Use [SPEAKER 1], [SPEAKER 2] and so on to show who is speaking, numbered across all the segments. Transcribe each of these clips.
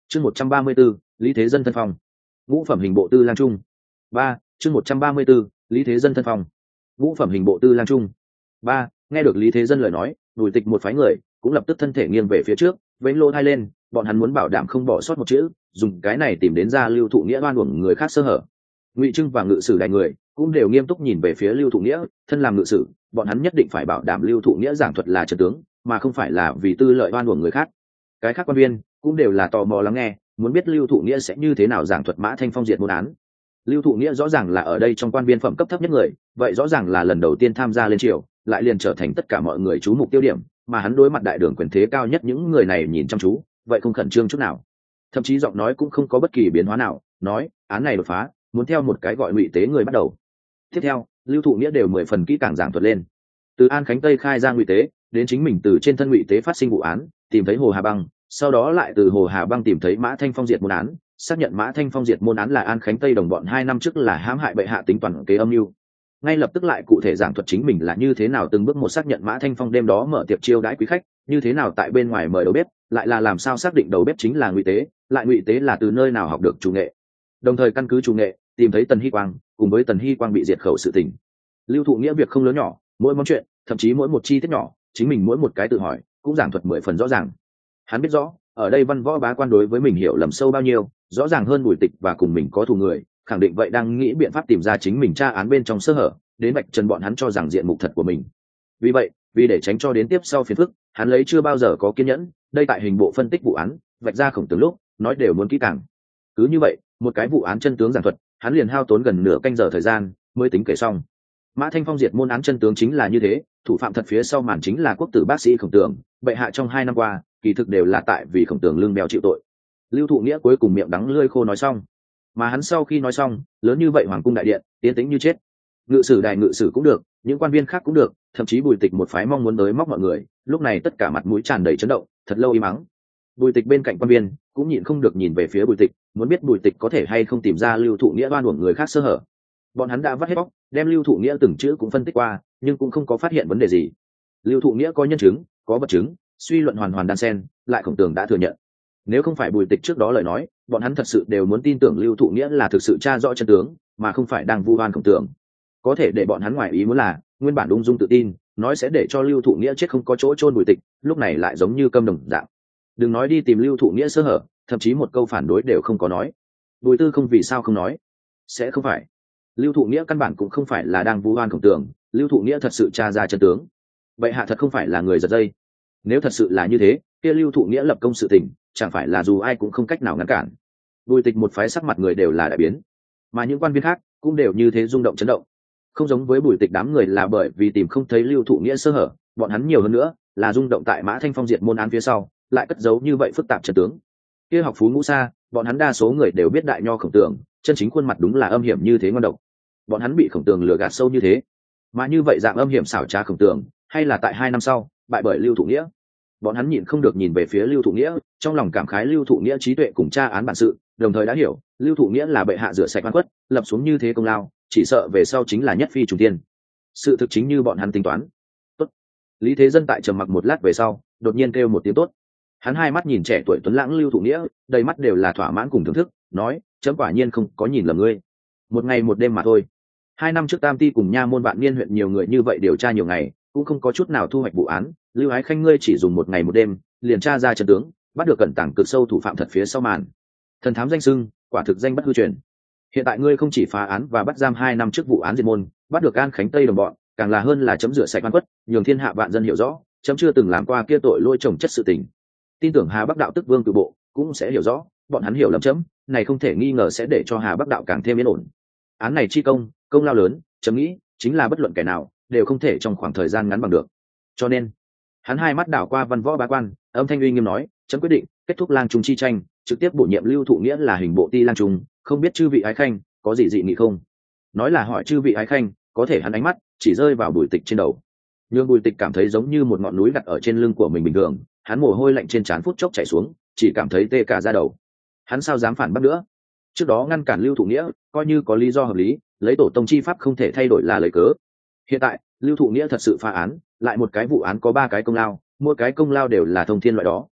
[SPEAKER 1] chương 134, lý thế dân thân phong. Ngũ phẩm hình bộ tư lang trung. 3. chương 134, lý thế dân thân phong. Ngũ phẩm hình bộ tư lang trung. 3. Nghe được lý thế dân lời nói, Bùi Tịch một phái người cũng lập tức thân thể nghiêng về phía trước, vẫy lô hai lên, bọn hắn muốn bảo đảm không bỏ sót một chữ, dùng cái này tìm đến ra Lưu Thụ Nghĩa oan uổng người khác sơ hở. Ngụy Trưng và Ngự Sử đại người cũng đều nghiêm túc nhìn về phía Lưu Thụ Nghĩa, thân làm ngự sử, bọn hắn nhất định phải bảo đảm Lưu Thụ Nghĩa giảng thuật là trận tướng, mà không phải là vì tư lợi oan uổng người khác. Cái khác quan viên cũng đều là tò mò lắng nghe, muốn biết Lưu Thụ Nghĩa sẽ như thế nào giảng thuật Mã Thanh Phong diệt môn án. Lưu Thụ Nghĩa rõ ràng là ở đây trong quan viên phẩm cấp thấp nhất người, vậy rõ ràng là lần đầu tiên tham gia lên triều, lại liền trở thành tất cả mọi người chú mục tiêu điểm, mà hắn đối mặt đại đường quyền thế cao nhất những người này nhìn chăm chú, vậy không khẩn trương chút nào. Thậm chí giọng nói cũng không có bất kỳ biến hóa nào, nói án này đột phá, muốn theo một cái gọi Ngụy Tế người bắt đầu. Tiếp theo, Lưu Thụ Nghĩa đều 10 phần kỹ càng giảng thuật lên, từ An Khánh Tây khai ra Ngụy Tế, đến chính mình từ trên thân Ngụy Tế phát sinh vụ án, tìm thấy Hồ Hà Băng, sau đó lại từ Hồ Hà Băng tìm thấy Mã Thanh Phong diệt môn án, xác nhận Mã Thanh Phong diệt môn án là An Khánh Tây đồng bọn 2 năm trước là hãm hại bệ hạ tính toàn kế âm mưu. Ngay lập tức lại cụ thể giảng thuật chính mình là như thế nào từng bước một xác nhận Mã Thanh Phong đêm đó mở tiệc chiêu đãi quý khách, như thế nào tại bên ngoài mời đầu bếp, lại là làm sao xác định đầu bếp chính là Ngụy Tế, lại Ngụy Tế là từ nơi nào học được chủ nghệ. Đồng thời căn cứ chủ nghệ, tìm thấy Tần Hy Quang, cùng với Tần Hy Quang bị diệt khẩu sự tình. Lưu Thụ Nghĩa việc không lớn nhỏ, mỗi món chuyện, thậm chí mỗi một chi tiết nhỏ, chính mình mỗi một cái tự hỏi, cũng giảng thuật 10 phần rõ ràng. Hắn biết rõ, ở đây văn võ bá quan đối với mình hiểu lầm sâu bao nhiêu, rõ ràng hơn Bùi Tịch và cùng mình có thù người, khẳng định vậy đang nghĩ biện pháp tìm ra chính mình tra án bên trong sơ hở, đến vạch trần bọn hắn cho rằng diện mục thật của mình. Vì vậy, vì để tránh cho đến tiếp sau phiền phức, hắn lấy chưa bao giờ có kiên nhẫn, đây tại hình bộ phân tích vụ án, vạch ra khổng tướng lúc, nói đều muốn kỹ càng. Cứ như vậy, một cái vụ án chân tướng giảng thuật, hắn liền hao tốn gần nửa canh giờ thời gian mới tính kể xong. Mã Thanh Phong diệt môn án chân tướng chính là như thế, thủ phạm thật phía sau màn chính là quốc tử bác sĩ Khổng Tường, bệ hạ trong 2 năm qua, kỳ thực đều là tại vì Khổng Tường lưng bèo chịu tội. Lưu Thụ Nghĩa cuối cùng miệng đắng lưỡi khô nói xong, mà hắn sau khi nói xong, lớn như vậy hoàng cung đại điện, tiến tĩnh như chết. Ngự sử đại ngự sử cũng được, những quan viên khác cũng được, thậm chí Bùi Tịch một phái mong muốn tới móc mọi người, lúc này tất cả mặt mũi tràn đầy chấn động, thật lâu im mắng. Bùi Tịch bên cạnh quan viên cũng nhịn không được nhìn về phía Bùi Tịch, muốn biết Bùi Tịch có thể hay không tìm ra Lưu Thụ Nghĩa oan uổng người khác sơ hở. Bọn hắn đã vắt hết bóc, đem Lưu Thụ Nghĩa từng chữ cũng phân tích qua, nhưng cũng không có phát hiện vấn đề gì. Lưu Thụ Nghĩa có nhân chứng, có vật chứng, suy luận hoàn hoàn đan xen, lại Khổng Tường đã thừa nhận. Nếu không phải Bùi Tịch trước đó lời nói, bọn hắn thật sự đều muốn tin tưởng Lưu Thụ Nghĩa là thực sự tra rõ chân tướng, mà không phải đang vu oan Khổng Tường. Có thể để bọn hắn ngoài ý muốn là, nguyên bản ung dung tự tin, nói sẽ để cho Lưu Thụ Nghĩa chết không có chỗ chôn Bùi Tịch, lúc này lại giống như câm đồng dạng. Đừng nói đi tìm Lưu Thụ Nghĩa sơ hở, thậm chí một câu phản đối đều không có nói. Bùi Tư không vì sao không nói? Sẽ không phải Lưu Thụ Nghĩa căn bản cũng không phải là đang vu oan Khổng Tường, Lưu Thụ Nghĩa thật sự tra ra chân tướng. Bệ hạ thật không phải là người giật dây. Nếu thật sự là như thế, kia Lưu Thụ Nghĩa lập công sự tình, chẳng phải là dù ai cũng không cách nào ngăn cản. Bùi Tịch một phái sắc mặt người đều là đại biến, mà những quan viên khác cũng đều như thế rung động chấn động. Không giống với Bùi Tịch đám người là bởi vì tìm không thấy Lưu Thụ Nghĩa sơ hở, bọn hắn nhiều hơn nữa là rung động tại Mã Thanh Phong diệt môn án phía sau, lại cất giấu như vậy phức tạp chân tướng. Kia học phú ngũ xa, bọn hắn đa số người đều biết đại nho Khổng Tường, chân chính khuôn mặt đúng là âm hiểm như thế ngon độc. Bọn hắn bị Khổng Tường lừa gạt sâu như thế, mà như vậy dạng âm hiểm xảo trá Khổng Tường, hay là tại 2 năm sau bại bởi Lưu Thụ Nghĩa. Bọn hắn nhịn không được nhìn về phía Lưu Thụ Nghĩa, trong lòng cảm khái Lưu Thụ Nghĩa trí tuệ cùng tra án bản sự, đồng thời đã hiểu Lưu Thụ Nghĩa là bệ hạ rửa sạch oan khuất, lập xuống như thế công lao, chỉ sợ về sau chính là nhất phi trùng thiên. Sự thực chính như bọn hắn tính toán. Tốt. Lý Thế Dân tại trầm mặc một lát về sau, đột nhiên kêu một tiếng tốt. Hắn hai mắt nhìn trẻ tuổi tuấn lãng Lưu Thụ Nghĩa, đầy mắt đều là thỏa mãn cùng thưởng thức, nói: chấm quả nhiên không có nhìn lầm ngươi. Một ngày một đêm mà thôi. 2 năm trước Tam Ty cùng Nha Môn Vạn Niên huyện nhiều người như vậy điều tra nhiều ngày, cũng không có chút nào thu hoạch vụ án. Lưu Ái Khanh ngươi chỉ dùng 1 ngày 1 đêm, liền tra ra chân tướng, bắt được cẩn tàng cực sâu thủ phạm thật phía sau màn. Thần thám danh xưng, quả thực danh bất hư truyền. Hiện tại ngươi không chỉ phá án và bắt giam 2 năm trước vụ án diệt môn, bắt được An Khánh Tây đồng bọn, càng là hơn là chấm rửa sạch oan khuất, nhường thiên hạ vạn dân hiểu rõ, chấm chưa từng làm qua kia tội lôi chồng chất sự tình. Tin tưởng Hà Bắc đạo tức vương cử bộ cũng sẽ hiểu rõ, bọn hắn hiểu lầm chấm, này không thể nghi ngờ sẽ để cho Hà Bắc đạo càng thêm yên ổn. Án này chi công lao lớn, chấm nghĩ chính là bất luận kẻ nào đều không thể trong khoảng thời gian ngắn bằng được. Cho nên hắn hai mắt đảo qua văn võ bá quan, âm thanh uy nghiêm nói: chấm quyết định kết thúc lang trung chi tranh, trực tiếp bổ nhiệm Lưu Thụ Nghĩa là hình bộ ti lang trung, không biết chư vị ái khanh có gì dị nghị không? Nói là hỏi chư vị ái khanh, có thể hắn ánh mắt chỉ rơi vào Bùi Tịch trên đầu, nhưng Bùi Tịch cảm thấy giống như một ngọn núi đặt ở trên lưng của mình bình thường, hắn mồ hôi lạnh trên trán phút chốc chảy xuống, chỉ cảm thấy tê cả da đầu. Hắn sao dám phản bác nữa? Trước đó ngăn cản Lưu Thụ Nghĩa coi như có lý do hợp lý, lấy tổ tông chi pháp không thể thay đổi là lời cớ. Hiện tại Lưu Thụ Nghĩa thật sự phá án, lại một cái vụ án có 3 cái công lao, mỗi cái công lao đều là thông thiên loại đó.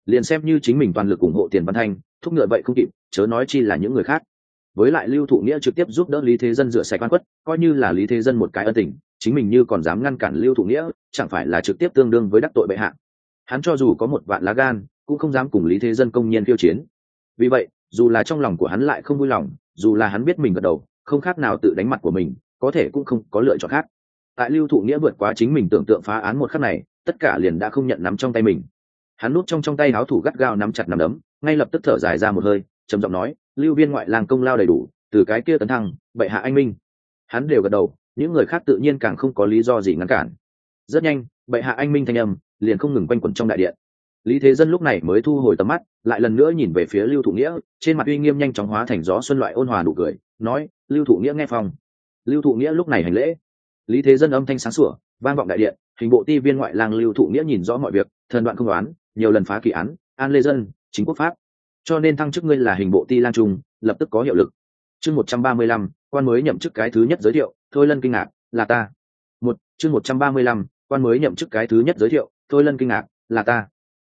[SPEAKER 1] liền xem như chính mình toàn lực ủng hộ Tiền Văn Thanh thúc ngựa vậy không kịp, chớ nói chi là những người khác. Với lại Lưu Thụ Nghĩa trực tiếp giúp đỡ Lý Thế Dân rửa sạch oan khuất, coi như là Lý Thế Dân một cái ân tình, chính mình như còn dám ngăn cản Lưu Thụ Nghĩa, chẳng phải là trực tiếp tương đương với đắc tội bệ hạ. Hắn cho dù có một vạn lá gan cũng không dám cùng Lý Thế Dân công nhiên khiêu chiến. Vì vậy dù là trong lòng của hắn lại không vui lòng, dù là hắn biết mình gật đầu không khác nào tự đánh mặt của mình, có thể cũng không có lựa chọn khác. Tại Lưu Thụ Nghĩa vượt quá chính mình tưởng tượng phá án một khắc này, tất cả liền đã không nhận nắm trong tay mình. Hắn núp trong tay áo thủ gắt gao nắm chặt nắm đấm, ngay lập tức thở dài ra một hơi, trầm giọng nói: Lưu Viên ngoại lang công lao đầy đủ, từ cái kia tấn thăng bệ hạ anh minh. Hắn đều gật đầu, những người khác tự nhiên càng không có lý do gì ngăn cản. Rất nhanh bệ hạ anh minh thanh âm liền không ngừng quanh quẩn trong đại điện. Lý Thế Dân lúc này mới thu hồi tầm mắt, lại lần nữa nhìn về phía Lưu Thụ Nghĩa, trên mặt uy nghiêm nhanh chóng hóa thành gió xuân loại ôn hòa nụ cười, nói: Lưu Thụ Nghĩa nghe phòng. Lưu Thụ Nghĩa lúc này hành lễ. Lý Thế Dân âm thanh sáng sủa vang vọng đại điện, hình bộ ti viên ngoại lang Lưu Thụ Nghĩa nhìn rõ mọi việc, thần đoạn không đoán, nhiều lần phá kỳ án, an lê dân, chính quốc pháp, cho nên thăng chức ngươi là hình bộ ti lang trung, lập tức có hiệu lực. Chương 135, quan mới nhậm chức cái thứ nhất giới thiệu, Thôi Lân kinh ngạc, là ta. Chương 135, quan mới nhậm chức cái thứ nhất giới thiệu, Thôi Lân kinh ngạc, là ta.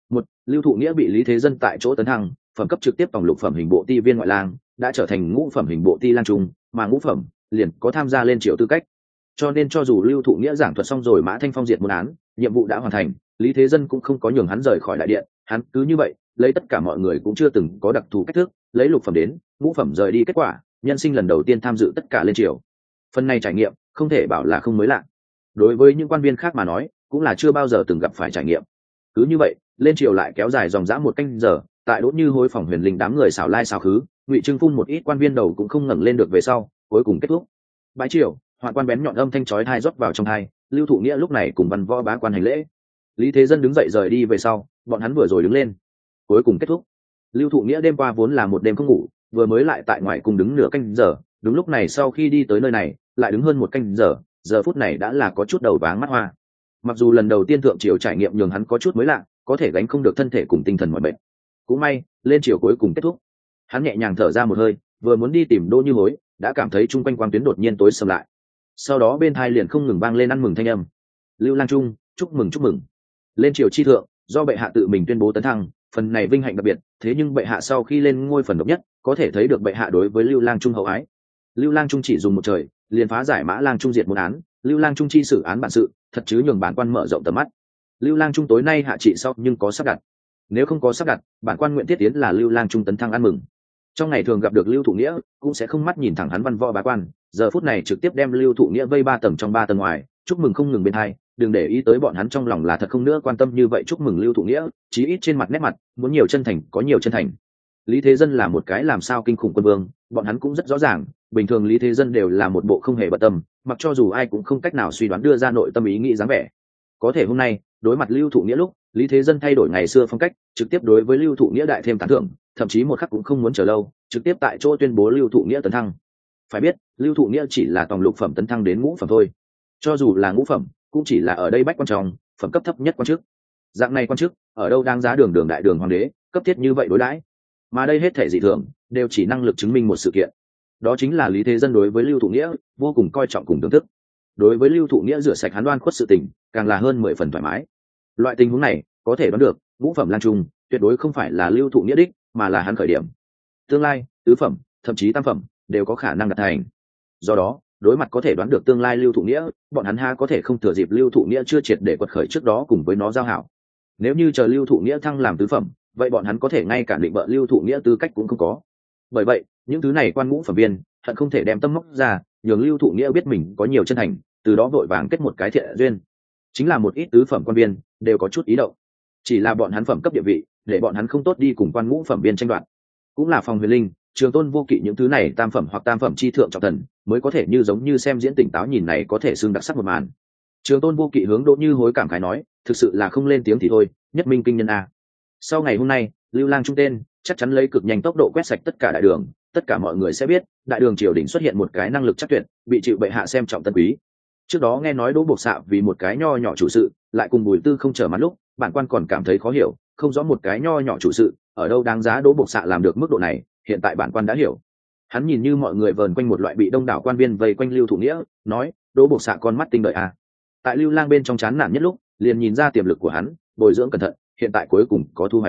[SPEAKER 1] Lưu Thụ Nghĩa bị Lý Thế Dân tại chỗ tấn thăng, phẩm cấp trực tiếp tổng lục phẩm hình bộ ti viên ngoại lang, đã trở thành ngũ phẩm hình bộ ti lang trung, mà ngũ phẩm liền có tham gia lên triều tư cách. Cho nên cho dù Lưu Thụ Nghĩa giảng thuật xong rồi Mã Thanh Phong diệt môn án, nhiệm vụ đã hoàn thành, Lý Thế Dân cũng không có nhường hắn rời khỏi đại điện, hắn cứ như vậy, lấy tất cả mọi người cũng chưa từng có đặc thù cách thức, lấy lục phẩm đến ngũ phẩm rời đi kết quả, nhân sinh lần đầu tiên tham dự tất cả lên triều. Phần này trải nghiệm, không thể bảo là không mới lạ. Đối với những quan viên khác mà nói, cũng là chưa bao giờ từng gặp phải trải nghiệm. Cứ như vậy, lên triều lại kéo dài dòng dã một canh giờ, tại Đỗ Như Hối phòng Huyền Linh đám người xảo lai xảo khứ, Ngụy Trưng phun một ít quan viên đầu cũng không ngẩng lên được về sau, cuối cùng kết thúc. Bái triều, hoạn quan bén nhọn âm thanh chói tai rót vào trong tai, Lưu Thụ Nghĩa lúc này cùng văn võ bá quan hành lễ. Lý Thế Dân đứng dậy rời đi về sau, bọn hắn vừa rồi đứng lên. Cuối cùng kết thúc. Lưu Thụ Nghĩa đêm qua vốn là một đêm không ngủ, vừa mới lại tại ngoài cùng đứng nửa canh giờ, đúng lúc này sau khi đi tới nơi này, lại đứng hơn một canh giờ, giờ phút này đã là có chút đầu váng mắt hoa. Mặc dù lần đầu tiên thượng triều trải nghiệm nhường hắn có chút mới lạ, có thể gánh không được thân thể cùng tinh thần mọi bệnh. Cũng may, lên triều cuối cùng kết thúc. Hắn nhẹ nhàng thở ra một hơi, vừa muốn đi tìm Đỗ Như Hối, đã cảm thấy chung quanh quang tuyến đột nhiên tối sầm lại. Sau đó bên tai liền không ngừng vang lên ăn mừng thanh âm. Lưu Lang Trung, chúc mừng chúc mừng. Lên triều chi thượng, do bệ hạ tự mình tuyên bố tấn thăng, phần này vinh hạnh đặc biệt, thế nhưng bệ hạ sau khi lên ngôi phần độc nhất, có thể thấy được bệ hạ đối với Lưu Lang Trung hậu ái. Lưu Lang Trung chỉ dùng một trời, liền phá giải Mã Lang Trung diệt môn án, Lưu Lang Trung chi xử án bản sự, thật chứ nhường bản quan mở rộng tầm mắt. Lưu Lang Trung tối nay hạ trị sau nhưng có sắp đặt. Nếu không có sắp đặt, bản quan nguyện thiết tiến là Lưu Lang Trung tấn thăng ăn mừng. Trong ngày thường gặp được Lưu Thụ Nghĩa, cũng sẽ không mắt nhìn thẳng hắn văn võ bá quan, giờ phút này trực tiếp đem Lưu Thụ Nghĩa vây 3 tầng trong 3 tầng ngoài, chúc mừng không ngừng bên hai, đừng để ý tới bọn hắn trong lòng là thật không nữa quan tâm như vậy chúc mừng Lưu Thụ Nghĩa, chí ít trên mặt nét mặt, muốn nhiều chân thành có nhiều chân thành. Lý Thế Dân là một cái làm sao kinh khủng quân vương, bọn hắn cũng rất rõ ràng, bình thường Lý Thế Dân đều là một bộ không hề bận tâm, mặc cho dù ai cũng không cách nào suy đoán đưa ra nội tâm ý nghĩ dáng vẻ. Có thể hôm nay, đối mặt Lưu Thụ Nghĩa lúc, Lý Thế Dân thay đổi ngày xưa phong cách, trực tiếp đối với Lưu Thụ Nghĩa đại thêm tán thưởng, thậm chí một khắc cũng không muốn chờ lâu, trực tiếp tại chỗ tuyên bố Lưu Thụ Nghĩa tấn thăng. Phải biết, Lưu Thụ Nghĩa chỉ là tòng lục phẩm tấn thăng đến ngũ phẩm thôi. Cho dù là ngũ phẩm, cũng chỉ là ở đây bách quan trọng, phẩm cấp thấp nhất quan chức. Dạng này quan chức, ở đâu đáng giá đường đại đường hoàng đế, cấp thiết như vậy đối đãi. Mà đây hết thể dị thường, đều chỉ năng lực chứng minh một sự kiện. Đó chính là Lý Thế Dân đối với Lưu Thụ Nghĩa vô cùng coi trọng cùng thưởng thức. Đối với Lưu Thụ Nghĩa rửa sạch hắn đoan khuất sự tình, càng là hơn 10 phần thoải mái. Loại tình huống này, có thể đoán được, ngũ phẩm lang trung, tuyệt đối không phải là Lưu Thụ Nghĩa đích, mà là hắn khởi điểm. Tương lai, tứ phẩm, thậm chí tam phẩm, đều có khả năng đạt thành. Do đó, đối mặt có thể đoán được tương lai Lưu Thụ Nghĩa, bọn hắn ha có thể không thừa dịp Lưu Thụ Nghĩa chưa triệt để quật khởi trước đó cùng với nó giao hảo. Nếu như chờ Lưu Thụ Nghĩa thăng làm tứ phẩm, vậy bọn hắn có thể ngay cả định bợ Lưu Thụ Nghĩa tư cách cũng không có. Bởi vậy, những thứ này quan ngũ phẩm viên, hận không thể đem tâm móc ra, nhường Lưu Thụ Nghĩa biết mình có nhiều chân thành, từ đó vội vàng kết một cái thiện duyên. Chính là một ít tứ phẩm quan viên đều có chút ý động, chỉ là bọn hắn phẩm cấp địa vị, để bọn hắn không tốt đi cùng quan ngũ phẩm viên tranh đoạt. Cũng là Phòng Huyền Linh, Trường Tôn Vô Kỵ những thứ này tam phẩm hoặc tam phẩm chi thượng trọng thần, mới có thể như giống như xem diễn tỉnh táo nhìn này có thể xưng đặc sắc một màn. Trường Tôn Vô Kỵ hướng Đỗ Như Hối cảm khái nói, thực sự là không lên tiếng thì thôi, nhất minh kinh nhân a. Sau ngày hôm nay, Lưu Lang Trung tên chắc chắn lấy cực nhanh tốc độ quét sạch tất cả đại đường, tất cả mọi người sẽ biết, đại đường triều đình xuất hiện một cái năng lực chắc tuyệt, bị chịu bệ hạ xem trọng tân quý. Trước đó nghe nói Đỗ Bộc Xạ vì một cái nho nhỏ chủ sự, lại cùng Bùi Tư không trở mặt lúc, bản quan còn cảm thấy khó hiểu, không rõ một cái nho nhỏ chủ sự, ở đâu đáng giá Đỗ Bộc Xạ làm được mức độ này, hiện tại bản quan đã hiểu. Hắn nhìn như mọi người vờn quanh một loại bị đông đảo quan viên vây quanh Lưu Thụ Nghĩa, nói, Đỗ Bộc Xạ con mắt tinh đợi à. Tại Lưu Lang bên trong chán nản nhất lúc, liền nhìn ra tiềm lực của hắn, bồi dưỡng cẩn thận, hiện tại cuối cùng có thu hoạch.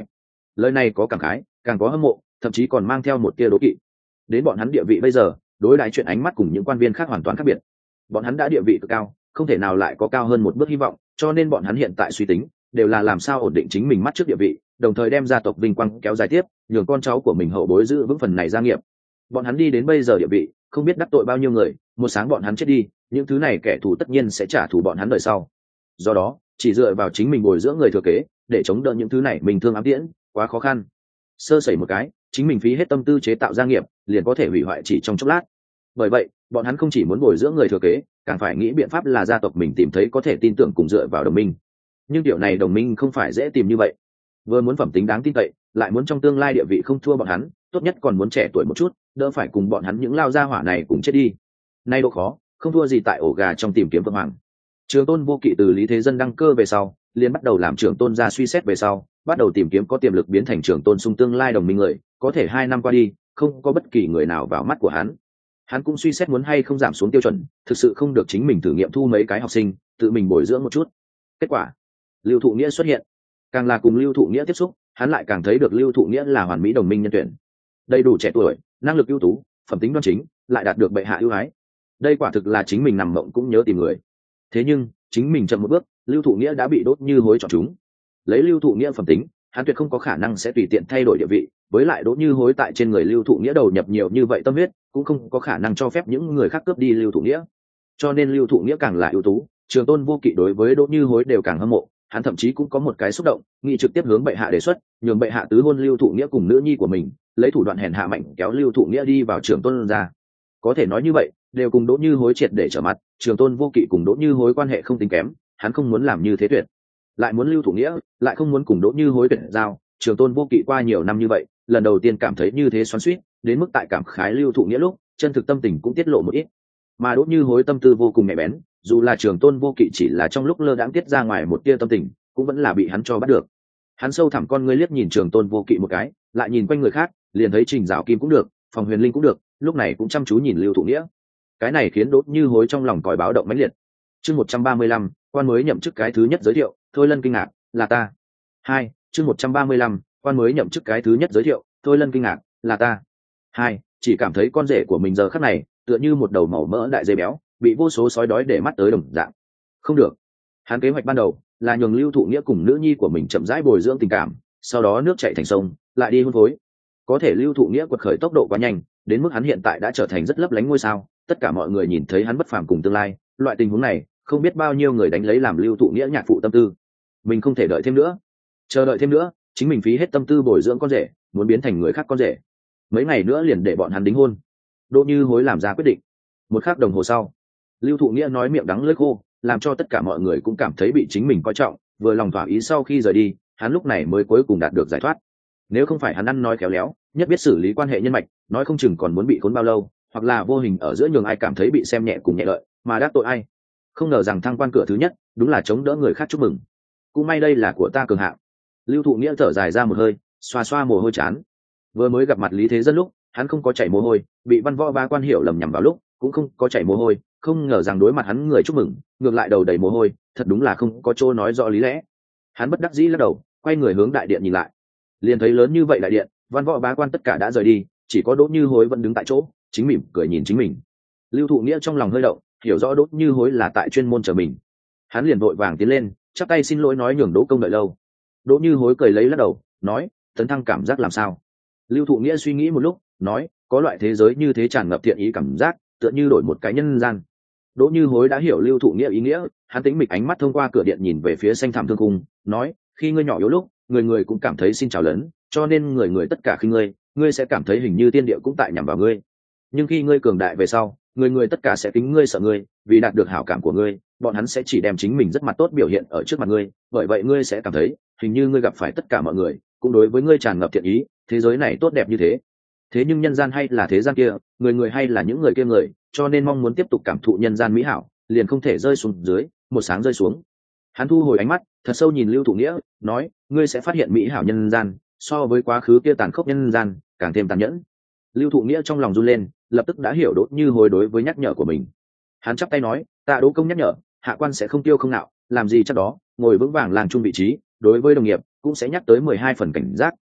[SPEAKER 1] Lời này có cảm khái, càng có hâm mộ, thậm chí còn mang theo một tia đố kỵ. Đến bọn hắn địa vị bây giờ, đối đãi chuyện ánh mắt cùng những quan viên khác hoàn toàn khác biệt. Bọn hắn đã địa vị cực cao, không thể nào lại có cao hơn một bước hy vọng, cho nên bọn hắn hiện tại suy tính đều là làm sao ổn định chính mình mắt trước địa vị, đồng thời đem gia tộc vinh quang kéo dài tiếp, nhường con cháu của mình hậu bối giữ vững phần này gia nghiệp. Bọn hắn đi đến bây giờ địa vị, không biết đắc tội bao nhiêu người, một sáng bọn hắn chết đi, những thứ này kẻ thù tất nhiên sẽ trả thù bọn hắn đời sau. Do đó, chỉ dựa vào chính mình bồi dưỡng người thừa kế để chống đỡ những thứ này mình thương ám tiễn, quá khó khăn. Sơ sẩy một cái, chính mình phí hết tâm tư chế tạo gia nghiệp, liền có thể hủy hoại chỉ trong chốc lát. Bởi vậy, bọn hắn không chỉ muốn bồi dưỡng người thừa kế, càng phải nghĩ biện pháp là gia tộc mình tìm thấy có thể tin tưởng cùng dựa vào đồng minh. Nhưng điều này đồng minh không phải dễ tìm như vậy. Vừa muốn phẩm tính đáng tin cậy, lại muốn trong tương lai địa vị không thua bọn hắn, tốt nhất còn muốn trẻ tuổi một chút, đỡ phải cùng bọn hắn những lao gia hỏa này cùng chết đi. Nay độ khó, không thua gì tại ổ gà trong tìm kiếm vượng hoàng. Trường Tôn Vô Kỵ từ Lý Thế Dân đăng cơ về sau, liền bắt đầu làm Trường Tôn gia suy xét về sau, bắt đầu tìm kiếm có tiềm lực biến thành Trường Tôn Sung tương lai đồng minh người, có thể 2 năm qua đi, không có bất kỳ người nào vào mắt của hắn. Hắn cũng suy xét muốn hay không giảm xuống tiêu chuẩn, thực sự không được chính mình thử nghiệm thu mấy cái học sinh, tự mình bồi dưỡng một chút. Kết quả, Lưu Thụ Nghĩa xuất hiện. Càng là cùng Lưu Thụ Nghĩa tiếp xúc, hắn lại càng thấy được Lưu Thụ Nghĩa là hoàn mỹ đồng minh nhân tuyển. Đầy đủ trẻ tuổi, năng lực ưu tú, phẩm tính đoan chính, lại đạt được bệ hạ ưu ái. Đây quả thực là chính mình nằm mộng cũng nhớ tìm người. Thế nhưng, chính mình chậm một bước, Lưu Thụ Nghĩa đã bị Đỗ Như Hối chọn chúng. Lấy Lưu Thụ Nghĩa phẩm tính, hắn tuyệt không có khả năng sẽ tùy tiện thay đổi địa vị, với lại Đỗ Như Hối tại trên người Lưu Thụ Nghĩa đầu nhập nhiều như vậy tâm huyết, cũng không có khả năng cho phép những người khác cướp đi Lưu Thụ Nghĩa. Cho nên Lưu Thụ Nghĩa càng là ưu tú, Trường Tôn Vô Kỵ đối với Đỗ Như Hối đều càng hâm mộ, hắn thậm chí cũng có một cái xúc động, nghị trực tiếp hướng bệ hạ đề xuất, nhường bệ hạ tứ hôn Lưu Thụ Nghĩa cùng nữ nhi của mình, lấy thủ đoạn hèn hạ mạnh kéo Lưu Thụ Nghĩa đi vào Trường Tôn gia. Có thể nói như vậy, đều cùng Đỗ Như Hối triệt để trở mặt, Trường Tôn Vô Kỵ cùng Đỗ Như Hối quan hệ không tính kém, hắn không muốn làm như thế tuyệt, lại muốn Lưu Thụ Nghĩa, lại không muốn cùng Đỗ Như Hối tuyệt giao. Trường Tôn Vô Kỵ qua nhiều năm như vậy, lần đầu tiên cảm thấy như thế xoắn xuýt, đến mức tại cảm khái Lưu Thụ Nghĩa lúc, chân thực tâm tình cũng tiết lộ một ít. Mà Đỗ Như Hối tâm tư vô cùng nhạy bén, dù là Trường Tôn Vô Kỵ chỉ là trong lúc lơ đãng tiết ra ngoài một tia tâm tình, cũng vẫn là bị hắn cho bắt được. Hắn sâu thẳm con ngươi liếc nhìn Trường Tôn Vô Kỵ một cái, lại nhìn quanh người khác, liền thấy Trình Dạo Kim cũng được, Phòng Huyền Linh cũng được, lúc này cũng chăm chú nhìn Lưu Thụ Nghĩa. Cái này khiến Đỗ Như Hối trong lòng còi báo động mãnh liệt. Chương 135, quan mới nhậm chức cái thứ nhất giới thiệu, Thôi Lân kinh ngạc, là ta. 2, chương 135, quan mới nhậm chức cái thứ nhất giới thiệu, Thôi Lân kinh ngạc, là ta. 2, chỉ cảm thấy con rể của mình giờ khắc này, tựa như một đầu màu mỡ đại dê béo, bị vô số sói đói để mắt tới đồng dạng. Không được. Hắn kế hoạch ban đầu là nhường Lưu Thụ Nghĩa cùng nữ nhi của mình chậm rãi bồi dưỡng tình cảm, sau đó nước chảy thành sông, lại đi hôn phối. Có thể Lưu Thụ Nghĩa quật khởi tốc độ quá nhanh, đến mức hắn hiện tại đã trở thành rất lấp lánh ngôi sao, tất cả mọi người nhìn thấy hắn bất phàm cùng tương lai, loại tình huống này, không biết bao nhiêu người đánh lấy làm Lưu Thụ Nghĩa nhạc phụ tâm tư. Mình không thể đợi thêm nữa. Chờ đợi thêm nữa, chính mình phí hết tâm tư bồi dưỡng con rể, muốn biến thành người khác con rể. Mấy ngày nữa liền để bọn hắn đính hôn. Đỗ Như Hối làm ra quyết định. Một khắc đồng hồ sau, Lưu Thụ Nghĩa nói miệng đắng lưỡi khô, làm cho tất cả mọi người cũng cảm thấy bị chính mình coi trọng, vừa lòng thỏa ý. Sau khi rời đi, hắn lúc này mới cuối cùng đạt được giải thoát. Nếu không phải hắn ăn nói khéo léo, nhất biết xử lý quan hệ nhân mạch, nói không chừng còn muốn bị khốn bao lâu, hoặc là vô hình ở giữa nhường ai cảm thấy bị xem nhẹ cùng nhẹ lợi, mà đắc tội ai. Không ngờ rằng thăng quan cửa thứ nhất, đúng là chống đỡ người khác chúc mừng. Cũng may đây là của ta cường hạng. Lưu Thụ Nghĩa thở dài ra một hơi, xoa xoa mồ hôi chán. Vừa mới gặp mặt Lý Thế Dân lúc, hắn không có chảy mồ hôi, bị Văn Võ Ba Quan hiểu lầm nhầm vào lúc, cũng không có chảy mồ hôi, không ngờ rằng đối mặt hắn người chúc mừng, ngược lại đầu đầy mồ hôi, thật đúng là không có chỗ nói rõ lý lẽ. Hắn bất đắc dĩ lắc đầu, quay người hướng đại điện nhìn lại. Liền thấy lớn như vậy đại điện, Văn Võ Bá Quan tất cả đã rời đi, chỉ có Đỗ Như Hối vẫn đứng tại chỗ, chính mỉm cười nhìn chính mình. Lưu Thụ Nghĩa trong lòng hơi động, hiểu rõ Đỗ Như Hối là tại chuyên môn chờ mình. Hắn liền vội vàng tiến lên, chắp tay xin lỗi nói nhường Đỗ công đợi lâu. Đỗ Như Hối cười lấy lắc đầu, nói, tấn thăng cảm giác làm sao? Lưu Thụ Nghĩa suy nghĩ một lúc, nói, có loại thế giới như thế tràn ngập thiện ý cảm giác, tựa như đổi một cái nhân gian. Đỗ Như Hối đã hiểu Lưu Thụ Nghĩa ý nghĩa, hắn tĩnh mịch ánh mắt thông qua cửa điện nhìn về phía xanh thẳm thương cung, nói, khi ngươi nhỏ yếu lúc, người người cũng cảm thấy xin chào lớn, cho nên người người tất cả khi ngươi sẽ cảm thấy hình như tiên địa cũng tại nhằm vào ngươi. Nhưng khi ngươi cường đại về sau, người người tất cả sẽ kính ngươi sợ ngươi, vì đạt được hảo cảm của ngươi, bọn hắn sẽ chỉ đem chính mình rất mặt tốt biểu hiện ở trước mặt ngươi, bởi vậy ngươi sẽ cảm thấy hình như ngươi gặp phải tất cả mọi người cũng đối với ngươi tràn ngập thiện ý, thế giới này tốt đẹp như thế. Thế nhưng nhân gian hay là thế gian kia, người người hay là những người kia người, cho nên mong muốn tiếp tục cảm thụ nhân gian mỹ hảo, liền không thể rơi xuống dưới, một sáng rơi xuống. Hắn thu hồi ánh mắt, thật sâu nhìn Lưu Thụ Nghĩa, nói, ngươi sẽ phát hiện mỹ hảo nhân gian, so với quá khứ kia tàn khốc nhân gian, càng thêm tàn nhẫn. Lưu Thụ Nghĩa trong lòng run lên, lập tức đã hiểu Đỗ Như Hối đối với nhắc nhở của mình. Hắn chắp tay nói, ta Đỗ công nhắc nhở, hạ quan sẽ không tiêu không nạo, làm gì chắc đó, ngồi vững vàng làng chung vị trí, đối với đồng nghiệp cũng sẽ nhắc tới 12 phần cảnh giác,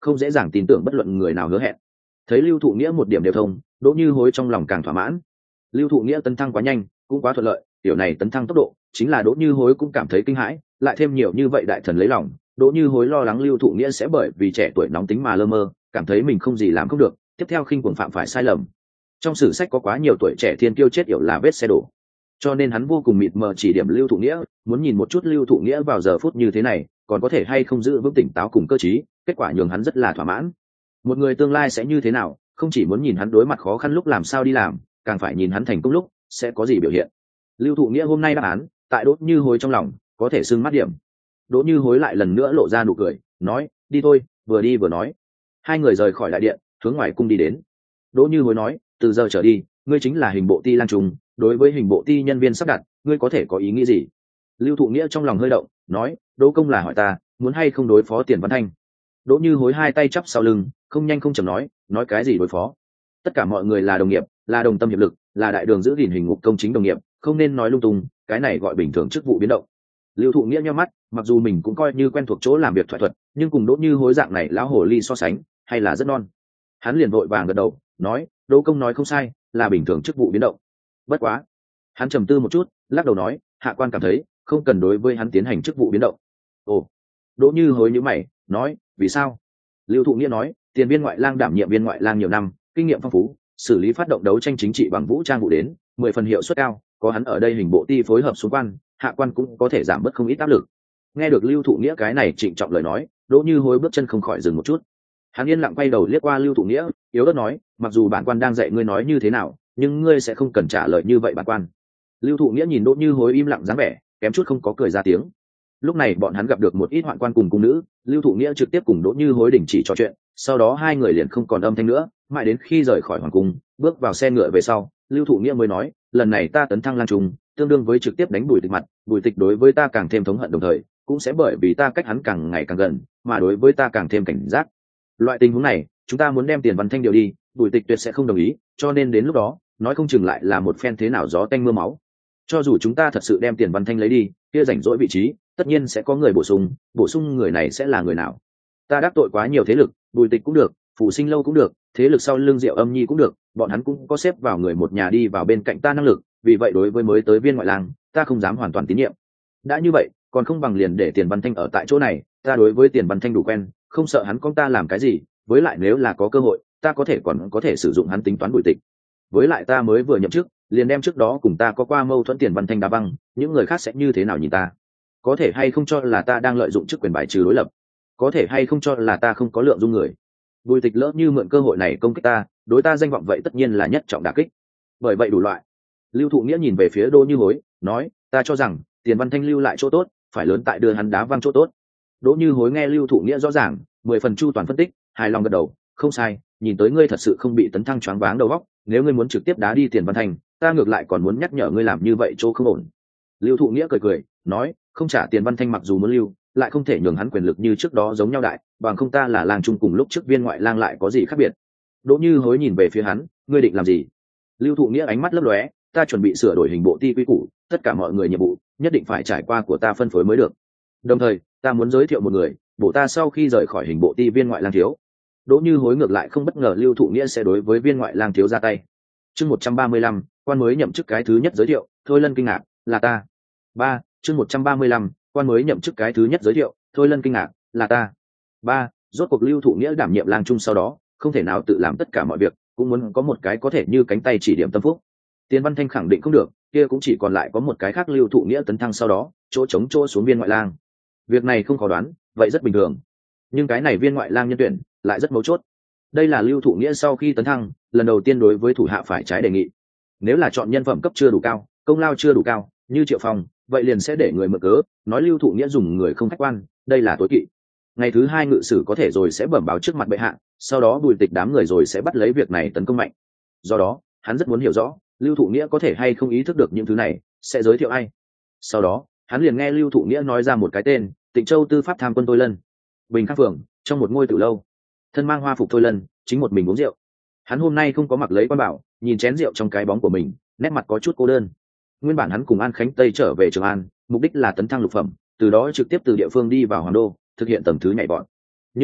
[SPEAKER 1] không dễ dàng tin tưởng bất luận người nào hứa hẹn. Thấy Lưu Thụ Nghĩa một điểm đều thông, Đỗ Như Hối trong lòng càng thỏa mãn. Lưu Thụ Nghĩa tấn thăng quá nhanh, cũng quá thuận lợi, điều này tấn thăng tốc độ, chính là Đỗ Như Hối cũng cảm thấy kinh hãi, lại thêm nhiều như vậy đại thần lấy lòng, Đỗ Như Hối lo lắng Lưu Thụ Nghĩa sẽ bởi vì trẻ tuổi nóng tính mà lơ mơ, cảm thấy mình không gì làm không được, tiếp theo khinh cuồng phạm phải sai lầm. Trong sử sách có quá nhiều tuổi trẻ thiên kiêu chết yểu là vết xe đổ, cho nên hắn vô cùng mịt mờ chỉ điểm Lưu Thụ Nghĩa, muốn nhìn một chút Lưu Thụ Nghĩa vào giờ phút như thế này, còn có thể hay không giữ vững tỉnh táo cùng cơ trí, kết quả nhường hắn rất là thỏa mãn. Một người tương lai sẽ như thế nào, không chỉ muốn nhìn hắn đối mặt khó khăn lúc làm sao đi làm, càng phải nhìn hắn thành công lúc sẽ có gì biểu hiện. Lưu Thụ Nghĩa hôm nay đáp án tại Đỗ Như Hối trong lòng có thể xưng mắt điểm. Đỗ Như Hối lại lần nữa lộ ra nụ cười, nói: đi thôi. Vừa đi vừa nói, hai người rời khỏi đại điện, hướng ngoài cung đi đến. Đỗ Như Hối nói: từ giờ trở đi, ngươi chính là hình bộ ti lang trung, đối với hình bộ ti nhân viên sắp đặt, ngươi có thể có ý nghĩ gì? Lưu Thụ Nghĩa trong lòng hơi động, nói: Đỗ công là hỏi ta muốn hay không đối phó Tiền Văn Thanh. Đỗ Như Hối hai tay chắp sau lưng, không nhanh không chậm nói cái gì đối phó? Tất cả mọi người là đồng nghiệp, là đồng tâm hiệp lực, là đại đường giữ gìn hình ngục công chính đồng nghiệp, không nên nói lung tung, cái này gọi bình thường chức vụ biến động. Lưu Thụ Nghĩa nhíu mắt, mặc dù mình cũng coi như quen thuộc chỗ làm việc thoại thuật, nhưng cùng Đỗ Như Hối dạng này lão hồ ly so sánh, hay là rất non. Hắn liền vội vàng gật đầu, nói: Đỗ công nói không sai, là bình thường chức vụ biến động. Bất quá, hắn trầm tư một chút, lắc đầu nói: hạ quan cảm thấy không cần đối với hắn tiến hành chức vụ biến động. Ồ. Đỗ Như Hối nhíu mày, nói: vì sao? Lưu Thụ Nghĩa nói: tiền viên ngoại lang đảm nhiệm viên ngoại lang nhiều năm, kinh nghiệm phong phú, xử lý phát động đấu tranh chính trị bằng vũ trang vụ đến 10 phần hiệu suất cao, có hắn ở đây hình bộ ti phối hợp xuống quan, hạ quan cũng có thể giảm bớt không ít áp lực. Nghe được Lưu Thụ Nghĩa cái này trịnh trọng lời nói, Đỗ Như Hối bước chân không khỏi dừng một chút. Hắn yên lặng quay đầu liếc qua Lưu Thụ Nghĩa, yếu ớt nói: mặc dù bản quan đang dạy ngươi nói như thế nào, nhưng ngươi sẽ không cần trả lời như vậy bản quan. Lưu Thụ Nghĩa nhìn Đỗ Như Hối im lặng dáng vẻ, kém chút không có cười ra tiếng. Lúc này bọn hắn gặp được một ít hoạn quan cùng cung nữ, Lưu Thụ Nghĩa trực tiếp cùng Đỗ Như Hối đình chỉ trò chuyện, sau đó hai người liền không còn âm thanh nữa, mãi đến khi rời khỏi hoàng cung, bước vào xe ngựa về sau, Lưu Thụ Nghĩa mới nói: lần này ta tấn thăng lang trung, tương đương với trực tiếp đánh Bùi Tịch mặt, Bùi Tịch đối với ta càng thêm thống hận, đồng thời cũng sẽ bởi vì ta cách hắn càng ngày càng gần, mà đối với ta càng thêm cảnh giác. Loại tình huống này, chúng ta muốn đem Tiền Văn Thanh điều đi, Bùi Tịch tuyệt sẽ không đồng ý, cho nên đến lúc đó, nói không chừng lại là một phen thế nào gió tanh mưa máu. Cho dù chúng ta thật sự đem Tiền Văn Thanh lấy đi, kia rảnh rỗi vị trí, tất nhiên sẽ có người bổ sung người này sẽ là người nào? Ta đắc tội quá nhiều thế lực, Bùi Tịch cũng được, Phủ Sinh Lâu cũng được, thế lực sau lưng Diệu Âm Nhi cũng được, bọn hắn cũng có xếp vào người một nhà đi vào bên cạnh ta năng lực, vì vậy đối với mới tới viên ngoại lang, ta không dám hoàn toàn tín nhiệm. Đã như vậy, còn không bằng liền để Tiền Văn Thanh ở tại chỗ này, ta đối với Tiền Văn Thanh đủ quen, không sợ hắn con ta làm cái gì, với lại nếu là có cơ hội, ta còn có thể sử dụng hắn tính toán Bùi Tịch. Với lại ta mới vừa nhậm chức, liền đem trước đó cùng ta có qua mâu thuẫn Tiền Văn Thanh đá văng, những người khác sẽ như thế nào nhìn ta? Có thể hay không cho là ta đang lợi dụng chức quyền bài trừ đối lập? Có thể hay không cho là ta không có lượng dung người? Bùi Tịch lỡ như mượn cơ hội này công kích ta, đối ta danh vọng vậy tất nhiên là nhất trọng đả kích. Bởi vậy đủ loại. Lưu Thụ Nghĩa nhìn về phía Đỗ Như Hối, nói: ta cho rằng Tiền Văn Thanh lưu lại chỗ tốt, phải lớn tại đưa hắn đá văng chỗ tốt. Đỗ Như Hối nghe Lưu Thụ Nghĩa rõ ràng, 10 phần chu toàn phân tích, hài lòng gật đầu, không sai, nhìn tới ngươi thật sự không bị tấn thăng choáng váng đầu óc, nếu ngươi muốn trực tiếp đá đi Tiền Văn Thanh, ta ngược lại còn muốn nhắc nhở ngươi làm như vậy chỗ không ổn. Lưu Thụ Nghĩa cười, nói: không trả Tiền Văn Thanh mặc dù muốn lưu, lại không thể nhường hắn quyền lực như trước đó giống nhau đại, bằng không ta là lang trung cùng lúc trước viên ngoại lang lại có gì khác biệt. Đỗ Như Hối nhìn về phía hắn, ngươi định làm gì? Lưu Thụ Nghĩa ánh mắt lấp lóe, ta chuẩn bị sửa đổi hình bộ ti quy củ, tất cả mọi người nhiệm vụ nhất định phải trải qua của ta phân phối mới được. Đồng thời, ta muốn giới thiệu một người, bổ ta sau khi rời khỏi hình bộ ti viên ngoại lang thiếu. Đỗ Như Hối ngược lại không bất ngờ Lưu Thụ Nghĩa sẽ đối với viên ngoại lang thiếu ra tay. Chương 135, quan mới nhậm chức cái thứ nhất giới thiệu, Thôi Lân kinh ngạc, là ta. 3, chương 135, quan mới nhậm chức cái thứ nhất giới thiệu, Thôi Lân kinh ngạc, là ta. 3, rốt cuộc Lưu Thụ Nghĩa đảm nhiệm lang trung sau đó, không thể nào tự làm tất cả mọi việc, cũng muốn có một cái có thể như cánh tay chỉ điểm tâm phúc. Tiền Văn Thanh khẳng định không được, kia cũng chỉ còn lại có một cái khác Lưu Thụ Nghĩa tấn thăng sau đó, chỗ chống chỗ xuống viên ngoại lang. Việc này không khó đoán, vậy rất bình thường. Nhưng cái này viên ngoại lang nhân tuyển lại rất mấu chốt. Đây là Lưu Thụ Nghĩa sau khi tấn thăng, lần đầu tiên đối với thủ hạ phải trái đề nghị. Nếu là chọn nhân phẩm cấp chưa đủ cao, công lao chưa đủ cao, như Triệu Phong, vậy liền sẽ để người mượn cớ, nói Lưu Thụ Nghĩa dùng người không khách quan, đây là tối kỵ. Ngày thứ hai ngự sử có thể rồi sẽ bẩm báo trước mặt bệ hạ, sau đó Bùi Tịch đám người rồi sẽ bắt lấy việc này tấn công mạnh. Do đó, hắn rất muốn hiểu rõ, Lưu Thụ Nghĩa có thể hay không ý thức được những thứ này, sẽ giới thiệu ai. Sau đó, hắn liền nghe Lưu Thụ Nghĩa nói ra một cái tên, Tịnh Châu tư pháp tham quân Thôi Lân. Bình Khang phường, trong một ngôi tử lâu, thân mang hoa phục Thôi Lân chính một mình uống rượu. Hắn hôm nay không có mặc lấy quan bảo, nhìn chén rượu trong cái bóng của mình, nét mặt có chút cô đơn. Nguyên bản hắn cùng An Khánh Tây trở về Trường An, mục đích là tấn thăng lục phẩm, từ đó trực tiếp từ địa phương đi vào Hoàng Đô, thực hiện tầng thứ nhảy bọn. Nhưng ai biết,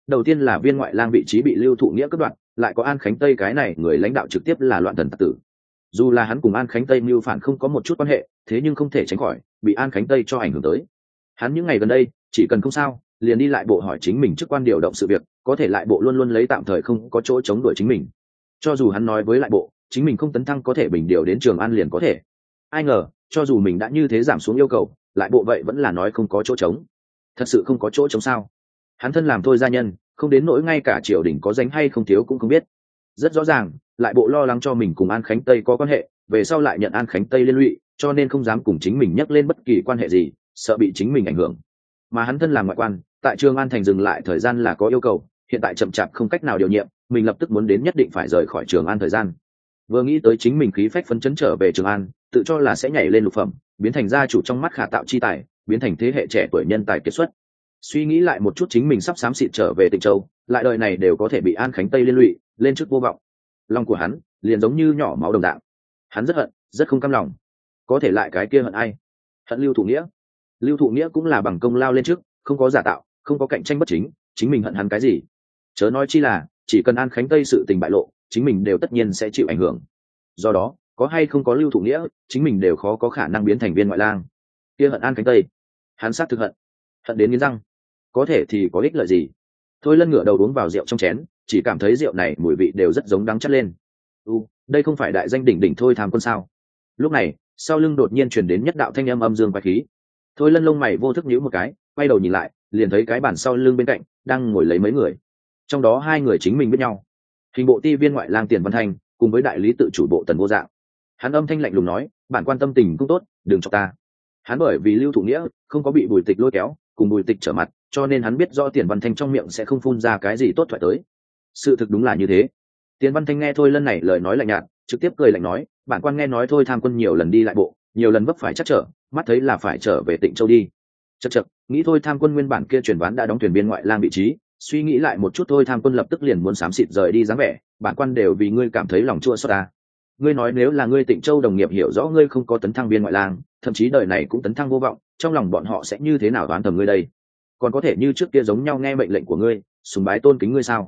[SPEAKER 1] đầu tiên là viên ngoại lang vị trí bị Lưu Thụ Nghĩa cướp đoạt, lại có An Khánh Tây cái này người lãnh đạo trực tiếp là loạn thần tặc tử. Dù là hắn cùng An Khánh Tây mưu phản không có một chút quan hệ, thế nhưng không thể tránh khỏi bị An Khánh Tây cho ảnh hưởng tới. Hắn những ngày gần đây chỉ cần không sao, liền đi lại bộ hỏi chính mình chức quan điều động sự việc, có thể lại bộ luôn luôn lấy tạm thời không có chỗ chống đuổi chính mình. Cho dù hắn nói với lại bộ chính mình không tấn thăng có thể bình điều đến Trường An liền có thể, ai ngờ cho dù mình đã như thế giảm xuống yêu cầu, lại bộ vậy vẫn là nói không có chỗ trống. Thật sự không có chỗ trống sao? Hắn thân làm thôi gia nhân, không đến nỗi ngay cả triều đình có danh hay không thiếu cũng không biết. Rất rõ ràng lại bộ lo lắng cho mình cùng An Khánh Tây có quan hệ, về sau lại nhận An Khánh Tây liên lụy, cho nên không dám cùng chính mình nhắc lên bất kỳ quan hệ gì, sợ bị chính mình ảnh hưởng. Mà hắn thân làm ngoại quan, tại Trường An thành dừng lại thời gian là có yêu cầu, hiện tại chậm chạp không cách nào điều nhiệm, mình lập tức muốn đến nhất định phải rời khỏi Trường An thời gian. Vừa nghĩ tới chính mình khí phách phấn chấn trở về Trường An, tự cho là sẽ nhảy lên lục phẩm, biến thành gia chủ trong mắt khả tạo chi tài, biến thành thế hệ trẻ tuổi nhân tài kiệt xuất. Suy nghĩ lại một chút chính mình sắp xám xịt trở về Tịnh Châu, lại đời này đều có thể bị An Khánh Tây liên lụy, lên chức vô vọng. Lòng của hắn liền giống như nhỏ máu đồng dạng. Hắn rất hận, rất không cam lòng. Có thể lại cái kia hận ai? Hận Lưu Thụ Nghĩa. Lưu Thụ Nghĩa cũng là bằng công lao lên trước, không có giả tạo, không có cạnh tranh bất chính, chính mình hận hắn cái gì? Chớ nói chi là, chỉ cần An Khánh Tây sự tình bại lộ, chính mình đều tất nhiên sẽ chịu ảnh hưởng. Do đó, có hay không có Lưu Thụ Nghĩa, chính mình đều khó có khả năng biến thành viên ngoại lang. Kia hận An Khánh Tây, hắn xác thực hận, hận đến nghiến răng. Có thể thì có ích lợi gì? Thôi Lân ngửa đầu uống vào rượu trong chén, chỉ cảm thấy rượu này mùi vị đều rất giống đắng chát lên. Đây không phải đại danh đỉnh đỉnh Thôi Tham Quân sao? Lúc này, sau lưng đột nhiên truyền đến nhất đạo thanh âm âm dương quái khí. Thôi Lân lông mày vô thức nhíu một cái, quay đầu nhìn lại, liền thấy cái bàn sau lưng bên cạnh đang ngồi lấy mấy người. Trong đó hai người chính mình biết nhau. Hình bộ ti viên ngoại lang Tiền Văn Thanh, cùng với đại lý tự chủ bộ Tần Vô Dạng. Hắn âm thanh lạnh lùng nói, bản quan tâm tình cũng tốt, đừng chọc ta. Hắn bởi vì Lưu Thụ Nghĩa không có bị Bùi Tịch lôi kéo, cùng Bùi Tịch trở mặt, cho nên hắn biết rõ Tiền Văn Thanh trong miệng sẽ không phun ra cái gì tốt thoại tới. Sự thực đúng là như thế. Tiền Văn Thanh nghe Thôi Lân này lời nói lạnh nhạt, trực tiếp cười lạnh nói, bản quan nghe nói Thôi Tham Quân nhiều lần đi lại bộ, nhiều lần vấp phải chắc trở, mắt thấy là phải trở về Tịnh Châu đi. Chậc chậc, nghĩ Thôi Tham Quân nguyên bản kia chuyển ván đã đóng thuyền biên ngoại lang vị trí, suy nghĩ lại một chút Thôi Tham Quân lập tức liền muốn xám xịt rời đi dáng vẻ, bản quan đều vì ngươi cảm thấy lòng chua xót ta. Ngươi nói nếu là ngươi Tịnh Châu đồng nghiệp hiểu rõ ngươi không có tấn thăng biên ngoại lang, thậm chí đời này cũng tấn thăng vô vọng, trong lòng bọn họ sẽ như thế nào đoán thầm ngươi đây? Còn có thể như trước kia giống nhau nghe mệnh lệnh của ngươi, sùng bái tôn kính ngươi sao?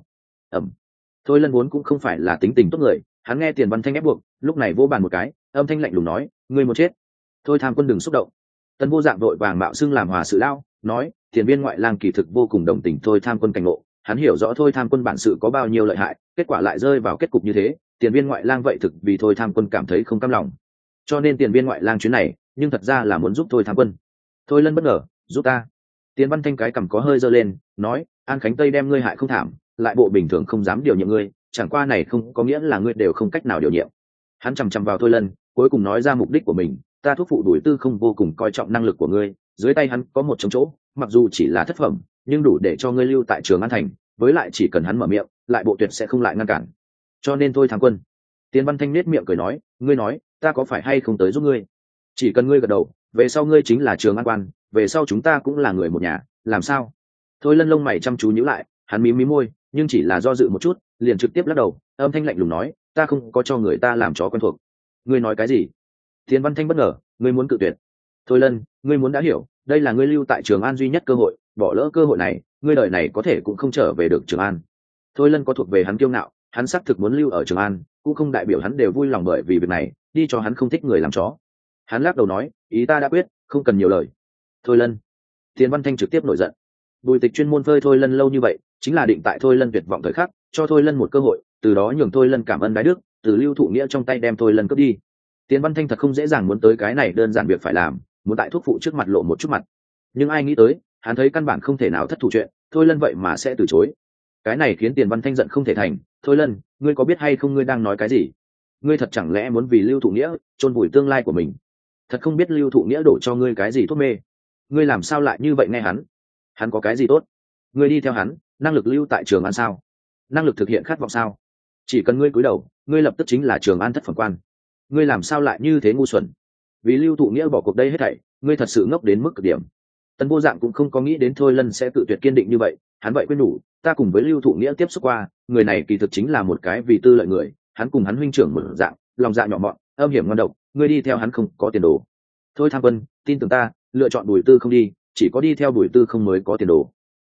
[SPEAKER 1] Thôi Lân vốn cũng không phải là tính tình tốt người, hắn nghe Tiền Văn Thanh ép buộc, lúc này vô bàn một cái, âm thanh lạnh lùng nói, ngươi muốn chết. Thôi Tham Quân đừng xúc động. Tần Vô Dạng vội vàng mạo xưng làm hòa sự lao, nói, tiền viên ngoại lang kỳ thực vô cùng đồng tình Thôi Tham Quân cảnh ngộ, hắn hiểu rõ Thôi Tham Quân bản sự có bao nhiêu lợi hại, kết quả lại rơi vào kết cục như thế, tiền viên ngoại lang vậy thực vì Thôi Tham Quân cảm thấy không cam lòng. Cho nên tiền viên ngoại lang chuyến này, nhưng thật ra là muốn giúp Thôi Tham Quân. Thôi Lân bất ngờ, giúp ta. Tiền Văn Thanh cái cằm có hơi giơ lên, nói, An Khánh Tây đem ngươi hại không thảm, lại bộ bình thường không dám điều nhiệm ngươi, chẳng qua này không có nghĩa là ngươi đều không cách nào điều nhiệm. Hắn chằm chằm vào Thôi Lân, cuối cùng nói ra mục đích của mình, ta thúc phụ Đuổi Tư không vô cùng coi trọng năng lực của ngươi, dưới tay hắn có một trống chỗ, mặc dù chỉ là thất phẩm, nhưng đủ để cho ngươi lưu tại Trường An thành, với lại chỉ cần hắn mở miệng, lại bộ tuyệt sẽ không lại ngăn cản. Cho nên Thôi Tham Quân. Tiền Văn Thanh nết miệng cười nói, ngươi nói, ta có phải hay không tới giúp ngươi? Chỉ cần ngươi gật đầu, về sau ngươi chính là Trường An quan, về sau chúng ta cũng là người một nhà, làm sao? Thôi Lân lông mày chăm chú nhíu lại, hắn mím mím môi, nhưng chỉ là do dự một chút, liền trực tiếp lắc đầu, âm thanh lạnh lùng nói, ta không có cho người ta làm chó quen thuộc. Ngươi nói cái gì? Tiền Văn Thanh bất ngờ, ngươi muốn cự tuyệt. Thôi Lân, ngươi muốn đã hiểu, đây là ngươi lưu tại Trường An duy nhất cơ hội, bỏ lỡ cơ hội này, ngươi đời này có thể cũng không trở về được Trường An. Thôi Lân có thuộc về hắn kiêu ngạo, hắn xác thực muốn lưu ở Trường An, cũng không đại biểu hắn đều vui lòng bởi vì việc này, đi cho hắn không thích người làm chó. Hắn lắc đầu nói, ý ta đã quyết, không cần nhiều lời. Thôi Lân. Tiền Văn Thanh trực tiếp nổi giận. Bùi Tịch chuyên môn phơi Thôi Lân lâu như vậy, chính là định tại Thôi Lân tuyệt vọng thời khắc, cho Thôi Lân một cơ hội, từ đó nhường Thôi Lân cảm ơn đái đức, từ Lưu Thụ Nghĩa trong tay đem Thôi Lân cướp đi. Tiền Văn Thanh thật không dễ dàng muốn tới cái này đơn giản việc phải làm, muốn tại thuốc phụ trước mặt lộ một chút mặt. Nhưng ai nghĩ tới, hắn thấy căn bản không thể nào thất thủ chuyện, Thôi Lân vậy mà sẽ từ chối. Cái này khiến Tiền Văn Thanh giận không thể thành. Thôi Lân, ngươi có biết hay không ngươi đang nói cái gì? Ngươi thật chẳng lẽ muốn vì Lưu Thụ Nghĩa chôn vùi tương lai của mình? Thật không biết Lưu Thụ Nghĩa đổ cho ngươi cái gì thuốc mê? Ngươi làm sao lại như vậy nghe hắn? Hắn có cái gì tốt? Ngươi đi theo hắn, năng lực lưu tại Trường An sao? Năng lực thực hiện khát vọng sao? Chỉ cần ngươi cúi đầu, ngươi lập tức chính là Trường An thất phẩm quan. Ngươi làm sao lại như thế ngu xuẩn? Vì Lưu Thụ Nghĩa bỏ cuộc đây hết thảy, ngươi thật sự ngốc đến mức cực điểm. Tần Vô Dạng cũng không có nghĩ đến Thôi Lân sẽ tự tuyệt kiên định như vậy, hắn vậy quyết nhủ, ta cùng với Lưu Thụ Nghĩa tiếp xúc qua, người này kỳ thực chính là một cái vì tư lợi người, hắn cùng hắn huynh trưởng một dạng, lòng dạ nhỏ mọn, âm hiểm ngoan độc, ngươi đi theo hắn không có tiền đồ. Thôi Tham Quân, tin tưởng ta, lựa chọn Bùi Tư không đi, chỉ có đi theo Bùi Tư không mới có tiền đồ. Chậc,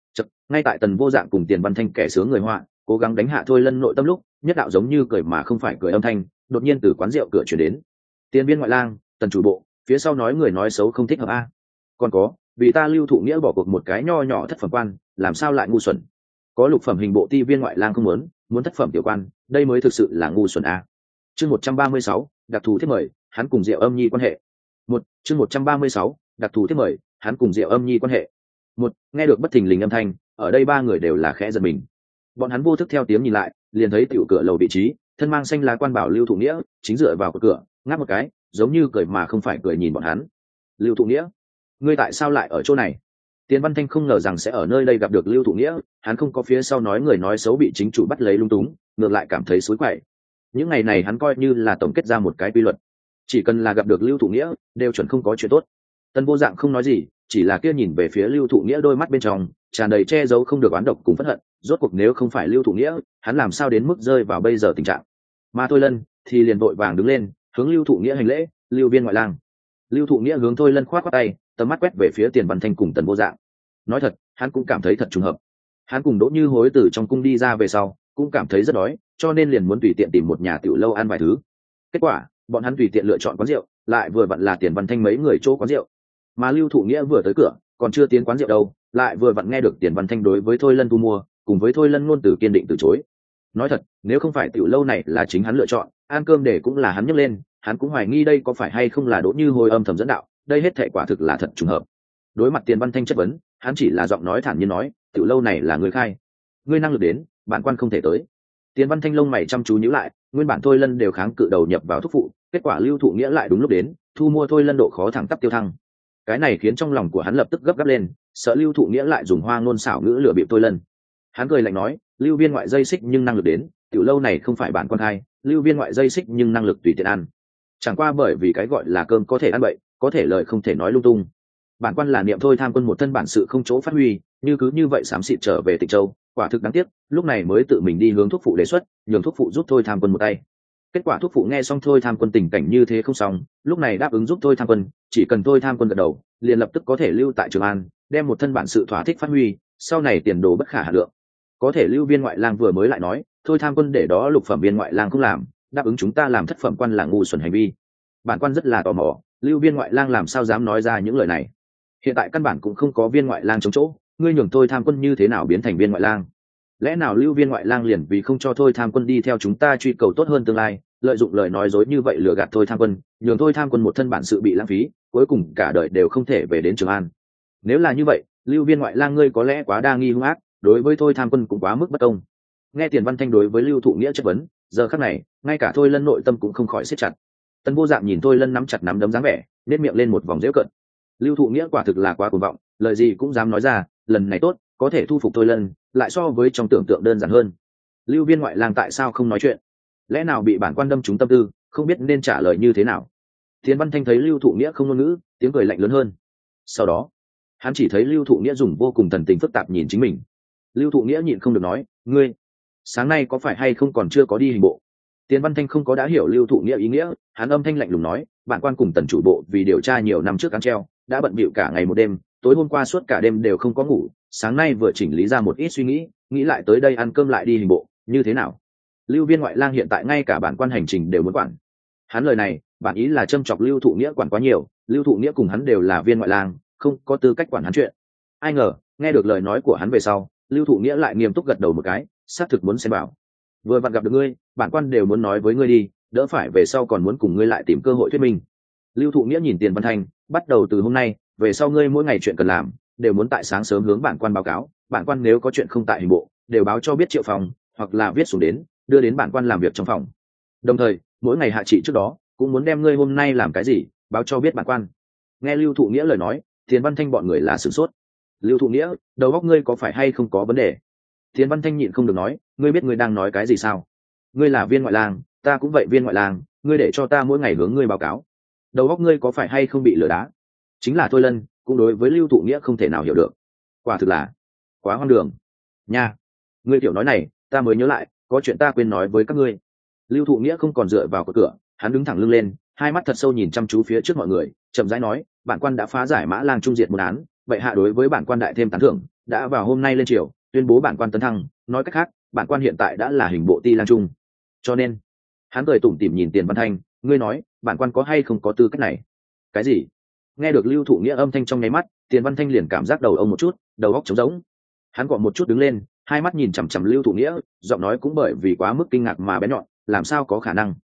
[SPEAKER 1] ngay tại Tần Vô Dạng cùng Tiền Văn Thanh kẻ sướng người họa cố gắng đánh hạ Thôi Lân nội tâm lúc, nhất đạo giống như cười mà không phải cười âm thanh đột nhiên từ quán rượu cửa chuyển đến. Tiền viên ngoại lang, Tần chủ bộ, phía sau nói người nói xấu không thích hợp a. Còn có, vì ta Lưu Thụ Nghĩa bỏ cuộc một cái nho nhỏ thất phẩm quan, làm sao lại ngu xuẩn? Có lục phẩm hình bộ ti viên ngoại lang không muốn thất phẩm tiểu quan, đây mới thực sự là ngu xuẩn a. Chương 136, đặc thù thiết mời, hắn cùng Diệu Âm Nhi quan hệ. Chương 136, đặc thù thiết mời, hắn cùng Diệu Âm Nhi quan hệ. Nghe được bất thình lình âm thanh, ở đây ba người đều là khẽ giật mình. Bọn hắn vô thức theo tiếng nhìn lại, liền thấy tiểu cửa lầu vị trí, thân mang xanh lá quan bảo Lưu Thụ Nghĩa chính dựa vào cửa, ngáp một cái, giống như cười mà không phải cười nhìn bọn hắn. Lưu Thụ Nghĩa, ngươi tại sao lại ở chỗ này? Tiền Văn Thanh không ngờ rằng sẽ ở nơi đây gặp được Lưu Thụ Nghĩa, hắn không có phía sau nói người nói xấu bị chính chủ bắt lấy lung túng, ngược lại cảm thấy xối quậy. Những ngày này hắn coi như là tổng kết ra một cái quy luật, chỉ cần là gặp được Lưu Thụ Nghĩa, đều chuẩn không có chuyện tốt. Tần Vô Dạng không nói gì, chỉ là kia nhìn về phía Lưu Thụ Nghĩa đôi mắt bên trong tràn đầy che giấu không được oán độc cùng phẫn hận, rốt cuộc nếu không phải Lưu Thụ Nghĩa, hắn làm sao đến mức rơi vào bây giờ tình trạng. Mà Thôi Lân thì liền vội vàng đứng lên, hướng Lưu Thụ Nghĩa hành lễ, "Lưu viên ngoại lang." Lưu Thụ Nghĩa hướng Thôi Lân khoát khoát tay, tầm mắt quét về phía Tiền Văn Thanh cùng Tần Vô Dạng. Nói thật, hắn cũng cảm thấy thật trùng hợp. Hắn cùng Đỗ Như Hối từ trong cung đi ra về sau, cũng cảm thấy rất đói, cho nên liền muốn tùy tiện tìm một nhà tiểu lâu ăn vài thứ. Kết quả, bọn hắn tùy tiện lựa chọn quán rượu, lại vừa vặn là Tiền Văn Thanh mấy người chỗ quán rượu. Mà Lưu Thụ Nghĩa vừa tới cửa, còn chưa tiến quán rượu đâu, lại vừa vặn nghe được Tiền Văn Thanh đối với Thôi Lân thu mua, cùng với Thôi Lân ngôn từ kiên định từ chối. Nói thật, nếu không phải tiểu lâu này là chính hắn lựa chọn, ăn cơm để cũng là hắn nhấc lên, hắn cũng hoài nghi đây có phải hay không là Đỗ Như Hối âm thầm dẫn đạo, đây hết thảy quả thực là thật trùng hợp. Đối mặt Tiền Văn Thanh chất vấn, hắn chỉ là giọng nói thản nhiên nói, tiểu lâu này là người khai, ngươi năng lực đến, bản quan không thể tới. Tiền Văn Thanh lông mày chăm chú nhíu lại, nguyên bản Thôi Lân đều kháng cự đầu nhập vào thúc phụ, kết quả Lưu Thụ Nghĩa lại đúng lúc đến, thu mua Thôi Lân độ khó thẳng tắp tiêu thăng. Cái này khiến trong lòng của hắn lập tức gấp gáp lên, sợ Lưu Thụ Nghĩa lại dùng hoa ngôn xảo ngữ lừa bịp Thôi Lân. Hắn cười lạnh nói, Lưu viên ngoại dây xích nhưng năng lực đến, tiểu lâu này không phải bản quan khai, Lưu viên ngoại dây xích nhưng năng lực tùy tiện ăn. Chẳng qua bởi vì cái gọi là cơm có thể ăn bậy, có thể lời không thể nói lung tung. Bản quan là niệm Thôi Tham Quân một thân bản sự không chỗ phát huy, cứ như vậy xám xịt trở về Tịnh Châu, quả thực đáng tiếc, lúc này mới tự mình đi hướng thúc phụ đề xuất, nhường thúc phụ giúp Thôi Tham Quân một tay. Kết quả thúc phụ nghe xong Thôi Tham Quân tình cảnh như thế không xong, lúc này đáp ứng giúp Thôi Tham Quân, chỉ cần Thôi Tham Quân gật đầu, liền lập tức có thể lưu tại Trường An, đem một thân bản sự thỏa thích phát huy, sau này tiền đồ bất khả hà lượng. Có thể Lưu viên ngoại lang vừa mới lại nói, Thôi Tham Quân để đó lục phẩm viên ngoại lang không làm, đáp ứng chúng ta làm thất phẩm quan là ngu xuẩn hành vi. Bản quan rất là tò mò, Lưu viên ngoại lang làm sao dám nói ra những lời này? Hiện tại căn bản cũng không có viên ngoại lang chống chỗ, ngươi nhường Thôi Tham Quân như thế nào biến thành viên ngoại lang? Lẽ nào Lưu viên ngoại lang liền vì không cho Thôi Tham Quân đi theo chúng ta truy cầu tốt hơn tương lai, lợi dụng lời nói dối như vậy lừa gạt Thôi Tham Quân, nhường Thôi Tham Quân một thân bản sự bị lãng phí, cuối cùng cả đời đều không thể về đến Trường An? Nếu là như vậy, Lưu viên ngoại lang ngươi có lẽ quá đa nghi hung ác, đối với Thôi Tham Quân cũng quá mức bất công. Nghe Tiền Văn Thanh đối với Lưu Thụ Nghĩa chất vấn, giờ khắc này, ngay cả Thôi Lân nội tâm cũng không khỏi siết chặt. Tần Vô Dạng nhìn Thôi Lân nắm chặt nắm đấm dáng vẻ, nét miệng lên một vòng giễu cợt. Lưu Thụ Nghĩa quả thực là quá cuồng vọng, lời gì cũng dám nói ra, lần này tốt, có thể thu phục Thôi Lân, lại so với trong tưởng tượng đơn giản hơn. Lưu viên ngoại lang tại sao không nói chuyện? Lẽ nào bị bản quan đâm trúng tâm tư, không biết nên trả lời như thế nào? Tiền Văn Thanh thấy Lưu Thụ Nghĩa không ngôn ngữ, tiếng cười lạnh lớn hơn. Sau đó, hắn chỉ thấy Lưu Thụ Nghĩa dùng vô cùng thần tình phức tạp nhìn chính mình. Lưu Thụ Nghĩa nhịn không được nói, ngươi sáng nay có phải hay không còn chưa có đi hình bộ? Tiền Văn Thanh không có đã hiểu Lưu Thụ Nghĩa ý nghĩa, hắn âm thanh lạnh lùng nói, bản quan cùng Tần chủ bộ vì điều tra nhiều năm trước án treo, đã bận bịu cả ngày một đêm, tối hôm qua suốt cả đêm đều không có ngủ, sáng nay vừa chỉnh lý ra một ít suy nghĩ lại tới đây ăn cơm lại đi hình bộ, như thế nào? Lưu viên ngoại lang hiện tại ngay cả bản quan hành trình đều muốn quản. Hắn lời này, bản ý là châm chọc Lưu Thụ Nghĩa quản quá nhiều, Lưu Thụ Nghĩa cùng hắn đều là viên ngoại lang, không có tư cách quản hắn chuyện. Ai ngờ, nghe được lời nói của hắn về sau, Lưu Thụ Nghĩa lại nghiêm túc gật đầu một cái, xác thực muốn xem bảo. Vừa vặn gặp được ngươi, bản quan đều muốn nói với ngươi đi, đỡ phải về sau còn muốn cùng ngươi lại tìm cơ hội thuyết minh. Lưu Thụ Nghĩa nhìn Tiền Văn Thanh, bắt đầu từ hôm nay, về sau ngươi mỗi ngày chuyện cần làm, đều muốn tại sáng sớm hướng bản quan báo cáo, bản quan nếu có chuyện không tại hình bộ, đều báo cho biết Triệu Phòng, hoặc là viết xuống đến, đưa đến bản quan làm việc trong phòng. Đồng thời, mỗi ngày hạ trị trước đó, cũng muốn đem ngươi hôm nay làm cái gì, báo cho biết bản quan. Nghe Lưu Thụ Nghĩa lời nói, Tiền Văn Thanh bọn người là sửng sốt. Lưu Thụ Nghĩa, đầu óc ngươi có phải hay không có vấn đề? Tiền Văn Thanh nhịn không được nói, ngươi biết ngươi đang nói cái gì sao? Ngươi là viên ngoại lang, ta cũng vậy viên ngoại lang, ngươi để cho ta mỗi ngày hướng ngươi báo cáo. Đầu óc ngươi có phải hay không bị lừa đá? Chính là Thôi Lân, cũng đối với Lưu Thụ Nghĩa không thể nào hiểu được. Quả thực là quá hoang đường. Nha, ngươi tiểu nói này, ta mới nhớ lại, có chuyện ta quên nói với các ngươi. Lưu Thụ Nghĩa không còn dựa vào cửa, hắn đứng thẳng lưng lên, hai mắt thật sâu nhìn chăm chú phía trước mọi người, chậm rãi nói, bản quan đã phá giải Mã Lang trung diệt một án, vậy hạ đối với bản quan đại thêm tán thưởng, đã vào hôm nay lên triều, tuyên bố bản quan tấn thăng, nói cách khác bản quan hiện tại đã là hình bộ ti lang trung. Cho nên hắn cười tủm tỉm nhìn Tiền Văn Thanh, ngươi nói bản quan có hay không có tư cách này? Cái gì? Nghe được Lưu Thụ Nghĩa âm thanh trong nháy mắt, Tiền Văn Thanh liền cảm giác đầu ông một chút, đầu óc trống rỗng. Hắn gọi một chút đứng lên, hai mắt nhìn chằm chằm Lưu Thụ Nghĩa, giọng nói cũng bởi vì quá mức kinh ngạc mà bén nhọn, làm sao có khả năng?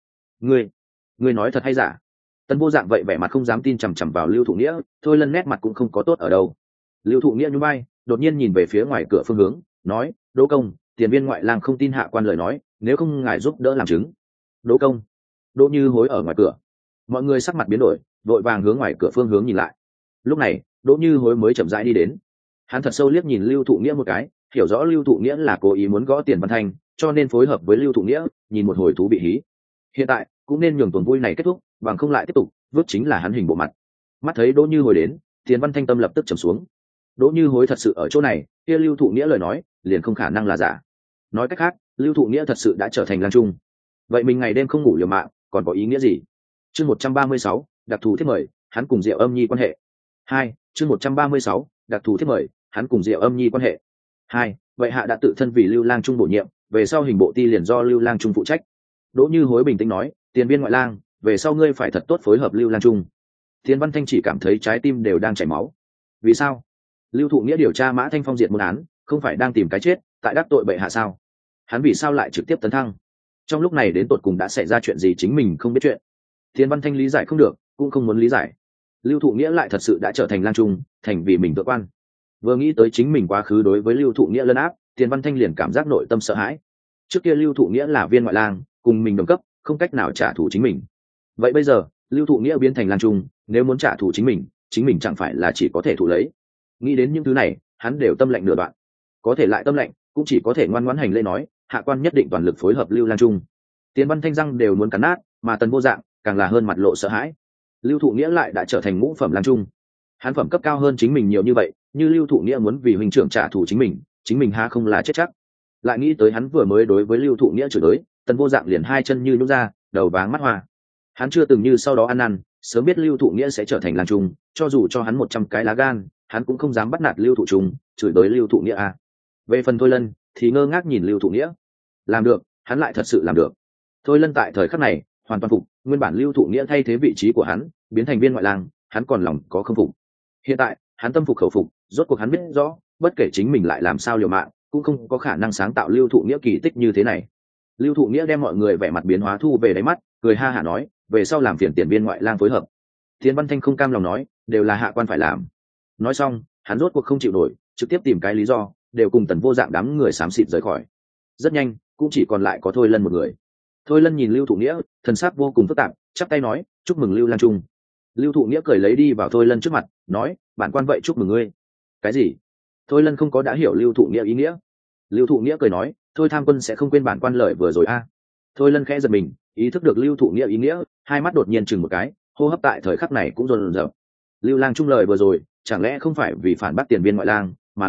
[SPEAKER 1] Ngươi nói thật hay giả? Tần Vô Dạng vậy vẻ mặt không dám tin chằm chằm vào Lưu Thụ Nghĩa, Thôi Lân nét mặt cũng không có tốt ở đâu. Lưu Thụ Nghĩa nhún vai, đột nhiên nhìn về phía ngoài cửa phương hướng, nói: "Đỗ công, tiền viên ngoại lang không tin hạ quan lời nói, nếu không ngài giúp đỡ làm chứng." "Đỗ công?" Đỗ Như Hối ở ngoài cửa. Mọi người sắc mặt biến đổi, vội vàng hướng ngoài cửa phương hướng nhìn lại. Lúc này, Đỗ Như Hối mới chậm rãi đi đến. Hắn thật sâu liếc nhìn Lưu Thụ Nghĩa một cái, hiểu rõ Lưu Thụ Nghĩa là cố ý muốn gõ Tiền Văn Thanh, cho nên phối hợp với Lưu Thụ Nghĩa, nhìn một hồi thú bị hí. Hiện tại cũng nên nhường tuần vui này kết thúc, bằng không lại tiếp tục, vứt chính là hắn hình bộ mặt. Mắt thấy Đỗ Như Hối đến, Tiền Văn Thanh tâm lập tức trầm xuống. Đỗ Như Hối thật sự ở chỗ này, kia Lưu Thụ Nghĩa lời nói, liền không khả năng là giả. Nói cách khác, Lưu Thụ Nghĩa thật sự đã trở thành lang trung. Vậy mình ngày đêm không ngủ liều mạng, còn có ý nghĩa gì? Chương 136, đặc thù thiết mời, hắn cùng Diệu Âm Nhi quan hệ. 2, chương 136, đặc thù thiết mời, hắn cùng Diệu Âm Nhi quan hệ. 2, vậy hạ đã tự thân vì Lưu Lang trung bổ nhiệm, về sau hình bộ ti liền do Lưu Lang trung phụ trách. Đỗ Như Hối bình tĩnh nói, Tiền viên ngoại lang, về sau ngươi phải thật tốt phối hợp Lưu Lang trung. Tiền Văn Thanh chỉ cảm thấy trái tim đều đang chảy máu. Vì sao? Lưu Thụ Nghĩa điều tra Mã Thanh Phong diệt môn án, không phải đang tìm cái chết, tại đắc tội bệ hạ sao? Hắn vì sao lại trực tiếp tấn thăng? Trong lúc này đến tột cùng đã xảy ra chuyện gì chính mình không biết chuyện. Tiền Văn Thanh lý giải không được, cũng không muốn lý giải. Lưu Thụ Nghĩa lại thật sự đã trở thành lang trung, thành vì mình tự quan. Vừa nghĩ tới chính mình quá khứ đối với Lưu Thụ Nghĩa lấn áp, Tiền Văn Thanh liền cảm giác nội tâm sợ hãi. Trước kia Lưu Thụ Nghĩa là viên ngoại lang, cùng mình đồng cấp, không cách nào trả thù chính mình. Vậy bây giờ, Lưu Thụ Nghĩa biến thành lang trung, nếu muốn trả thù chính mình chẳng phải là chỉ có thể thụ lấy. Nghĩ đến những thứ này, hắn đều tâm lạnh nửa đoạn. Có thể lại tâm lạnh, cũng chỉ có thể ngoan ngoãn hành lễ nói, hạ quan nhất định toàn lực phối hợp Lưu Lang trung. Tiền Văn Thanh răng đều muốn cắn nát, mà Tần Vô Dạng càng là hơn mặt lộ sợ hãi. Lưu Thụ Nghĩa lại đã trở thành ngũ phẩm lang trung, hắn phẩm cấp cao hơn chính mình nhiều như vậy, như Lưu Thụ Nghĩa muốn vì huynh trưởng trả thù chính mình ha không là chết chắc. Lại nghĩ tới hắn vừa mới đối với Lưu Thụ Nghĩa chửi tới, Tần Vô Dạng liền hai chân như nhũn ra, đầu váng mắt hoa. Hắn chưa từng như sau đó ăn năn, sớm biết Lưu Thụ Nghĩa sẽ trở thành lang trung, cho dù cho hắn 100 cái lá gan, hắn cũng không dám bắt nạt Lưu Thụ Trung, chửi tới Lưu Thụ Nghĩa a. Về phần Thôi Lân thì ngơ ngác nhìn Lưu Thụ Nghĩa. Làm được, hắn lại thật sự làm được. Thôi Lân tại thời khắc này hoàn toàn phục, nguyên bản Lưu Thụ Nghĩa thay thế vị trí của hắn, biến thành viên ngoại lang, hắn còn lòng có không phục. Hiện tại, hắn tâm phục khẩu phục, rốt cuộc hắn biết rõ, bất kể chính mình lại làm sao liều mạng, cũng không có khả năng sáng tạo Lưu Thụ Nghĩa kỳ tích như thế này. Lưu Thụ Nghĩa đem mọi người vẻ mặt biến hóa thu về đáy mắt, cười ha hả nói, về sau làm phiền tiền viên ngoại lang phối hợp. Tiền Văn Thanh không cam lòng nói, đều là hạ quan phải làm. Nói xong, hắn rốt cuộc không chịu nổi, trực tiếp tìm cái lý do, đều cùng Tần Vô Dạng đám người xám xịt rời khỏi. Rất nhanh, cũng chỉ còn lại có Thôi Lân một người. Thôi Lân nhìn Lưu Thụ Nghĩa, thần sắc vô cùng phức tạp, chắp tay nói, chúc mừng Lưu Lang trung. Lưu Thụ Nghĩa cười lấy đi vào Thôi Lân trước mặt, nói, bản quan vậy chúc mừng ngươi. Cái gì? Thôi Lân không có đã hiểu Lưu Thụ Nghĩa ý nghĩa. Lưu Thụ Nghĩa cười nói, thôi tham quân sẽ không quên bản quan lời vừa rồi a. Thôi Lân khẽ giật mình, ý thức được Lưu Thụ Nghĩa ý nghĩa, hai mắt đột nhiên chừng một cái, hô hấp tại thời khắc này cũng dồn dập. Lưu Lang trung lời vừa rồi, chẳng lẽ không phải vì phản bác tiền viên ngoại lang, mà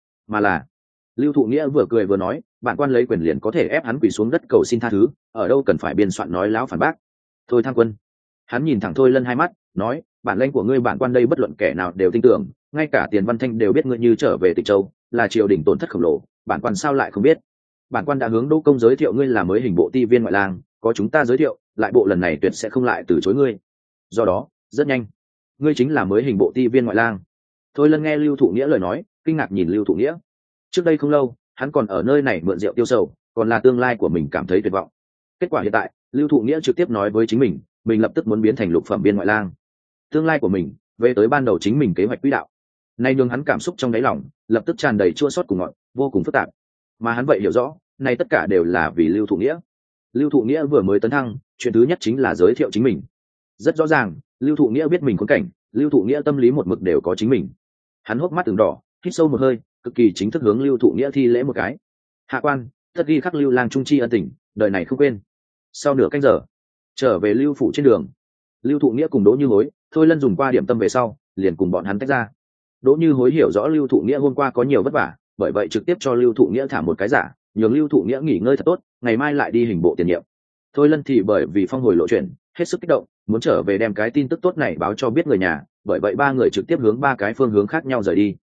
[SPEAKER 1] là Lưu Thụ Nghĩa vừa cười vừa nói, bản quan lấy quyền liền có thể ép hắn quỳ xuống đất cầu xin tha thứ, ở đâu cần phải biên soạn nói láo phản bác. Thôi tham quân. Hắn nhìn thẳng Thôi Lân hai mắt, nói, bản lĩnh của ngươi bản quan đây bất luận kẻ nào đều tin tưởng, ngay cả Tiền Văn Thanh đều biết ngươi như trở về Tịch Châu, là triều đình tổn thất khổng lồ, bản quan sao lại không biết. Bản quan đã hướng Đỗ công giới thiệu ngươi là mới hình bộ ti viên ngoại lang, có chúng ta giới thiệu, lại bộ lần này tuyệt sẽ không lại từ chối ngươi. Do đó, rất nhanh, ngươi chính là mới hình bộ ti viên ngoại lang. Thôi Lân nghe Lưu Thụ Nghĩa lời nói, kinh ngạc nhìn Lưu Thụ Nghĩa. Trước đây không lâu, hắn còn ở nơi này mượn rượu tiêu sầu, còn là tương lai của mình cảm thấy tuyệt vọng. Kết quả hiện tại, Lưu Thụ Nghĩa trực tiếp nói với chính mình lập tức muốn biến thành lục phẩm viên ngoại lang. Tương lai của mình, về tới ban đầu chính mình kế hoạch quỹ đạo. Nay nhường hắn cảm xúc trong đáy lòng, lập tức tràn đầy chua xót cùng ngọt, vô cùng phức tạp. Mà hắn vậy hiểu rõ, này tất cả đều là vì Lưu Thụ Nghĩa. Lưu Thụ Nghĩa vừa mới tấn thăng, chuyện thứ nhất chính là giới thiệu chính mình. Rất rõ ràng, Lưu Thụ Nghĩa biết mình khốn cảnh, Lưu Thụ Nghĩa tâm lý một mực đều có chính mình. Hắn hốc mắt từng đỏ, hít sâu một hơi, cực kỳ chính thức hướng Lưu Thụ Nghĩa thi lễ một cái. Hạ quan, tất ghi khắc Lưu Lang trung tri ân tình, đời này không quên. Sau nửa canh giờ, trở về Lưu phủ trên đường, Lưu Thụ Nghĩa cùng Đỗ Như Hối, Thôi Lân dùng qua điểm tâm về sau, liền cùng bọn hắn tách ra. Đỗ Như Hối hiểu rõ Lưu Thụ Nghĩa hôm qua có nhiều vất vả, bởi vậy trực tiếp cho Lưu Thụ Nghĩa thả một cái giả, nhường Lưu Thụ Nghĩa nghỉ ngơi thật tốt, ngày mai lại đi hình bộ tiền nhiệm. Thôi Lân thì bởi vì phong hồi lộ chuyện, hết sức kích động, muốn trở về đem cái tin tức tốt này báo cho biết người nhà, bởi vậy ba người trực tiếp hướng ba cái phương hướng khác nhau rời đi.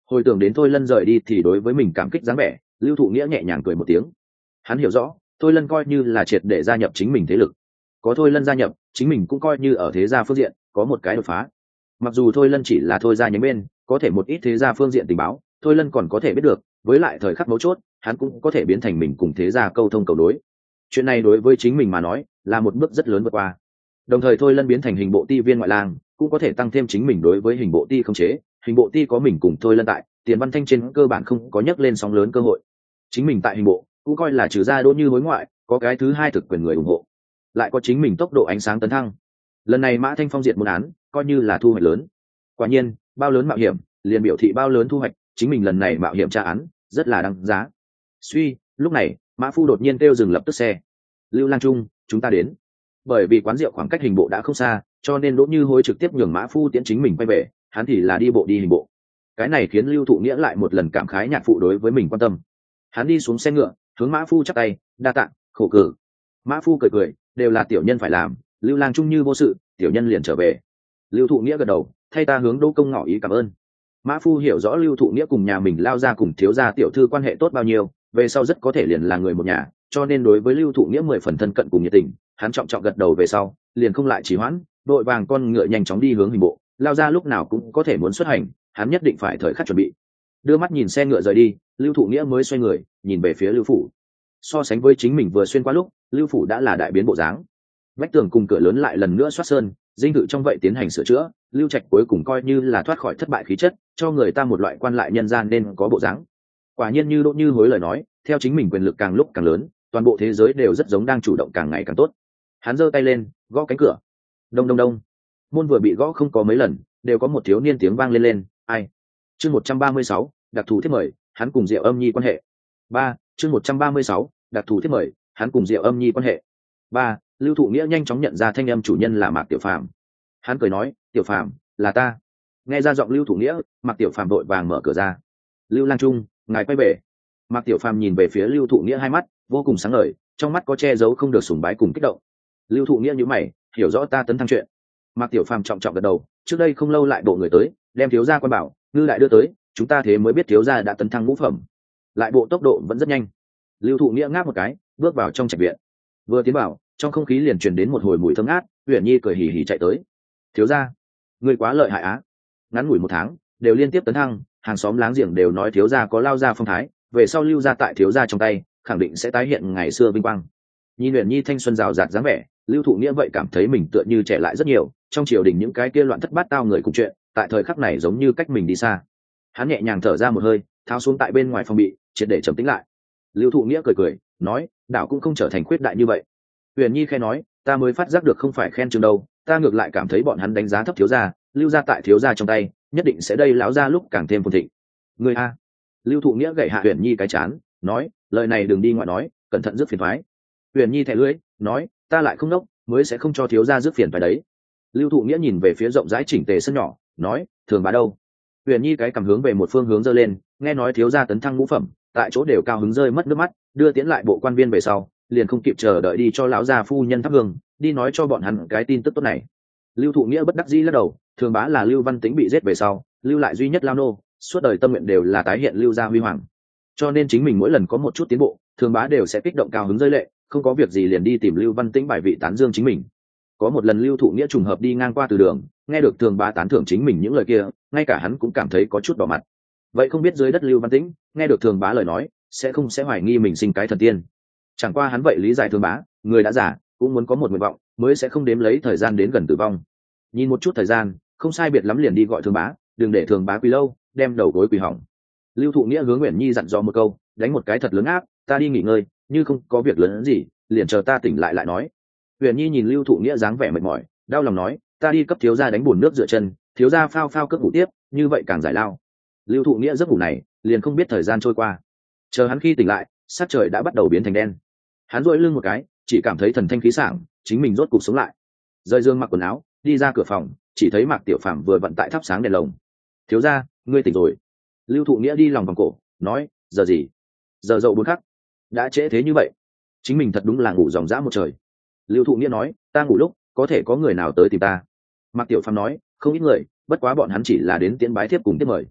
[SPEAKER 1] Hồi tưởng đến Thôi Lân rời đi thì đối với mình cảm kích dáng vẻ, Lưu Thụ Nghĩa nhẹ nhàng cười một tiếng. Hắn hiểu rõ Thôi Lân coi như là triệt để gia nhập chính mình thế lực, có Thôi Lân gia nhập chính mình cũng coi như ở thế gia phương diện có một cái đột phá. Mặc dù Thôi Lân chỉ là Thôi gia nhánh bên, có thể một ít thế gia phương diện tình báo Thôi Lân còn có thể biết được, với lại thời khắc mấu chốt hắn cũng có thể biến thành mình cùng thế gia câu thông cầu đối. Chuyện này đối với chính mình mà nói là một bước rất lớn vượt qua. Đồng thời Thôi Lân biến thành hình bộ ti viên ngoại lang cũng có thể tăng thêm chính mình đối với hình bộ ti không chế. Hình bộ ti có mình cùng Thôi Lân tại, Tiền Văn Thanh trên cơ bản không có nhấc lên sóng lớn cơ hội. Chính mình tại hình bộ cũng coi là trừ ra Đỗ Như hối ngoại có cái thứ hai thực quyền người ủng hộ, lại có chính mình tốc độ ánh sáng tấn thăng. Lần này Mã Thanh Phong diệt môn án coi như là thu hoạch lớn. Quả nhiên bao lớn mạo hiểm liền biểu thị bao lớn thu hoạch, chính mình lần này mạo hiểm tra án rất là đáng giá. Suy, lúc này Mã Phu đột nhiên kêu dừng lập tức xe. Lưu Lang Trung, chúng ta đến. Bởi vì quán rượu khoảng cách hình bộ đã không xa, cho nên Đỗ Như hối trực tiếp nhường Mã Phu tiễn chính mình quay về, hắn thì là đi bộ đi hình bộ. Cái này khiến Lưu Thụ Nghĩa lại một lần cảm khái nhạc phụ đối với mình quan tâm. Hắn đi xuống xe ngựa, hướng Mã Phu chắp tay, đa tạ, khổ cử. Mã Phu cười cười, đều là tiểu nhân phải làm, Lưu Lang Trung như vô sự, tiểu nhân liền trở về. Lưu Thụ Nghĩa gật đầu, thay ta hướng Đỗ công ngỏ ý cảm ơn. Mã Phu hiểu rõ Lưu Thụ Nghĩa cùng nhà mình Lao ra cùng thiếu gia tiểu thư quan hệ tốt bao nhiêu, về sau rất có thể liền là người một nhà, cho nên đối với Lưu Thụ Nghĩa 10 phần thân cận cùng nhiệt tình. Hắn trọng trọng gật đầu về sau, liền không lại trì hoãn, đội vàng con ngựa nhanh chóng đi hướng hình bộ. Lao ra lúc nào cũng có thể muốn xuất hành, hắn nhất định phải thời khắc chuẩn bị. Đưa mắt nhìn xe ngựa rời đi, Lưu Thụ Nghĩa mới xoay người nhìn về phía Lưu phủ. So sánh với chính mình vừa xuyên qua lúc, Lưu phủ đã là đại biến bộ dáng. Vách tường cùng cửa lớn lại lần nữa xoát sơn, dinh thự trong vậy tiến hành sửa chữa. Lưu Trạch cuối cùng coi như là thoát khỏi thất bại khí chất, cho người ta một loại quan lại nhân gian nên có bộ dáng. Quả nhiên như Đỗ Như hối lời nói, theo chính mình quyền lực càng lúc càng lớn, toàn bộ thế giới đều rất giống đang chủ động càng ngày càng tốt. Hắn giơ tay lên gõ cánh cửa. Đông đông đông. Môn vừa bị gõ không có mấy lần, đều có một thiếu niên tiếng vang lên, ai? Chương 136, đặc thù thiết mời, hắn cùng Diệu Âm Nhi quan hệ. 3, chương 136, đặc thù thiết mời, hắn cùng Diệu Âm Nhi quan hệ. 3, Lưu Thụ Nghĩa nhanh chóng nhận ra thanh âm chủ nhân là Mạc Tiểu Phàm. Hắn cười nói, "Tiểu Phàm, là ta." Nghe ra giọng Lưu Thụ Nghĩa, Mạc Tiểu Phàm vội vàng mở cửa ra. "Lưu Lang Trung, ngài quay về." Mạc Tiểu Phàm nhìn về phía Lưu Thụ Nghĩa hai mắt vô cùng sáng ngời, trong mắt có che giấu không được sùng bái cùng kích động. Lưu Thụ Nghĩa nhíu mày, hiểu rõ ta tấn thăng chuyện. Mạc Tiểu Phàm trọng trọng gật đầu, trước đây không lâu lại bộ người tới, đem thiếu gia quan bảo, ngư lại đưa tới, chúng ta thế mới biết thiếu gia đã tấn thăng ngũ phẩm. Lại bộ tốc độ vẫn rất nhanh. Lưu Thụ Nghĩa ngáp một cái, bước vào trong trạch viện. Vừa tiến vào, trong không khí liền truyền đến một hồi mùi thơm ngát. Uyển Nhi cười hì hì chạy tới. "Thiếu gia, ngươi quá lợi hại á. Ngắn ngủi 1 tháng, đều liên tiếp tấn thăng, hàng xóm láng giềng đều nói thiếu gia có lao gia phong thái, về sau lưu gia tại thiếu gia trong tay, khẳng định sẽ tái hiện ngày xưa vinh quang." Nhìn Uyển Nhi thanh xuân rào rạt dáng vẻ, Lưu Thụ Nghĩa vậy cảm thấy mình tựa như trẻ lại rất nhiều, trong triều đình những cái kia loạn thất bát tao người cùng chuyện, tại thời khắc này giống như cách mình đi xa. Hắn nhẹ nhàng thở ra một hơi, tháo xuống tại bên ngoài phòng bị, triệt để trầm tĩnh lại. Lưu Thụ Nghĩa cười cười, nói, "Đảo cũng không trở thành khuyết đại như vậy." Uyển Nhi khen nói, "Ta mới phát giác được không phải khen chừng đâu, ta ngược lại cảm thấy bọn hắn đánh giá thấp thiếu gia, lưu gia tại thiếu gia trong tay, nhất định sẽ đây lão gia lúc càng thêm phồn thịnh." "Ngươi a." Lưu Thụ Nghĩa gậy hạ Uyển Nhi cái chán, nói, "Lời này đừng đi ngoại nói, cẩn thận rước phiền toái." Uyển Nhi thẻ lưỡi, nói, "Ta lại không nốc, mới sẽ không cho thiếu gia rước phiền phải đấy." Lưu Thụ Nghĩa nhìn về phía rộng rãi chỉnh tề sân nhỏ, nói, "Thường bá đâu?" Uyển Nhi cái cầm hướng về một phương hướng giơ lên, nghe nói thiếu gia tấn thăng ngũ phẩm, tại chỗ đều cao hứng rơi mất nước mắt, đưa tiễn lại bộ quan viên về sau, liền không kịp chờ đợi đi cho lão gia phu nhân thắp hương, đi nói cho bọn hắn cái tin tức tốt này. Lưu Thụ Nghĩa bất đắc dĩ lắc đầu, Thường bá là Lưu Văn Tĩnh bị giết về sau, lưu lại duy nhất lao nô, suốt đời tâm nguyện đều là tái hiện lưu gia huy hoàng. Cho nên chính mình mỗi lần có một chút tiến bộ, Thường bá đều sẽ kích động cao hứng rơi lệ, không có việc gì liền đi tìm Lưu Văn Tĩnh bài vị tán dương chính mình. Có một lần Lưu Thụ Nghĩa trùng hợp đi ngang qua từ đường, nghe được Thường bá tán thưởng chính mình những lời kia, ngay cả hắn cũng cảm thấy có chút đỏ mặt. Vậy không biết dưới đất Lưu Văn Tĩnh nghe được Thường bá lời nói, sẽ không sẽ hoài nghi mình sinh cái thần tiên. Chẳng qua hắn vậy lý giải Thường bá, người đã già cũng muốn có một nguyện vọng, mới sẽ không đếm lấy thời gian đến gần tử vong. Nhìn một chút thời gian, không sai biệt lắm liền đi gọi Thường bá, đừng để Thường bá quỳ lâu, đem đầu gối quỳ hỏng. Lưu Thụ Nghĩa hướng Uyển Nhi dặn dò một câu, đánh một cái thật lớn áp, ta đi nghỉ ngơi, như không có việc lớn gì, liền chờ ta tỉnh lại nói. Uyển Nhi nhìn Lưu Thụ Nghĩa dáng vẻ mệt mỏi, đau lòng nói, ta đi cấp thiếu gia đánh bùn nước rửa chân, thiếu gia phao phao cất ngủ tiếp, như vậy càng giải lao. Lưu Thụ Nghĩa giấc ngủ này, liền không biết thời gian trôi qua. Chờ hắn khi tỉnh lại, sát trời đã bắt đầu biến thành đen. Hắn duỗi lưng một cái, chỉ cảm thấy thần thanh khí sảng, chính mình rốt cục sống lại. Rời giường mặc quần áo, đi ra cửa phòng, chỉ thấy Mạc Tiểu Phàm vừa vận tại thắp sáng đèn lồng. Thiếu gia, ngươi tỉnh rồi. Lưu Thụ Nghĩa đi lòng vòng cổ, nói, giờ gì? Giờ dậu 4 khắc. Đã trễ thế như vậy, chính mình thật đúng là ngủ ròng rã một trời. Lưu Thụ Nghĩa nói, ta ngủ lúc có thể có người nào tới tìm ta. Mạc Tiểu Phàm nói, không ít người, bất quá bọn hắn chỉ là đến tiễn bái thiếp cùng tiếp mời.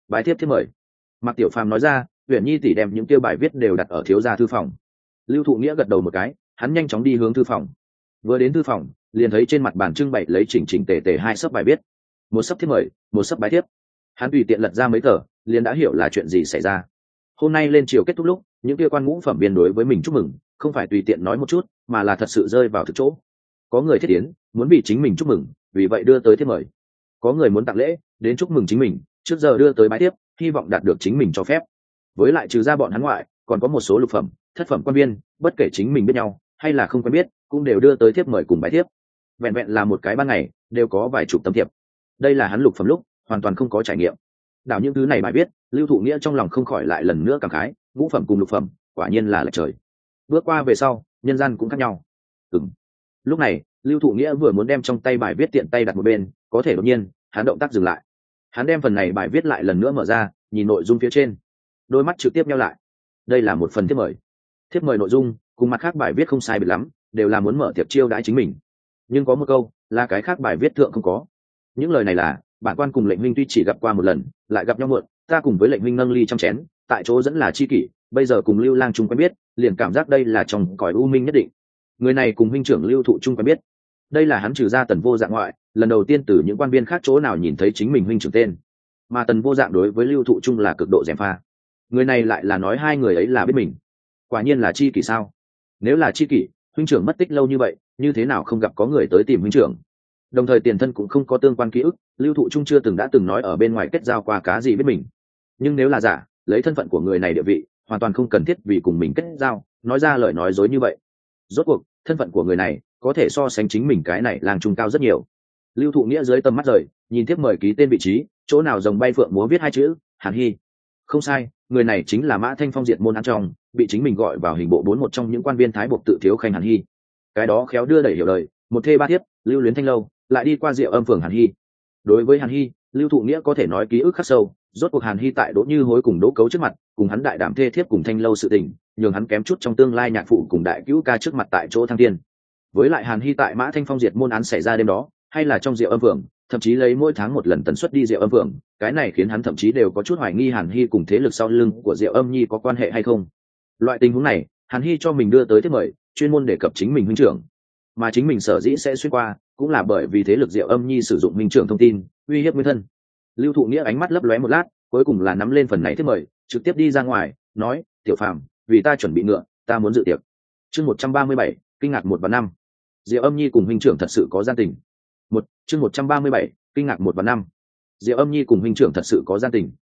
[SPEAKER 1] bài thiếp thiếp mời. Mạc Tiểu Phàm nói ra, Uyển Nhi tỷ đem những tiêu bài viết đều đặt ở thiếu gia thư phòng. Lưu Thụ Nghĩa gật đầu một cái, hắn nhanh chóng đi hướng thư phòng. Vừa đến thư phòng, liền thấy trên mặt bàn trưng bày lấy chỉnh chỉnh tề tề hai xấp bài viết, một xấp thiếp mời, một xấp bài thiếp. Hắn tùy tiện lật ra mấy tờ, liền đã hiểu là chuyện gì xảy ra. Hôm nay lên chiều kết thúc lúc, những kia quan ngũ phẩm viên đối với mình chúc mừng, không phải tùy tiện nói một chút, mà là thật sự rơi vào thực chỗ. Có người thiết tiến, muốn vì chính mình chúc mừng, vì vậy đưa tới thiếp mời. Có người muốn tặng lễ, đến chúc mừng chính mình, trước giờ đưa tới bái thiếp, hy vọng đạt được chính mình cho phép. Với lại trừ ra bọn hắn ngoại, còn có một số lục phẩm, thất phẩm quan viên, bất kể chính mình biết nhau hay là không quen biết, cũng đều đưa tới thiếp mời cùng bái thiếp. Vẹn vẹn là một cái ban ngày, đều có vài chục tấm thiệp. Đây là hắn lục phẩm lúc, hoàn toàn không có trải nghiệm. Đảo những thứ này bài viết, Lưu Thụ Nghĩa trong lòng không khỏi lại lần nữa cảm khái, ngũ phẩm cùng lục phẩm, quả nhiên là lệch trời. Bước qua về sau, nhân gian cũng khác nhau. Lúc này, Lưu Thụ Nghĩa vừa muốn đem trong tay bài viết tiện tay đặt một bên, có thể đột nhiên, hắn động tác dừng lại. Hắn đem phần này bài viết lại lần nữa mở ra, nhìn nội dung phía trên, đôi mắt trực tiếp nheo lại. Đây là một phần thiếp mời. Thiếp mời nội dung cùng mặt khác bài viết không sai biệt lắm, đều là muốn mở tiệc chiêu đãi chính mình. Nhưng có một câu là cái khác bài viết thượng không có. Những lời này là, bản quan cùng lệnh huynh tuy chỉ gặp qua một lần, lại gặp nhau muộn, ta cùng với lệnh huynh nâng ly trong chén, tại chỗ dẫn là chi kỷ, bây giờ cùng Lưu Lang Trung quen biết, liền cảm giác đây là trong cõi u minh nhất định. Người này cùng huynh trưởng Lưu Thụ Trung quen biết. Đây là hắn trừ ra Tần Vô Dạng ngoại, lần đầu tiên từ những quan viên khác chỗ nào nhìn thấy chính mình huynh trưởng tên. Mà Tần Vô Dạng đối với Lưu Thụ Trung là cực độ gièm pha. Người này lại là nói hai người ấy là biết mình. Quả nhiên là chi kỷ sao? Nếu là chi kỷ, huynh trưởng mất tích lâu như vậy, như thế nào không gặp có người tới tìm huynh trưởng? Đồng thời tiền thân cũng không có tương quan ký ức, Lưu Thụ Trung chưa từng đã từng nói ở bên ngoài kết giao qua cá gì biết mình. Nhưng nếu là giả, lấy thân phận của người này địa vị, hoàn toàn không cần thiết vì cùng mình kết giao, nói ra lời nói dối như vậy. Rốt cuộc, thân phận của người này có thể so sánh chính mình cái này Lang Trung cao rất nhiều. Lưu Thụ Nghĩa dưới tầm mắt rời, nhìn tiếp mời ký tên vị trí, chỗ nào rồng bay phượng múa viết hai chữ Hàn Hy. Không sai, người này chính là Mã Thanh Phong diệt môn án trong, bị chính mình gọi vào hình bộ 4 một trong những quan viên thái buộc tự thiếu khanh Hàn Hy. Cái đó khéo đưa đẩy hiểu đời, một thê ba thiếp, lưu luyến thanh lâu, lại đi qua Diệu Âm phường Hàn Hy. Đối với Hàn Hy, Lưu Thụ Nghĩa có thể nói ký ức khắc sâu. Rốt cuộc Hàn Hy tại Đỗ Như Hối cùng Đỗ Cấu trước mặt, cùng hắn đại đảm thê thiếp cùng thanh lâu sự tình, nhường hắn kém chút trong tương lai nhạc phụ cùng đại cứu ca trước mặt tại chỗ thăng tiên. Với lại Hàn Hy tại Mã Thanh Phong diệt môn án xảy ra đêm đó, hay là trong Diệu Âm phường, thậm chí lấy mỗi tháng một lần tần suất đi Diệu Âm phường, cái này khiến hắn thậm chí đều có chút hoài nghi Hàn Hy cùng thế lực sau lưng của Diệu Âm Nhi có quan hệ hay không. Loại tình huống này, Hàn Hy cho mình đưa tới thiếp mời, chuyên môn đề cập chính mình huynh trưởng, mà chính mình sở dĩ sẽ xuyên qua, cũng là bởi vì thế lực Diệu Âm Nhi sử dụng huynh trưởng thông tin, uy hiếp nguyên thân. Lưu Thụ Nghĩa ánh mắt lấp lóe một lát, cuối cùng là nắm lên phần này thiếp mời, trực tiếp đi ra ngoài, nói: "Tiểu Phàm, vì ta chuẩn bị ngựa, ta muốn dự tiệc." Chương 137, kinh ngạc 1 và 5. Diệu Âm Nhi cùng huynh trưởng thật sự có gian tình. Chương 137, kinh ngạc 1 và 5. Diệu Âm Nhi cùng huynh trưởng thật sự có gian tình.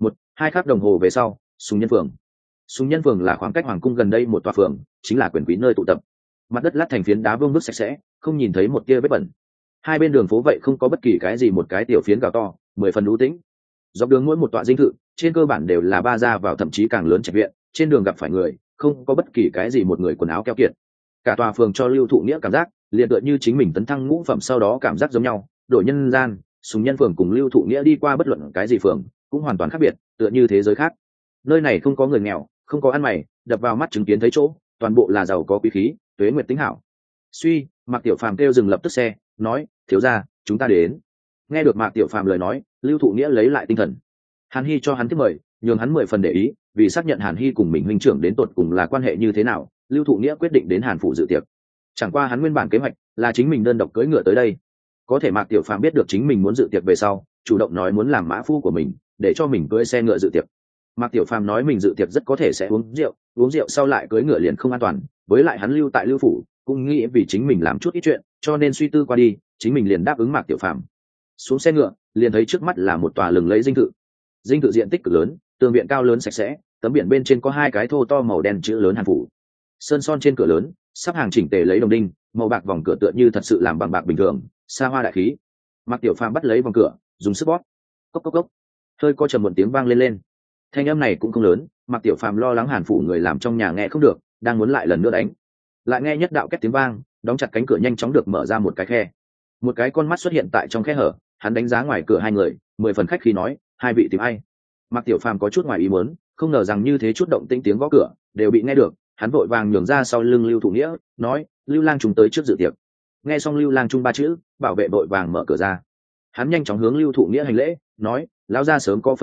[SPEAKER 1] 2 khắc đồng hồ về sau, Sùng Nhân phường. Sùng Nhân phường là khoảng cách hoàng cung gần đây một tòa phường, chính là quyền quý nơi tụ tập. Mặt đất lát thành phiến đá vương vức sạch sẽ, không nhìn thấy một tia vết bẩn. Hai bên đường phố vậy không có bất kỳ cái gì, một cái tiểu phiến gào to, 10 phần u tĩnh. Dọc đường mỗi một tọa dinh thự, trên cơ bản đều là ba ra vào, thậm chí càng lớn trạch viện, trên đường gặp phải người, không có bất kỳ cái gì một người quần áo keo kiệt. Cả tòa phường cho Lưu Thụ Nghĩa cảm giác liền tựa như chính mình tấn thăng ngũ phẩm sau đó cảm giác giống nhau. Đổi nhân gian, Sùng Nhân phường cùng Lưu Thụ Nghĩa đi qua bất luận cái gì phường, cũng hoàn toàn khác biệt, tựa như thế giới khác. Nơi này không có người nghèo, không có ăn mày, đập vào mắt chứng kiến thấy chỗ, toàn bộ là giàu có quý khí, tuế nguyệt tính hảo. Suy, Mạc Tiểu Phàm kêu dừng lập tức xe, nói: "Thiếu gia, chúng ta đến." Nghe được Mạc Tiểu Phàm lời nói, Lưu Thụ Nghĩa lấy lại tinh thần. Hàn Hy cho hắn tiếp mời, nhường hắn 10 phần để ý, vì xác nhận Hàn Hy cùng mình huynh trưởng đến tột cùng là quan hệ như thế nào, Lưu Thụ Nghĩa quyết định đến Hàn phủ dự tiệc. Chẳng qua hắn nguyên bản kế hoạch là chính mình đơn độc cưỡi ngựa tới đây. Có thể Mạc Tiểu Phàm biết được chính mình muốn dự tiệc về sau, chủ động nói muốn làm mã phu của mình, để cho mình cưỡi xe ngựa dự tiệc. Mạc Tiểu Phàm nói mình dự tiệc rất có thể sẽ uống rượu sau lại cưỡi ngựa liền không an toàn, với lại hắn lưu tại Lưu phủ, cũng nghĩ vì chính mình làm chút ít chuyện, cho nên suy tư qua đi, chính mình liền đáp ứng Mạc Tiểu Phàm. Xuống xe ngựa, liền thấy trước mắt là một tòa lừng lẫy dinh thự. Dinh thự diện tích cực lớn, tường viện cao lớn sạch sẽ, tấm biển bên trên có 2 cái thô to màu đen chữ lớn Hàn phủ. Sơn son trên cửa lớn, sắp hàng chỉnh tề lấy đồng đinh, màu bạc vòng cửa tựa như thật sự làm bằng bạc bình thường, xa hoa đại khí. Mạc Tiểu Phàm bắt lấy vòng cửa, dùng sức bóp. Cốc cốc cốc. Hơi có trầm một tiếng vang lên lên. Thanh âm này cũng không lớn, Mạc Tiểu Phàm lo lắng Hàn phủ người làm trong nhà nghe không được, đang muốn lại lần nữa đánh. Lại nghe nhất đạo két tiếng vang, đóng chặt cánh cửa nhanh chóng được mở ra một cái khe. Một cái con mắt xuất hiện tại trong khe hở, hắn đánh giá ngoài cửa 2 người, 10 phần khách khí nói: "2 vị tìm ai?" Mạc Tiểu Phàm có chút ngoài ý muốn, không ngờ rằng như thế chút động tĩnh tiếng gõ cửa đều bị nghe được, hắn vội vàng nhường ra sau lưng Lưu Thụ Nghĩa, nói: "Lưu Lang Trung tới trước dự tiệc." Nghe xong Lưu Lang Trung 3 chữ, bảo vệ vội vàng mở cửa ra. Hắn nhanh chóng hướng Lưu Thụ Nghĩa hành lễ, nói: "Lão gia sớm có phân phó,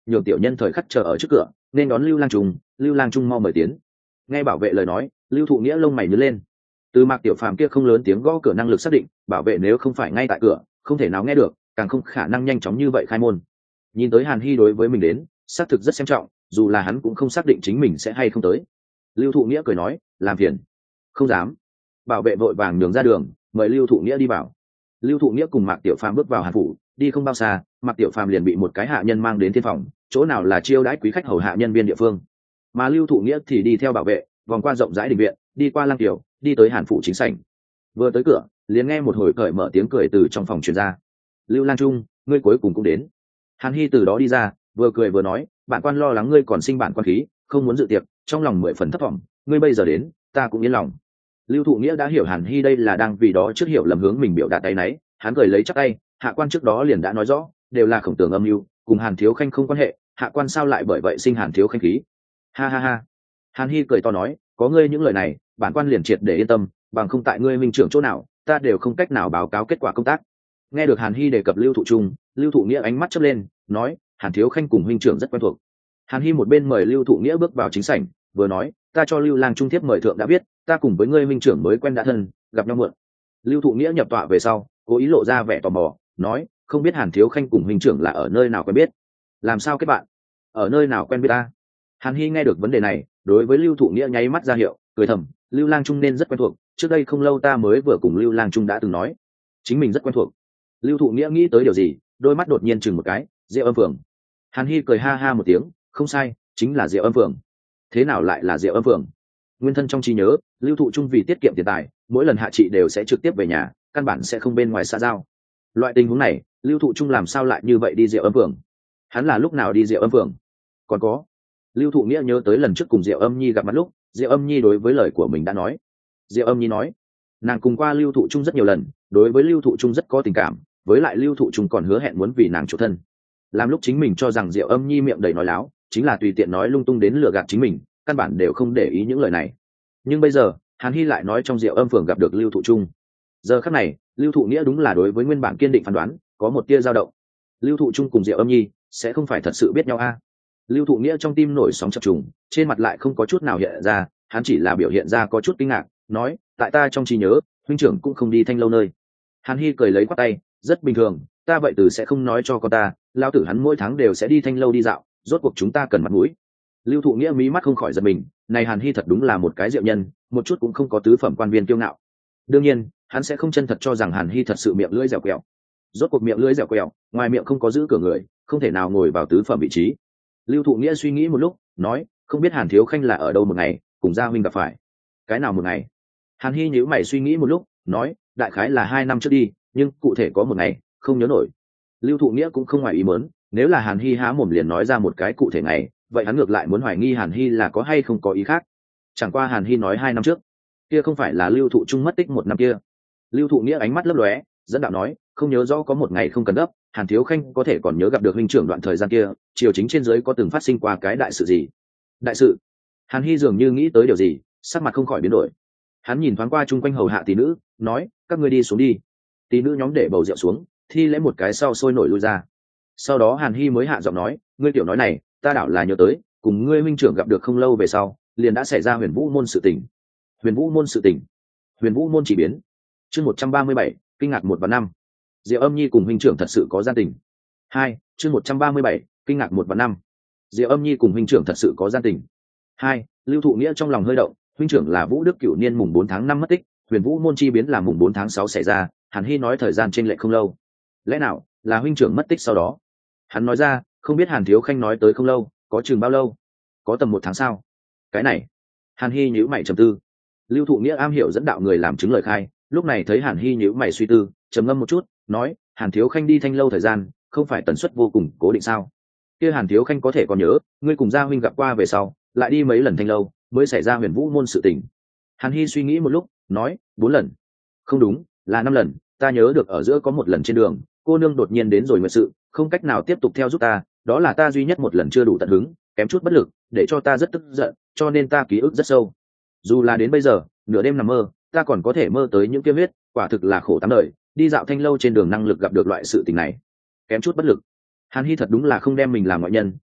[SPEAKER 1] nhường tiểu nhân thời khắc chờ ở trước cửa nên đón Lưu Lang Trung mau mời tiến. Nghe bảo vệ lời nói, Lưu Thụ Nghĩa lông mày nhướng lên. Từ Mạc Tiểu Phàm kia không lớn tiếng gõ cửa năng lực xác định, bảo vệ nếu không phải ngay tại cửa không thể nào nghe được, càng không khả năng nhanh chóng như vậy khai môn. Nhìn tới Hàn Hy đối với mình đến xác thực rất xem trọng, dù là hắn cũng không xác định chính mình sẽ hay không tới. Lưu Thụ Nghĩa cười nói, làm phiền. Không dám. Bảo vệ vội vàng nhường ra đường, mời Lưu Thụ Nghĩa đi vào. Lưu Thụ Nghĩa cùng Mạc Tiểu Phàm bước vào Hàn phủ, đi không bao xa, Mạc Tiểu Phàm liền bị một cái hạ nhân mang đến thiên phòng, chỗ nào là chiêu đãi quý khách hầu hạ nhân viên địa phương. Mà Lưu Thụ Nghĩa thì đi theo bảo vệ, vòng qua rộng rãi đình viện, đi qua lăng tiểu, đi tới Hàn phủ chính sảnh. Vừa tới cửa, liền nghe một hồi cởi mở tiếng cười từ trong phòng truyền ra. Lưu Lang Trung, ngươi cuối cùng cũng đến. Hàn Hy từ đó đi ra, vừa cười vừa nói, bản quan lo lắng ngươi còn sinh bản quan khí, không muốn dự tiệc, trong lòng 10 phần thấp vọng, ngươi bây giờ đến, ta cũng yên lòng. Lưu Thụ Nghĩa đã hiểu Hàn Hy đây là đang vì đó trước hiểu lầm hướng mình biểu đạt tay nấy, hắn cười lấy chắc tay, hạ quan trước đó liền đã nói rõ, đều là khổng tường âm mưu, cùng Hàn Thiếu Khanh không quan hệ, hạ quan sao lại bởi vậy sinh Hàn Thiếu Khanh khí. Ha ha ha. Hàn Hy cười to nói, có ngươi những lời này, bản quan liền triệt để yên tâm, bằng không tại ngươi minh trưởng chỗ nào, ta đều không cách nào báo cáo kết quả công tác. Nghe được Hàn Hy đề cập Lưu Thụ Trung, Lưu Thụ Nghĩa ánh mắt chớp lên, nói, Hàn Thiếu Khanh cùng huynh trưởng rất quen thuộc. Hàn Hy một bên mời Lưu Thụ Nghĩa bước vào chính sảnh, vừa nói, ta cho Lưu Lang Trung thiếp mời thượng đã biết, ta cùng với ngươi huynh trưởng mới quen đã thân, gặp nhau muộn. Lưu Thụ Nghĩa nhập tọa về sau, cố ý lộ ra vẻ tò mò, nói, không biết Hàn Thiếu Khanh cùng huynh trưởng là ở nơi nào quen biết. Làm sao kết bạn? Ở nơi nào quen biết ta? Hàn Hy nghe được vấn đề này, đối với Lưu Thụ Nghĩa nháy mắt ra hiệu, cười thầm, Lưu Lang Trung nên rất quen thuộc, trước đây không lâu ta mới vừa cùng Lưu Lang Trung đã từng nói, chính mình rất quen thuộc. Lưu Thụ Nghĩa nghĩ tới điều gì, đôi mắt đột nhiên chừng một cái, Diệu Âm Phượng. Hàn Hy cười ha ha một tiếng, không sai, chính là Diệu Âm Phượng. Thế nào lại là Diệu Âm Phượng? Nguyên thân trong trí nhớ, Lưu Thụ Trung vì tiết kiệm tiền tài, mỗi lần hạ trị đều sẽ trực tiếp về nhà, căn bản sẽ không bên ngoài xã giao. Loại tình huống này, Lưu Thụ Trung làm sao lại như vậy đi Diệu Âm Phượng? Hắn là lúc nào đi Diệu Âm Phượng? Còn có, Lưu Thụ Nghĩa nhớ tới lần trước cùng Diệu Âm Nhi gặp mặt lúc, Diệu Âm Nhi đối với lời của mình đã nói. Diệu Âm Nhi nói, nàng cùng qua Lưu Thụ Trung rất nhiều lần, đối với Lưu Thụ Trung rất có tình cảm, với lại Lưu Thụ Trung còn hứa hẹn muốn vì nàng chủ thân. Làm lúc chính mình cho rằng Diệu Âm Nhi miệng đầy nói láo, chính là tùy tiện nói lung tung đến lừa gạt chính mình, căn bản đều không để ý những lời này. Nhưng bây giờ, Hàn Hy lại nói trong Diệu Âm Phường gặp được Lưu Thụ Trung. Giờ khắc này, Lưu Thụ Nghĩa đúng là đối với nguyên bản kiên định phán đoán, có một tia dao động. Lưu Thụ Trung cùng Diệu Âm Nhi sẽ không phải thật sự biết nhau a? Lưu Thụ Nghĩa trong tim nổi sóng chập trùng, trên mặt lại không có chút nào hiện ra, hắn chỉ là biểu hiện ra có chút kinh ngạc, nói, tại ta trong trí nhớ, huynh trưởng cũng không đi Thanh Lâu nơi. Hàn Hy cười lấy quát tay, rất bình thường, ta vậy từ sẽ không nói cho con ta, lao tử hắn mỗi tháng đều sẽ đi Thanh Lâu đi dạo, rốt cuộc chúng ta cần mặt mũi. Lưu Thụ Nghĩa mí mắt không khỏi giật mình, này Hàn Hy thật đúng là một cái diệu nhân, một chút cũng không có tứ phẩm quan viên kiêu ngạo. Đương nhiên, hắn sẽ không chân thật cho rằng Hàn Hy thật sự miệng lưỡi dẻo quẹo. Rốt cuộc miệng lưỡi dẻo quẹo, ngoài miệng không có giữ cửa người, không thể nào ngồi vào tứ phẩm vị trí. Lưu Thụ Nghĩa suy nghĩ một lúc, nói, không biết Hàn Thiếu Khanh là ở đâu một ngày, cùng gia huynh gặp phải. Cái nào một ngày? Hàn Hy nhíu mày suy nghĩ một lúc, nói, đại khái là 2 năm trước đi, nhưng cụ thể có một ngày, không nhớ nổi. Lưu Thụ Nghĩa cũng không ngoài ý muốn, nếu là Hàn Hy há mồm liền nói ra một cái cụ thể ngày, vậy hắn ngược lại muốn hoài nghi Hàn Hy là có hay không có ý khác. Chẳng qua Hàn Hy nói 2 năm trước, kia không phải là Lưu Thụ Trung mất tích 1 năm kia. Lưu Thụ Nghĩa ánh mắt lấp lóe, dẫn đạo nói, không nhớ rõ có một ngày không cần gấp, Hàn Thiếu Khanh có thể còn nhớ gặp được huynh trưởng đoạn thời gian kia, triều chính trên dưới có từng phát sinh qua cái đại sự gì? Đại sự? Hàn Hy dường như nghĩ tới điều gì, sắc mặt không khỏi biến đổi. Hắn nhìn thoáng qua chung quanh hầu hạ tỷ nữ, nói, các ngươi đi xuống đi. Tỷ nữ nhóm để bầu rượu xuống, thi lễ một cái sau sôi nổi lui ra. Sau đó Hàn Hy mới hạ giọng nói, ngươi tiểu nói này, ta đảo là nhớ tới, cùng ngươi huynh trưởng gặp được không lâu về sau, liền đã xảy ra Huyền Vũ môn sự tình. Huyền Vũ môn sự tình? Huyền Vũ môn chỉ biến. Chương 137, kinh ngạc 1 và 5. Diệu Âm Nhi cùng huynh trưởng thật sự có gian tình. 2, chương 137, kinh ngạc 1 và 5. Diệu Âm Nhi cùng huynh trưởng thật sự có gian tình. 2, Lưu Thụ Nghĩa trong lòng hơi động, huynh trưởng là Vũ Đức Cửu niên mùng 4 tháng 5 mất tích, Huyền Vũ môn chi biến là mùng 4 tháng 6 xảy ra, Hàn Hy nói thời gian chênh lệch không lâu. Lẽ nào là huynh trưởng mất tích sau đó? Hắn nói ra, không biết Hàn Thiếu Khanh nói tới không lâu, có chừng bao lâu? Có tầm 1 tháng sao? Cái này, Hàn Hy nhíu mày trầm tư. Lưu Thụ Nghĩa am hiểu dẫn đạo người làm chứng lời khai, lúc này thấy Hàn Hy nhíu mày suy tư, trầm ngâm một chút, nói, Hàn Thiếu Khanh đi Thanh Lâu thời gian, không phải tần suất vô cùng cố định sao? Kia Hàn Thiếu Khanh có thể còn nhớ, ngươi cùng gia huynh gặp qua về sau, lại đi mấy lần Thanh Lâu, mới xảy ra Huyền Vũ môn sự tình. Hàn Hy suy nghĩ một lúc, nói, 4 lần. Không đúng, là 5 lần, ta nhớ được ở giữa có 1 lần trên đường, cô nương đột nhiên đến rồi nguyệt sự, không cách nào tiếp tục theo giúp ta, đó là ta duy nhất 1 lần chưa đủ tận hứng, kém chút bất lực, để cho ta rất tức giận, cho nên ta ký ức rất sâu. Dù là đến bây giờ, nửa đêm nằm mơ, ta còn có thể mơ tới những kia huyết, quả thực là khổ 8 đời, đi dạo Thanh Lâu trên đường năng lực gặp được loại sự tình này, kém chút bất lực. Hàn Hy thật đúng là không đem mình làm ngoại nhân,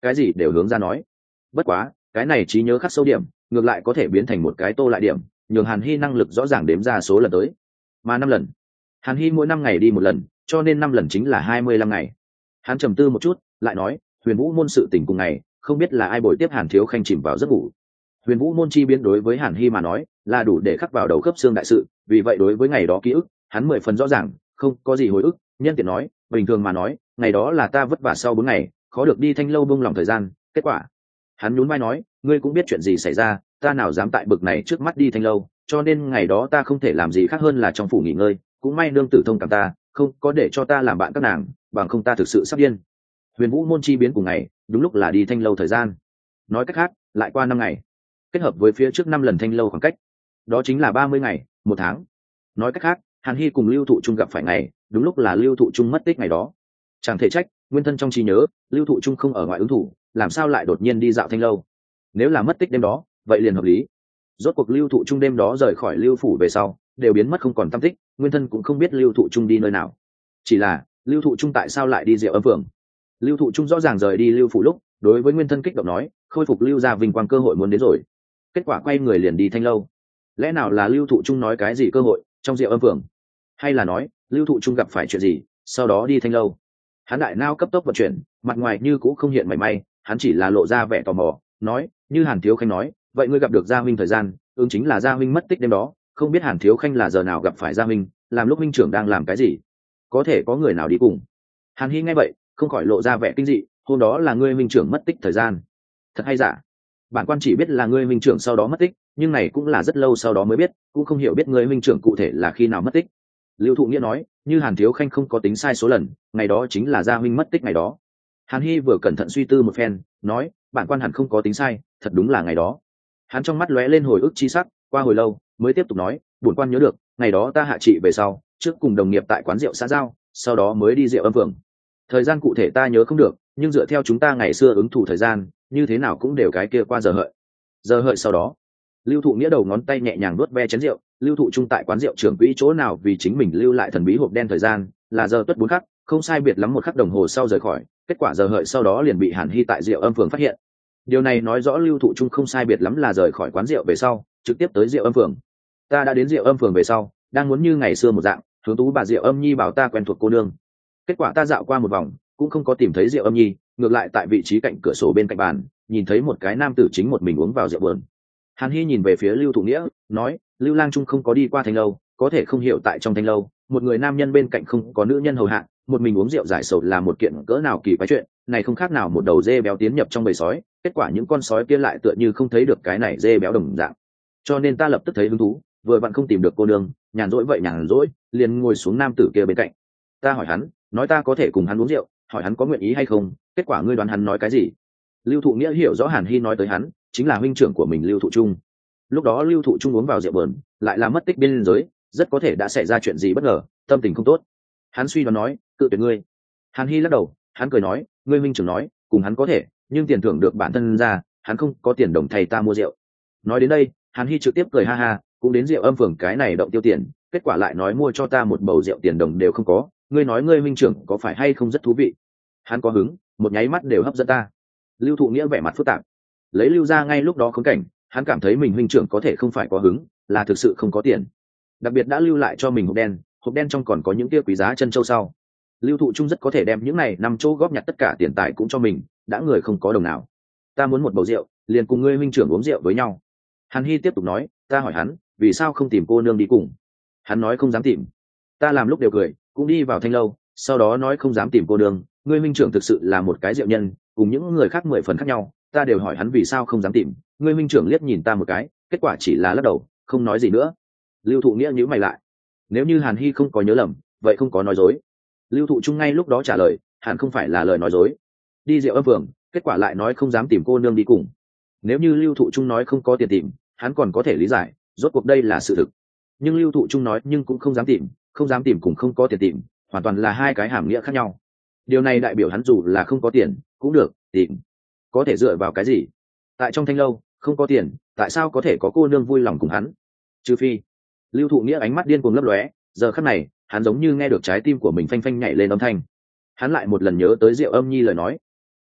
[SPEAKER 1] cái gì đều hướng ra nói. Bất quá cái này trí nhớ khắc sâu điểm ngược lại có thể biến thành một cái tô lại điểm, nhường Hàn Hy năng lực rõ ràng đếm ra số lần tới. Mà 5 lần, Hàn Hy mỗi 5 ngày đi một lần, cho nên 5 lần chính là 25 ngày. Hắn trầm tư một chút lại nói, Huyền Vũ môn sự tình cùng ngày không biết là ai bồi tiếp Hàn Thiếu Khanh chìm vào giấc ngủ. Huyền Vũ môn chi biến đối với Hàn Hy mà nói là đủ để khắc vào đầu khớp xương đại sự, vì vậy đối với ngày đó ký ức hắn 10 phần rõ ràng, không có gì hồi ức. Nhân tiện nói, bình thường mà nói ngày đó là ta vất vả sau 4 ngày khó được đi Thanh lâu bông lòng thời gian. Kết quả hắn nhún vai nói, ngươi cũng biết chuyện gì xảy ra, ta nào dám tại bực này trước mắt đi Thanh lâu, cho nên ngày đó ta không thể làm gì khác hơn là trong phủ nghỉ ngơi. Cũng may nương tử thông cảm ta, không có để cho ta làm bạn các nàng, bằng không ta thực sự sắp điên. Huyền Vũ môn chi biến cùng ngày đúng lúc là đi Thanh lâu thời gian, nói cách khác lại qua 5 ngày, kết hợp với phía trước 5 lần Thanh lâu khoảng cách, đó chính là 30 ngày, 1 tháng. Nói cách khác Hàn Hy cùng Lưu Thụ Trung gặp phải ngày đúng lúc là Lưu Thụ Trung mất tích ngày đó. Chẳng thể trách nguyên thân trong trí nhớ Lưu Thụ Trung không ở ngoại ứng thủ, làm sao lại đột nhiên đi dạo Thanh lâu. Nếu là mất tích đêm đó vậy liền hợp lý. Rốt cuộc Lưu Thụ Trung đêm đó rời khỏi Lưu phủ về sau đều biến mất không còn tăm tích, nguyên thân cũng không biết Lưu Thụ Trung đi nơi nào. Chỉ là Lưu Thụ Trung tại sao lại đi Diệu Âm Phường? Lưu Thụ Trung rõ ràng rời đi Lưu phủ lúc đối với nguyên thân kích động nói, khôi phục Lưu gia vinh quang cơ hội muốn đến rồi. Kết quả quay người liền đi Thanh lâu. Lẽ nào là Lưu Thụ Trung nói cái gì cơ hội trong Diệu Âm Phường, hay là nói Lưu Thụ Trung gặp phải chuyện gì sau đó đi Thanh lâu? Hắn đại nao cấp tốc vận chuyển, mặt ngoài như cũng không hiện mảy may, hắn chỉ là lộ ra vẻ tò mò, nói, như Hàn Thiếu Khanh nói, vậy ngươi gặp được Gia huynh thời gian ứng chính là Gia huynh mất tích đêm đó, không biết Hàn Thiếu Khanh là giờ nào gặp phải Gia huynh, làm lúc huynh trưởng đang làm cái gì, có thể có người nào đi cùng? Hàn Hy nghe vậy không khỏi lộ ra vẻ kinh dị, hôm đó là ngươi huynh trưởng mất tích thời gian, thật hay giả? Bản quan chỉ biết là ngươi huynh trưởng sau đó mất tích, nhưng này cũng là rất lâu sau đó mới biết, cũng không hiểu biết ngươi huynh trưởng cụ thể là khi nào mất tích. Lưu Thụ Nghĩa nói, như Hàn Thiếu Khanh không có tính sai số lần, ngày đó chính là Gia huynh mất tích ngày đó. Hàn Hy vừa cẩn thận suy tư một phen, nói, bản quan hẳn không có tính sai, thật đúng là ngày đó. Hắn trong mắt lóe lên hồi ức chi sắc, qua hồi lâu mới tiếp tục nói, bổn quan nhớ được ngày đó ta hạ trị về sau, trước cùng đồng nghiệp tại quán rượu xã giao, sau đó mới đi Diệu Âm Phường. Thời gian cụ thể ta nhớ không được, nhưng dựa theo chúng ta ngày xưa ứng thủ thời gian, như thế nào cũng đều cái kia qua giờ hợi. Giờ hợi sau đó, Lưu Thụ Nghĩa đầu ngón tay nhẹ nhàng nuốt ve chén rượu. Lưu Thụ Trung tại quán rượu trưởng quỹ chỗ nào vì chính mình lưu lại thần bí hộp đen thời gian là giờ tuất 4 khắc, không sai biệt lắm 1 khắc đồng hồ sau rời khỏi. Kết quả giờ hợi sau đó liền bị Hàn Hy tại Diệu Âm Phường phát hiện. Điều này nói rõ Lưu Thụ Trung không sai biệt lắm là rời khỏi quán rượu về sau trực tiếp tới Diệu Âm Phường. Ta đã đến Diệu Âm Phường về sau, đang muốn như ngày xưa một dạng hướng tú bà Diệu Âm Nhi bảo ta quen thuộc cô nương. Kết quả ta dạo qua một vòng cũng không có tìm thấy Diệu Âm Nhi, ngược lại tại vị trí cạnh cửa sổ bên cạnh bàn nhìn thấy một cái nam tử chính một mình uống vào rượu vườn. Hàn Hy nhìn về phía Lưu Thụ Nghĩa, nói, Lưu Lang Trung không có đi qua Thanh lâu, có thể không hiểu tại trong Thanh lâu một người nam nhân bên cạnh không có nữ nhân hầu hạ, một mình uống rượu giải sầu là một kiện cỡ nào kỳ quái chuyện. Này không khác nào một đầu dê béo tiến nhập trong bầy sói, kết quả những con sói kia lại tựa như không thấy được cái này dê béo đồng dạng. Cho nên ta lập tức thấy hứng thú, vừa vặn không tìm được cô nương, nhàn rỗi vậy nhàn rỗi, liền ngồi xuống nam tử kia bên cạnh. Ta hỏi hắn, nói ta có thể cùng hắn uống rượu, hỏi hắn có nguyện ý hay không. Kết quả ngươi đoán hắn nói cái gì? Lưu Thụ Nghĩa hiểu rõ Hàn Hy nói tới hắn chính là huynh trưởng của mình Lưu Thụ Trung. Lúc đó Lưu Thụ Trung uống vào rượu bờn, lại là mất tích biên giới, rất có thể đã xảy ra chuyện gì bất ngờ, tâm tình không tốt. Hắn suy đoán nói, cự tuyệt ngươi. Hàn Hy lắc đầu, hắn cười nói, ngươi huynh trưởng nói cùng hắn có thể, nhưng tiền thưởng được bản thân ra, hắn không có tiền đồng thầy ta mua rượu. Nói đến đây Hàn Hy trực tiếp cười ha ha, cũng đến Diệu Âm Phường cái này động tiêu tiền, kết quả lại nói mua cho ta một bầu rượu tiền đồng đều không có, ngươi nói ngươi huynh trưởng có phải hay không rất thú vị? Hắn có hứng, một nháy mắt đều hấp dẫn ta. Lưu Thụ Nghĩa vẻ mặt phức tạp, lấy Lưu ra ngay lúc đó khốn cảnh, hắn cảm thấy mình huynh trưởng có thể không phải có hứng, là thực sự không có tiền. Đặc biệt đã lưu lại cho mình hộp đen trong còn có những kia quý giá chân châu sau. Lưu Thụ Trung rất có thể đem những này nằm chỗ góp nhặt tất cả tiền tài cũng cho mình, đã người không có đồng nào. Ta muốn một bầu rượu, liền cùng ngươi huynh trưởng uống rượu với nhau. Hàn Hy tiếp tục nói, ta hỏi hắn, vì sao không tìm cô nương đi cùng? Hắn nói không dám tìm. Ta làm lúc đều cười, cũng đi vào Thanh lâu, sau đó nói không dám tìm cô nương, ngươi huynh trưởng thực sự là một cái rượu nhân, cùng những người khác 10 phần khác nhau, ta đều hỏi hắn vì sao không dám tìm, ngươi huynh trưởng liếc nhìn ta một cái, kết quả chỉ là lắc đầu, không nói gì nữa. Lưu Thụ Nghĩa nhíu mày lại. Nếu như Hàn Hy không có nhớ lầm, vậy không có nói dối. Lưu Thụ Trung ngay lúc đó trả lời, hẳn không phải là lời nói dối. Đi Diệu Âm Phường, kết quả lại nói không dám tìm cô nương đi cùng. Nếu như Lưu Thụ Trung nói không có tiền tìm, hắn còn có thể lý giải, rốt cuộc đây là sự thực. Nhưng Lưu Thụ Trung nói nhưng cũng không dám tìm cùng không có tiền tìm, hoàn toàn là hai cái hàm nghĩa khác nhau. Điều này đại biểu hắn dù là không có tiền cũng được tìm. Có thể dựa vào cái gì? Tại trong Thanh lâu không có tiền, tại sao có thể có cô nương vui lòng cùng hắn? Trừ phi. Lưu Thụ Nghĩa ánh mắt điên cuồng lấp lóe, giờ khắc này hắn giống như nghe được trái tim của mình phanh phanh nhảy lên âm thanh. Hắn lại một lần nhớ tới Diệu Âm Nhi lời nói.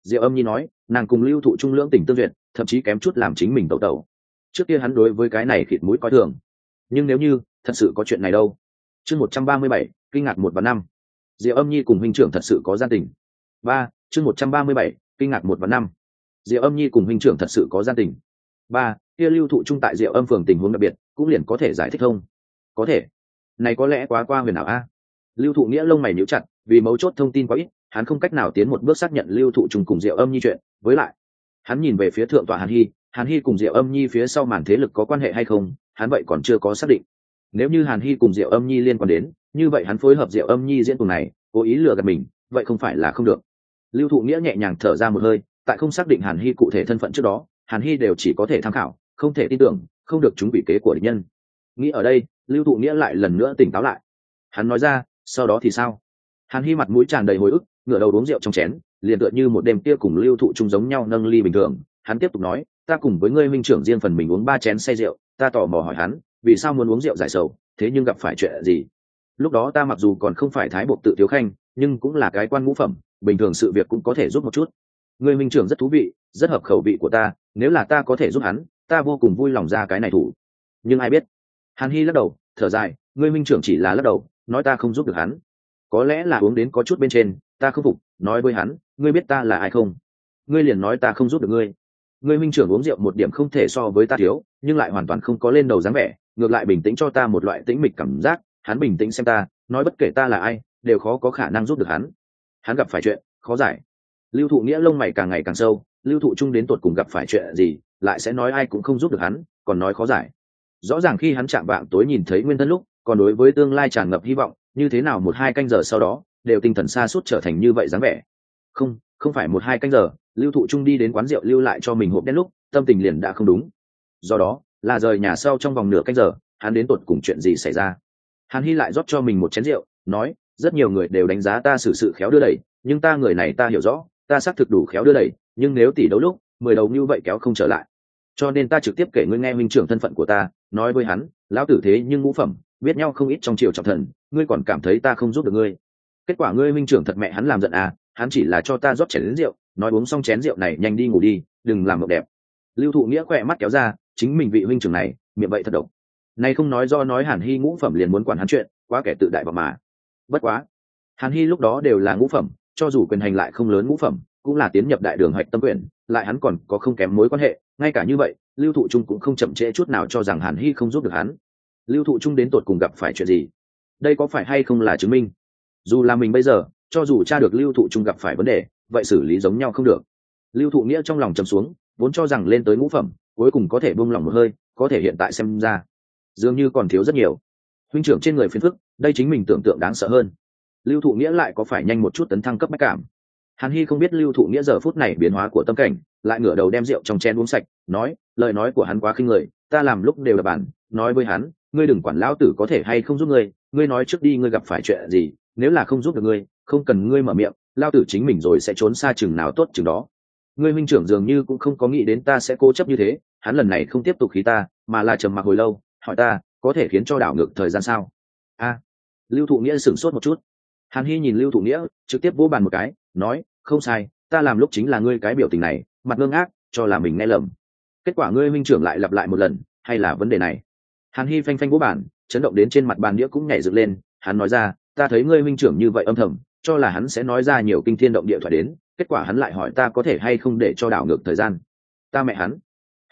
[SPEAKER 1] Diệu Âm Nhi nói, nàng cùng Lưu Thụ Trung lưỡng tình tương duyệt, thậm chí kém chút làm chính mình tẩu tẩu. Trước kia hắn đối với cái này khịt mũi coi thường, nhưng nếu như thật sự có chuyện này đâu. Chương 137, kinh ngạc 1/5. Diệu Âm Nhi cùng huynh trưởng thật sự có gian tình. 3, chương 137, kinh ngạc 1/5. Diệu Âm Nhi cùng huynh trưởng thật sự có gian tình. 3, kia Lưu Thụ Trung tại Diệu Âm phường tình huống đặc biệt, cũng liền có thể giải thích không? Có thể. Này có lẽ quá qua huyền ảo a. Lưu Thụ Nghĩa lông mày nhíu chặt, vì mấu chốt thông tin quá ít, hắn không cách nào tiến một bước xác nhận Lưu Thụ Trung cùng Diệu Âm Nhi chuyện, với lại, hắn nhìn về phía thượng tọa Hàn Hy cùng Diệu Âm Nhi phía sau màn thế lực có quan hệ hay không, hắn vậy còn chưa có xác định. Nếu như Hàn Hy cùng Diệu Âm Nhi liên quan đến, như vậy hắn phối hợp Diệu Âm Nhi diễn tuồng này, cố ý lừa gạt mình, vậy không phải là không được. Lưu Thụ Nghĩa nhẹ nhàng thở ra một hơi, tại không xác định Hàn Hy cụ thể thân phận trước đó, Hàn Hy đều chỉ có thể tham khảo, không thể tin tưởng, không được chúng bị kế của địch nhân. Nghĩ ở đây, Lưu Thụ Nghĩa lại lần nữa tỉnh táo lại. Hắn nói ra, sau đó thì sao? Hàn Hy mặt mũi tràn đầy hồi ức, ngửa đầu uống rượu trong chén, liền tựa như một đêm kia cùng Lưu Thụ Trung giống nhau nâng ly bình thường. Hắn tiếp tục nói, ta cùng với ngươi huynh trưởng riêng phần mình uống 3 chén say rượu, ta tò mò hỏi hắn, vì sao muốn uống rượu giải sầu, thế nhưng gặp phải chuyện gì? Lúc đó ta mặc dù còn không phải thái bộ tự thiếu khanh, nhưng cũng là cái quan ngũ phẩm, bình thường sự việc cũng có thể giúp một chút. Ngươi huynh trưởng rất thú vị, rất hợp khẩu vị của ta, nếu là ta có thể giúp hắn, ta vô cùng vui lòng ra cái này thủ. Nhưng ai biết? Hàn Hy lắc đầu, thở dài, ngươi huynh trưởng chỉ là lắc đầu, nói ta không giúp được hắn. Có lẽ là uống đến có chút bên trên, ta không phục, nói với hắn, ngươi biết ta là ai không? Ngươi liền nói ta không giúp được ngươi. Ngươi huynh trưởng uống rượu một điểm không thể so với ta thiếu, nhưng lại hoàn toàn không có lên đầu dáng vẻ, ngược lại bình tĩnh cho ta một loại tĩnh mịch cảm giác. Hắn bình tĩnh xem ta, nói bất kể ta là ai, đều khó có khả năng giúp được hắn. Hắn gặp phải chuyện khó giải. Lưu Thụ Nghĩa lông mày càng ngày càng sâu, Lưu Thụ Trung đến tột cùng gặp phải chuyện gì, lại sẽ nói ai cũng không giúp được hắn, còn nói khó giải. Rõ ràng khi hắn chạm vạng tối nhìn thấy nguyên thân lúc, còn đối với tương lai tràn ngập hy vọng, như thế nào 1-2 canh giờ sau đó, đều tinh thần sa sút trở thành như vậy dáng vẻ. Không phải 1-2 canh giờ, Lưu Thụ Trung đi đến quán rượu lưu lại cho mình hộp đen lúc, tâm tình liền đã không đúng. Do đó, là rời nhà sau trong vòng nửa canh giờ, hắn đến tột cùng chuyện gì xảy ra. Hàn Hy lại rót cho mình một chén rượu, nói, rất nhiều người đều đánh giá ta xử sự khéo đưa đẩy, nhưng ta người này ta hiểu rõ, ta xác thực đủ khéo đưa đẩy, nhưng nếu tỷ đấu lúc 10 đầu như vậy kéo không trở lại, cho nên ta trực tiếp kể ngươi nghe huynh trưởng thân phận của ta, nói với hắn, lão tử thế nhưng ngũ phẩm, biết nhau không ít trong triều trọng thần, ngươi còn cảm thấy ta không giúp được ngươi. Kết quả ngươi huynh trưởng thật mẹ hắn làm giận à, hắn chỉ là cho ta rót chén rượu, nói uống xong chén rượu này nhanh đi ngủ đi, đừng làm mộng đẹp. Lưu Thụ Nghĩa khỏe mắt kéo ra, chính mình vị huynh trưởng này miệng vậy thật độc. Này không nói do nói Hàn Hy ngũ phẩm liền muốn quản hắn chuyện, quá kẻ tự đại vào mà. Bất quá, Hàn Hy lúc đó đều là ngũ phẩm, cho dù quyền hành lại không lớn ngũ phẩm, cũng là tiến nhập đại đường hoạch tâm quyền, lại hắn còn có không kém mối quan hệ, ngay cả như vậy, Lưu Thụ Trung cũng không chậm trễ chút nào cho rằng Hàn Hy không giúp được hắn. Lưu Thụ Trung đến tột cùng gặp phải chuyện gì? Đây có phải hay không là chứng minh? Dù là mình bây giờ, cho dù tra được Lưu Thụ Trung gặp phải vấn đề, vậy xử lý giống nhau không được. Lưu Thụ Nghĩa trong lòng trầm xuống, vốn cho rằng lên tới ngũ phẩm, cuối cùng có thể buông lòng một hơi, có thể hiện tại xem ra, dường như còn thiếu rất nhiều. Huynh trưởng trên người phiền phức, đây chính mình tưởng tượng đáng sợ hơn. Lưu Thụ Nghĩa lại có phải nhanh một chút tấn thăng cấp bách cảm? Hàn Hy không biết Lưu Thụ Nghĩa giờ phút này biến hóa của tâm cảnh, lại ngửa đầu đem rượu trong chén uống sạch, nói, lời nói của hắn quá khinh người, ta làm lúc đều là bản, nói với hắn, ngươi đừng quản lão tử có thể hay không giúp ngươi, ngươi nói trước đi ngươi gặp phải chuyện gì, nếu là không giúp được ngươi, không cần ngươi mở miệng, lão tử chính mình rồi sẽ trốn xa chừng nào tốt chừng đó. Ngươi huynh trưởng dường như cũng không có nghĩ đến ta sẽ cố chấp như thế, hắn lần này không tiếp tục khí ta, mà là trầm mặc hồi lâu, hỏi ta, có thể khiến cho đảo ngược thời gian sao? Lưu Thụ Nghĩa sửng sốt một chút. Hàn Hy nhìn Lưu Thụ Nghĩa, trực tiếp vỗ bàn một cái, nói, không sai, ta làm lúc chính là ngươi cái biểu tình này, mặt ngơ ngác, cho là mình nghe lầm. Kết quả ngươi huynh trưởng lại lặp lại một lần, hay là vấn đề này? Hàn Hy phanh phanh vỗ bàn, chấn động đến trên mặt bàn đĩa cũng nhảy dựng lên. Hắn nói ra, ta thấy ngươi huynh trưởng như vậy âm thầm, cho là hắn sẽ nói ra nhiều kinh thiên động địa thoại đến, kết quả hắn lại hỏi ta có thể hay không để cho đảo ngược thời gian. Ta mẹ hắn,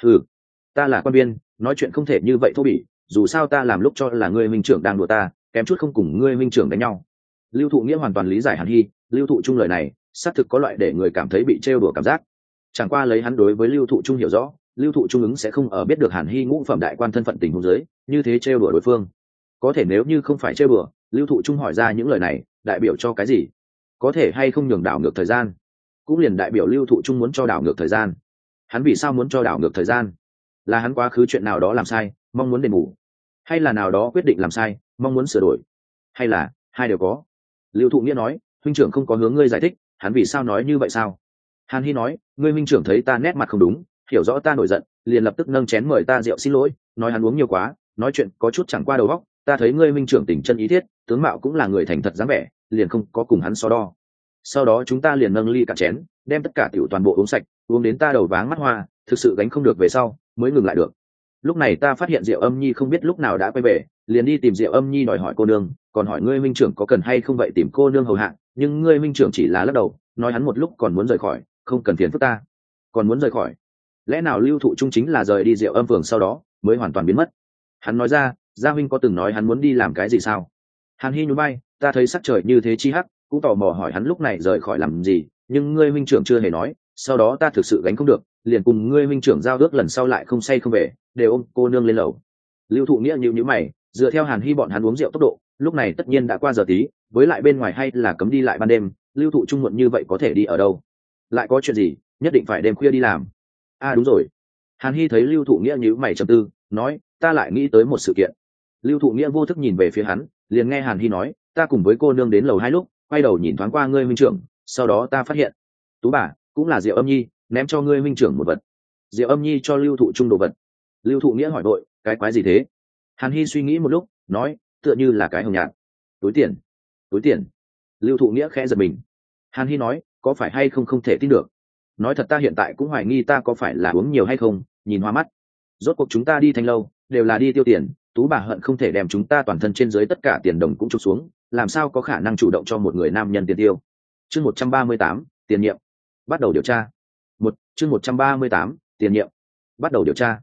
[SPEAKER 1] ta là quan viên, nói chuyện không thể như vậy thô bỉ, dù sao ta làm lúc cho là ngươi huynh trưởng đang đùa ta, kém chút không cùng ngươi huynh trưởng đánh nhau. Lưu Thụ Nghĩa hoàn toàn lý giải Hàn Hy, Lưu Thụ Trung lời này xác thực có loại để người cảm thấy bị trêu đùa cảm giác. Chẳng qua lấy hắn đối với Lưu Thụ Trung hiểu rõ, Lưu Thụ Trung ứng sẽ không ở biết được Hàn Hy ngũ phẩm đại quan thân phận tình huống dưới, như thế trêu đùa đối phương. Có thể nếu như không phải trêu đùa, Lưu Thụ Trung hỏi ra những lời này, đại biểu cho cái gì? Có thể hay không nhường đảo ngược thời gian? Cũng liền đại biểu Lưu Thụ Trung muốn cho đảo ngược thời gian. Hắn vì sao muốn cho đảo ngược thời gian? Là hắn quá khứ chuyện nào đó làm sai, mong muốn đền bù, hay là nào đó quyết định làm sai, mong muốn sửa đổi, hay là hai đều có? Lưu Thụ Nghĩa nói, huynh trưởng không có hướng ngươi giải thích, hắn vì sao nói như vậy sao? Hàn Hy nói, ngươi huynh trưởng thấy ta nét mặt không đúng, hiểu rõ ta nổi giận, liền lập tức nâng chén mời ta rượu xin lỗi, nói hắn uống nhiều quá, nói chuyện có chút chẳng qua đầu óc, ta thấy ngươi huynh trưởng tình chân ý thiết, tướng mạo cũng là người thành thật dáng vẻ, liền không có cùng hắn so đo. Sau đó chúng ta liền nâng ly cả chén, đem tất cả tiểu toàn bộ uống sạch, uống đến ta đầu váng mắt hoa, thực sự gánh không được về sau mới ngừng lại được. Lúc này ta phát hiện Diệu Âm Nhi không biết lúc nào đã quay về, liền đi tìm Diệu Âm Nhi đòi hỏi cô nương, còn hỏi ngươi huynh trưởng có cần hay không vậy tìm cô nương hầu hạ, nhưng ngươi huynh trưởng chỉ là lắc đầu, nói hắn một lúc còn muốn rời khỏi, không cần phiền phức ta. Còn muốn rời khỏi? Lẽ nào Lưu Thụ Trung chính là rời đi Diệu Âm phường sau đó mới hoàn toàn biến mất? Hắn nói ra, gia huynh có từng nói hắn muốn đi làm cái gì sao? Hàn Hi nhún vai, ta thấy sắc trời như thế chi hắc, cũng tò mò hỏi hắn lúc này rời khỏi làm gì, nhưng ngươi huynh trưởng chưa hề nói. Sau đó ta thực sự gánh không được, liền cùng ngươi huynh trưởng giao ước lần sau lại không say không về, đều ôm cô nương lên lầu. Lưu Thụ Nghĩa nhíu mày, dựa theo Hàn Hi bọn hắn uống rượu tốc độ, lúc này tất nhiên đã qua giờ tí, với lại bên ngoài hay là cấm đi lại ban đêm, Lưu Thụ Trung muộn như vậy có thể đi ở đâu? Lại có chuyện gì, nhất định phải đêm khuya đi làm? Đúng rồi. Hàn Hi thấy Lưu Thụ Nghĩa nhíu mày trầm tư, nói, ta lại nghĩ tới một sự kiện. Lưu Thụ Nghĩa vô thức nhìn về phía hắn, liền nghe Hàn Hi nói, ta cùng với cô nương đến lầu 2 lúc, quay đầu nhìn thoáng qua ngươi huynh trưởng, sau đó ta phát hiện, Tú bà cũng là Diệu Âm Nhi ném cho ngươi huynh trưởng một vật. Diệu Âm Nhi cho Lưu Thụ Trung đồ vật. Lưu Thụ Nghĩa hỏi đội, cái quái gì thế? Hàn Hi suy nghĩ một lúc, nói, tựa như là cái hồng nhạt. Túi tiền. Túi tiền. Lưu Thụ Nghĩa khẽ giật mình. Hàn Hi nói, có phải hay không không thể tin được. Nói thật ta hiện tại cũng hoài nghi ta có phải là uống nhiều hay không, nhìn hoa mắt. Rốt cuộc chúng ta đi Thanh lâu, đều là đi tiêu tiền, Tú bà hận không thể đem chúng ta toàn thân trên dưới tất cả tiền đồng cũng trục xuống, làm sao có khả năng chủ động cho một người nam nhân tiền tiêu. Chương 138, tiền nhiệm. Bắt đầu điều tra. Chương 138, tiền nhiệm. Bắt đầu điều tra.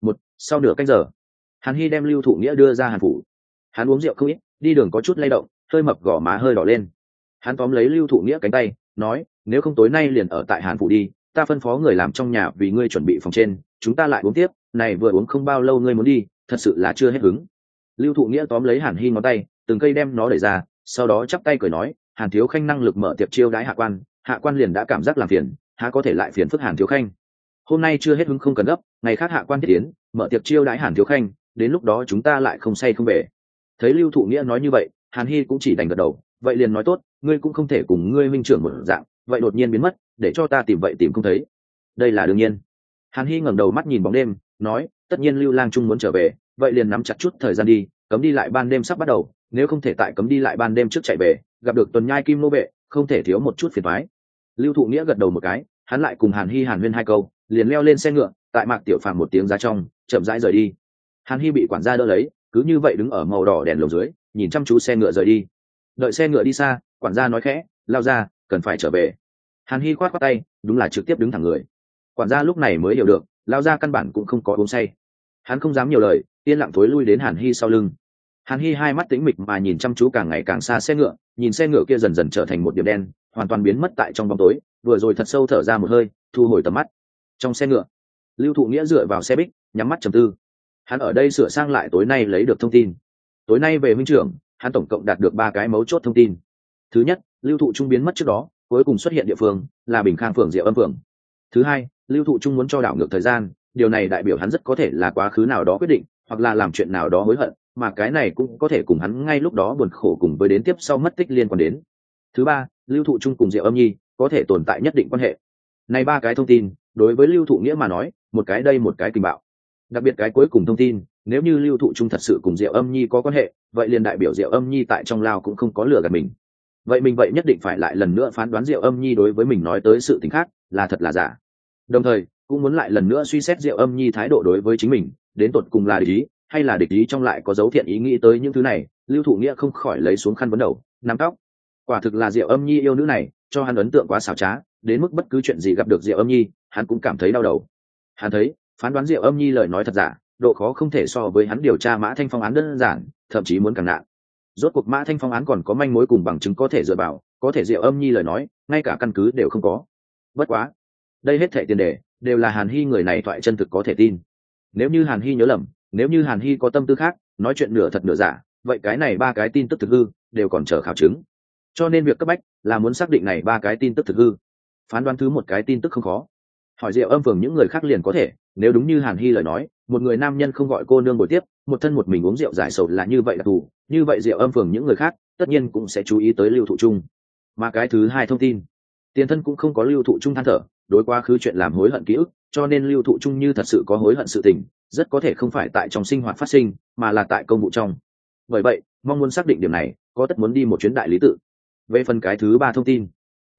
[SPEAKER 1] Sau nửa canh giờ, Hàn Hi đem Lưu Thụ Nghĩa đưa ra Hàn phủ. Hắn uống rượu không ít, đi đường có chút lay động, hơi mập gò má hơi đỏ lên. Hắn tóm lấy Lưu Thụ Nghĩa cánh tay, nói, nếu không tối nay liền ở tại Hàn phủ đi, ta phân phó người làm trong nhà vì ngươi chuẩn bị phòng trên, chúng ta lại uống tiếp, này vừa uống không bao lâu ngươi muốn đi, thật sự là chưa hết hứng. Lưu Thụ Nghĩa tóm lấy Hàn Hi ngón tay, từng cây đem nó đẩy ra, sau đó chắp tay cười nói, Hàn thiếu khanh năng lực mở tiệc chiêu đãi hạ quan liền đã cảm giác làm phiền, há có thể lại phiền phức Hàn thiếu khanh. Hôm nay chưa hết hứng không cần gấp, ngày khác hạ quan thiết tiến mở tiệc chiêu đãi Hàn thiếu khanh, đến lúc đó chúng ta lại không say không về. Thấy Lưu Thụ Nghĩa nói như vậy, Hàn Hi cũng chỉ đành gật đầu, vậy liền nói tốt, ngươi cũng không thể cùng ngươi minh trưởng một dạng, vậy đột nhiên biến mất, để cho ta tìm vậy tìm không thấy. Đây là đương nhiên. Hàn Hi ngẩng đầu mắt nhìn bóng đêm, nói, tất nhiên Lưu Lang Trung muốn trở về, vậy liền nắm chặt chút thời gian đi, cấm đi lại ban đêm sắp bắt đầu, nếu không thể tại cấm đi lại ban đêm trước chạy về, gặp được tuần nhai kim nô vệ, không thể thiếu một chút phiền toái. Lưu Thụ Nghĩa gật đầu một cái, hắn lại cùng Hàn Hi hàn huyên hai câu, liền leo lên xe ngựa, tại Mạc Tiểu Phàm một tiếng ra trong, chậm rãi rời đi. Hàn Hi bị quản gia đỡ lấy, cứ như vậy đứng ở màu đỏ đèn lồng dưới, nhìn chăm chú xe ngựa rời đi. Đợi xe ngựa đi xa, quản gia nói khẽ, lao ra, cần phải trở về. Hàn Hi khoát khoát tay, đúng là trực tiếp đứng thẳng người. Quản gia lúc này mới hiểu được, lao ra căn bản cũng không có uống say. Hắn không dám nhiều lời, yên lặng thối lui đến Hàn Hi sau lưng. Hàn Hi hai mắt tĩnh mịch mà nhìn chăm chú càng ngày càng xa xe ngựa, nhìn xe ngựa kia dần dần trở thành một điểm đen, hoàn toàn biến mất tại trong bóng tối, vừa rồi thật sâu thở ra một hơi, thu hồi tầm mắt. Trong xe ngựa, Lưu Thụ Nghĩa dựa vào xe bích, nhắm mắt trầm tư. Hắn ở đây sửa sang lại tối nay lấy được thông tin. Tối nay về huynh trưởng, hắn tổng cộng đạt được 3 cái mấu chốt thông tin. Thứ nhất, Lưu Thụ Trung biến mất trước đó, cuối cùng xuất hiện địa phương là Bình Khang phường Diệu Âm phường. Thứ hai, Lưu Thụ Trung muốn cho đảo ngược thời gian, điều này đại biểu hắn rất có thể là quá khứ nào đó quyết định, hoặc là làm chuyện nào đó hối hận, mà cái này cũng có thể cùng hắn ngay lúc đó buồn khổ cùng với đến tiếp sau mất tích liên quan đến. Thứ ba, Lưu Thụ Trung cùng Diệu Âm Nhi có thể tồn tại nhất định quan hệ. Này 3 cái thông tin, đối với Lưu Thụ Nghĩa mà nói, một cái đây một cái tình bạo. Đặc biệt cái cuối cùng thông tin, nếu như Lưu Thụ Trung thật sự cùng Diệu Âm Nhi có quan hệ, vậy liền đại biểu Diệu Âm Nhi tại trong lao cũng không có lừa gạt mình. Vậy mình nhất định phải lại lần nữa phán đoán Diệu Âm Nhi đối với mình nói tới sự tình khác là thật là giả. Đồng thời, cũng muốn lại lần nữa suy xét Diệu Âm Nhi thái độ đối với chính mình, đến tột cùng là địch ý hay là địch ý trong lại có dấu thiện ý nghĩ tới những thứ này, Lưu Thụ Nghĩa không khỏi lấy xuống khăn vấn đầu, nắm tóc. Quả thực là Diệu Âm Nhi yêu nữ này, cho hắn ấn tượng quá xảo trá, đến mức bất cứ chuyện gì gặp được Diệu Âm Nhi, hắn cũng cảm thấy đau đầu. Hắn thấy, phán đoán Diệu Âm Nhi lời nói thật giả, độ khó không thể so với hắn điều tra Mã Thanh Phong án đơn giản, thậm chí muốn càng nặng. Rốt cuộc Mã Thanh Phong án còn có manh mối cùng bằng chứng có thể dựa vào, có thể Diệu Âm Nhi lời nói, ngay cả căn cứ đều không có. Bất quá, đây hết thảy tiền đề đều là Hàn Hi người này thoại chân thực có thể tin. Nếu như Hàn Hi nhớ lầm, nếu như Hàn Hi có tâm tư khác, nói chuyện nửa thật nửa giả, vậy cái này 3 cái tin tức thực hư đều còn chờ khảo chứng. Cho nên việc cấp bách là muốn xác định này 3 cái tin tức thực hư. Phán đoán thứ một cái tin tức không khó. Hỏi Diệu Âm phường những người khác liền có thể, nếu đúng như Hàn Hi lời nói, một người nam nhân không gọi cô nương buổi tiếp, một thân một mình uống rượu giải sầu là như vậy là tù, như vậy Diệu Âm phường những người khác tất nhiên cũng sẽ chú ý tới Lưu Thụ Trung. Mà cái thứ hai thông tin, tiền thân cũng không có Lưu Thụ Trung than thở, đối quá khứ chuyện làm hối hận ký ức, cho nên Lưu Thụ Trung như thật sự có hối hận sự tình, rất có thể không phải tại trong sinh hoạt phát sinh, mà là tại công vụ trong. Bởi vậy, mong muốn xác định điểm này, có tất muốn đi một chuyến đại lý tự. Về phần cái thứ ba thông tin,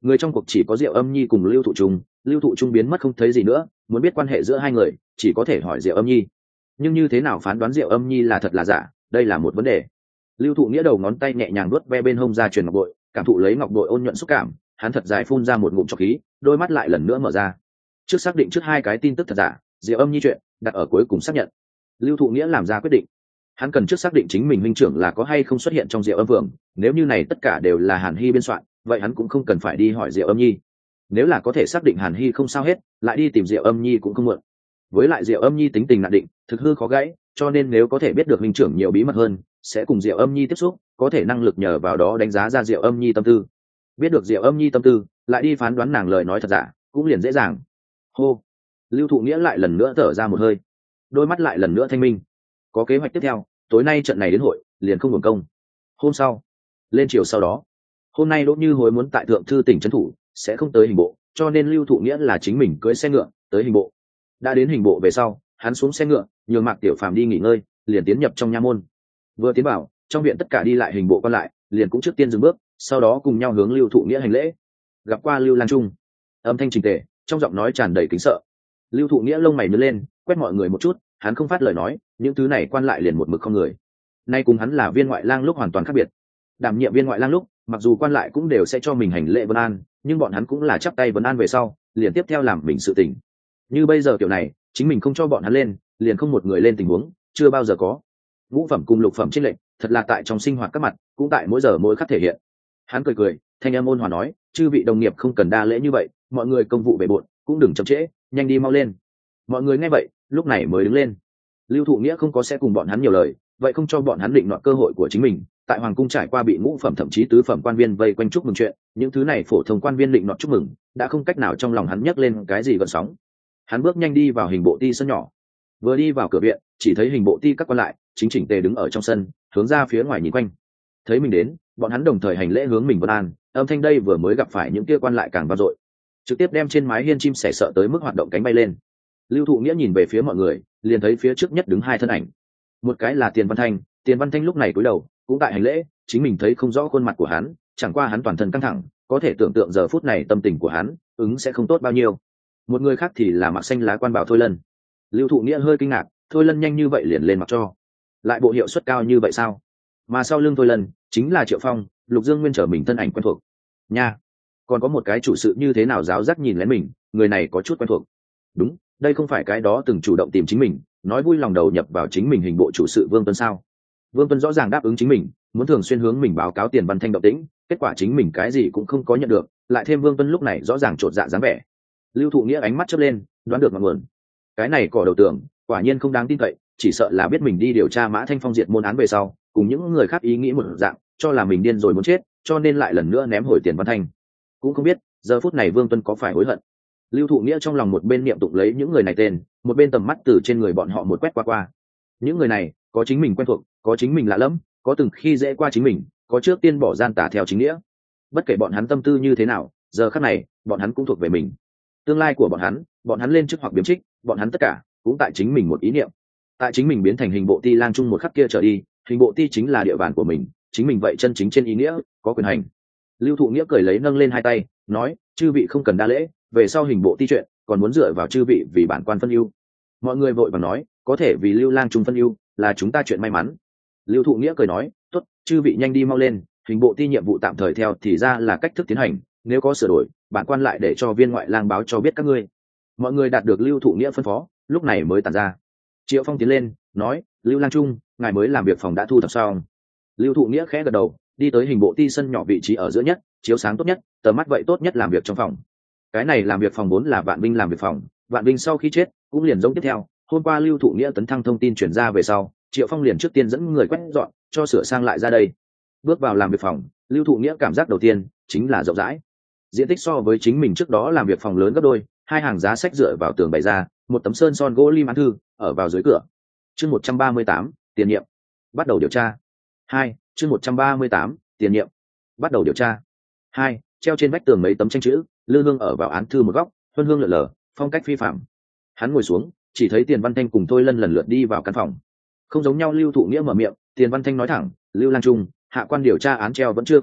[SPEAKER 1] Người trong cuộc chỉ có Diệu Âm Nhi cùng Lưu Thụ Trung biến mất không thấy gì nữa, muốn biết quan hệ giữa hai người chỉ có thể hỏi Diệu Âm Nhi. Nhưng như thế nào phán đoán Diệu Âm Nhi là thật là giả, đây là một vấn đề. Lưu Thụ Nghĩa đầu ngón tay nhẹ nhàng vuốt ve bên hông ra truyền ngọc bội, cảm thụ lấy ngọc bội ôn nhuận xúc cảm, hắn thật dài phun ra một ngụm trọc khí, đôi mắt lại lần nữa mở ra. Trước xác định trước hai cái tin tức thật giả, Diệu Âm Nhi chuyện đặt ở cuối cùng xác nhận. Lưu Thụ Nghĩa làm ra quyết định. Hắn cần trước xác định chính mình huynh trưởng là có hay không xuất hiện trong Diệu Âm Phường, nếu như này tất cả đều là Hàn Hi biên soạn, vậy hắn cũng không cần phải đi hỏi Diệu Âm Nhi. Nếu là có thể xác định Hàn Hi không sao hết, lại đi tìm Diệu Âm Nhi cũng không muộn. Với lại Diệu Âm Nhi tính tình nạn định, thực hư khó gãy, cho nên nếu có thể biết được huynh trưởng nhiều bí mật hơn, sẽ cùng Diệu Âm Nhi tiếp xúc, có thể năng lực nhờ vào đó đánh giá ra Diệu Âm Nhi tâm tư. Biết được Diệu Âm Nhi tâm tư, lại đi phán đoán nàng lời nói thật giả, cũng liền dễ dàng. Hô. Lưu Thụ Nghĩa lại lần nữa thở ra một hơi, đôi mắt lại lần nữa thanh minh. Có kế hoạch tiếp theo, tối nay trận này đến hội liền không hưởng công. Hôm sau, lên chiều sau đó, hôm nay Đỗ Như Hối muốn tại Thượng Thư tỉnh trấn thủ, sẽ không tới hình bộ, cho nên Lưu Thụ Nghĩa là chính mình cưỡi xe ngựa tới hình bộ. Đã đến hình bộ về sau, hắn xuống xe ngựa, nhường Mạc Tiểu Phàm đi nghỉ ngơi, liền tiến nhập trong nha môn. Vừa tiến vào, trong viện tất cả đi lại hình bộ quan lại, liền cũng trước tiên dừng bước, sau đó cùng nhau hướng Lưu Thụ Nghĩa hành lễ. Gặp qua Lưu Lang Trung, âm thanh chỉnh tề, trong giọng nói tràn đầy kính sợ. Lưu Thụ Nghĩa lông mày nhướng lên, quét mọi người một chút, hắn không phát lời nói, những thứ này quan lại liền một mực không người. Nay cùng hắn là viên ngoại lang lúc hoàn toàn khác biệt. Đảm nhiệm viên ngoại lang lúc, mặc dù quan lại cũng đều sẽ cho mình hành lễ vân an, nhưng bọn hắn cũng là chắp tay vân an về sau, liền tiếp theo làm mình sự tình. Như bây giờ kiểu này, chính mình không cho bọn hắn lên, liền không một người lên tình huống, chưa bao giờ có. Ngũ phẩm cùng lục phẩm chênh lệnh, thật là tại trong sinh hoạt các mặt, cũng tại mỗi giờ mỗi khắc thể hiện. Hắn cười cười, thanh âm ôn hòa nói, chư vị đồng nghiệp không cần đa lễ như vậy, mọi người công vụ bề bộn, cũng đừng chậm trễ, nhanh đi mau lên. Mọi người nghe vậy, lúc này mới đứng lên. Lưu Thụ Nghĩa không có sẽ cùng bọn hắn nhiều lời, vậy không cho bọn hắn định đoạt cơ hội của chính mình. Tại hoàng cung trải qua bị ngũ phẩm thậm chí tứ phẩm quan viên vây quanh chúc mừng chuyện, những thứ này phổ thông quan viên định đoạt chúc mừng, đã không cách nào trong lòng hắn nhấc lên cái gì gợn sóng. Hắn bước nhanh đi vào hình bộ ti sân nhỏ. Vừa đi vào cửa viện, chỉ thấy hình bộ ti các quan lại chính chỉnh tề đứng ở trong sân, hướng ra phía ngoài nhìn quanh. Thấy mình đến, bọn hắn đồng thời hành lễ hướng mình vân an, âm thanh đây vừa mới gặp phải những kia quan lại càng vang dội, trực tiếp đem trên mái hiên chim sẻ sợ tới mức hoạt động cánh bay lên. Lưu Thụ Nghĩa nhìn về phía mọi người, liền thấy phía trước nhất đứng hai thân ảnh. Một cái là Tiền Văn Thanh lúc này cúi đầu, cũng tại hành lễ, chính mình thấy không rõ khuôn mặt của hắn, chẳng qua hắn toàn thân căng thẳng, có thể tưởng tượng giờ phút này tâm tình của hắn, sẽ không tốt bao nhiêu. Một người khác thì là mặc xanh lá quan bảo Thôi Lân. Lưu Thụ Nghĩa hơi kinh ngạc, Thôi Lân nhanh như vậy liền lên mặc cho, lại bộ hiệu suất cao như vậy sao? Mà sau lưng Thôi Lân chính là Triệu Phong, Lục Dương Nguyên trở mình thân ảnh quen thuộc. Nha, còn có một cái chủ sự như thế nào giáo giác nhìn lén mình, người này có chút quen thuộc. Đúng, đây không phải cái đó từng chủ động tìm chính mình, nói vui lòng đầu nhập vào chính mình hình bộ chủ sự Vương Tuân sao? Vương Tuân rõ ràng đáp ứng chính mình, muốn thường xuyên hướng mình báo cáo Tiền Văn Thanh động tĩnh, kết quả chính mình cái gì cũng không có nhận được, lại thêm Vương Tuân lúc này rõ ràng chột dạ dáng vẻ. Lưu Thụ Nghĩa ánh mắt chớp lên, đoán được ngọn nguồn. Cái này cỏ đầu tường, quả nhiên không đáng tin cậy, chỉ sợ là biết mình đi điều tra Mã Thanh Phong diệt môn án về sau, cùng những người khác ý nghĩ một dạng, cho là mình điên rồi muốn chết, cho nên lại lần nữa ném hồi Tiền Văn Thanh. Cũng không biết, giờ phút này Vương Tuân có phải hối hận. Lưu Thụ Nghĩa trong lòng một bên niệm tụng lấy những người này tên, một bên tầm mắt từ trên người bọn họ một quét qua. Những người này, có chính mình quen thuộc, có chính mình lạ lẫm, có từng khi dễ qua chính mình, có trước tiên bỏ gian tà theo chính nghĩa. Bất kể bọn hắn tâm tư như thế nào, giờ khắc này, bọn hắn cũng thuộc về mình. Tương lai của bọn hắn lên chức hoặc biếm trích, bọn hắn tất cả cũng tại chính mình một ý niệm. Tại chính mình biến thành hình bộ ti lang trung một khắc kia trở đi, hình bộ ti chính là địa bàn của mình, chính mình vậy chân chính trên ý nghĩa, có quyền hành. Lưu Thụ Nghĩa cười lấy nâng lên hai tay, nói, chư vị không cần đa lễ, về sau hình bộ ti chuyện, còn muốn dựa vào chư vị vì bản quan phân ưu. Mọi người vội vàng nói, có thể vì Lưu Lang trung phân ưu, là chúng ta chuyện may mắn. Lưu Thụ Nghĩa cười nói, tốt, chư vị nhanh đi mau lên, hình bộ ti nhiệm vụ tạm thời theo thì ra là cách thức tiến hành, nếu có sửa đổi, bản quan lại để cho viên ngoại lang báo cho biết các ngươi. Mọi người đạt được Lưu Thụ Nghĩa phân phó, lúc này mới tản ra. Triệu Phong tiến lên, nói, Lưu Lang trung, ngài mới làm việc phòng đã thu thập xong. Lưu Thụ Nghĩa khẽ gật đầu, đi tới hình bộ ti sân nhỏ vị trí ở giữa nhất, chiếu sáng tốt nhất, tầm mắt vậy tốt nhất làm việc trong phòng. Cái này làm việc phòng vốn là Vạn Vinh làm việc phòng, Vạn Vinh sau khi chết cũng liền giống tiếp theo. Hôm qua Lưu Thụ Nghĩa tấn thăng thông tin chuyển ra về sau, Triệu Phong liền trước tiên dẫn người quét dọn, cho sửa sang lại ra đây. Bước vào làm việc phòng, Lưu Thụ Nghĩa cảm giác đầu tiên chính là rộng rãi. Diện tích so với chính mình trước đó làm việc phòng lớn gấp đôi, hai hàng giá sách dựa vào tường bày ra, một tấm sơn son gỗ lim án thư ở vào dưới cửa. Chương 138, tiền nhiệm. Bắt đầu điều tra. 2, chương 138, tiền nhiệm. Bắt đầu điều tra. 2, treo trên vách tường mấy tấm tranh chữ, lư hương ở vào án thư một góc, huân hương lượn lờ, phong cách phi phạm. Hắn ngồi xuống, chỉ thấy Tiền Văn Thanh cùng Thôi Lân lần lượt đi vào căn phòng. Không giống nhau, Lưu Thụ Nghĩa mở miệng, Tiền Văn Thanh nói thẳng, Lưu Lang trung, hạ quan điều tra án treo vẫn chưa kết thúc,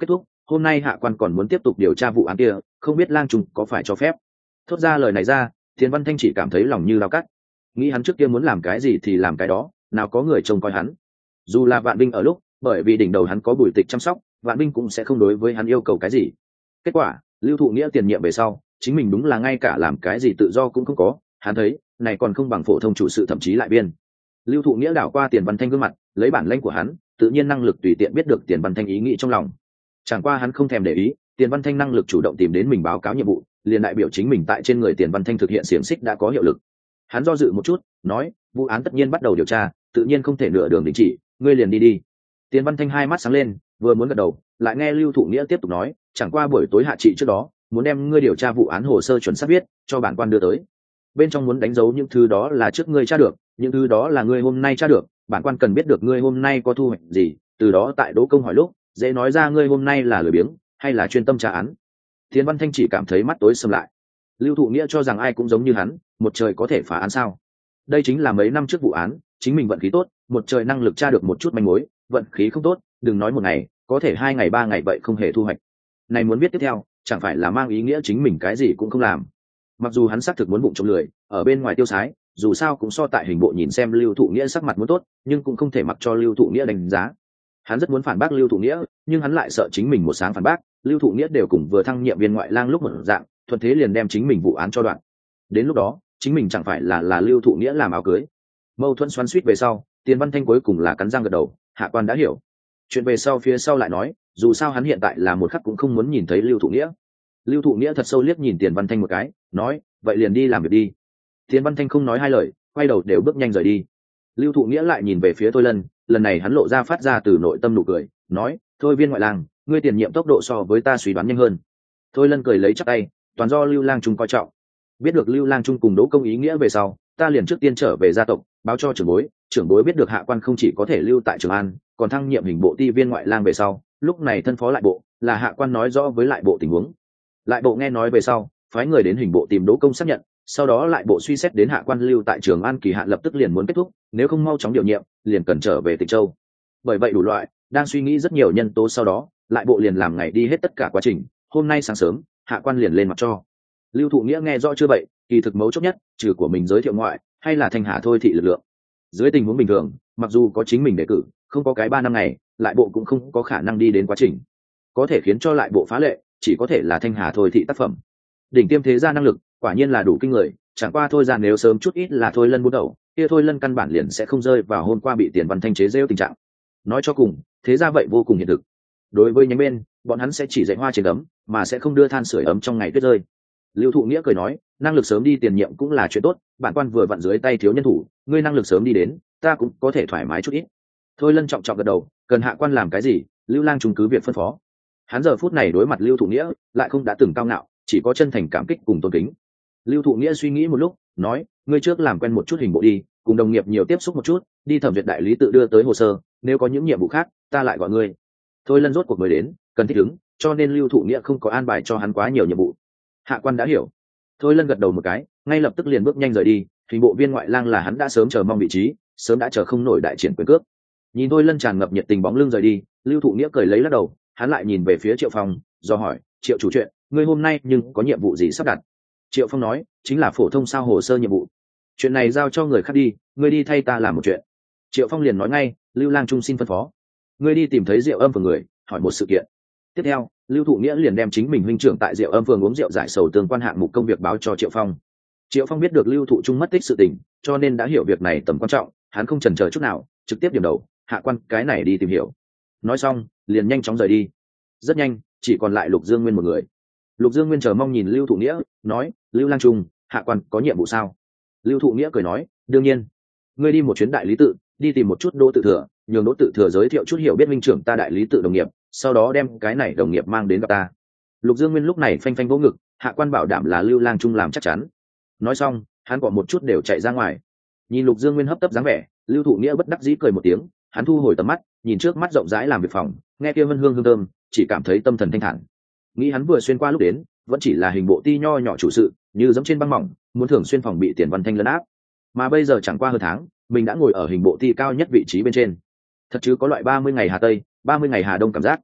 [SPEAKER 1] hôm nay hạ quan còn muốn tiếp tục điều tra vụ án kia, không biết lang trung có phải cho phép. Thốt ra lời này ra, Tiền Văn Thanh chỉ cảm thấy lòng như lao cắt. Nghĩ hắn trước kia muốn làm cái gì thì làm cái đó, nào có người trông coi hắn. Dù là Vạn Binh ở lúc, bởi vì đỉnh đầu hắn có Bùi Tịch chăm sóc, Vạn Binh cũng sẽ không đối với hắn yêu cầu cái gì. Kết quả, Lưu Thụ Nghĩa tiền nhiệm về sau, chính mình đúng là ngay cả làm cái gì tự do cũng không có. Hắn thấy, này còn không bằng phổ thông chủ sự thậm chí lại biên. Lưu Thụ Nghĩa đảo qua Tiền Văn Thanh gương mặt, lấy bản lĩnh của hắn, tự nhiên năng lực tùy tiện biết được Tiền Văn Thanh ý nghĩ trong lòng. Chẳng qua hắn không thèm để ý, Tiền Văn Thanh năng lực chủ động tìm đến mình báo cáo nhiệm vụ, liền đại biểu chính mình tại trên người Tiền Văn Thanh thực hiện xiềng xích đã có hiệu lực. Hắn do dự một chút, nói, vụ án tất nhiên bắt đầu điều tra, tự nhiên không thể nửa đường đình chỉ, ngươi liền đi đi. Tiền Văn Thanh hai mắt sáng lên, vừa muốn gật đầu, lại nghe Lưu Thụ Nghĩa tiếp tục nói, chẳng qua buổi tối hạ trị trước đó, muốn đem ngươi điều tra vụ án hồ sơ chuẩn xác viết, cho bản quan đưa tới. Bên trong muốn đánh dấu những thứ đó là trước ngươi tra được, những thứ đó là ngươi hôm nay tra được, bản quan cần biết được ngươi hôm nay có thu hoạch gì, từ đó tại đỗ công hỏi lúc, dễ nói ra ngươi hôm nay là lười biếng hay là chuyên tâm tra án. Tiền Văn Thanh chỉ cảm thấy mắt tối sầm lại. Lưu Thụ Nghĩa cho rằng ai cũng giống như hắn, một trời có thể phá án sao? Đây chính là mấy năm trước vụ án, chính mình vận khí tốt, một trời năng lực tra được một chút manh mối, vận khí không tốt, đừng nói một ngày, có thể 2 ngày 3 ngày vậy không hề thu hoạch. Này muốn biết tiếp theo, chẳng phải là mang ý nghĩa chính mình cái gì cũng không làm. Mặc dù hắn xác thực muốn bụng trộm lười, ở bên ngoài tiêu sái, dù sao cũng so tại hình bộ nhìn xem Lưu Thụ Nghĩa sắc mặt muốn tốt, nhưng cũng không thể mặc cho Lưu Thụ Nghĩa đánh giá. Hắn rất muốn phản bác Lưu Thụ Nghĩa, nhưng hắn lại sợ chính mình một sáng phản bác, Lưu Thụ Nghĩa đều cùng vừa thăng nhiệm viên ngoại lang lúc một dạng, thuận thế liền đem chính mình vụ án cho đoạn. Đến lúc đó, chính mình chẳng phải là Lưu Thụ Nghĩa làm áo cưới. Mâu thuẫn xoắn xuýt về sau, Tiền Văn Thanh cuối cùng là cắn răng gật đầu, hạ quan đã hiểu. Chuyện về sau phía sau lại nói, dù sao hắn hiện tại là một khắc cũng không muốn nhìn thấy Lưu Thụ Nghĩa. Lưu Thụ Nghĩa thật sâu liếc nhìn Tiền Văn Thanh một cái, nói, vậy liền đi làm việc đi. Tiền Văn Thanh không nói hai lời, quay đầu đều bước nhanh rời đi. Lưu Thụ Nghĩa lại nhìn về phía Thôi Lân, lần này hắn lộ ra phát ra từ nội tâm nụ cười, nói, thôi viên ngoại lang, ngươi tiền nhiệm tốc độ so với ta suy đoán nhanh hơn. Thôi Lân cười lấy chắp tay, toàn do Lưu Lang Trung coi trọng. Biết được Lưu Lang Trung cùng Đỗ Công ý nghĩa về sau, ta liền trước tiên trở về gia tộc, báo cho trưởng bối biết được hạ quan không chỉ có thể lưu tại Trường An, còn thăng nhiệm hình bộ ti viên ngoại lang về sau, lúc này thân phó lại bộ, là hạ quan nói rõ với lại bộ tình huống. Lại bộ nghe nói về sau, phái người đến hình bộ tìm Đỗ Công xác nhận, sau đó lại bộ suy xét đến hạ quan lưu tại Trường An kỳ hạn lập tức liền muốn kết thúc, nếu không mau chóng điều nhiệm, liền cần trở về Tịch Châu. Bởi vậy đủ loại, đang suy nghĩ rất nhiều nhân tố sau đó, lại bộ liền làm ngày đi hết tất cả quá trình, hôm nay sáng sớm, hạ quan liền lên mặt cho. Lưu Thụ Nghĩa nghe rõ chưa vậy, kỳ thực mấu chốt nhất, trừ của mình giới thiệu ngoại, hay là Thanh Hà thôi thị lực lượng. Dưới tình huống bình thường, mặc dù có chính mình đề cử, không có cái 3 năm ngày, lại bộ cũng không có khả năng đi đến quá trình. Có thể khiến cho lại bộ phá lệ, chỉ có thể là Thanh Hà thôi thị tác phẩm. Đỉnh tiêm thế gia năng lực, quả nhiên là đủ kinh người, chẳng qua thôi ra nếu sớm chút ít là Thôi Lân buôn đầu, kia Thôi Lân căn bản liền sẽ không rơi vào hôm qua bị Tiền Văn Thanh chế giễu tình trạng. Nói cho cùng, thế gia vậy vô cùng hiện thực. Đối với nhánh bên, bọn hắn sẽ chỉ dạy hoa trên ấm, mà sẽ không đưa than sưởi ấm trong ngày tuyết rơi. Lưu Thụ Nghĩa cười nói, năng lực sớm đi tiền nhiệm cũng là chuyện tốt, bản quan vừa vặn dưới tay thiếu nhân thủ, ngươi năng lực sớm đi đến, ta cũng có thể thoải mái chút ít. Thôi Lân trọng trọng gật đầu, cần hạ quan làm cái gì, Lưu Lang Trung cứ việc phân phó. Hắn giờ phút này đối mặt Lưu Thụ Nghĩa, lại không đã từng cao ngạo, chỉ có chân thành cảm kích cùng tôn kính. Lưu Thụ Nghĩa suy nghĩ một lúc, nói, ngươi trước làm quen một chút hình bộ đi, cùng đồng nghiệp nhiều tiếp xúc một chút, đi thẩm duyệt đại lý tự đưa tới hồ sơ, nếu có những nhiệm vụ khác, ta lại gọi ngươi. Thôi Lân rốt cuộc mới đến, cần thích ứng, cho nên Lưu Thụ Nghĩa không có an bài cho hắn quá nhiều nhiệm vụ. Hạ quan đã hiểu. Thôi Lân gật đầu một cái, ngay lập tức liền bước nhanh rời đi, hình bộ viên ngoại lang là hắn đã sớm chờ mong vị trí, sớm đã chờ không nổi đại triển quyền cước. Nhìn Thôi Lân tràn ngập nhiệt tình bóng lưng rời đi, Lưu Thụ Nghĩa cười lấy lắc đầu, hắn lại nhìn về phía Triệu Phong, do hỏi, Triệu chủ chuyện, ngươi hôm nay nhưng có nhiệm vụ gì sắp đặt? Triệu Phong nói, chính là phổ thông sao hồ sơ nhiệm vụ. Chuyện này giao cho người khác đi, ngươi đi thay ta làm một chuyện. Triệu Phong liền nói ngay, Lưu Lang Trung xin phân phó. Ngươi đi tìm thấy Diệu Âm Phường người, hỏi một sự kiện. Tiếp theo, Lưu Thụ Nghĩa liền đem chính mình huynh trưởng tại Diệu Âm Phường uống rượu giải sầu tương quan hạng mục công việc báo cho Triệu Phong. Triệu Phong biết được Lưu Thụ Trung mất tích sự tình, cho nên đã hiểu việc này tầm quan trọng, hắn không chần chờ chút nào, trực tiếp điểm đầu, hạ quan cái này đi tìm hiểu. Nói xong, liền nhanh chóng rời đi. Rất nhanh, chỉ còn lại Lục Dương Nguyên một người. Lục Dương Nguyên chờ mong nhìn Lưu Thụ Nghĩa, nói, Lưu Lang Trung, hạ quan có nhiệm vụ sao? Lưu Thụ Nghĩa cười nói, đương nhiên. Ngươi đi một chuyến đại lý tự, đi tìm một chút Đỗ Tự Thừa, nhường Đỗ Tự Thừa giới thiệu chút hiểu biết minh trưởng ta đại lý tự đồng nghiệp, sau đó đem cái này đồng nghiệp mang đến gặp ta. Lục Dương Nguyên lúc này phanh phanh vỗ ngực, hạ quan bảo đảm là Lưu Lang Trung làm chắc chắn. Nói xong, hắn gọi một chút đều chạy ra ngoài. Nhìn Lục Dương Nguyên hấp tấp dáng vẻ, Lưu Thụ Nghĩa bất đắc dĩ cười một tiếng, hắn thu hồi tầm mắt, nhìn trước mắt rộng rãi làm việc phòng, nghe kia vân hương hương thơm, chỉ cảm thấy tâm thần thanh thản. Nghĩ hắn vừa xuyên qua lúc đến, vẫn chỉ là hình bộ ti nho nhỏ chủ sự, như giống trên băng mỏng, muốn thường xuyên phòng bị Tiền Văn Thanh lấn áp. Mà bây giờ chẳng qua hơn tháng, mình đã ngồi ở hình bộ ti cao nhất vị trí bên trên. Thật chứ có loại 30 ngày Hà Tây, 30 ngày Hà Đông cảm giác.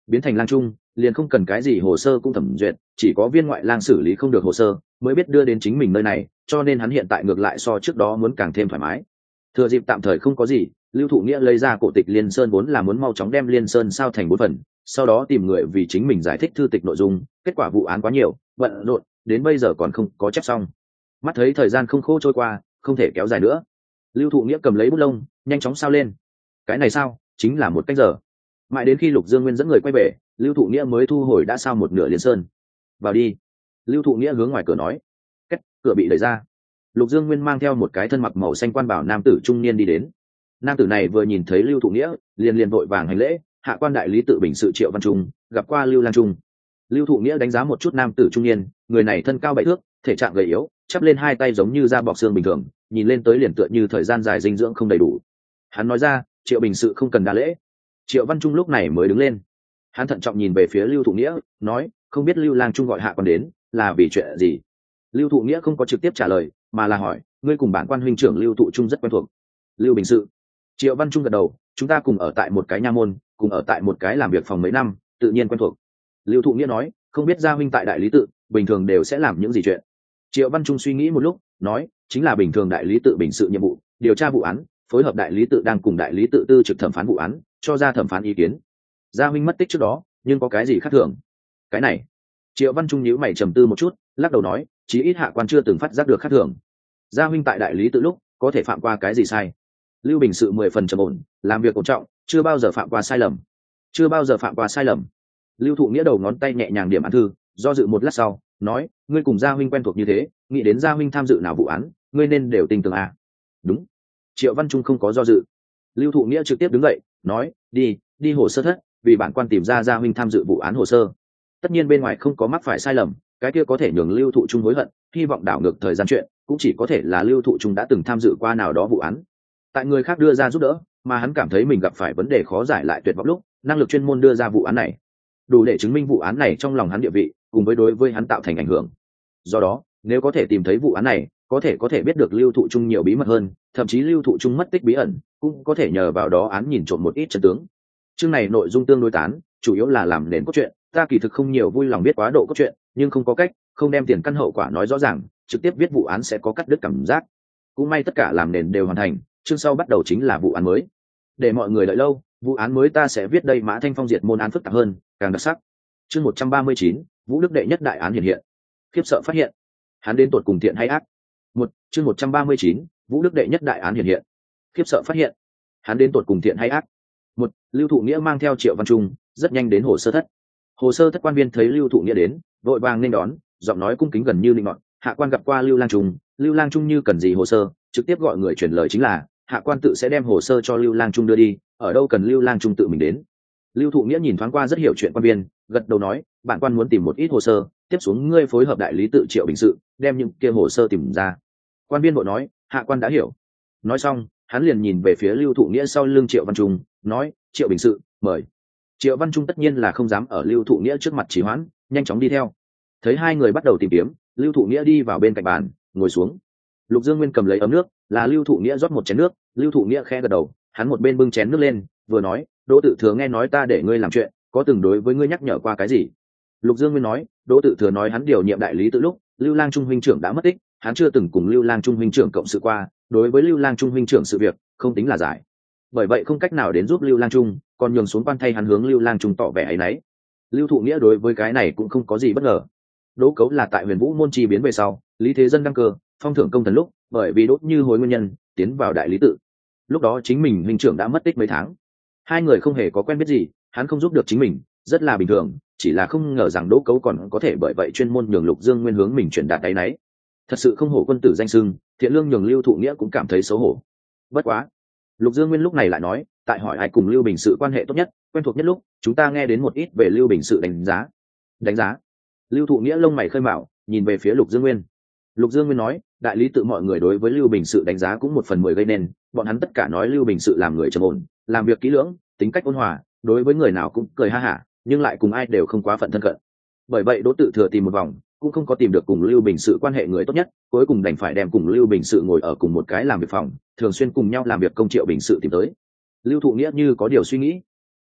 [SPEAKER 1] biến thành lang trung liền không cần cái gì hồ sơ cũng thẩm duyệt, chỉ có viên ngoại lang xử lý không được hồ sơ mới biết đưa đến chính mình nơi này, cho nên hắn hiện tại ngược lại so trước đó muốn càng thêm thoải mái. Thừa dịp tạm thời không có gì, Lưu Thụ Nghĩa lấy ra cổ tịch Liên Sơn vốn là muốn mau chóng đem Liên Sơn sao thành 4 phần, sau đó tìm người vì chính mình giải thích thư tịch nội dung, kết quả vụ án quá nhiều, bận rộn, đến bây giờ còn không có chép xong. Mắt thấy thời gian không khô trôi qua, không thể kéo dài nữa. Lưu Thụ Nghĩa cầm lấy bút lông, nhanh chóng sao lên. Cái này sao, chính là 1 canh giờ. Mãi đến khi Lục Dương Nguyên dẫn người quay về, Lưu Thụ Nghĩa mới thu hồi đã sao một nửa Liên Sơn. Vào đi. Lưu Thụ Nghĩa hướng ngoài cửa nói. Cách, cửa bị đẩy ra. Lục Dương Nguyên mang theo một cái thân mặc màu xanh quan bảo nam tử trung niên đi đến. Nam tử này vừa nhìn thấy Lưu Thụ Nghĩa, liền vội vàng hành lễ, hạ quan đại lý tự bình sự Triệu Văn Trung, gặp qua Lưu Lang Trung. Lưu Thụ Nghĩa đánh giá một chút nam tử trung niên, người này thân cao 7 thước, thể trạng gầy yếu, chắp lên hai tay giống như da bọc xương bình thường, nhìn lên tới liền tựa như thời gian dài dinh dưỡng không đầy đủ. Hắn nói ra, Triệu bình sự không cần đa lễ. Triệu Văn Trung lúc này mới đứng lên. Hắn thận trọng nhìn về phía Lưu Thụ Nghĩa, nói, không biết Lưu Lang Trung gọi hạ quan đến, là vì chuyện gì? Lưu Thụ Nghĩa không có trực tiếp trả lời, mà là hỏi, ngươi cùng bản quan huynh trưởng Lưu Thụ Trung rất quen thuộc. Lưu bình sự. Triệu Văn Trung gật đầu, chúng ta cùng ở tại một cái nha môn, cùng ở tại một cái làm việc phòng mấy năm, tự nhiên quen thuộc. Lưu Thụ Nghĩa nói, không biết gia huynh tại đại lý tự bình thường đều sẽ làm những gì chuyện? Triệu Văn Trung suy nghĩ một lúc, nói, chính là bình thường đại lý tự bình sự nhiệm vụ, điều tra vụ án, phối hợp đại lý tự đang cùng đại lý tự tư trực thẩm phán vụ án, cho ra thẩm phán ý kiến. Gia huynh mất tích trước đó, nhưng có cái gì khác thường? Cái này, Triệu Văn Trung nhíu mày trầm tư một chút, lắc đầu nói, chí ít hạ quan chưa từng phát giác được khác thường. Gia huynh tại đại lý tự lúc, có thể phạm qua cái gì sai? Lưu bình sự 10 phần trầm ổn, làm việc ổn trọng, chưa bao giờ phạm qua sai lầm. Chưa bao giờ phạm qua sai lầm. Lưu Thụ Nghĩa đầu ngón tay nhẹ nhàng điểm án thư, do dự một lát sau, nói, ngươi cùng gia huynh quen thuộc như thế, nghĩ đến gia huynh tham dự nào vụ án, ngươi nên đều tin tưởng à? Đúng. Triệu Văn Trung không có do dự. Lưu Thụ Nghĩa trực tiếp đứng dậy, nói, đi hồ sơ thất, vì bản quan tìm ra gia huynh tham dự vụ án hồ sơ. Tất nhiên bên ngoài không có mắc phải sai lầm, cái kia có thể nhường Lưu Thụ Trung hối hận, hy vọng đảo ngược thời gian chuyện, cũng chỉ có thể là Lưu Thụ Trung đã từng tham dự qua nào đó vụ án. Tại người khác đưa ra giúp đỡ, mà hắn cảm thấy mình gặp phải vấn đề khó giải lại tuyệt vọng lúc, năng lực chuyên môn đưa ra vụ án này, đủ để chứng minh vụ án này trong lòng hắn địa vị, cùng với đối với hắn tạo thành ảnh hưởng. Do đó, nếu có thể tìm thấy vụ án này, có thể biết được Lưu Thụ Trung nhiều bí mật hơn, thậm chí Lưu Thụ Trung mất tích bí ẩn, cũng có thể nhờ vào đó án nhìn trộm một ít chân tướng. Chương này nội dung tương đối tán, chủ yếu là làm nền cốt truyện, ta kỳ thực không nhiều vui lòng biết quá độ cốt truyện, nhưng không có cách, không đem tiền căn hậu quả nói rõ ràng, trực tiếp viết vụ án sẽ có cắt đứt cảm giác. Cũng may tất cả làm nền đều hoàn thành, chương sau bắt đầu chính là vụ án mới. Để mọi người đợi lâu, vụ án mới ta sẽ viết đây Mã Thanh Phong diệt môn án phức tạp hơn, càng đặc sắc. Chương 139, Vũ Đức đệ nhất đại án hiện. Khiếp sợ phát hiện, hắn đến tột cùng thiện hay ác. Chương 139, Vũ Đức đệ nhất đại án hiện. Khiếp sợ phát hiện, hắn đến tột cùng thiện hay ác. Lưu Thụ Nghĩa mang theo Triệu Văn Trung, rất nhanh đến hồ sơ thất. Hồ sơ thất quan viên thấy Lưu Thụ Nghĩa đến, vội vàng nên đón, giọng nói cung kính gần như linh ngọn, hạ quan gặp qua Lưu Lang Trung, Lưu Lang Trung như cần gì hồ sơ, trực tiếp gọi người truyền lời chính là, hạ quan tự sẽ đem hồ sơ cho Lưu Lang Trung đưa đi, ở đâu cần Lưu Lang Trung tự mình đến. Lưu Thụ Nghĩa nhìn thoáng qua rất hiểu chuyện quan viên, gật đầu nói, bản quan muốn tìm một ít hồ sơ, tiếp xuống ngươi phối hợp đại lý tự Triệu bình sự, đem những kia hồ sơ tìm ra. Quan viên vội nói, hạ quan đã hiểu. Nói xong, hắn liền nhìn về phía Lưu Thụ Nghĩa sau lưng Triệu Văn Trung, nói, Triệu bình sự, mời. Triệu Văn Trung tất nhiên là không dám ở Lưu Thụ Nghĩa trước mặt trì hoãn, nhanh chóng đi theo. Thấy hai người bắt đầu tìm kiếm, Lưu Thụ Nghĩa đi vào bên cạnh bàn, ngồi xuống. Lục Dương Nguyên cầm lấy ấm nước, là Lưu Thụ Nghĩa rót một chén nước. Lưu Thụ Nghĩa khẽ gật đầu, hắn một bên bưng chén nước lên, vừa nói, Đỗ Tự Thừa nghe nói ta để ngươi làm chuyện, có từng đối với ngươi nhắc nhở qua cái gì? Lục Dương Nguyên nói, Đỗ Tự Thừa nói hắn điều nhiệm đại lý tự lúc, Lưu Lang Trung huynh trưởng đã mất tích, hắn chưa từng cùng Lưu Lang Trung huynh trưởng cộng sự qua, đối với Lưu Lang Trung huynh trưởng sự việc, không tính là giải. Bởi vậy không cách nào đến giúp Lưu Lang Trung, còn nhường xuống quan thay hắn hướng Lưu Lang Trung tỏ vẻ áy náy. Lưu Thụ Nghĩa đối với cái này cũng không có gì bất ngờ. Đỗ Cấu là tại Huyền Vũ môn chi biến về sau, Lý Thế Dân đăng cơ, phong thưởng công thần lúc, bởi vì Đỗ Như Hối nguyên nhân, tiến vào đại lý tự. Lúc đó chính mình huynh trưởng đã mất tích mấy tháng, hai người không hề có quen biết gì, hắn không giúp được chính mình, rất là bình thường, chỉ là không ngờ rằng Đỗ Cấu còn có thể bởi vậy chuyên môn nhường Lục Dương Nguyên hướng mình truyền đạt áy náy. Thật sự không hổ quân tử danh xưng, thiện lương nhường Lưu Thụ Nghĩa cũng cảm thấy xấu hổ. Bất quá, Lục Dương Nguyên lúc này lại nói, tại hỏi ai cùng Lưu Bình sự quan hệ tốt nhất, quen thuộc nhất lúc, chúng ta nghe đến một ít về Lưu Bình sự đánh giá. Đánh giá? Lưu Thụ Nghĩa lông mày khơi mào, nhìn về phía Lục Dương Nguyên. Lục Dương Nguyên nói, đại lý tự mọi người đối với Lưu Bình sự đánh giá cũng 1/10 gây nên, bọn hắn tất cả nói Lưu Bình sự làm người trầm ổn, làm việc kỹ lưỡng, tính cách ôn hòa, đối với người nào cũng cười ha hả, nhưng lại cùng ai đều không quá phận thân cận. Bởi vậy Đỗ Tự Thừa tìm một vòng, cũng không có tìm được cùng Lưu Bình sự quan hệ người tốt nhất, cuối cùng đành phải đem cùng Lưu Bình sự ngồi ở cùng một cái làm việc phòng, thường xuyên cùng nhau làm việc công Triệu Bình sự tìm tới. Lưu Thụ Nghĩa như có điều suy nghĩ.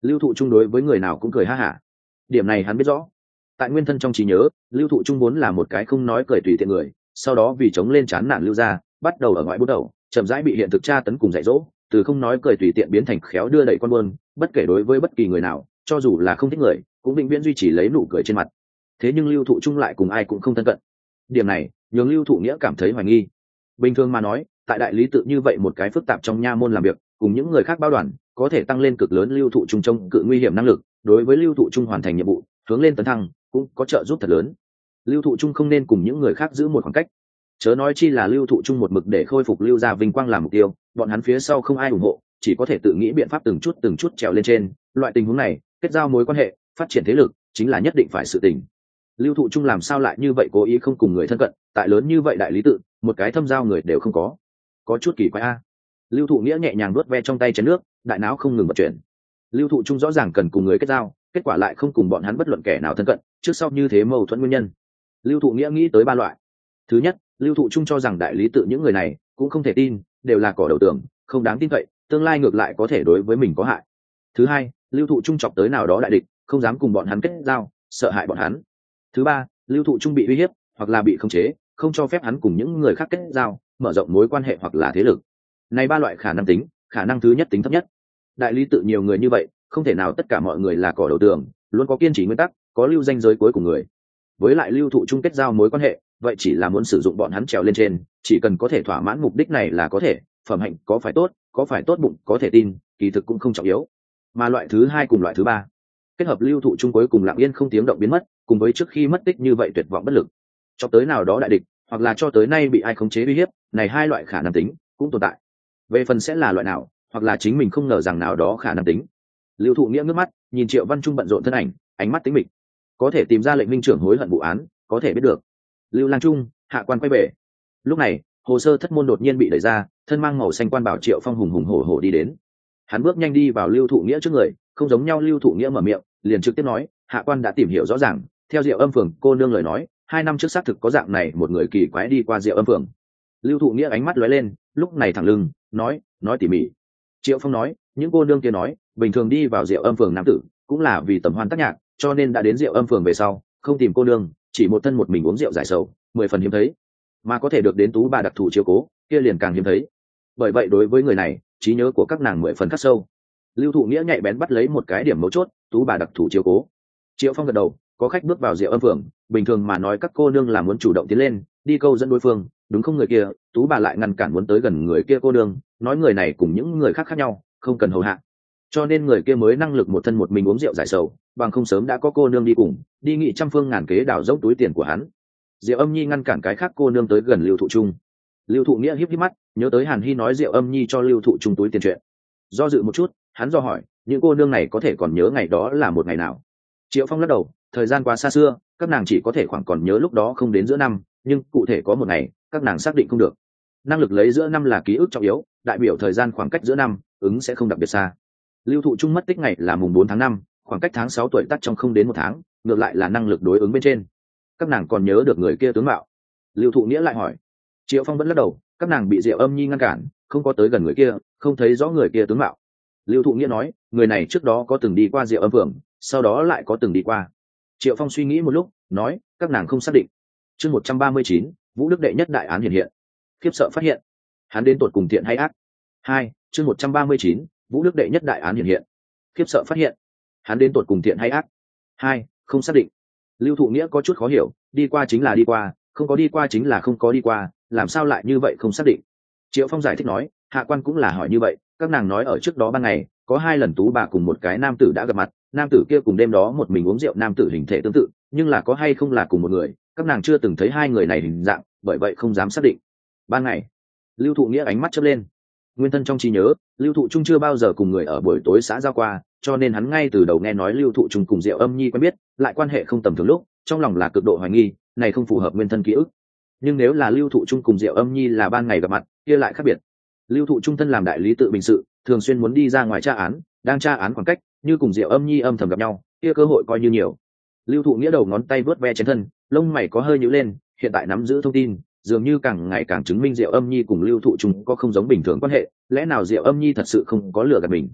[SPEAKER 1] Lưu Thụ Trung đối với người nào cũng cười ha hả. Điểm này hắn biết rõ. Tại nguyên thân trong trí nhớ, Lưu Thụ Trung vốn là một cái không nói cười tùy tiện người, sau đó vì chống lên chán nản lưu ra, bắt đầu ở ngoại bút đầu, chậm rãi bị hiện thực tra tấn cùng dạy dỗ, từ không nói cười tùy tiện biến thành khéo đưa đẩy con buôn, bất kể đối với bất kỳ người nào, cho dù là không thích người, cũng vĩnh viễn duy trì lấy nụ cười trên mặt. Thế nhưng Lưu Thụ Trung lại cùng ai cũng không thân cận. Điểm này nhường Lưu Thụ Nghĩa cảm thấy hoài nghi. Bình thường mà nói, tại đại lý tự như vậy một cái phức tạp trong nha môn làm việc, cùng những người khác bao đoàn, có thể tăng lên cực lớn Lưu Thụ Trung trong cự nguy hiểm năng lực, đối với Lưu Thụ Trung hoàn thành nhiệm vụ, hướng lên tấn thăng, cũng có trợ giúp thật lớn. Lưu Thụ Trung không nên cùng những người khác giữ một khoảng cách, chớ nói chi là Lưu Thụ Trung một mực để khôi phục Lưu gia vinh quang làm mục tiêu, bọn hắn phía sau không ai ủng hộ, chỉ có thể tự nghĩ biện pháp từng chút trèo lên trên. Loại tình huống này, kết giao mối quan hệ, phát triển thế lực, chính là nhất định phải sự tình. Lưu Thụ Trung làm sao lại như vậy cố ý không cùng người thân cận, tại lớn như vậy đại lý tự, một cái thâm giao người đều không có chút kỳ quái a. Lưu Thụ Nghĩa nhẹ nhàng nuốt ve trong tay chén nước, đại não không ngừng vận chuyển. Lưu Thụ Trung rõ ràng cần cùng người kết giao, kết quả lại không cùng bọn hắn bất luận kẻ nào thân cận, trước sau như thế mâu thuẫn nguyên nhân. Lưu Thụ Nghĩa nghĩ tới ba loại. Thứ nhất, Lưu Thụ Trung cho rằng đại lý tự những người này cũng không thể tin, đều là cỏ đầu tường, không đáng tin cậy, tương lai ngược lại có thể đối với mình có hại. Thứ hai, Lưu Thụ Trung chọc tới nào đó đại địch, không dám cùng bọn hắn kết giao, sợ hại bọn hắn. Thứ ba, Lưu Thụ Trung bị uy hiếp hoặc là bị khống chế, không cho phép hắn cùng những người khác kết giao, mở rộng mối quan hệ hoặc là thế lực. Này ba loại khả năng tính, khả năng thứ nhất tính thấp nhất. Đại lý tự nhiều người như vậy, không thể nào tất cả mọi người là cỏ đầu tường, luôn có kiên trì nguyên tắc, có lưu danh giới cuối của người. Với lại Lưu Thụ Trung kết giao mối quan hệ, vậy chỉ là muốn sử dụng bọn hắn trèo lên trên, chỉ cần có thể thỏa mãn mục đích này là có thể, phẩm hạnh có phải tốt bụng có thể tin, kỳ thực cũng không trọng yếu. Mà loại thứ hai cùng loại thứ ba, kết hợp Lưu Thụ Trung cuối cùng lặng yên không tiếng động biến mất, cùng với trước khi mất tích như vậy tuyệt vọng bất lực, cho tới nào đó đại địch, hoặc là cho tới nay bị ai khống chế uy hiếp, này hai loại khả năng tính cũng tồn tại. Về phần sẽ là loại nào, hoặc là chính mình không ngờ rằng nào đó khả năng tính. Lưu Thụ Nghĩa ngước mắt, nhìn Triệu Văn Trung bận rộn thân ảnh, ánh mắt tính mịch. Có thể tìm ra lệnh minh trưởng hối hận vụ án, có thể biết được. Lưu Lang Trung, hạ quan quay về. Lúc này, hồ sơ thất môn đột nhiên bị đẩy ra, thân mang màu xanh quan bảo Triệu Phong hùng hùng hổ hổ đi đến. Hắn bước nhanh đi vào Lưu Thụ Nghĩa trước người, không giống nhau Lưu Thụ Nghĩa mở miệng, liền trực tiếp nói, hạ quan đã tìm hiểu rõ ràng, theo Diệu Âm Phường cô nương lời nói, 2 năm trước xác thực có dạng này một người kỳ quái đi qua Diệu Âm Phường. Lưu Thụ Nghĩa ánh mắt lóe lên, lúc này thẳng lưng, nói tỉ mỉ. Triệu Phong nói, những cô nương kia nói, bình thường đi vào Diệu Âm Phường nam tử, cũng là vì tầm hoan tác nhạc, cho nên đã đến Diệu Âm Phường về sau, không tìm cô nương, chỉ một thân một mình uống rượu giải sầu, 10 phần hiếm thấy. Mà có thể được đến tú bà đặc thù chiếu cố, kia liền càng hiếm thấy. Bởi vậy đối với người này, trí nhớ của các nàng 10 phần khắc sâu. Lưu Thụ Nghĩa nhạy bén bắt lấy một cái điểm mấu chốt, tú bà đặc thù chiếu cố. Triệu Phong gật đầu, có khách bước vào Diệu Âm Phường, bình thường mà nói các cô nương là muốn chủ động tiến lên, đi câu dẫn đối phương, đúng không? Người kia, tú bà lại ngăn cản muốn tới gần người kia cô nương, nói người này cùng những người khác khác nhau, không cần hầu hạ. Cho nên người kia mới năng lực một thân một mình uống rượu giải sầu, bằng không sớm đã có cô nương đi cùng, đi nghị trăm phương ngàn kế đào rỗng túi tiền của hắn. Diệu Âm Nhi ngăn cản cái khác cô nương tới gần Lưu Thụ Trung. Lưu Thụ Nghĩa híp híp mắt, nhớ tới Hàn Hi nói Diệu Âm Nhi cho Lưu Thụ Trung túi tiền chuyện. Do dự một chút, hắn do hỏi, những cô nương này có thể còn nhớ ngày đó là một ngày nào? Triệu Phong lắc đầu, thời gian quá xa xưa, các nàng chỉ có thể khoảng còn nhớ lúc đó không đến giữa năm, nhưng cụ thể có một ngày, các nàng xác định không được. Năng lực lấy giữa năm là ký ức trọng yếu, đại biểu thời gian khoảng cách giữa năm, ứng sẽ không đặc biệt xa. Lưu Thụ Trung mất tích ngày là mùng 4 tháng 5, khoảng cách tháng 6 tuổi tác trong không đến 1 tháng, ngược lại là năng lực đối ứng bên trên. Các nàng còn nhớ được người kia tướng mạo. Lưu Thụ Nghĩa lại hỏi. Triệu Phong vẫn lắc đầu, các nàng bị Diệu Âm Nhi ngăn cản, không có tới gần người kia, không thấy rõ người kia tướng mạo. Lưu Thụ Nghĩa nói, người này trước đó có từng đi qua Diệu Âm Phường, sau đó lại có từng đi qua. Triệu Phong suy nghĩ một lúc, nói, các nàng không xác định. Chương 139, Vũ Đức đệ nhất đại án hiện. Khiếp sợ phát hiện. Hắn đến tột cùng thiện hay ác? 2. Chương 139, Vũ Đức đệ nhất đại án hiện. Khiếp sợ phát hiện. Hắn đến tột cùng thiện hay ác? 2. Không xác định. Lưu Thụ Nghĩa có chút khó hiểu, đi qua chính là đi qua, không có đi qua chính là không có đi qua, làm sao lại như vậy không xác định? Triệu Phong giải thích nói, hạ quan cũng là hỏi như vậy, các nàng nói ở trước đó ban ngày, có 2 lần tú bà cùng một cái nam tử đã gặp mặt, nam tử kia cùng đêm đó một mình uống rượu, nam tử hình thể tương tự, nhưng là có hay không là cùng một người, các nàng chưa từng thấy 2 người này hình dạng, bởi vậy không dám xác định. Ban ngày, Lưu Thụ Nghĩa ánh mắt chớp lên. Nguyên thân trong trí nhớ, Lưu Thụ Trung chưa bao giờ cùng người ở buổi tối xã giao qua, cho nên hắn ngay từ đầu nghe nói Lưu Thụ Trung cùng Diệu Âm Nhi quen biết, lại quan hệ không tầm thường lúc, trong lòng là cực độ hoài nghi, này không phù hợp nguyên thân ký ức. Nhưng nếu là Lưu Thụ Trung cùng Diệu Âm Nhi là ban ngày gặp mặt, kia lại khác biệt. Lưu Thụ Trung thân làm đại lý tự bình sự, thường xuyên muốn đi ra ngoài tra án, đang tra án khoảng cách, như cùng Diệu Âm Nhi âm thầm gặp nhau, kia cơ hội coi như nhiều. Lưu Thụ Nghĩa đầu ngón tay vớt ve trên thân, lông mày có hơi nhíu lên, hiện tại nắm giữ thông tin, dường như càng ngày càng chứng minh Diệu Âm Nhi cùng Lưu Thụ Trung có không giống bình thường quan hệ, lẽ nào Diệu Âm Nhi thật sự không có lừa gạt mình?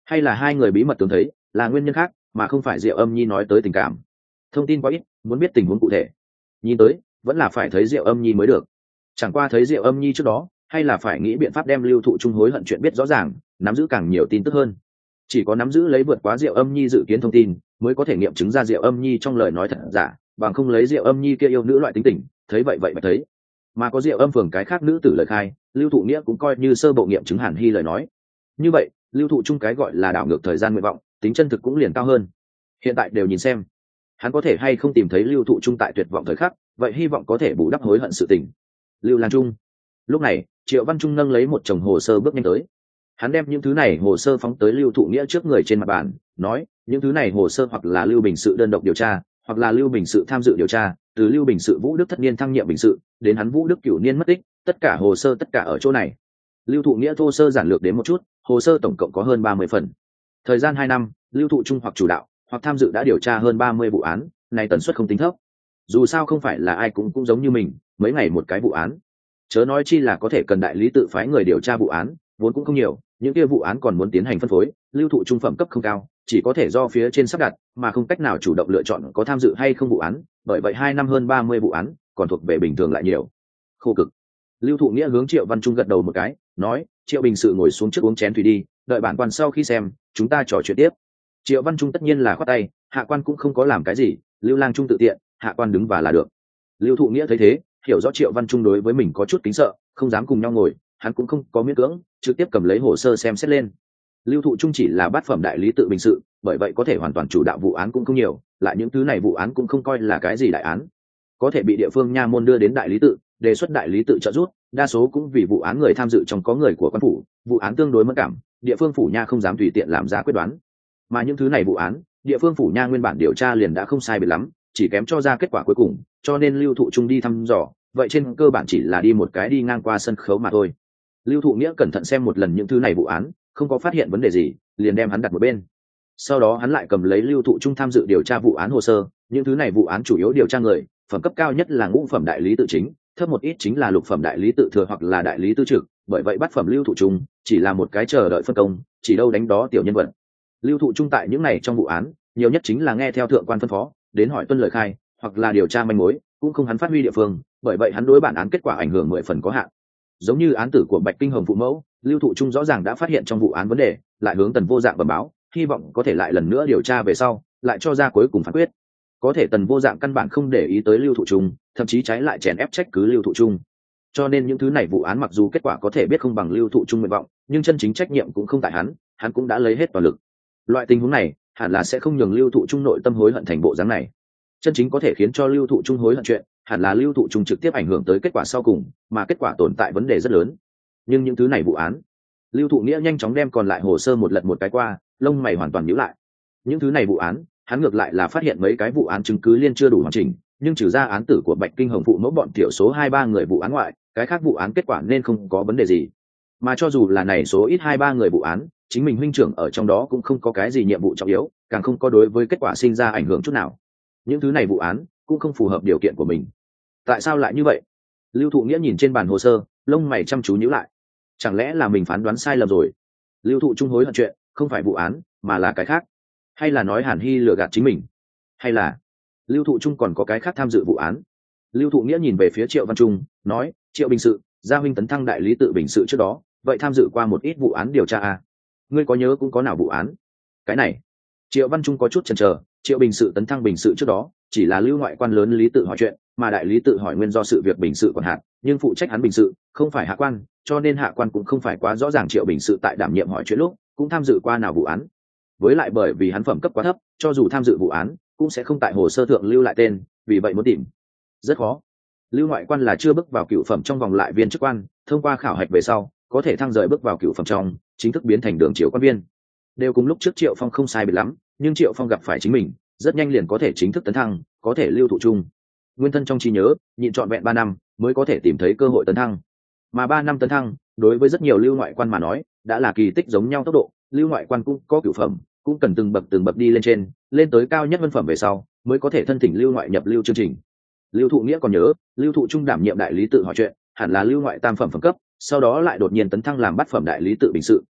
[SPEAKER 1] hay là hai người bí mật tướng thấy là nguyên nhân khác mà không phải Diệu Âm Nhi nói tới tình cảm? Thông tin quá ít, muốn biết tình huống cụ thể nhìn tới vẫn là phải thấy Diệu Âm Nhi mới được. Chẳng qua thấy Diệu Âm Nhi trước đó, hay là phải nghĩ biện pháp đem Lưu Thụ Trung hối hận chuyện biết rõ ràng, nắm giữ càng nhiều tin tức hơn. Chỉ có nắm giữ lấy vượt quá Diệu Âm Nhi dự kiến thông tin, mới có thể nghiệm chứng ra Diệu Âm Nhi trong lời nói thật giả, bằng không lấy Diệu Âm Nhi kia yêu nữ loại tính tình, thấy vậy vậy mà thấy. Mà có Diệu Âm Phường cái khác nữ tử lời khai, Lưu Thụ Nghĩa cũng coi như sơ bộ nghiệm chứng Hàn Hi lời nói. Như vậy, Lưu Thụ Trung cái gọi là đảo ngược thời gian nguyện vọng, tính chân thực cũng liền cao hơn. Hiện tại đều nhìn xem, hắn có thể hay không tìm thấy Lưu Thụ Trung tại tuyệt vọng thời khắc, vậy hy vọng có thể bù đắp hối hận sự tình. Lưu Lang Trung. Lúc này, Triệu Văn Trung nâng lấy một chồng hồ sơ bước nhanh tới. Hắn đem những thứ này hồ sơ phóng tới Lưu Thụ Nghĩa trước người trên mặt bàn, nói, những thứ này hồ sơ hoặc là Lưu Bình sự đơn độc điều tra, hoặc là Lưu Bình sự tham dự điều tra, từ Lưu Bình sự Vũ Đức thất niên thăng nhiệm bình sự, đến hắn Vũ Đức cửu niên mất tích, tất cả hồ sơ tất cả ở chỗ này. Lưu Thụ Nghĩa thô sơ giản lược đến một chút, hồ sơ tổng cộng có hơn 30 phần. Thời gian 2 năm, Lưu Thụ Trung hoặc chủ đạo, hoặc tham dự đã điều tra hơn 30 vụ án, này tần suất không tính thấp. Dù sao không phải là ai cũng giống như mình, mấy ngày một cái vụ án. Chớ nói chi là có thể cần đại lý tự phái người điều tra vụ án, vốn cũng không nhiều, những kia vụ án còn muốn tiến hành phân phối, Lưu Thụ Trung phẩm cấp không cao, chỉ có thể do phía trên sắp đặt, mà không cách nào chủ động lựa chọn có tham dự hay không vụ án, bởi vậy 2 năm hơn 30 vụ án, còn thuộc về bình thường lại nhiều. Khô cực. Lưu Thụ Nghĩa hướng Triệu Văn Trung gật đầu một cái, nói, Triệu Bình sự ngồi xuống trước uống chén thủy đi, đợi bản quan sau khi xem, chúng ta trò chuyện tiếp. Triệu Văn Trung tất nhiên là khoát tay, hạ quan cũng không có làm cái gì, Lưu Lang Trung tự tiện, hạ quan đứng và là được. Lưu Thụ Nghĩa thấy thế, hiểu rõ Triệu Văn Trung đối với mình có chút kính sợ, không dám cùng nhau ngồi, hắn cũng không có miễn cưỡng, trực tiếp cầm lấy hồ sơ xem xét lên. Lưu Thụ Trung chỉ là bát phẩm đại lý tự bình sự, bởi vậy có thể hoàn toàn chủ đạo vụ án cũng không nhiều, lại những thứ này vụ án cũng không coi là cái gì đại án, có thể bị địa phương nha môn đưa đến đại lý tự, đề xuất đại lý tự trợ giúp, đa số cũng vì vụ án người tham dự trong có người của quan phủ, vụ án tương đối mẫn cảm, địa phương phủ nha không dám tùy tiện làm ra quyết đoán. Mà những thứ này vụ án, địa phương phủ nha nguyên bản điều tra liền đã không sai biệt lắm, chỉ kém cho ra kết quả cuối cùng, cho nên Lưu Thụ Trung đi thăm dò, vậy trên cơ bản chỉ là đi một cái đi ngang qua sân khấu mà thôi. Lưu Thụ Nghĩa cẩn thận xem một lần những thứ này vụ án, không có phát hiện vấn đề gì, liền đem hắn đặt một bên. Sau đó hắn lại cầm lấy Lưu Thụ Trung tham dự điều tra vụ án hồ sơ, những thứ này vụ án chủ yếu điều tra người, phẩm cấp cao nhất là ngũ phẩm đại lý tự chính, thấp một ít chính là lục phẩm đại lý tự thừa hoặc là đại lý tự trực, bởi vậy bát phẩm Lưu Thụ Trung chỉ là một cái chờ đợi phân công, chỉ đâu đánh đó tiểu nhân vật. Lưu Thụ Trung tại những này trong vụ án, nhiều nhất chính là nghe theo thượng quan phân phó, đến hỏi tuân lời khai, hoặc là điều tra manh mối, cũng không hắn phát huy địa phương, bởi vậy hắn đối bản án kết quả ảnh hưởng 10 phần có hạn. Giống như án tử của Bạch Kinh Hồng phụ mẫu, Lưu Thụ Trung rõ ràng đã phát hiện trong vụ án vấn đề, lại hướng Tần Vô Dạng bẩm báo, hy vọng có thể lại lần nữa điều tra về sau, lại cho ra cuối cùng phán quyết. Có thể Tần Vô Dạng căn bản không để ý tới Lưu Thụ Trung, thậm chí trái lại chèn ép trách cứ Lưu Thụ Trung. Cho nên những thứ này vụ án mặc dù kết quả có thể biết không bằng Lưu Thụ Trung nguyện vọng, nhưng chân chính trách nhiệm cũng không tại hắn cũng đã lấy hết toàn lực. Loại tình huống này, hẳn là sẽ không nhường Lưu Thụ Trung nội tâm hối hận thành bộ dáng này. Chân chính có thể khiến cho Lưu Thụ Trung hối hận chuyện, hẳn là Lưu Thụ Trung trực tiếp ảnh hưởng tới kết quả sau cùng, mà kết quả tồn tại vấn đề rất lớn. Nhưng những thứ này vụ án, Lưu Thụ Nghĩa nhanh chóng đem còn lại hồ sơ một lật một cái qua, lông mày hoàn toàn nhíu lại. Những thứ này vụ án, hắn ngược lại là phát hiện mấy cái vụ án chứng cứ liên chưa đủ hoàn chỉnh, nhưng trừ ra án tử của Bạch Kinh Hồng phụ mẫu bọn thiểu số 2-3 người vụ án ngoại, cái khác vụ án kết quả nên không có vấn đề gì. Mà cho dù là này số ít 2-3 người vụ án, chính mình huynh trưởng ở trong đó cũng không có cái gì nhiệm vụ trọng yếu, càng không có đối với kết quả sinh ra ảnh hưởng chút nào. Những thứ này vụ án cũng không phù hợp điều kiện của mình. Tại sao lại như vậy? Lưu Thụ Nghĩa nhìn trên bàn hồ sơ, lông mày chăm chú nhíu lại. Chẳng lẽ là mình phán đoán sai lầm rồi? Lưu Thụ Trung hối hận chuyện, không phải vụ án, mà là cái khác. Hay là nói Hàn Hi lừa gạt chính mình? Hay là Lưu Thụ Trung còn có cái khác tham dự vụ án? Lưu Thụ Nghĩa nhìn về phía Triệu Văn Trung, nói, Triệu Bình sự, gia huynh tấn thăng đại lý tự bình sự trước đó, vậy tham dự qua một ít vụ án điều tra à? Ngươi có nhớ cũng có nào vụ án? Cái này, Triệu Văn Trung có chút chần chờ, Triệu Bình sự tấn thăng bình sự trước đó, chỉ là lưu ngoại quan lớn lý tự hỏi chuyện, mà đại lý tự hỏi nguyên do sự việc bình sự còn hạn, nhưng phụ trách hắn bình sự, không phải hạ quan, cho nên hạ quan cũng không phải quá rõ ràng Triệu Bình sự tại đảm nhiệm hỏi chuyện lúc, cũng tham dự qua nào vụ án. Với lại bởi vì hắn phẩm cấp quá thấp, cho dù tham dự vụ án, cũng sẽ không tại hồ sơ thượng lưu lại tên, vì vậy muốn tìm rất khó. Lưu ngoại quan là chưa bước vào cựu phẩm trong vòng lại viên chức quan, thông qua khảo hạch về sau, có thể thăng rời bước vào cựu phẩm trong, chính thức biến thành đường triều quan viên. Đều cùng lúc trước Triệu Phong không sai biệt lắm, nhưng Triệu Phong gặp phải chính mình, rất nhanh liền có thể chính thức tấn thăng, có thể Lưu Thụ Trung nguyên thân trong trí nhớ, nhịn trọn vẹn 3 năm mới có thể tìm thấy cơ hội tấn thăng. Mà 3 năm tấn thăng, đối với rất nhiều lưu ngoại quan mà nói, đã là kỳ tích giống nhau tốc độ. Lưu ngoại quan cũng có cửu phẩm, cũng cần từng bậc đi lên trên, lên tới cao nhất vân phẩm về sau, mới có thể thân thỉnh lưu ngoại nhập lưu chương trình. Lưu Thụ Nghĩa còn nhớ, Lưu Thụ Trung đảm nhiệm đại lý tự hỏi chuyện, hẳn là lưu ngoại tam phẩm phẩm cấp, sau đó lại đột nhiên tấn thăng làm bát phẩm đại lý tự bình sự,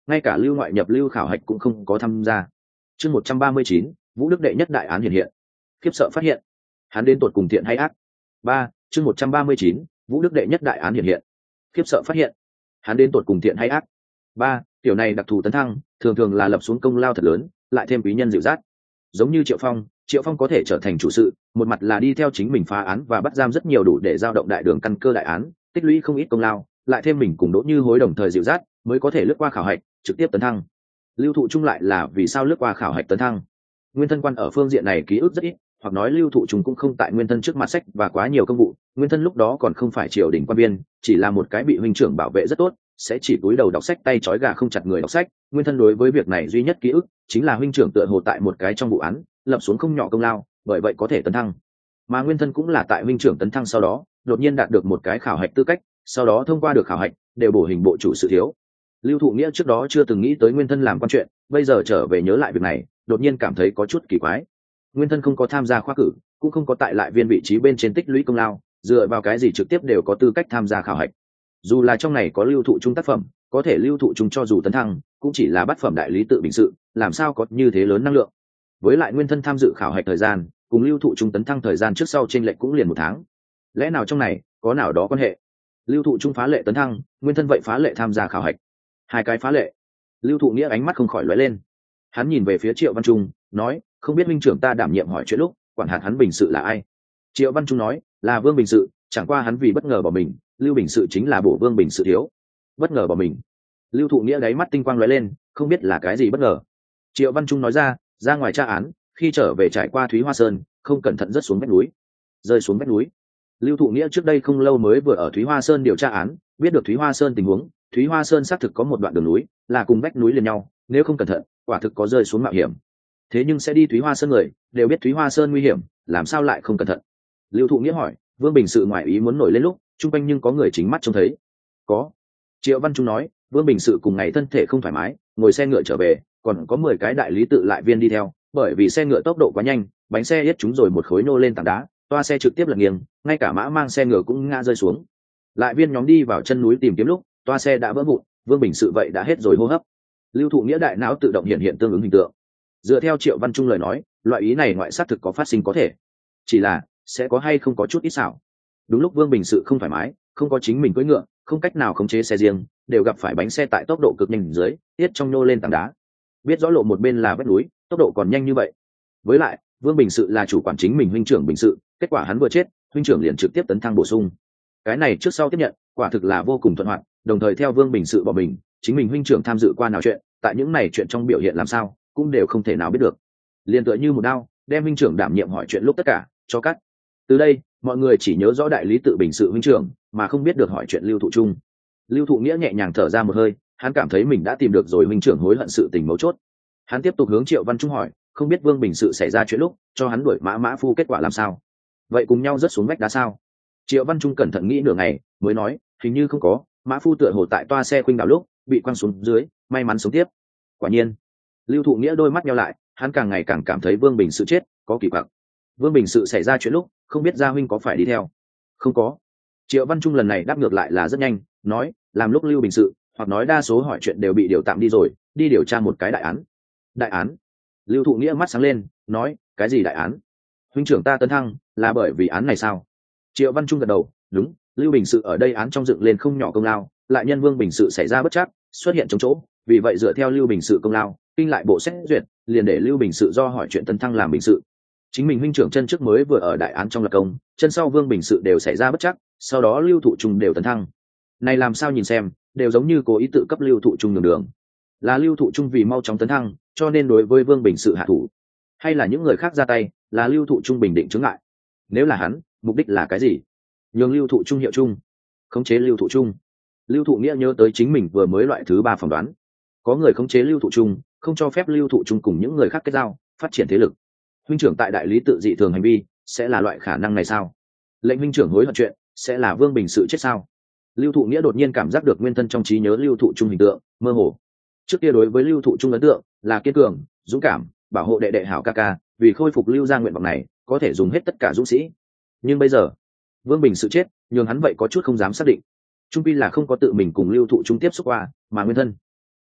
[SPEAKER 1] ngay cả lưu ngoại nhập lưu khảo hạch cũng không có tham gia. Chương 139, Vũ Đức đệ nhất đại án hiện hiện. Khiếp sợ phát hiện, hắn đến tột cùng thiện hay ác. 3. Chương 139, Vũ Đức đệ nhất đại án hiện hiện. Khiếp sợ phát hiện, hắn đến tột cùng thiện hay ác. 3. Tiểu này đặc thù tấn thăng, thường thường là lập xuống công lao thật lớn, lại thêm quý nhân dịu dắt. Giống như Triệu Phong có thể trở thành chủ sự, một mặt là đi theo chính mình phá án và bắt giam rất nhiều đủ để giao động đại đường căn cơ đại án, tích lũy không ít công lao, lại thêm mình cùng Đỗ Như Hối đồng thời dịu dắt, mới có thể lướt qua khảo hạch, trực tiếp tấn thăng. Lưu Thụ Trung lại là vì sao lướt qua khảo hạch tấn thăng? Nguyên thân quan ở phương diện này ký ức rất ít, hoặc nói Lưu Thụ Trung cũng không tại nguyên thân trước mặt sách và quá nhiều công vụ, nguyên thân lúc đó còn không phải triều đình quan viên, chỉ là một cái bị huynh trưởng bảo vệ rất tốt, sẽ chỉ cúi đầu đọc sách tay trói gà không chặt người đọc sách. Nguyên thân đối với việc này duy nhất ký ức chính là huynh trưởng tựa hồ tại một cái trong vụ án lập xuống không nhỏ công lao, bởi vậy có thể tấn thăng. Mà nguyên thân cũng là tại huynh trưởng tấn thăng sau đó đột nhiên đạt được một cái khảo hạch tư cách, sau đó thông qua được khảo hạch đều bổ hình bộ chủ sự thiếu. Lưu Thụ Nghĩa trước đó chưa từng nghĩ tới nguyên thân làm quan chuyện, bây giờ trở về nhớ lại việc này đột nhiên cảm thấy có chút kỳ quái. Nguyên thân không có tham gia khoa cử, cũng không có tại lại viên vị trí bên trên tích lũy công lao, dựa vào cái gì trực tiếp đều có tư cách tham gia khảo hạch? Dù là trong này có Lưu Thụ Trung tác phẩm, có thể Lưu Thụ Trung cho dù tấn thăng cũng chỉ là bát phẩm đại lý tự bình sự, làm sao có như thế lớn năng lượng? Với lại nguyên thân tham dự khảo hạch thời gian cùng Lưu Thụ Trung tấn thăng thời gian trước sau chênh lệch cũng liền 1 tháng, lẽ nào trong này có nào đó quan hệ? Lưu Thụ Trung phá lệ tấn thăng, nguyên thân vậy phá lệ tham gia khảo hạch, hai cái phá lệ. Lưu Thụ Nghĩa ánh mắt không khỏi lóe lên, hắn nhìn về phía Triệu Văn Trung nói, không biết minh trưởng ta đảm nhiệm hỏi chuyện lúc quản hạt hắn bình sự là ai? Triệu Văn Trung nói, là Vương Bình Sự, chẳng qua hắn vì bất ngờ bỏ mình, Lưu Bình Sự chính là bổ Vương Bình Sự thiếu. Bất ngờ bỏ mình? Lưu Thụ Nghĩa đáy mắt tinh quang lóe lên, không biết là cái gì bất ngờ. Triệu Văn Trung nói ra ngoài tra án, khi trở về trải qua Thúy Hoa Sơn, không cẩn thận rớt xuống vách núi. Rơi xuống vách núi? Lưu Thụ Nghĩa trước đây không lâu mới vừa ở Thúy Hoa Sơn điều tra án, biết được Thúy Hoa Sơn tình huống. Thúy Hoa Sơn xác thực có một đoạn đường núi là cùng vách núi liền nhau, nếu không cẩn thận quả thực có rơi xuống mạo hiểm. Thế nhưng sẽ đi Thúy Hoa Sơn người đều biết Thúy Hoa Sơn nguy hiểm, làm sao lại không cẩn thận? Lưu Thụ Nghĩa hỏi. Vương Bình Sự ngoại ý muốn nổi lên lúc chung quanh nhưng có người chính mắt trông thấy. Có. Triệu Văn Trung nói, Vương Bình Sự cùng ngày thân thể không thoải mái, ngồi xe ngựa trở về, còn có 10 cái đại lý tự lại viên đi theo, bởi vì xe ngựa tốc độ quá nhanh, bánh xe yết chúng rồi một khối nô lên tảng đá, toa xe trực tiếp lật nghiêng, ngay cả mã mang xe ngựa cũng ngã rơi xuống. Lại viên nhóm đi vào chân núi tìm kiếm lúc toa xe đã vỡ vụn, Vương Bình Sự vậy đã hết rồi hô hấp. Lưu Thụ Nghĩa đại não tự động hiện tương ứng hình tượng. Dựa theo Triệu Văn Trung lời nói, loại ý này ngoại xác thực có phát sinh có thể, chỉ là sẽ có hay không có chút ít xảo. Đúng lúc Vương Bình Sự không thoải mái, không có chính mình cưỡi ngựa, không cách nào khống chế xe riêng, đều gặp phải bánh xe tại tốc độ cực nhanh dưới tiết trong nô lên tảng đá. Biết rõ lộ một bên là vách núi, tốc độ còn nhanh như vậy. Với lại Vương Bình Sự là chủ quản chính mình huynh trưởng Bình Sự, kết quả hắn vừa chết, huynh trưởng liền trực tiếp tấn thăng bổ sung. Cái này trước sau tiếp nhận, quả thực là vô cùng thuận hoạt. Đồng thời theo Vương Bình Sự bỏ mình, chính mình huynh trưởng tham dự qua nào chuyện, tại những này chuyện trong biểu hiện làm sao cũng đều không thể nào biết được. Liên tựa như một đao đem huynh trưởng đảm nhiệm hỏi chuyện lúc tất cả cho cắt. Từ đây mọi người chỉ nhớ rõ đại lý tự Bình Sự huynh trưởng, mà không biết được hỏi chuyện Lưu Thụ Trung. Lưu Thụ Nghĩa nhẹ nhàng thở ra một hơi, hắn cảm thấy mình đã tìm được rồi huynh trưởng hối hận sự tình mấu chốt. Hắn tiếp tục hướng Triệu Văn Trung hỏi, không biết Vương Bình Sự xảy ra chuyện lúc cho hắn đuổi mã phu kết quả làm sao? Vậy cùng nhau rớt xuống vách đá sao? Triệu Văn Trung cẩn thận nghĩ nửa ngày mới nói, hình như không có, mã phu tựa hồ tại toa xe khuynh đảo lúc bị quăng xuống dưới, may mắn sống tiếp. Quả nhiên. Lưu Thụ Nghĩa đôi mắt nheo lại, hắn càng ngày càng cảm thấy Vương Bình Sự chết có kỳ quặc. Vương Bình Sự xảy ra chuyện lúc không biết gia huynh có phải đi theo? Không có. Triệu Văn Trung lần này đáp ngược lại là rất nhanh, nói, làm lúc Lưu Bình Sự hoặc nói đa số hỏi chuyện đều bị điều tạm đi rồi, đi điều tra một cái đại án. Đại án? Lưu Thụ Nghĩa mắt sáng lên, nói, cái gì đại án? Huynh trưởng ta tấn thăng là bởi vì án này sao? Triệu Văn Trung gật đầu, đúng, Lưu Bình Sự ở đây án trong dựng lên không nhỏ công lao, lại nhân Vương Bình Sự xảy ra bất trắc, xuất hiện chống chỗ, vì vậy dựa theo Lưu Bình Sự công lao, kinh lại bộ xét duyệt, liền để Lưu Bình Sự do hỏi chuyện tấn thăng làm Bình Sự. Chính mình huynh trưởng chân trước mới vừa ở đại án trong lập công, chân sau Vương Bình Sự đều xảy ra bất trắc, sau đó Lưu Thụ Trung đều tấn thăng. Này làm sao nhìn xem, đều giống như cố ý tự cấp Lưu Thụ Trung nhường đường. Là Lưu Thụ Trung vì mau chóng tấn thăng, cho nên đối với Vương Bình Sự hạ thủ, hay là những người khác ra tay, là Lưu Thụ Trung bình định chướng ngại? Nếu là hắn, mục đích là cái gì? Nhường Lưu Thụ Trung hiệu chung, khống chế Lưu Thụ Trung. Lưu Thụ Nghĩa nhớ tới chính mình vừa mới loại thứ 3 phỏng đoán, có người khống chế Lưu Thụ Trung, không cho phép Lưu Thụ Trung cùng những người khác kết giao, phát triển thế lực. Huynh trưởng tại đại lý tự dị thường hành vi, sẽ là loại khả năng này sao? Lệnh huynh trưởng hối hận chuyện, sẽ là Vương Bình Sự chết sao? Lưu Thụ Nghĩa đột nhiên cảm giác được nguyên thân trong trí nhớ Lưu Thụ Trung hình tượng mơ hồ. Trước kia đối với Lưu Thụ Trung ấn tượng là kiên cường, dũng cảm, bảo hộ đệ đệ hảo ca ca, vì khôi phục Lưu gia nguyện vọng này, có thể dùng hết tất cả dũng sĩ. Nhưng bây giờ, Vương Bình Sự chết, nhường hắn vậy có chút không dám xác định. Trung pi là không có tự mình cùng Lưu Thụ Trung tiếp xúc qua, mà nguyên thân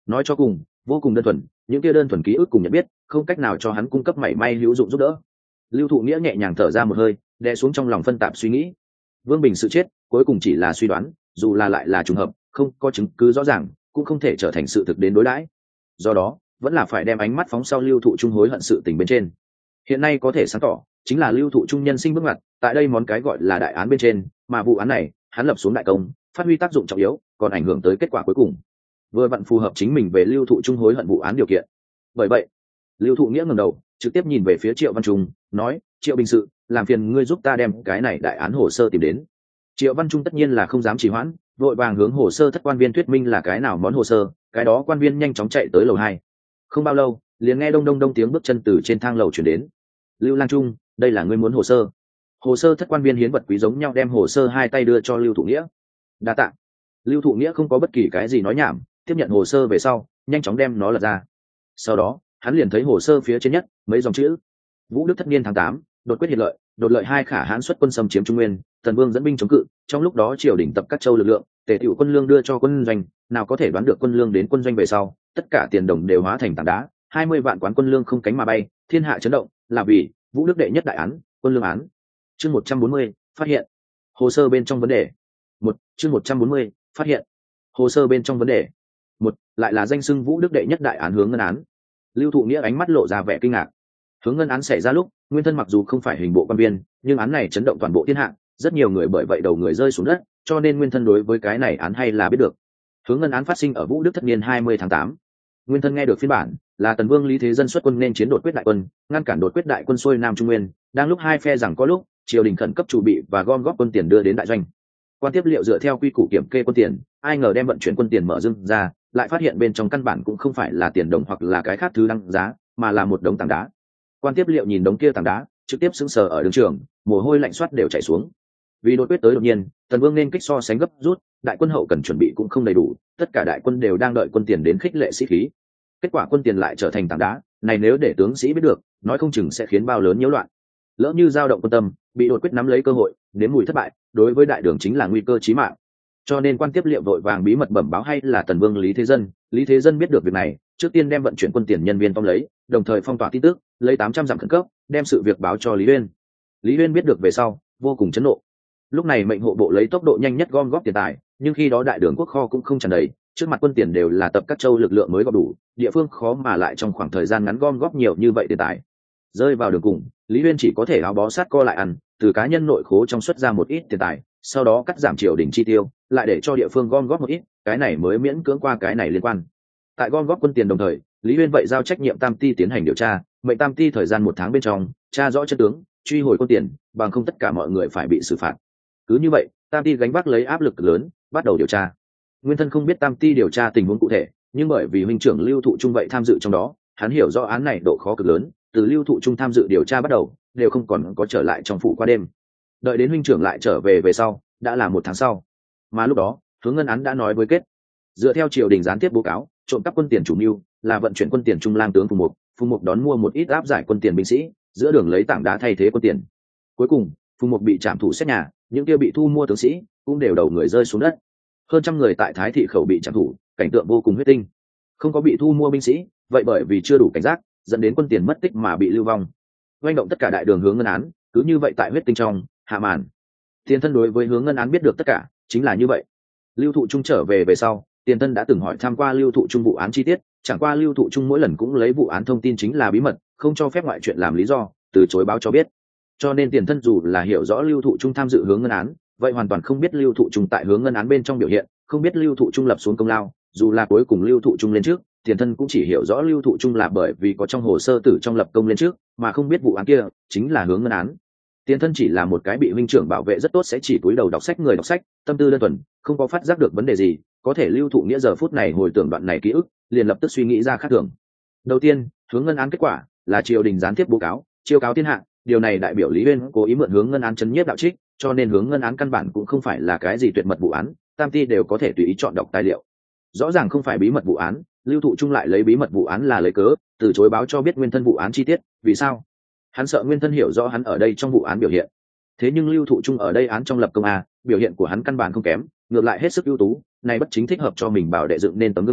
[SPEAKER 1] nói cho cùng vô cùng đơn thuần, những kia đơn thuần ký ức cùng nhận biết không cách nào cho hắn cung cấp mảy may hữu dụng giúp đỡ. Lưu Thụ Nghĩa nhẹ nhàng thở ra một hơi, đè xuống trong lòng phân tạp suy nghĩ. Vương Bình sự chết cuối cùng chỉ là suy đoán, dù là lại là trùng hợp, không có chứng cứ rõ ràng cũng không thể trở thành sự thực đến đối đãi. Do đó vẫn là phải đem ánh mắt phóng sau Lưu Thụ Trung hối hận sự tình bên trên. Hiện nay có thể sáng tỏ chính là Lưu Thụ Trung nhân sinh bước ngoặt tại đây món cái gọi là đại án bên trên, mà vụ án này hắn lập xuống đại công, phát huy tác dụng trọng yếu, còn ảnh hưởng tới kết quả cuối cùng vừa vặn phù hợp chính mình về Lưu Thụ Trung hối hận vụ án điều kiện. Bởi vậy Lưu Thụ Nghĩa ngẩng đầu trực tiếp nhìn về phía Triệu Văn Trung, nói: Triệu Bình sự, làm phiền ngươi giúp ta đem cái này đại án hồ sơ tìm đến. Triệu Văn Trung tất nhiên là không dám trì hoãn, vội vàng hướng hồ sơ thất quan viên thuyết minh là cái nào món hồ sơ. Cái đó quan viên nhanh chóng chạy tới lầu 2. Không bao lâu liền nghe đông đông đông tiếng bước chân từ trên thang lầu chuyển đến. Lưu Lang Trung, đây là ngươi muốn hồ sơ. Hồ sơ thất quan viên hiến vật quý giống nhau đem hồ sơ hai tay đưa cho Lưu Thụ Nghĩa. Đa tạ. Lưu Thụ Nghĩa không có bất kỳ cái gì nói nhảm, tiếp nhận hồ sơ về sau nhanh chóng đem nó lật ra. Sau đó hắn liền thấy hồ sơ phía trên nhất mấy dòng chữ: Vũ Đức thất niên tháng 8, đột quyết hiện lợi, đột lợi hai khả hãn xuất quân xâm chiếm Trung Nguyên, Tần Vương dẫn binh chống cự, trong lúc đó triều đình tập các châu lực lượng, tề tựu quân lương đưa cho quân doanh, nào có thể đoán được quân lương đến quân doanh về sau, tất cả tiền đồng đều hóa thành tảng đá, 20 vạn quán quân lương không cánh mà bay, thiên hạ chấn động, là vì Vũ Đức đệ nhất đại án, quân lương án. Chương 140, phát hiện. Hồ sơ bên trong vấn đề. Chương 140, phát hiện. Hồ sơ bên trong vấn đề. Lại là danh xưng Vũ Đức đệ nhất đại án hướng ngân án. Lưu Thụ Nghĩa ánh mắt lộ ra vẻ kinh ngạc. Hướng ngân án xảy ra lúc, nguyên thân mặc dù không phải hình bộ quan viên, nhưng án này chấn động toàn bộ thiên hạ, rất nhiều người bởi vậy đầu người rơi xuống đất, cho nên nguyên thân đối với cái này án hay là biết được. Hướng ngân án phát sinh ở Vũ Đức thất niên 20 tháng 8. Nguyên thân nghe được phiên bản là Tần Vương Lý Thế Dân xuất quân nên chiến đột quyết đại quân, ngăn cản đột quyết đại quân xuôi Nam Trung Nguyên, đang lúc hai phe rằng có lúc, triều đình khẩn cấp chuẩn bị và gom góp quân tiền đưa đến đại doanh. Quan tiếp liệu dựa theo quy củ kiểm kê quân tiền, ai ngờ đem vận chuyển quân tiền mở dưng ra, lại phát hiện bên trong căn bản cũng không phải là tiền đồng hoặc là cái khác thứ đăng giá, mà là một đống tảng đá. Quan tiếp liệu nhìn đống kia tảng đá, trực tiếp sững sờ ở đường trường, mồ hôi lạnh xoát đều chảy xuống. Vì đột quyết tới đột nhiên, Tần Vương nên kích so sánh gấp rút, đại quân hậu cần chuẩn bị cũng không đầy đủ, tất cả đại quân đều đang đợi quân tiền đến khích lệ sĩ khí. Kết quả quân tiền lại trở thành tảng đá, này nếu để tướng sĩ biết được, nói không chừng sẽ khiến bao lớn nhiễu loạn. Lỡ như dao động quân tâm, bị đột quyết nắm lấy cơ hội, nếm mùi thất bại, đối với đại đường chính là nguy cơ chí mạng. Cho nên quan tiếp liệu vội vàng bí mật bẩm báo hay là Tần Vương Lý Thế Dân. Lý Thế Dân biết được việc này, trước tiên đem vận chuyển quân tiền nhân viên tóm lấy, đồng thời phong tỏa tin tức, lấy 800 dặm khẩn cấp, đem sự việc báo cho Lý Uyên. Lý Uyên biết được về sau, vô cùng chấn nộ. Lúc này mệnh hộ bộ lấy tốc độ nhanh nhất gom góp tiền tài, nhưng khi đó đại đường quốc kho cũng không tràn đầy, trước mặt quân tiền đều là tập các châu lực lượng mới góp đủ, địa phương khó mà lại trong khoảng thời gian ngắn gom góp nhiều như vậy tiền tài. Rơi vào đường cùng, Lý Uyên chỉ có thể áo bó sát co lại ăn, từ cá nhân nội khố trong xuất ra một ít tiền tài, sau đó cắt giảm triều đình chi tiêu, lại để cho địa phương gom góp một ít, cái này mới miễn cưỡng qua cái này liên quan. Tại gom góp quân tiền đồng thời, Lý Uyên vậy giao trách nhiệm Tam Ty tiến hành điều tra, mệnh Tam Ty thời gian 1 tháng bên trong tra rõ chân tướng, truy hồi quân tiền, bằng không tất cả mọi người phải bị xử phạt. Cứ như vậy, Tam Ty gánh vác lấy áp lực lớn, bắt đầu điều tra. Nguyên thân không biết Tam Ty điều tra tình huống cụ thể, nhưng bởi vì huynh trưởng Lưu Thụ Trung vậy tham dự trong đó, hắn hiểu rõ án này độ khó cực lớn, từ Lưu Thụ Trung tham dự điều tra bắt đầu, đều không còn có trở lại trong phủ qua đêm. Đợi đến huynh trưởng lại trở về sau, đã là 1 tháng sau. Mà lúc đó, Hướng ngân án đã nói với kết. Dựa theo triều đình gián tiếp báo cáo, trộm cắp quân tiền chủ mưu là vận chuyển quân tiền Trung lang tướng Phùng Mục đón mua một ít áp giải quân tiền binh sĩ, giữa đường lấy tảng đá thay thế quân tiền. Cuối cùng, Phùng Mục bị trảm thủ xét nhà, những kia bị thu mua tướng sĩ cũng đều đầu người rơi xuống đất. Hơn trăm người tại Thái thị khẩu bị trảm thủ, cảnh tượng vô cùng huyết tinh. Không có bị thu mua binh sĩ, vậy bởi vì chưa đủ cảnh giác, dẫn đến quân tiền mất tích mà bị lưu vong. Doanh động tất cả đại đường Hướng ngân án, cứ như vậy tại huyết tinh trong hạ màn. Tiền thân đối với Hướng ngân án biết được tất cả, chính là như vậy. Lưu Thụ Trung trở về sau, Tiền thân đã từng hỏi tham qua Lưu Thụ Trung vụ án chi tiết, chẳng qua Lưu Thụ Trung mỗi lần cũng lấy vụ án thông tin chính là bí mật, không cho phép ngoại chuyện làm lý do, từ chối báo cho biết. Cho nên Tiền thân dù là hiểu rõ Lưu Thụ Trung tham dự Hướng ngân án, vậy hoàn toàn không biết Lưu Thụ Trung tại Hướng ngân án bên trong biểu hiện, không biết Lưu Thụ Trung lập xuống công lao, dù là cuối cùng Lưu Thụ Trung lên trước, Tiền thân cũng chỉ hiểu rõ Lưu Thụ Trung là bởi vì có trong hồ sơ tử trong lập công lên trước, mà không biết vụ án kia chính là Hướng ngân án. Tiền thân chỉ là một cái bị huynh trưởng bảo vệ rất tốt sẽ chỉ cúi đầu đọc sách người đọc sách, tâm tư đơn thuần, không có phát giác được vấn đề gì, có thể Lưu Thụ Nghĩa giờ phút này hồi tưởng đoạn này ký ức, liền lập tức suy nghĩ ra khác thường. Đầu tiên, Hướng ngân án kết quả là triều đình gián tiếp báo cáo, chiêu cáo thiên hạ, điều này đại biểu Lý Uyên cố ý mượn Hướng ngân án chấn nhiếp đạo trích, cho nên Hướng ngân án căn bản cũng không phải là cái gì tuyệt mật vụ án, Tam Ty đều có thể tùy ý chọn đọc tài liệu. Rõ ràng không phải bí mật vụ án, Lưu Thụ Trung lại lấy bí mật vụ án là lấy cớ, từ chối báo cho biết nguyên thân vụ án chi tiết, vì sao? Hắn sợ nguyên thân hiểu rõ hắn ở đây trong vụ án biểu hiện. Thế nhưng Lưu Thụ Trung ở đây án trong lập công a, biểu hiện của hắn căn bản không kém, ngược lại hết sức ưu tú, này bất chính thích hợp cho mình bảo đệ dựng nên tấm gương nha,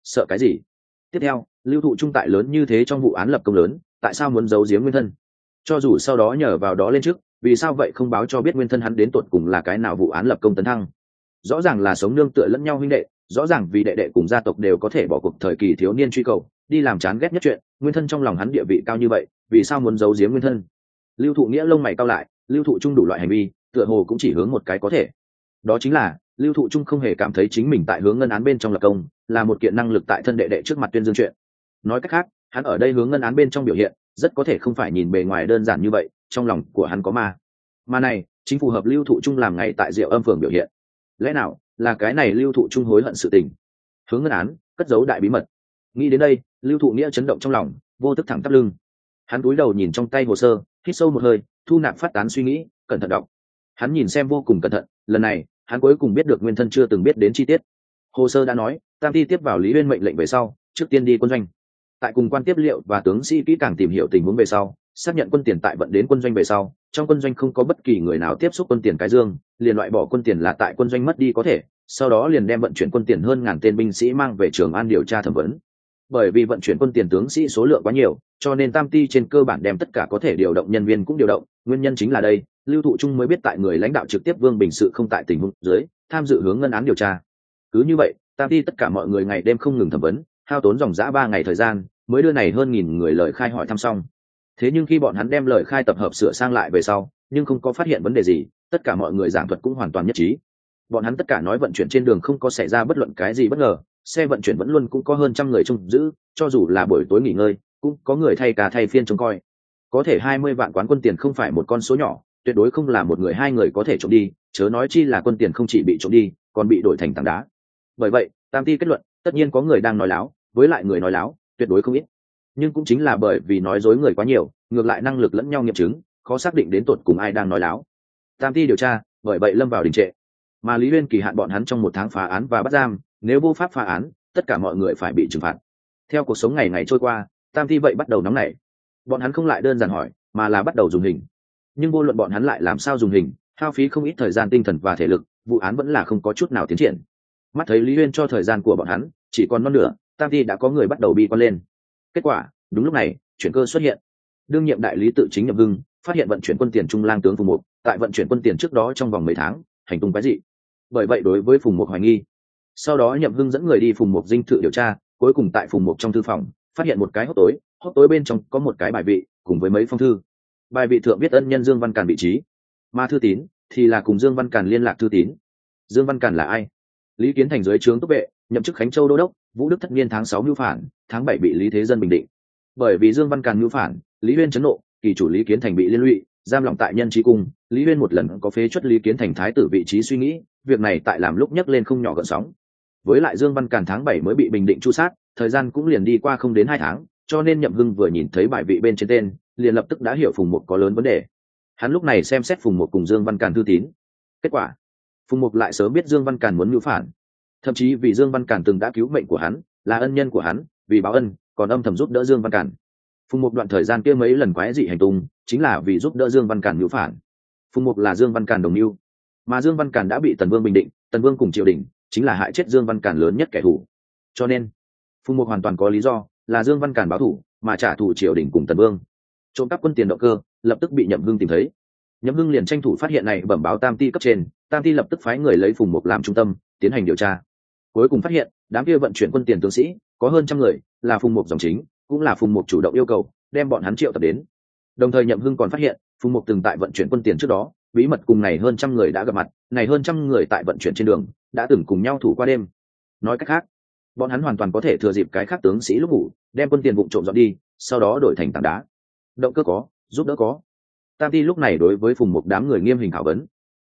[SPEAKER 1] sợ cái gì? Tiếp theo, Lưu Thụ Trung tại lớn như thế trong vụ án lập công lớn, tại sao muốn giấu giếm nguyên thân? Cho dù sau đó nhờ vào đó lên trước, vì sao vậy không báo cho biết nguyên thân hắn đến tột cùng là cái nào vụ án lập công tấn thăng? Rõ ràng là sống nương tựa lẫn nhau huynh đệ, rõ ràng vì đệ đệ cùng gia tộc đều có thể bỏ cuộc thời kỳ thiếu niên truy cầu, đi làm chán ghét nhất chuyện, nguyên thân trong lòng hắn địa vị cao như vậy, vì sao muốn giấu giếm nguyên thân? Lưu Thụ Nghĩa lông mày cau lại, Lưu Thụ Trung đủ loại hành vi, tựa hồ cũng chỉ hướng một cái có thể. Đó chính là, Lưu Thụ Trung không hề cảm thấy chính mình tại hướng ngân án bên trong lập công, là một kiện năng lực tại thân đệ đệ trước mặt tuyên dương chuyện. Nói cách khác, hắn ở đây hướng ngân án bên trong biểu hiện, rất có thể không phải nhìn bề ngoài đơn giản như vậy, trong lòng của hắn có ma. Mà này, chính phù hợp Lưu Thụ Trung làm ngày tại Diệu Âm phường biểu hiện. Lẽ nào là cái này Lưu Thụ Trung hối hận sự tình? Hướng ngân án, cất giấu đại bí mật. Nghĩ đến đây, Lưu Thụ Nghĩa chấn động trong lòng, vô thức thẳng tắp lưng. Hắn cúi đầu nhìn trong tay hồ sơ, hít sâu một hơi, thu nạp phát tán suy nghĩ, cẩn thận đọc. Hắn nhìn xem vô cùng cẩn thận, lần này, hắn cuối cùng biết được nguyên thân chưa từng biết đến chi tiết. Hồ sơ đã nói, Tam Ti tiếp vào Lý Uyên mệnh lệnh về sau, trước tiên đi quân doanh. Tại cùng quan tiếp liệu và tướng sĩ kỹ càng tìm hiểu tình huống về sau, xác nhận quân tiền tại vận đến quân doanh về sau, trong quân doanh không có bất kỳ người nào tiếp xúc quân tiền cái dương, liền loại bỏ quân tiền là tại quân doanh mất đi có thể, sau đó liền đem vận chuyển quân tiền hơn ngàn tên binh sĩ mang về Trường An điều tra thẩm vấn. Bởi vì vận chuyển quân tiền tướng sĩ số lượng quá nhiều, cho nên Tam Ti trên cơ bản đem tất cả có thể điều động nhân viên cũng điều động, nguyên nhân chính là đây, Lưu Thụ Trung mới biết tại người lãnh đạo trực tiếp Vương Bình Sự không tại tình huống dưới, tham dự hướng ngân án điều tra. Cứ như vậy, Tam Ti tất cả mọi người ngày đêm không ngừng thẩm vấn, hao tốn dòng dã 3 ngày thời gian, mới đưa này hơn 1000 người lời khai hỏi thăm xong. Thế nhưng khi bọn hắn đem lời khai tập hợp sửa sang lại về sau, nhưng không có phát hiện vấn đề gì, tất cả mọi người giảng thuật cũng hoàn toàn nhất trí. Bọn hắn tất cả nói vận chuyển trên đường không có xảy ra bất luận cái gì bất ngờ, xe vận chuyển vẫn luôn cũng có hơn 100 người trông giữ, cho dù là buổi tối nghỉ ngơi, cũng có người thay ca thay phiên trông coi. Có thể 20 vạn quán quân tiền không phải một con số nhỏ, tuyệt đối không là một người hai người có thể trộm đi, chớ nói chi là quân tiền không chỉ bị trộm đi, còn bị đổi thành tảng đá. Bởi vậy, Tam Ti kết luận, tất nhiên có người đang nói láo, với lại người nói láo, tuyệt đối không ít. Nhưng cũng chính là bởi vì nói dối người quá nhiều, ngược lại năng lực lẫn nhau nghiệm chứng, khó xác định đến tột cùng ai đang nói láo. Tam Ti điều tra, bởi vậy lâm vào đình trệ. Mà Lý Uyên kỳ hạn bọn hắn trong 1 tháng phá án và bắt giam, nếu vô pháp phá án, tất cả mọi người phải bị trừng phạt. Theo cuộc sống ngày ngày trôi qua, Tam Ti vậy bắt đầu nóng nảy. Bọn hắn không lại đơn giản hỏi, mà là bắt đầu dùng hình. Nhưng vô luận bọn hắn lại làm sao dùng hình, hao phí không ít thời gian tinh thần và thể lực, vụ án vẫn là không có chút nào tiến triển. Mắt thấy Lý Uyên cho thời gian của bọn hắn chỉ còn non nửa, Tam Ti đã có người bắt đầu bi quan lên. Kết quả, đúng lúc này, chuyển cơ xuất hiện. Đương nhiệm đại lý tự chính Nhậm Hưng phát hiện vận chuyển quân tiền Trung Lang tướng Phùng Mục, tại vận chuyển quân tiền trước đó trong vòng mấy tháng, hành tung quái dị. Bởi vậy đối với Phùng Mục hoài nghi. Sau đó Nhậm Hưng dẫn người đi Phùng Mục dinh thự điều tra, cuối cùng tại Phùng Mục trong thư phòng, phát hiện một cái hốc tối bên trong có một cái bài vị, cùng với mấy phong thư. Bài vị thượng viết ân nhân Dương Văn Càn vị trí, mà thư tín thì là cùng Dương Văn Càn liên lạc thư tín. Dương Văn Càn là ai? Lý Kiến Thành dưới trướng túc vệ, nhậm chức Khánh Châu đô đốc, Vũ Đức thất niên tháng 6 mưu phản, tháng 7 bị Lý Thế Dân bình định. Bởi vì Dương Văn Càn mưu phản, Lý Uyên chấn nộ, kỳ chủ Lý Kiến Thành bị liên lụy, giam lỏng tại Nhân Trí cung. Lý Uyên một lần có phế truất Lý Kiến Thành thái tử vị trí suy nghĩ, việc này tại làm lúc nhấc lên không nhỏ gợn sóng. Với lại Dương Văn Càn tháng 7 mới bị bình định tru sát, thời gian cũng liền đi qua không đến 2 tháng, cho nên Nhậm Hưng vừa nhìn thấy bài vị bên trên tên, liền lập tức đã hiểu Phùng Mục có lớn vấn đề. Hắn lúc này xem xét Phùng Mục cùng Dương Văn Càn thư tín. Kết quả, Phùng Mục lại sớm biết Dương Văn Càn muốn mưu phản, thậm chí vì Dương Văn Càn từng đã cứu mệnh của hắn, là ân nhân của hắn, vì báo ân, còn âm thầm giúp đỡ Dương Văn Càn. Phùng Mục đoạn thời gian kia mấy lần quái dị hành tung, chính là vì giúp đỡ Dương Văn Càn mưu phản. Phùng Mục là Dương Văn Càn đồng mưu, mà Dương Văn Càn đã bị Tần Vương bình định, Tần Vương cùng triều đình chính là hại chết Dương Văn Càn lớn nhất kẻ thù. Cho nên, Phùng Mục hoàn toàn có lý do, là Dương Văn Càn báo thù, mà trả thù triều đình cùng Tần Vương. Trộm cắp quân tiền động cơ, lập tức bị Nhậm Hưng tìm thấy. Nhậm Hưng liền tranh thủ phát hiện này bẩm báo Tam Ti cấp trên, Tam Ti lập tức phái người lấy Phùng Mục làm trung tâm, tiến hành điều tra. Cuối cùng phát hiện, đám kia vận chuyển quân tiền tướng sĩ có hơn 100 người, là Phùng Mục dòng chính, cũng là Phùng Mục chủ động yêu cầu, đem bọn hắn triệu tập đến. Đồng thời Nhậm Hưng còn phát hiện, Phùng Mục từng tại vận chuyển quân tiền trước đó, bí mật cùng này hơn 100 người đã gặp mặt, này hơn 100 người tại vận chuyển trên đường, đã từng cùng nhau thủ qua đêm. Nói cách khác, bọn hắn hoàn toàn có thể thừa dịp cái khác tướng sĩ lúc ngủ, đem quân tiền vụng trộm dọn đi, sau đó đổi thành tảng đá. Động cơ có, giúp đỡ có. Tam Ti lúc này đối với Phùng Mục đám người nghiêm hình khảo vấn.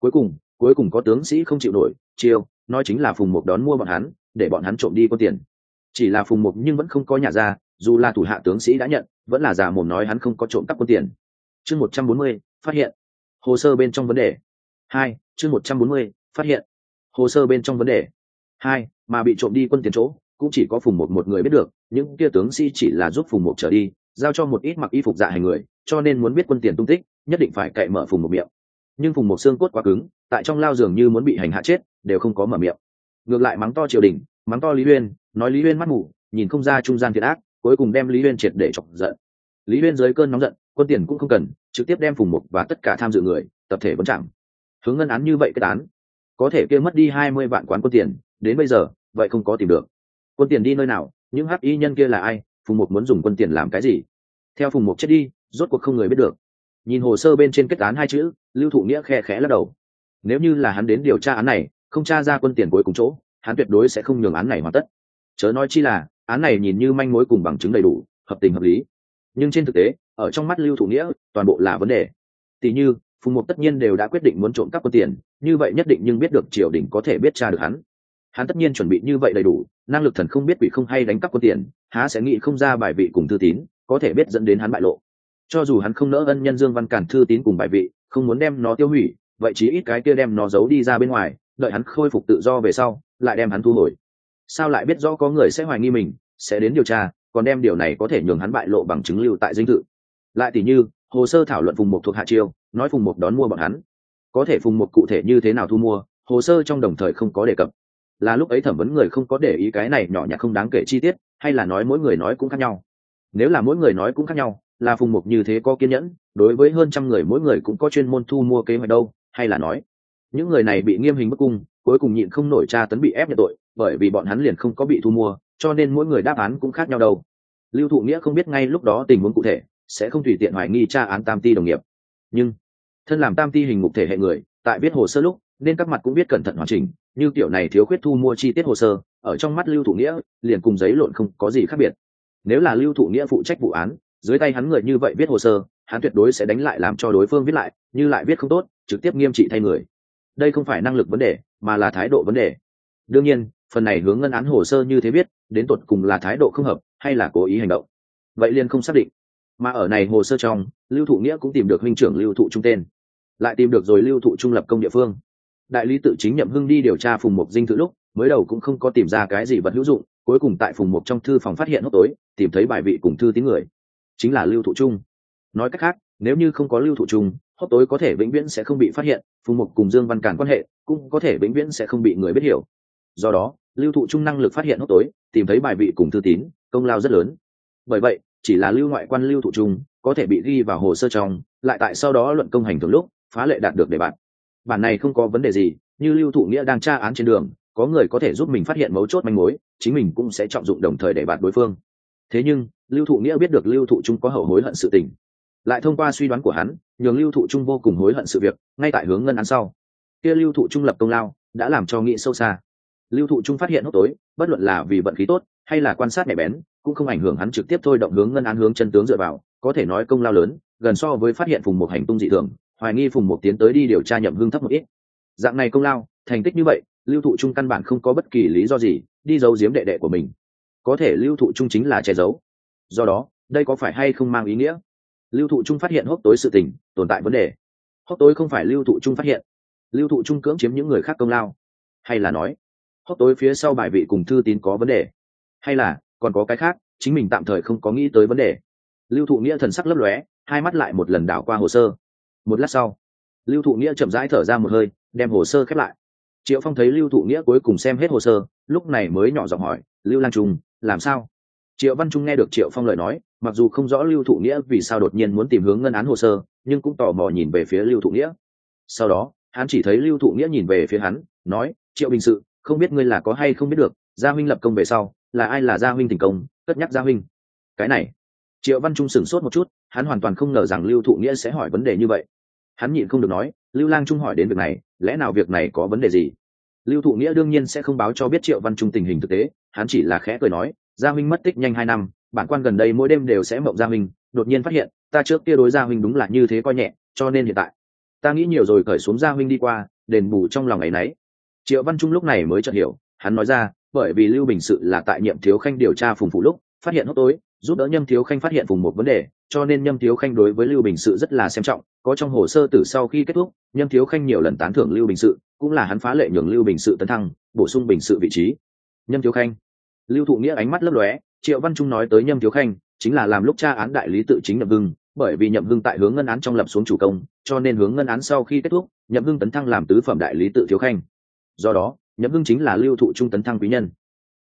[SPEAKER 1] Cuối cùng có tướng sĩ không chịu nổi, chiêu, nói chính là Phùng Mục đón mua bọn hắn, để bọn hắn trộm đi quân tiền. Chỉ là Phùng Mục nhưng vẫn không có nhà ra, dù là thủ hạ tướng sĩ đã nhận, vẫn là giả mồm nói hắn không có trộm cắp quân tiền. Chương 140, phát hiện hồ sơ bên trong vấn đề. 2, chương 140, phát hiện hồ sơ bên trong vấn đề. 2, mà bị trộm đi quân tiền chỗ, cũng chỉ có Phùng Mục một người biết được, những kia tướng sĩ chỉ là giúp Phùng Mục trở đi, giao cho một ít mặc y phục dạ hành người, cho nên muốn biết quân tiền tung tích, nhất định phải cậy mở Phùng Mục miệng. Nhưng Phùng Mục xương cốt quá cứng, tại trong lao dường như muốn bị hành hạ chết, đều không có mở miệng. Ngược lại mắng to triều đình, mắng to Lý Uyên, nói Lý Uyên mắt mù, nhìn không ra trung gian thiệt ác, cuối cùng đem Lý Uyên triệt để chọc giận. Lý Uyên dưới cơn nóng giận, quân tiền cũng không cần, trực tiếp đem Phùng Mục và tất cả tham dự người tập thể vấn chẳng. Hướng ngân án như vậy kết án, có thể kia mất đi 20 vạn quán quân tiền, đến bây giờ vậy không có tìm được. Quân tiền đi nơi nào, những hắc y nhân kia là ai, Phùng Mục muốn dùng quân tiền làm cái gì? Theo Phùng Mục chết đi, rốt cuộc không người biết được. Nhìn hồ sơ bên trên kết án hai chữ, Lưu Thụ Nghĩa khe khẽ lắc đầu. Nếu như là hắn đến điều tra án này, không tra ra quân tiền cuối cùng chỗ, hắn tuyệt đối sẽ không nhường án này hoàn tất. Chớ nói chi là án này nhìn như manh mối cùng bằng chứng đầy đủ, hợp tình hợp lý, nhưng trên thực tế ở trong mắt Lưu Thụ Nghĩa toàn bộ là vấn đề. Tỷ như Phùng Mục tất nhiên đều đã quyết định muốn trộm cắp quân tiền, như vậy nhất định nhưng biết được triều đình có thể biết tra được hắn tất nhiên chuẩn bị như vậy đầy đủ, năng lực thần không biết quỷ không hay đánh cắp quân tiền, há sẽ nghĩ không ra bài vị cùng thư tín có thể biết dẫn đến hắn bại lộ. Cho dù hắn không nỡ ân nhân Dương Văn Cản thư tín cùng bài vị, không muốn đem nó tiêu hủy, vậy chí ít cái kia đem nó giấu đi ra bên ngoài, đợi hắn khôi phục tự do về sau lại đem hắn thu hồi. Sao lại biết rõ có người sẽ hoài nghi mình, sẽ đến điều tra, còn đem điều này có thể nhường hắn bại lộ bằng chứng lưu tại dinh thự. Lại tỷ như hồ sơ thảo luận Phùng Mục thuộc hạ chiêu, nói Phùng Mục đón mua bọn hắn, có thể Phùng Mục cụ thể như thế nào thu mua, hồ sơ trong đồng thời không có đề cập. Là lúc ấy thẩm vấn người không có để ý cái này nhỏ nhặt không đáng kể chi tiết, hay là nói mỗi người nói cũng khác nhau? Nếu là mỗi người nói cũng khác nhau, là Phùng Mục như thế có kiên nhẫn, đối với hơn trăm người mỗi người cũng có chuyên môn thu mua kế hoạch đâu, hay là nói những người này bị nghiêm hình bức cung, cuối cùng nhịn không nổi tra tấn bị ép nhận tội, bởi vì bọn hắn liền không có bị thu mua, cho nên mỗi người đáp án cũng khác nhau đâu. Lưu Thụ Nghĩa không biết ngay lúc đó tình huống cụ thể, sẽ không tùy tiện hoài nghi tra án Tam Ti đồng nghiệp, nhưng thân làm Tam Ti hình ngục thể hệ người, tại viết hồ sơ lúc nên các mặt cũng biết cẩn thận hoàn chỉnh, như kiểu này thiếu khuyết thu mua chi tiết hồ sơ, ở trong mắt Lưu Thụ Nghĩa liền cùng giấy lộn không có gì khác biệt. Nếu là Lưu Thụ Nghĩa phụ trách vụ án, dưới tay hắn người như vậy viết hồ sơ, hắn tuyệt đối sẽ đánh lại làm cho đối phương viết lại, như lại viết không tốt, trực tiếp nghiêm trị thay người. Đây không phải năng lực vấn đề, mà là thái độ vấn đề. Đương nhiên, phần này hướng ngân án hồ sơ như thế viết, đến tột cùng là thái độ không hợp hay là cố ý hành động, vậy liền không xác định. Mà ở này hồ sơ trong, Lưu Thụ Nghĩa cũng tìm được huynh trưởng Lưu Thụ Trung tên, lại tìm được rồi Lưu Thụ Trung lập công địa phương. Đại lý tự chính Nhậm Hưng đi điều tra Phùng Mục dinh thự lúc, mới đầu cũng không có tìm ra cái gì vật hữu dụng, cuối cùng tại Phùng Mục trong thư phòng phát hiện hốc tối, tìm thấy bài vị cùng thư tín người, chính là Lưu Thụ Trung. Nói cách khác, nếu như không có Lưu Thụ Trung, hốc tối có thể vĩnh viễn sẽ không bị phát hiện, Phùng Mục cùng Dương Văn Cản quan hệ cũng có thể vĩnh viễn sẽ không bị người biết hiểu. Do đó, Lưu Thụ Trung năng lực phát hiện hốc tối, tìm thấy bài vị cùng thư tín, công lao rất lớn. Bởi vậy, chỉ là lưu ngoại quan Lưu Thụ Trung có thể bị ghi vào hồ sơ trong, lại tại sau đó luận công hành thường lúc phá lệ đạt được đề bạt. Bản này không có vấn đề gì, như Lưu Thụ Nghĩa đang tra án trên đường, có người có thể giúp mình phát hiện mấu chốt manh mối, chính mình cũng sẽ trọng dụng đồng thời đề bạt đối phương. Thế nhưng Lưu Thụ Nghĩa biết được Lưu Thụ Trung có hậu hối hận sự tình, lại thông qua suy đoán của hắn nhường Lưu Thụ Trung vô cùng hối hận sự việc ngay tại hướng ngân án sau, kia Lưu Thụ Trung lập công lao đã làm cho nghĩ sâu xa. Lưu Thụ Trung phát hiện hốc tối, bất luận là vì vận khí tốt hay là quan sát nhạy bén, cũng không ảnh hưởng hắn trực tiếp thôi động hướng ngân án hướng chân tướng dựa vào, có thể nói công lao lớn, gần so với phát hiện Phùng Mục hành tung dị thường, hoài nghi Phùng Mục tiến tới đi điều tra Nhậm Hưng thấp một ít. Dạng này công lao, thành tích như vậy, Lưu Thụ Trung căn bản không có bất kỳ lý do gì đi giấu giếm đệ đệ của mình. Có thể Lưu Thụ Trung chính là che giấu. Do đó, đây có phải hay không mang ý nghĩa Lưu Thụ Trung phát hiện hốc tối sự tình tồn tại vấn đề? Hốc tối không phải Lưu Thụ Trung phát hiện, Lưu Thụ Trung cưỡng chiếm những người khác công lao, hay là nói hốc tối phía sau bài vị cùng thư tín có vấn đề, hay là còn có cái khác chính mình tạm thời không có nghĩ tới vấn đề? Lưu Thụ Nghĩa thần sắc lấp lóe, hai mắt lại một lần đảo qua hồ sơ. Một lát sau, Lưu Thụ Nghĩa chậm rãi thở ra một hơi, đem hồ sơ khép lại. Triệu Phong thấy Lưu Thụ Nghĩa cuối cùng xem hết hồ sơ, lúc này mới nhỏ giọng hỏi, Lưu Lang Trung, làm sao? Triệu Văn Trung nghe được Triệu Phong lời nói, mặc dù không rõ Lưu Thụ Nghĩa vì sao đột nhiên muốn tìm hướng ngân án hồ sơ, nhưng cũng tò mò nhìn về phía Lưu Thụ Nghĩa. Sau đó, hắn chỉ thấy Lưu Thụ Nghĩa nhìn về phía hắn, nói, Triệu Bình sự, không biết ngươi là có hay không biết được, Gia huynh lập công về sau, là ai là Gia huynh thành công, cất nhắc Gia huynh. Cái này, Triệu Văn Trung sửng sốt một chút, hắn hoàn toàn không ngờ rằng Lưu Thụ Nghĩa sẽ hỏi vấn đề như vậy. Hắn nhịn không được nói, Lưu Lang Trung hỏi đến việc này, lẽ nào việc này có vấn đề gì? Lưu Thụ Nghĩa đương nhiên sẽ không báo cho biết Triệu Văn Trung tình hình thực tế, hắn chỉ là khẽ cười nói, Gia huynh mất tích nhanh 2 năm, bản quan gần đây mỗi đêm đều sẽ mộng Gia huynh, đột nhiên phát hiện, ta trước kia đối Gia huynh đúng là như thế coi nhẹ, cho nên hiện tại, ta nghĩ nhiều rồi cởi xuống Gia huynh đi qua, đền bù trong lòng ấy nấy. Triệu Văn Trung lúc này mới chợt hiểu, hắn nói ra, bởi vì Lưu Bình sự là tại Nhiệm Thiếu Khanh điều tra Phùng Phụ lúc, phát hiện hốc tối, giúp đỡ Nhâm Thiếu Khanh phát hiện Phùng một vấn đề, cho nên Nhâm Thiếu Khanh đối với Lưu Bình sự rất là xem trọng, có trong hồ sơ từ sau khi kết thúc, Nhâm Thiếu Khanh nhiều lần tán thưởng Lưu Bình sự, cũng là hắn phá lệ nhường Lưu Bình sự tấn thăng, bổ sung Bình sự vị trí. Nhâm Thiếu Khanh. Lưu Thụ Nghĩa ánh mắt lấp lóe, Triệu Văn Trung nói tới Nhâm Thiếu Khanh, chính là làm lúc tra án đại lý tự chính Nhậm Hưng, bởi vì Nhậm Hưng tại hướng ngân án trong lập xuống chủ công, cho nên hướng ngân án sau khi kết thúc, Nhậm Hưng tấn thăng làm tứ phẩm đại lý tự thiếu khanh. Do đó, Nhậm Hưng chính là Lưu Thụ Trung tấn thăng quý nhân.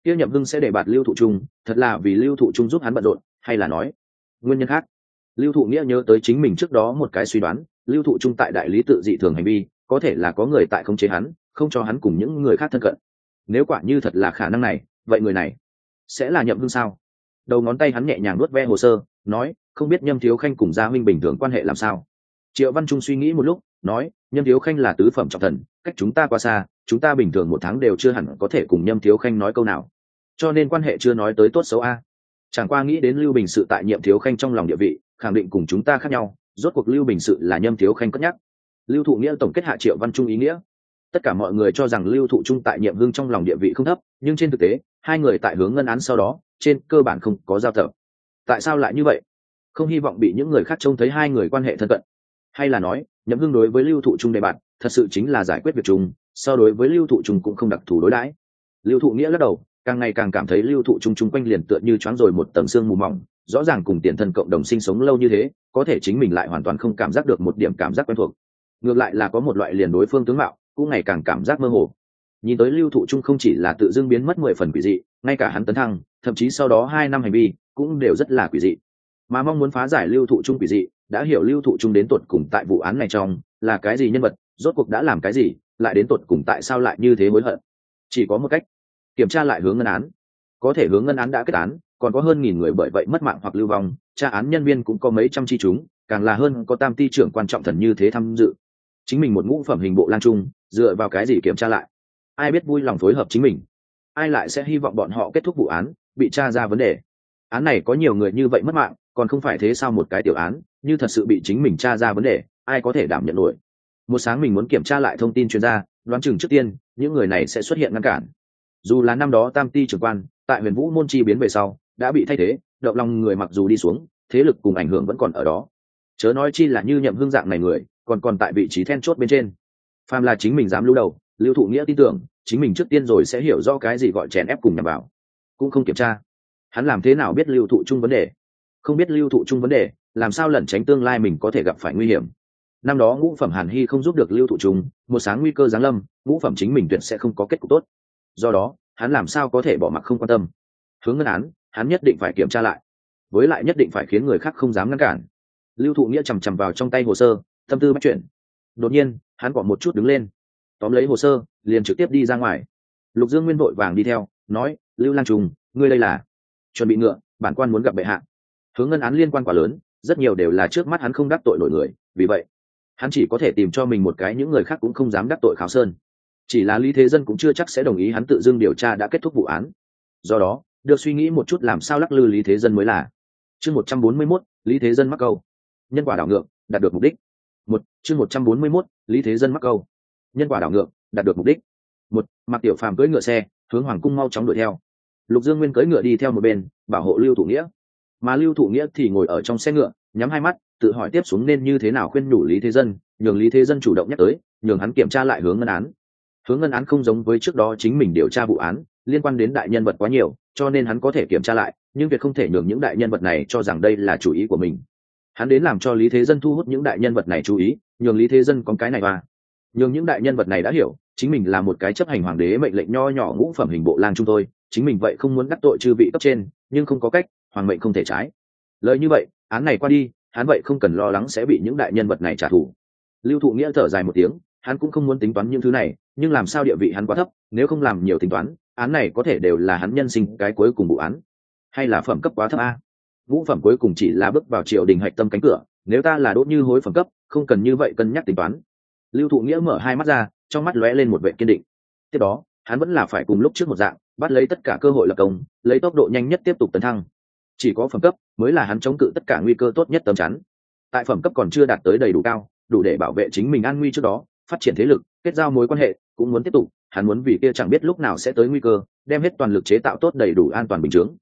[SPEAKER 1] kia Nhậm Hưng sẽ để bạt Lưu Thụ Trung, thật là vì Lưu Thụ Trung giúp hắn bận rộn, hay là nói nguyên nhân khác? Lưu Thụ Nghĩa nhớ tới chính mình trước đó một cái suy đoán, Lưu Thụ Trung tại đại lý tự dị thường hành vi, có thể là có người tại khống chế hắn, không cho hắn cùng những người khác thân cận. Nếu quả như thật là khả năng này, vậy người này sẽ là Nhậm Hưng sao? Đầu ngón tay hắn nhẹ nhàng nuốt ve hồ sơ, nói, không biết Nhâm Thiếu Khanh cùng Gia huynh bình thường quan hệ làm sao? Triệu Văn Trung suy nghĩ một lúc, nói, Nhâm Thiếu Khanh là tứ phẩm trọng thần, cách chúng ta quá xa, chúng ta bình thường một tháng đều chưa hẳn có thể cùng Nhâm Thiếu Khanh nói câu nào, cho nên quan hệ chưa nói tới tốt xấu a. Chẳng qua nghĩ đến Lưu Bình sự tại Nhậm Thiếu Khanh trong lòng địa vị, khẳng định cùng chúng ta khác nhau, rốt cuộc Lưu Bình sự là Nhâm Thiếu Khanh cất nhắc. Lưu Thụ Nghĩa tổng kết hạ Triệu Văn Trung ý nghĩa. Tất cả mọi người cho rằng Lưu Thụ Trung tại Nhiệm Hưng trong lòng địa vị không thấp, nhưng trên thực tế, hai người tại hướng ngân án sau đó, trên cơ bản không có giao tập. Tại sao lại như vậy? Không hy vọng bị những người khác trông thấy hai người quan hệ thân cận, hay là nói, Nhậm Hưng đối với Lưu Thụ Trung đề bạt, thật sự chính là giải quyết việc chung, so đối với Lưu Thụ Trung cũng không đặc thù đối đãi. Lưu Thụ Nghĩa lắc đầu, càng ngày càng cảm thấy Lưu Thụ Trung chung quanh liền tựa như choáng rồi một tầng sương mù mỏng, rõ ràng cùng tiền thân cộng đồng sinh sống lâu như thế, có thể chính mình lại hoàn toàn không cảm giác được một điểm cảm giác quen thuộc. Ngược lại là có một loại liền đối phương tướng mạo, cũng ngày càng cảm giác mơ hồ. Nhìn tới Lưu Thụ Trung không chỉ là tự dưng biến mất 10 phần quỷ dị, ngay cả hắn tấn thăng, thậm chí sau đó 2 năm hành vi cũng đều rất là quỷ dị. Mà mong muốn phá giải Lưu Thụ Trung quỷ dị, đã hiểu Lưu Thụ Trung đến tột cùng tại vụ án này trong là cái gì nhân vật, rốt cuộc đã làm cái gì, lại đến tột cùng tại sao lại như thế hối hận. Chỉ có một cách, kiểm tra lại hướng ngân án. Có thể hướng ngân án đã kết án, còn có hơn 1000 người bởi vậy mất mạng hoặc lưu vong, tra án nhân viên cũng có mấy trăm chi chúng, càng là hơn có tam ty trưởng quan trọng thần như thế tham dự. Chính mình một ngũ phẩm hình bộ lang trung, dựa vào cái gì kiểm tra lại? Ai biết vui lòng phối hợp chính mình? Ai lại sẽ hy vọng bọn họ kết thúc vụ án, bị tra ra vấn đề? Án này có nhiều người như vậy mất mạng, còn không phải thế sao một cái tiểu án, như thật sự bị chính mình tra ra vấn đề, ai có thể đảm nhận nổi? Một sáng mình muốn kiểm tra lại thông tin chuyên gia, đoán chừng trước tiên, những người này sẽ xuất hiện ngăn cản. Dù là năm đó tam ty trưởng quan, tại Huyền Vũ môn chi biến về sau, đã bị thay thế, động lòng người mặc dù đi xuống, thế lực cùng ảnh hưởng vẫn còn ở đó. Chớ nói chi là như Nhậm Hưng dạng này người, còn tại vị trí then chốt bên trên. Phàm là chính mình dám lưu đầu, Lưu Thụ Nghĩa tin tưởng, chính mình trước tiên rồi sẽ hiểu rõ cái gì gọi chèn ép cùng nhằm vào. Cũng không kiểm tra, hắn làm thế nào biết Lưu Thụ Trung vấn đề? Không biết Lưu Thụ Trung vấn đề, làm sao lẩn tránh tương lai mình có thể gặp phải nguy hiểm? Năm đó ngũ phẩm Hàn Hy không giúp được Lưu Thụ Trung, một sáng nguy cơ giáng lâm, ngũ phẩm chính mình tuyệt sẽ không có kết cục tốt. Do đó, hắn làm sao có thể bỏ mặc không quan tâm? Hướng ngân án, hắn nhất định phải kiểm tra lại, với lại nhất định phải khiến người khác không dám ngăn cản. Lưu Thụ Nghĩa chằm chằm vào trong tay hồ sơ, tâm tư bắt chuyển. Đột nhiên, hắn bỏ một chút đứng lên, tóm lấy hồ sơ, liền trực tiếp đi ra ngoài. Lục Dương Nguyên vội vàng đi theo, nói, Lưu Lang Trung, ngươi đây là chuẩn bị ngựa, bản quan muốn gặp bệ hạ. Hướng ngân án liên quan quá lớn, rất nhiều đều là trước mắt hắn không đắc tội nổi người, vì vậy hắn chỉ có thể tìm cho mình một cái những người khác cũng không dám đắc tội Kháo Sơn. Chỉ là Lý Thế Dân cũng chưa chắc sẽ đồng ý hắn tự dưng điều tra đã kết thúc vụ án. Do đó, được suy nghĩ một chút làm sao lắc lư Lý Thế Dân mới là. Chương 141, Lý Thế Dân mắc câu. Nhân quả đảo ngược, đạt được mục đích. Chương 141, Lý Thế Dân mắc câu. Nhân quả đảo ngược, đạt được mục đích. Mạc Tiểu Phàm cưỡi ngựa xe, hướng hoàng cung mau chóng đuổi theo. Lục Dương Nguyên cưỡi ngựa đi theo một bên, bảo hộ Lưu Thụ Nghĩa. Mà Lưu Thụ Nghĩa thì ngồi ở trong xe ngựa, nhắm hai mắt, tự hỏi tiếp xuống nên như thế nào khuyên nhủ Lý Thế Dân, nhường Lý Thế Dân chủ động nhắc tới, nhường hắn kiểm tra lại hướng ngân án. Hướng ngân án không giống với trước đó chính mình điều tra vụ án, liên quan đến đại nhân vật quá nhiều, cho nên hắn có thể kiểm tra lại, nhưng việc không thể nhường những đại nhân vật này cho rằng đây là chủ ý của mình. Hắn đến làm cho Lý Thế Dân thu hút những đại nhân vật này chú ý, nhường Lý Thế Dân có cái này và nhường những đại nhân vật này đã hiểu, chính mình là một cái chấp hành hoàng đế mệnh lệnh nho nhỏ ngũ phẩm hình bộ lang trung thôi, chính mình vậy không muốn đắc tội chư vị cấp trên, nhưng không có cách, hoàng mệnh không thể trái. Lời như vậy, án này qua đi, hắn vậy không cần lo lắng sẽ bị những đại nhân vật này trả thù. Lưu Thụ Nghĩa thở dài một tiếng, hắn cũng không muốn tính toán những thứ này, nhưng làm sao địa vị hắn quá thấp, nếu không làm nhiều tính toán, án này có thể đều là hắn nhân sinh cái cuối cùng vụ án. Hay là phẩm cấp quá thấp a? Ngũ phẩm cuối cùng chỉ là bước vào triều đình hạch tâm cánh cửa, nếu ta là Đỗ Như Hối phẩm cấp, không cần như vậy cân nhắc tính toán. Lưu Thụ Nghĩa mở hai mắt ra, trong mắt lóe lên một vẻ kiên định. Tiếp đó, hắn vẫn là phải cùng lúc trước một dạng, bắt lấy tất cả cơ hội lập công, lấy tốc độ nhanh nhất tiếp tục tấn thăng. Chỉ có phẩm cấp mới là hắn chống cự tất cả nguy cơ tốt nhất tấm chắn. Tại phẩm cấp còn chưa đạt tới đầy đủ cao, đủ để bảo vệ chính mình an nguy trước đó, phát triển thế lực, kết giao mối quan hệ, cũng muốn tiếp tục, hắn muốn vì kia chẳng biết lúc nào sẽ tới nguy cơ, đem hết toàn lực chế tạo tốt đầy đủ an toàn bình chướng.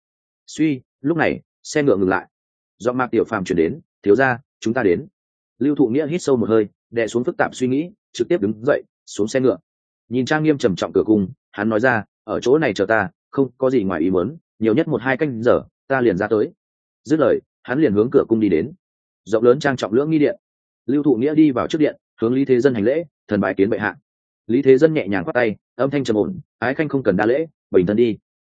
[SPEAKER 1] Lúc này, xe ngựa ngừng lại. Giọng Mạc Tiểu Phàm truyền đến, "Thiếu gia, chúng ta đến." Lưu Thụ Nghĩa hít sâu một hơi, đè xuống phức tạp suy nghĩ, trực tiếp đứng dậy, xuống xe ngựa. Nhìn trang nghiêm trầm trọng cửa cung, hắn nói ra, "Ở chỗ này chờ ta, không có gì ngoài ý muốn, nhiều nhất 1-2 canh giờ, ta liền ra tới." Dứt lời, hắn liền hướng cửa cung đi đến. Rộng lớn trang trọng lưỡng nghi điện. Lưu Thụ Nghĩa đi vào trước điện, hướng Lý Thế Dân hành lễ, "Thần bái kiến bệ hạ." Lý Thế Dân nhẹ nhàng quát tay, âm thanh trầm ổn, "Ái khanh không cần đa lễ, bình thân đi."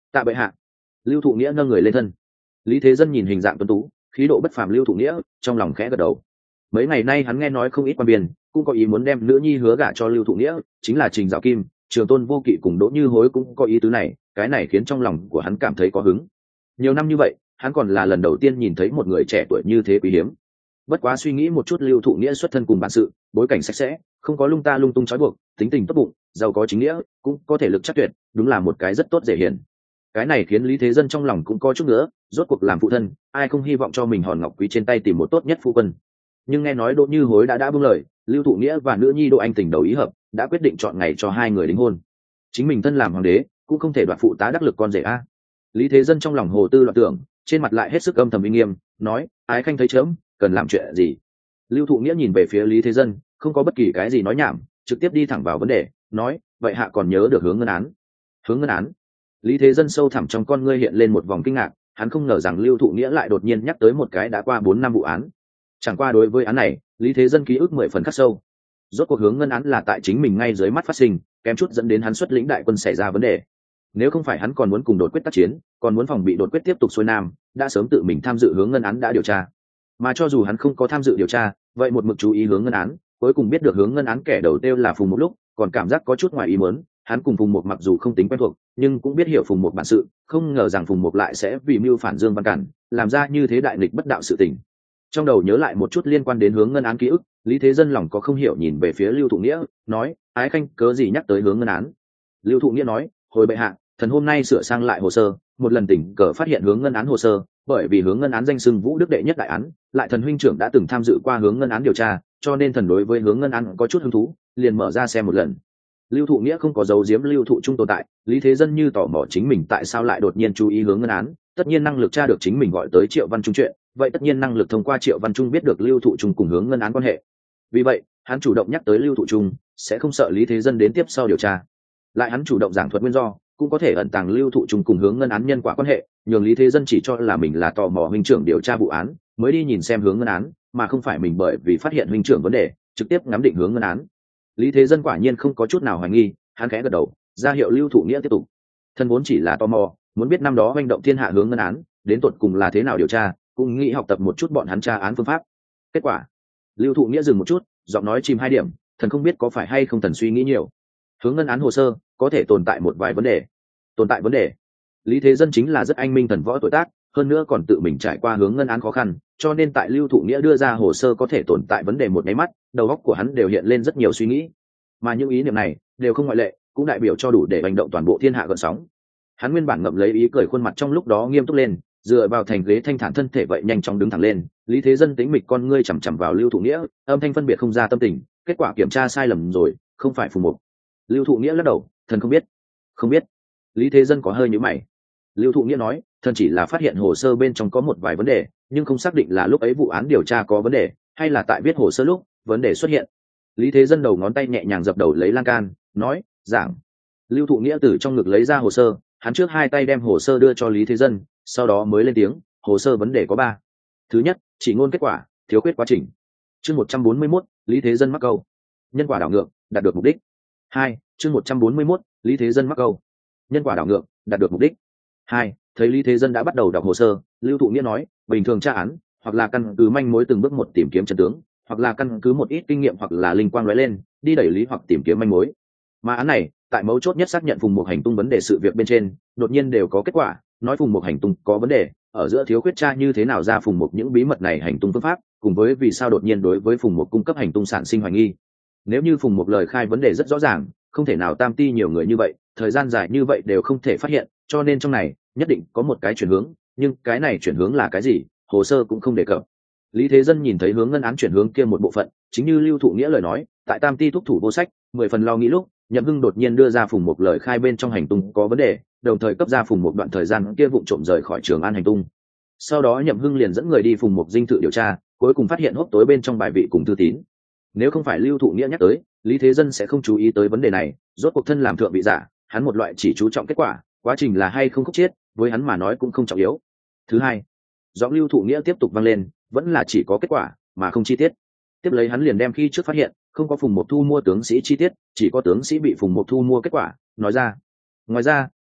[SPEAKER 1] Tạ bệ hạ. Lưu Thụ Nghĩa nâng người lên thân. Lý Thế Dân nhìn hình dạng tuấn tú, khí độ bất phàm Lưu Thụ Nghĩa, trong lòng khẽ gật đầu. Mấy ngày nay hắn nghe nói không ít quan biên, cũng có ý muốn đem nữ nhi hứa gả cho Lưu Thụ Nghĩa, chính là Trình Dạo Kim, Trường Tôn Vô Kỵ cùng Đỗ Như Hối cũng có ý tứ này, cái này khiến trong lòng của hắn cảm thấy có hứng. Nhiều năm như vậy, hắn còn là lần đầu tiên nhìn thấy một người trẻ tuổi như thế quý hiếm. Bất quá suy nghĩ một chút, Lưu Thụ Nghĩa xuất thân cùng bản sự, bối cảnh sạch sẽ, không có lung ta lung tung trói buộc, tính tình tốt bụng, giàu có chính nghĩa, cũng có thể lực chắc tuyệt, đúng là một cái rất tốt dễ hiển. Cái này khiến Lý Thế Dân trong lòng cũng có chút nữa, rốt cuộc làm phụ thân, ai không hy vọng cho mình hòn ngọc quý trên tay tìm một tốt nhất phu quân. Nhưng nghe nói Đỗ Như Hối đã buông lời, Lưu Thụ Nghĩa và nữ nhi Đỗ Anh tình đầu ý hợp, đã quyết định chọn ngày cho hai người đính hôn. Chính mình thân làm hoàng đế, cũng không thể đoạt phụ tá đắc lực con rể a. Lý Thế Dân trong lòng hồ tư loạn tưởng, trên mặt lại hết sức âm thầm uy nghiêm, nói: ái khanh thấy chớm, cần làm chuyện gì? Lưu Thụ Nghĩa nhìn về phía Lý Thế Dân, không có bất kỳ cái gì nói nhảm, trực tiếp đi thẳng vào vấn đề, nói: vậy hạ còn nhớ được Hướng Ngân án? Hướng Ngân án? Lý Thế Dân sâu thẳm trong con ngươi hiện lên một vòng kinh ngạc, hắn không ngờ rằng Lưu Thụ Nghĩa lại đột nhiên nhắc tới một cái đã qua 4 năm vụ án. Chẳng qua đối với án này, Lý Thế Dân ký ức 10 phần khắc sâu. Rốt cuộc Hướng Ngân án là tại chính mình ngay dưới mắt phát sinh, kém chút dẫn đến hắn xuất lĩnh đại quân xảy ra vấn đề. Nếu không phải hắn còn muốn cùng đột quyết tác chiến, còn muốn phòng bị đột quyết tiếp tục xuôi nam, đã sớm tự mình tham dự Hướng Ngân án đã điều tra. Mà cho dù hắn không có tham dự điều tra, vậy một mực chú ý Hướng Ngân án, cuối cùng biết được Hướng Ngân án kẻ đầu tiêu là Phùng Mục lúc, còn cảm giác có chút ngoài ý muốn. Hắn cùng Phùng Mục mặc dù không tính quen thuộc, nhưng cũng biết hiểu Phùng Mục bản sự, không ngờ rằng Phùng Mục lại sẽ vì mưu phản Dương Văn Cản, làm ra như thế đại nghịch bất đạo sự tình. Trong đầu nhớ lại một chút liên quan đến Hướng Ngân án ký ức, Lý Thế Dân lòng có không hiểu nhìn về phía Lưu Thụ Nghĩa, nói: ái khanh cớ gì nhắc tới Hướng Ngân án? Lưu Thụ Nghĩa nói: hồi bệ hạ, thần hôm nay sửa sang lại hồ sơ, một lần tình cờ phát hiện Hướng Ngân án hồ sơ, bởi vì Hướng Ngân án danh xưng Vũ Đức đệ nhất đại án, lại thần huynh trưởng đã từng tham dự qua Hướng Ngân án điều tra, cho nên thần đối với Hướng Ngân án có chút hứng thú, liền mở ra xem một lần. Lưu Thụ Nghĩa không có giấu giếm Lưu Thụ Trung tồn tại, Lý Thế Dân như tò mò chính mình tại sao lại đột nhiên chú ý Hướng Ngân án, tất nhiên năng lực tra được chính mình gọi tới Triệu Văn Trung chuyện, vậy tất nhiên năng lực thông qua Triệu Văn Trung biết được Lưu Thụ Trung cùng Hướng Ngân án quan hệ. Vì vậy, hắn chủ động nhắc tới Lưu Thụ Trung, sẽ không sợ Lý Thế Dân đến tiếp sau điều tra. Lại hắn chủ động giảng thuật nguyên do, cũng có thể ẩn tàng Lưu Thụ Trung cùng Hướng Ngân án nhân quả quan hệ, nhường Lý Thế Dân chỉ cho là mình là tò mò huynh trưởng điều tra vụ án, mới đi nhìn xem Hướng Ngân án, mà không phải mình bởi vì phát hiện huynh trưởng vấn đề, trực tiếp ngắm định Hướng Ngân án. Lý Thế Dân quả nhiên không có chút nào hoài nghi, hắn khẽ gật đầu, ra hiệu Lưu Thụ Nghĩa tiếp tục. Thân vốn chỉ là tò mò, muốn biết năm đó hành động thiên hạ Hướng Ngân án, đến tột cùng là thế nào điều tra, cũng nghĩ học tập một chút bọn hắn tra án phương pháp. Kết quả, Lưu Thụ Nghĩa dừng một chút, giọng nói chìm 2 điểm, thần không biết có phải hay không thần suy nghĩ nhiều. Hướng Ngân án hồ sơ có thể tồn tại một vài vấn đề. Tồn tại vấn đề? Lý Thế Dân chính là rất anh minh thần võ tuổi tác, hơn nữa còn tự mình trải qua Hướng Ngân án khó khăn, cho nên tại Lưu Thụ Nghĩa đưa ra hồ sơ có thể tồn tại vấn đề một nháy mắt, đầu óc của hắn đều hiện lên rất nhiều suy nghĩ. Mà những ý niệm này đều không ngoại lệ, cũng đại biểu cho đủ để hành động toàn bộ thiên hạ gợn sóng. Hắn nguyên bản ngậm lấy ý cười, khuôn mặt trong lúc đó nghiêm túc lên, dựa vào thành ghế thanh thản thân thể vậy nhanh chóng đứng thẳng lên. Lý Thế Dân tính mịch con ngươi chằm chằm vào Lưu Thụ Nghĩa, âm thanh phân biệt không ra tâm tình, kết quả kiểm tra sai lầm rồi, không phải Phùng Mục. Lưu Thụ Nghĩa lắc đầu, thần không biết. Không biết? Lý Thế Dân có hơi nhíu mày. Lưu Thụ Nghĩa nói, thần chỉ là phát hiện hồ sơ bên trong có một vài vấn đề, nhưng không xác định là lúc ấy vụ án điều tra có vấn đề, hay là tại viết hồ sơ lúc vấn đề xuất hiện. Lý Thế Dân đầu ngón tay nhẹ nhàng dập đầu lấy lan can, nói: giảng. Lưu Thụ Nghĩa từ trong ngực lấy ra hồ sơ, hắn trước 2 tay đem hồ sơ đưa cho Lý Thế Dân, sau đó mới lên tiếng: hồ sơ vấn đề có 3. Thứ nhất, chỉ ngôn kết quả, thiếu khuyết quá trình. Chương 141, Lý Thế Dân mắc câu. Nhân quả đảo ngược, đạt được mục đích. 2. Chương 141, Lý Thế Dân mắc câu. Nhân quả đảo ngược, đạt được mục đích. 2. Thấy Lý Thế Dân đã bắt đầu đọc hồ sơ, Lưu Thụ Nghĩa nói: bình thường tra án, hoặc là căn cứ manh mối từng bước một tìm kiếm chân tướng, hoặc là căn cứ một ít kinh nghiệm hoặc là linh quang lóe lên, đi đẩy lý hoặc tìm kiếm manh mối. Mà án này, tại mấu chốt nhất xác nhận Phùng Mục hành tung vấn đề sự việc bên trên, đột nhiên đều có kết quả, nói Phùng Mục hành tung có vấn đề, ở giữa thiếu khuyết tra như thế nào ra Phùng Mục những bí mật này hành tung phương pháp, cùng với vì sao đột nhiên đối với Phùng Mục cung cấp hành tung sản sinh hoài nghi. Nếu như Phùng Mục lời khai vấn đề rất rõ ràng, không thể nào tam ti nhiều người như vậy, thời gian dài như vậy đều không thể phát hiện, cho nên trong này nhất định có một cái chuyển hướng, nhưng cái này chuyển hướng là cái gì, hồ sơ cũng không đề cập. Lý Thế Dân nhìn thấy Hướng Ngân án chuyển hướng kia một bộ phận, chính như Lưu Thụ Nghĩa lời nói, tại tam ti thúc thủ vô sách, 10 phần lo nghĩ lúc, Nhậm Hưng đột nhiên đưa ra Phùng Mục lời khai bên trong hành tung có vấn đề, đồng thời cấp ra Phùng Mục đoạn thời gian kia vụng trộm rời khỏi Trường An hành tung. Sau đó Nhậm Hưng liền dẫn người đi Phùng Mục dinh thự điều tra, cuối cùng phát hiện hốc tối bên trong bài vị cùng thư tín. Nếu không phải Lưu Thụ Nghĩa nhắc tới, Lý Thế Dân sẽ không chú ý tới vấn đề này, rốt cuộc thân làm thượng vị giả, hắn một loại chỉ chú trọng kết quả, quá trình là hay không khúc chiết, với hắn mà nói cũng không trọng yếu. Thứ hai, giọng Lưu Thụ Nghĩa tiếp tục vang lên, vẫn là chỉ có kết quả mà không chi tiết. Tiếp lấy hắn liền đem khi trước phát hiện không có Phùng Mục thu mua tướng sĩ chi tiết, chỉ có tướng sĩ bị Phùng Mục thu mua kết quả nói ra. Ngoài ra,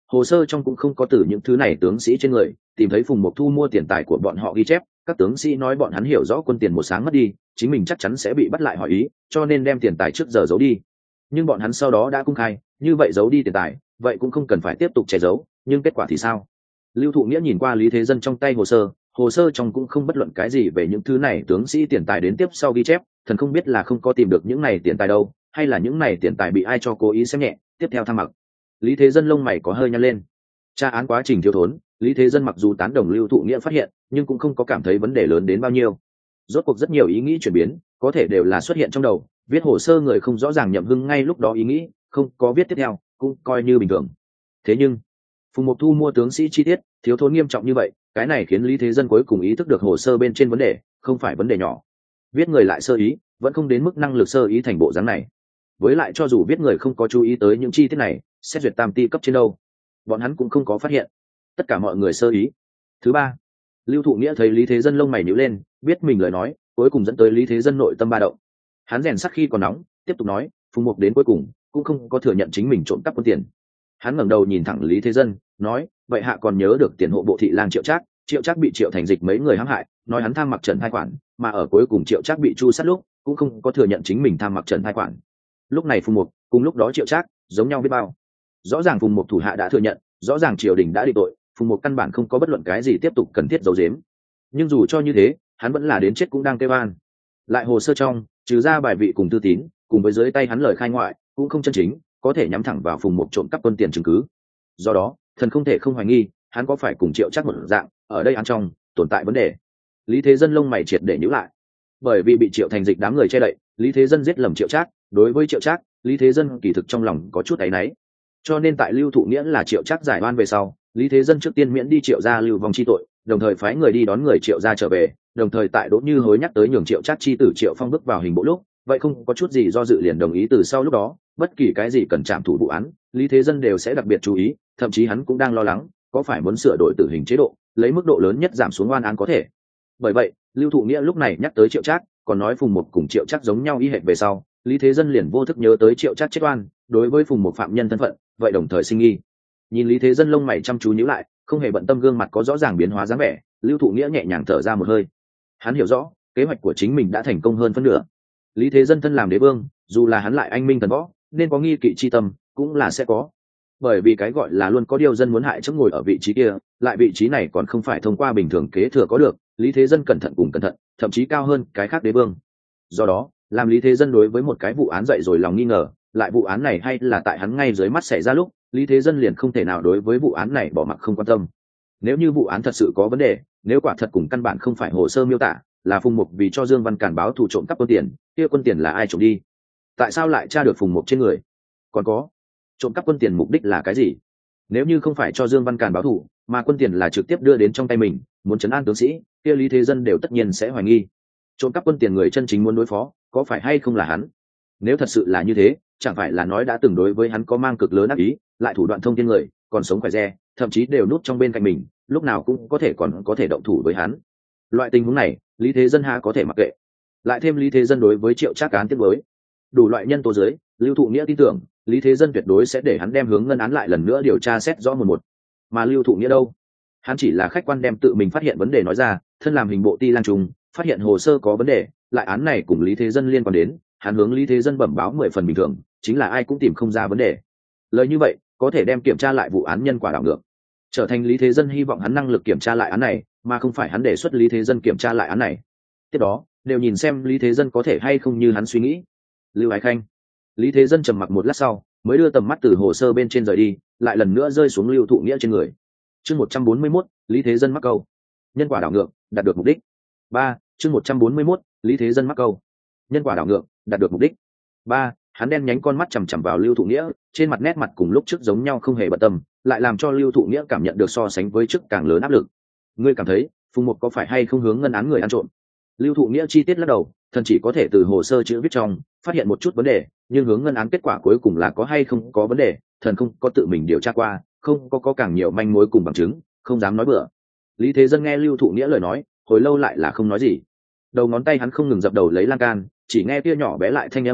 [SPEAKER 1] hồ sơ trong cũng không có từ những thứ này tướng sĩ trên người tìm thấy Phùng Mộc thu mua tiền tài của bọn họ ghi chép. Các tướng sĩ nói bọn hắn hiểu rõ quân tiền một sáng mất đi, chính mình chắc chắn sẽ bị bắt lại hỏi ý, cho nên đem tiền tài trước giờ giấu đi. Nhưng bọn hắn sau đó đã công khai, như vậy giấu đi tiền tài, vậy cũng không cần phải tiếp tục che giấu, nhưng kết quả thì sao? Lưu Thụ Nghĩa nhìn qua Lý Thế Dân trong tay hồ sơ trong cũng không bất luận cái gì về những thứ này tướng sĩ tiền tài đến tiếp sau ghi chép, thần không biết là không có tìm được những này tiền tài đâu, hay là những này tiền tài bị ai cho cố ý xem nhẹ, tiếp theo tham mặc. Lý Thế Dân lông mày có hơi nhăn lên. Tra án quá trình thiếu thốn, Lý Thế Dân mặc dù tán đồng Lưu Thụ Nghĩa phát hiện, nhưng cũng không có cảm thấy vấn đề lớn đến bao nhiêu. Rốt cuộc rất nhiều ý nghĩ chuyển biến, có thể đều là xuất hiện trong đầu, viết hồ sơ người không rõ ràng Nhậm Hưng ngay lúc đó ý nghĩ, không có viết tiếp theo, cũng coi như bình thường. Thế nhưng, Phùng Mộc thu mua tướng sĩ chi tiết, thiếu thốn nghiêm trọng như vậy, cái này khiến Lý Thế Dân cuối cùng ý thức được hồ sơ bên trên vấn đề, không phải vấn đề nhỏ. Viết người lại sơ ý, vẫn không đến mức năng lực sơ ý thành bộ dáng này. Với lại cho dù viết người không có chú ý tới những chi tiết này, xét duyệt tam ti cấp trên đâu, bọn hắn cũng không có phát hiện. Tất cả mọi người sơ ý. Thứ ba, Lưu Thụ Nghĩa thấy Lý Thế Dân lông mày nhíu lên, biết mình lời nói cuối cùng dẫn tới Lý Thế Dân nội tâm ba động. Hắn rèn sắt khi còn nóng, tiếp tục nói, Phùng Mộc đến cuối cùng cũng không có thừa nhận chính mình trộm cắp quân tiền. Hắn ngẩng đầu nhìn thẳng Lý Thế Dân, nói, vậy hạ còn nhớ được tiền hộ bộ thị lang Triệu Trác bị Triệu Thành Dịch mấy người hãm hại, nói hắn tham mặc trần thai khoản, mà ở cuối cùng Triệu Trác bị tru sát lúc cũng không có thừa nhận chính mình tham mặc trần thai khoản. Lúc này Phùng Mộc cùng lúc đó Triệu Trác giống nhau biết bao. Rõ ràng Phùng Mộc thủ hạ đã thừa nhận, rõ ràng triều đình đã định tội, Phùng Mộc căn bản không có bất luận cái gì tiếp tục cần thiết giấu giếm. Nhưng dù cho như thế, hắn vẫn là đến chết cũng đang kêu oan. Lại hồ sơ trong, trừ ra bài vị cùng tư tín, cùng với dưới tay hắn lời khai ngoại, cũng không chân chính có thể nhắm thẳng vào Phùng Mộc trộm cắp quân tiền chứng cứ. Do đó, thần không thể không hoài nghi, hắn có phải cùng Triệu Trác một dạng, ở đây án trong tồn tại vấn đề. Lý Thế Dân lông mày triệt để nhíu lại. Bởi vì bị Triệu Thành Dịch đám người che đậy, Lý Thế Dân giết lầm Triệu Trác, đối với Triệu Trác, Lý Thế Dân kỳ thực trong lòng có chút áy náy. Cho nên tại Lưu Thụ Nghĩa là Triệu Trác giải oan về sau, Lý Thế Dân trước tiên miễn đi Triệu gia lưu vong chi tội, đồng thời phái người đi đón người Triệu gia trở về, đồng thời tại Đỗ Như Hối nhắc tới nhường Triệu Trác chi tử Triệu Phong bước vào hình bộ lúc, vậy không có chút gì do dự liền đồng ý. Từ sau lúc đó, bất kỳ cái gì cần trảm thủ vụ án, Lý Thế Dân đều sẽ đặc biệt chú ý, thậm chí hắn cũng đang lo lắng có phải muốn sửa đổi tử hình chế độ, lấy mức độ lớn nhất giảm xuống oan án có thể. Bởi vậy, Lưu Thụ Nghĩa lúc này nhắc tới Triệu Trác, còn nói Phùng Mộc cùng Triệu Trác giống nhau y hệt về sau, Lý Thế Dân liền vô thức nhớ tới Triệu Trác chết oan, đối với Phùng Mộc phạm nhân thân phận, vậy đồng thời sinh nghi. Nhìn Lý Thế Dân lông mày chăm chú nhíu lại, không hề bận tâm gương mặt có rõ ràng biến hóa dáng vẻ, Lưu Thụ Nghĩa nhẹ nhàng thở ra một hơi. Hắn hiểu rõ, kế hoạch của chính mình đã thành công hơn phân nửa. Lý Thế Dân thân làm đế vương, dù là hắn lại anh minh thần võ, nên có nghi kỵ chi tâm, cũng là sẽ có. Bởi vì cái gọi là luôn có điều dân muốn hại chấm ngồi ở vị trí kia, lại vị trí này còn không phải thông qua bình thường kế thừa có được, Lý Thế Dân cẩn thận cùng cẩn thận, thậm chí cao hơn cái khác đế vương. Do đó, làm Lý Thế Dân đối với một cái vụ án dậy rồi lòng nghi ngờ, lại vụ án này hay là tại hắn ngay dưới mắt xảy ra lúc, Lý Thế Dân liền không thể nào đối với vụ án này bỏ mặc không quan tâm. Nếu như vụ án thật sự có vấn đề, nếu quả thật cùng căn bản không phải hồ sơ miêu tả, là Phùng Mộc vì cho Dương Văn Càn báo thù trộm cắp quân tiền, kia quân tiền là ai trộm đi? Tại sao lại tra được Phùng Mộc trên người? Còn có, trộm cắp quân tiền mục đích là cái gì? Nếu như không phải cho Dương Văn Càn báo thù, mà quân tiền là trực tiếp đưa đến trong tay mình, muốn trấn an tướng sĩ, kia Lý Thế Dân đều tất nhiên sẽ hoài nghi. Trộm cắp quân tiền người chân chính muốn đối phó, có phải hay không là hắn? Nếu thật sự là như thế, chẳng phải là nói đã từng đối với hắn có mang cực lớn ác ý, lại thủ đoạn thông thiên người, còn sống khỏe re, thậm chí đều núp trong bên cạnh mình, lúc nào cũng còn có thể động thủ với hắn. Loại tình huống này, Lý Thế Dân há có thể mặc kệ. Lại thêm Lý Thế Dân đối với Triệu Trác án tiếp với đủ loại nhân tố dưới, Lưu Thụ Nghĩa tin tưởng Lý Thế Dân tuyệt đối sẽ để hắn đem hướng ngân án lại lần nữa điều tra xét rõ một. Mà Lưu Thụ Nghĩa đâu? Hắn chỉ là khách quan đem tự mình phát hiện vấn đề nói ra, thân làm hình bộ ti lang trung, phát hiện hồ sơ có vấn đề, lại án này cùng Lý Thế Dân liên quan đến, hắn hướng Lý Thế Dân bẩm báo 10 phần bình thường, chính là ai cũng tìm không ra vấn đề. Lời như vậy, có thể đem kiểm tra lại vụ án nhân quả đảo ngược, trở thành Lý Thế Dân hy vọng hắn năng lực kiểm tra lại án này, mà không phải hắn đề xuất Lý Thế Dân kiểm tra lại án này. Tiếp đó, đều nhìn xem Lý Thế Dân có thể hay không như hắn suy nghĩ. Lưu Ái Khanh. Lý Thế Dân trầm mặc một lát sau, mới đưa tầm mắt từ hồ sơ bên trên rời đi, lại lần nữa rơi xuống Lưu Thụ Nghĩa trên người. Chương 141, Lý Thế Dân mắc câu. Nhân quả đảo ngược, đạt được mục đích. 3, chương 141, Lý Thế Dân mắc câu. Nhân quả đảo ngược, đạt được mục đích. 3, hắn đen nhánh con mắt chằm chằm vào Lưu Thụ Nghĩa, trên mặt nét mặt cùng lúc trước giống nhau không hề bận tâm, lại làm cho Lưu Thụ Nghĩa cảm nhận được so sánh với trước càng lớn áp lực. Ngươi cảm thấy, Phùng Mộc có phải hay không hướng ngân án người ăn trộm? Lưu Thụ Nghĩa chi tiết lắc đầu, thần chỉ có thể từ hồ sơ chữ viết trong phát hiện một chút vấn đề, nhưng hướng ngân án kết quả cuối cùng là có hay không có vấn đề, thần không có tự mình điều tra qua, không có càng nhiều manh mối cùng bằng chứng, không dám nói bừa. Lý Thế Dân nghe Lưu Thụ Nghĩa lời nói, hồi lâu lại là không nói gì. Đầu ngón tay hắn không ngừng dập đầu lấy lan can, chỉ nghe kia nhỏ bé lại thanh âm liên tục,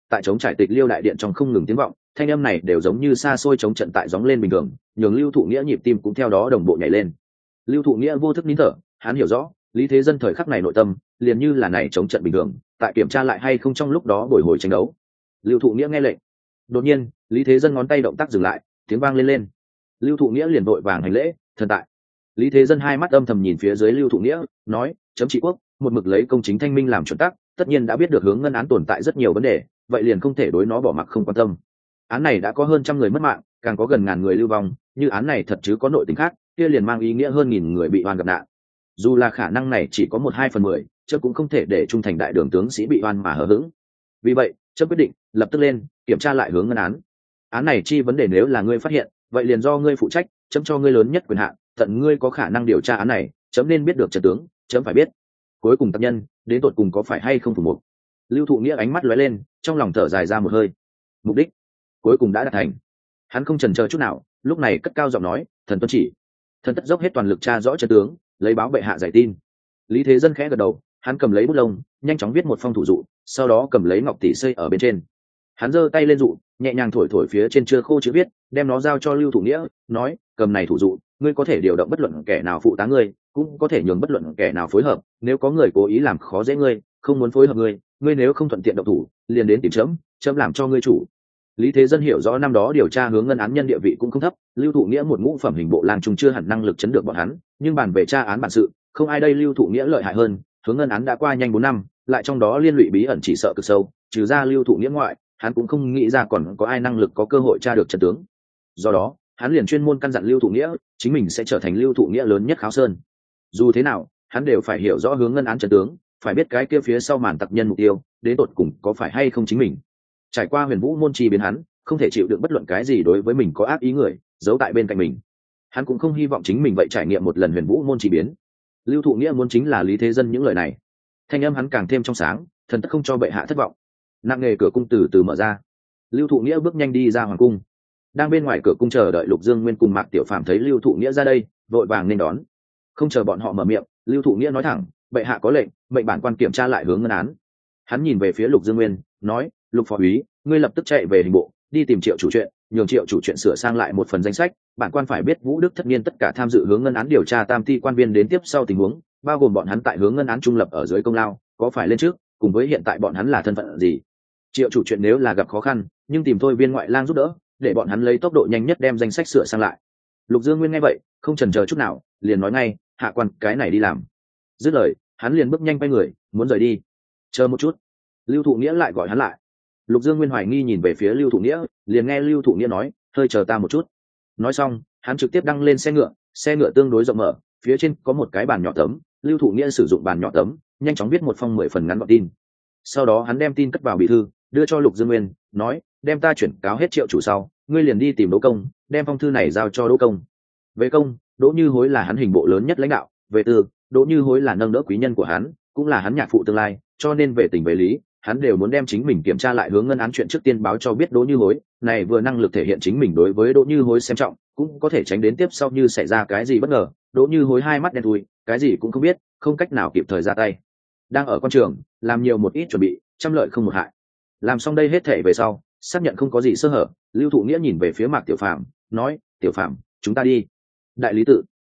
[SPEAKER 1] tại chống trải tịch liêu đại điện trong không ngừng tiếng vọng, thanh âm này đều giống như xa xôi chống trận tại gióng lên bình thường, nhường Lưu Thụ Nghĩa nhịp tim cũng theo đó đồng bộ nhảy lên. Lưu Thụ Nghĩa vô thức nín thở, hắn hiểu rõ Lý Thế Dân thời khắc này nội tâm liền như là này chống trận bình thường, tại kiểm tra lại hay không trong lúc đó bồi hồi tranh đấu. Lưu Thụ Nghĩa nghe lệnh. Đột nhiên, Lý Thế Dân ngón tay động tác dừng lại, tiếng vang lên. Lưu Thụ Nghĩa liền vội vàng hành lễ, thần tại. Lý Thế Dân hai mắt âm thầm nhìn phía dưới Lưu Thụ Nghĩa, nói: chấm trị quốc, một mực lấy công chính thanh minh làm chuẩn tắc, tất nhiên đã biết được hướng ngân án tồn tại rất nhiều vấn đề, vậy liền không thể đối nó bỏ mặc không quan tâm. Án này đã có hơn trăm người mất mạng, càng có gần ngàn người lưu vong, như án này thật chứ có nội tình khác, kia liền mang ý nghĩa hơn nghìn người bị oan gặp nạn. Dù là khả năng này chỉ có 1/2/10, chấm cũng không thể để trung thành đại đường tướng sĩ bị oan mà hờ hững. Vì vậy, chấm quyết định lập tức lên kiểm tra lại hướng ngân án. Án này chi vấn đề nếu là ngươi phát hiện, vậy liền do ngươi phụ trách, chấm cho ngươi lớn nhất quyền hạn, tận ngươi có khả năng điều tra án này, chấm nên biết được trận tướng, chấm phải biết. Cuối cùng tập nhân, đến tột cùng có phải hay không phù mục. Lưu Thụ Nghĩa ánh mắt lóe lên, trong lòng thở dài ra một hơi. Mục đích cuối cùng đã đạt thành. Hắn không chần chờ chút nào, lúc này cất cao giọng nói: thần tuân chỉ. Thần tất dốc hết toàn lực tra rõ trận tướng, lấy báo bệ hạ giải tin. Lý Thế Dân khẽ gật đầu, hắn cầm lấy bút lông, nhanh chóng viết một phong thủ dụ, sau đó cầm lấy ngọc tỷ xây ở bên trên. Hắn giơ tay lên dụ, nhẹ nhàng thổi thổi phía trên chưa khô chữ viết, đem nó giao cho Lưu Thụ Nghĩa, nói: cầm này thủ dụ, ngươi có thể điều động bất luận kẻ nào phụ tá ngươi, cũng có thể nhường bất luận kẻ nào phối hợp, nếu có người cố ý làm khó dễ ngươi, không muốn phối hợp ngươi nếu không thuận tiện động thủ, liền đến tìm chấm làm cho ngươi chủ. Lý Thế Dân hiểu rõ năm đó điều tra hướng ngân án nhân địa vị cũng không thấp, Lưu Thụ Nghĩa một ngũ phẩm hình bộ lang trung chưa hẳn năng lực chấn được bọn hắn, nhưng bàn về tra án bản sự, không ai đây Lưu Thụ Nghĩa lợi hại hơn. Hướng ngân án đã qua nhanh 4 năm, lại trong đó liên lụy bí ẩn chỉ sợ cực sâu, trừ ra Lưu Thụ Nghĩa ngoại, hắn cũng không nghĩ ra còn có ai năng lực có cơ hội tra được trận tướng. Do đó, hắn liền chuyên môn căn dặn Lưu Thụ Nghĩa, chính mình sẽ trở thành Lưu Thụ Nghĩa lớn nhất kháo sơn. Dù thế nào, hắn đều phải hiểu rõ hướng ngân án trận tướng, phải biết cái kia phía sau màn tặc nhân mục tiêu, đến tột cùng có phải hay không chính mình. Trải qua Huyền Vũ môn chi biến hắn, không thể chịu được bất luận cái gì đối với mình có ác ý người giấu tại bên cạnh mình. Hắn cũng không hy vọng chính mình vậy trải nghiệm một lần Huyền Vũ môn chi biến. Lưu Thụ Nghĩa muốn chính là Lý Thế Dân những lời này. Thanh âm hắn càng thêm trong sáng, thần tất không cho bệ hạ thất vọng. Nặng nề cửa cung từ từ mở ra. Lưu Thụ Nghĩa bước nhanh đi ra hoàng cung. Đang bên ngoài cửa cung chờ đợi Lục Dương Nguyên cùng Mạc Tiểu Phàm thấy Lưu Thụ Nghĩa ra đây, vội vàng nên đón. Không chờ bọn họ mở miệng, Lưu Thụ Nghĩa nói thẳng: bệ hạ có lệnh, mệnh bản quan kiểm tra lại hướng ngân án. Hắn nhìn về phía Lục Dương Nguyên, nói: Lục phó úy, ngươi lập tức chạy về hình bộ, đi tìm Triệu chủ chuyện, nhường Triệu chủ chuyện sửa sang lại một phần danh sách, bản quan phải biết Vũ Đức Thất Niên tất cả tham dự hướng ngân án điều tra tam ti quan viên đến tiếp sau tình huống, bao gồm bọn hắn tại hướng ngân án trung lập ở dưới công lao, có phải lên trước, cùng với hiện tại bọn hắn là thân phận gì. Triệu chủ chuyện nếu là gặp khó khăn, nhưng tìm thôi viên ngoại lang giúp đỡ, để bọn hắn lấy tốc độ nhanh nhất đem danh sách sửa sang lại. Lục Dương Nguyên nghe vậy, không chần chờ chút nào, liền nói ngay: hạ quan cái này đi làm. Dứt lời, hắn liền bước nhanh quay người, muốn rời đi. Chờ một chút. Lưu Thụ Nghĩa lại gọi hắn lại. Lục Dương Nguyên hoài nghi nhìn về phía Lưu Thụ Nghĩa, liền nghe Lưu Thụ Nghĩa nói: hơi chờ ta một chút. Nói xong, hắn trực tiếp đăng lên xe ngựa tương đối rộng mở, phía trên có một cái bàn nhỏ tấm. Lưu Thụ Nghĩa sử dụng bàn nhỏ tấm, nhanh chóng viết một phong 10 phần ngắn gọn tin. Sau đó hắn đem tin cất vào bì thư, đưa cho Lục Dương Nguyên, nói: đem ta chuyển cáo hết Triệu chủ sau, ngươi liền đi tìm Đỗ Công, đem phong thư này giao cho Đỗ Công. Về công, Đỗ Như Hối là hắn hình bộ lớn nhất lãnh đạo, về tư, Đỗ Như Hối là nâng đỡ quý nhân của hắn, cũng là hắn nhạc phụ tương lai, cho nên về tình về lý, hắn đều muốn đem chính mình kiểm tra lại hướng ngân án chuyện trước tiên báo cho biết Đỗ Như Hối, này vừa năng lực thể hiện chính mình đối với Đỗ Như Hối xem trọng, cũng có thể tránh đến tiếp sau như xảy ra cái gì bất ngờ. Đỗ Như Hối hai mắt đen thui, cái gì cũng không biết, không cách nào kịp thời ra tay. Đang ở quan trường, làm nhiều một ít chuẩn bị, trăm lợi không một hại. Làm xong đây hết thể về sau, xác nhận không có gì sơ hở, Lưu Thụ Nghĩa nhìn về phía Mạc Tiểu Phàm, nói: Tiểu Phàm, chúng ta đi. Đại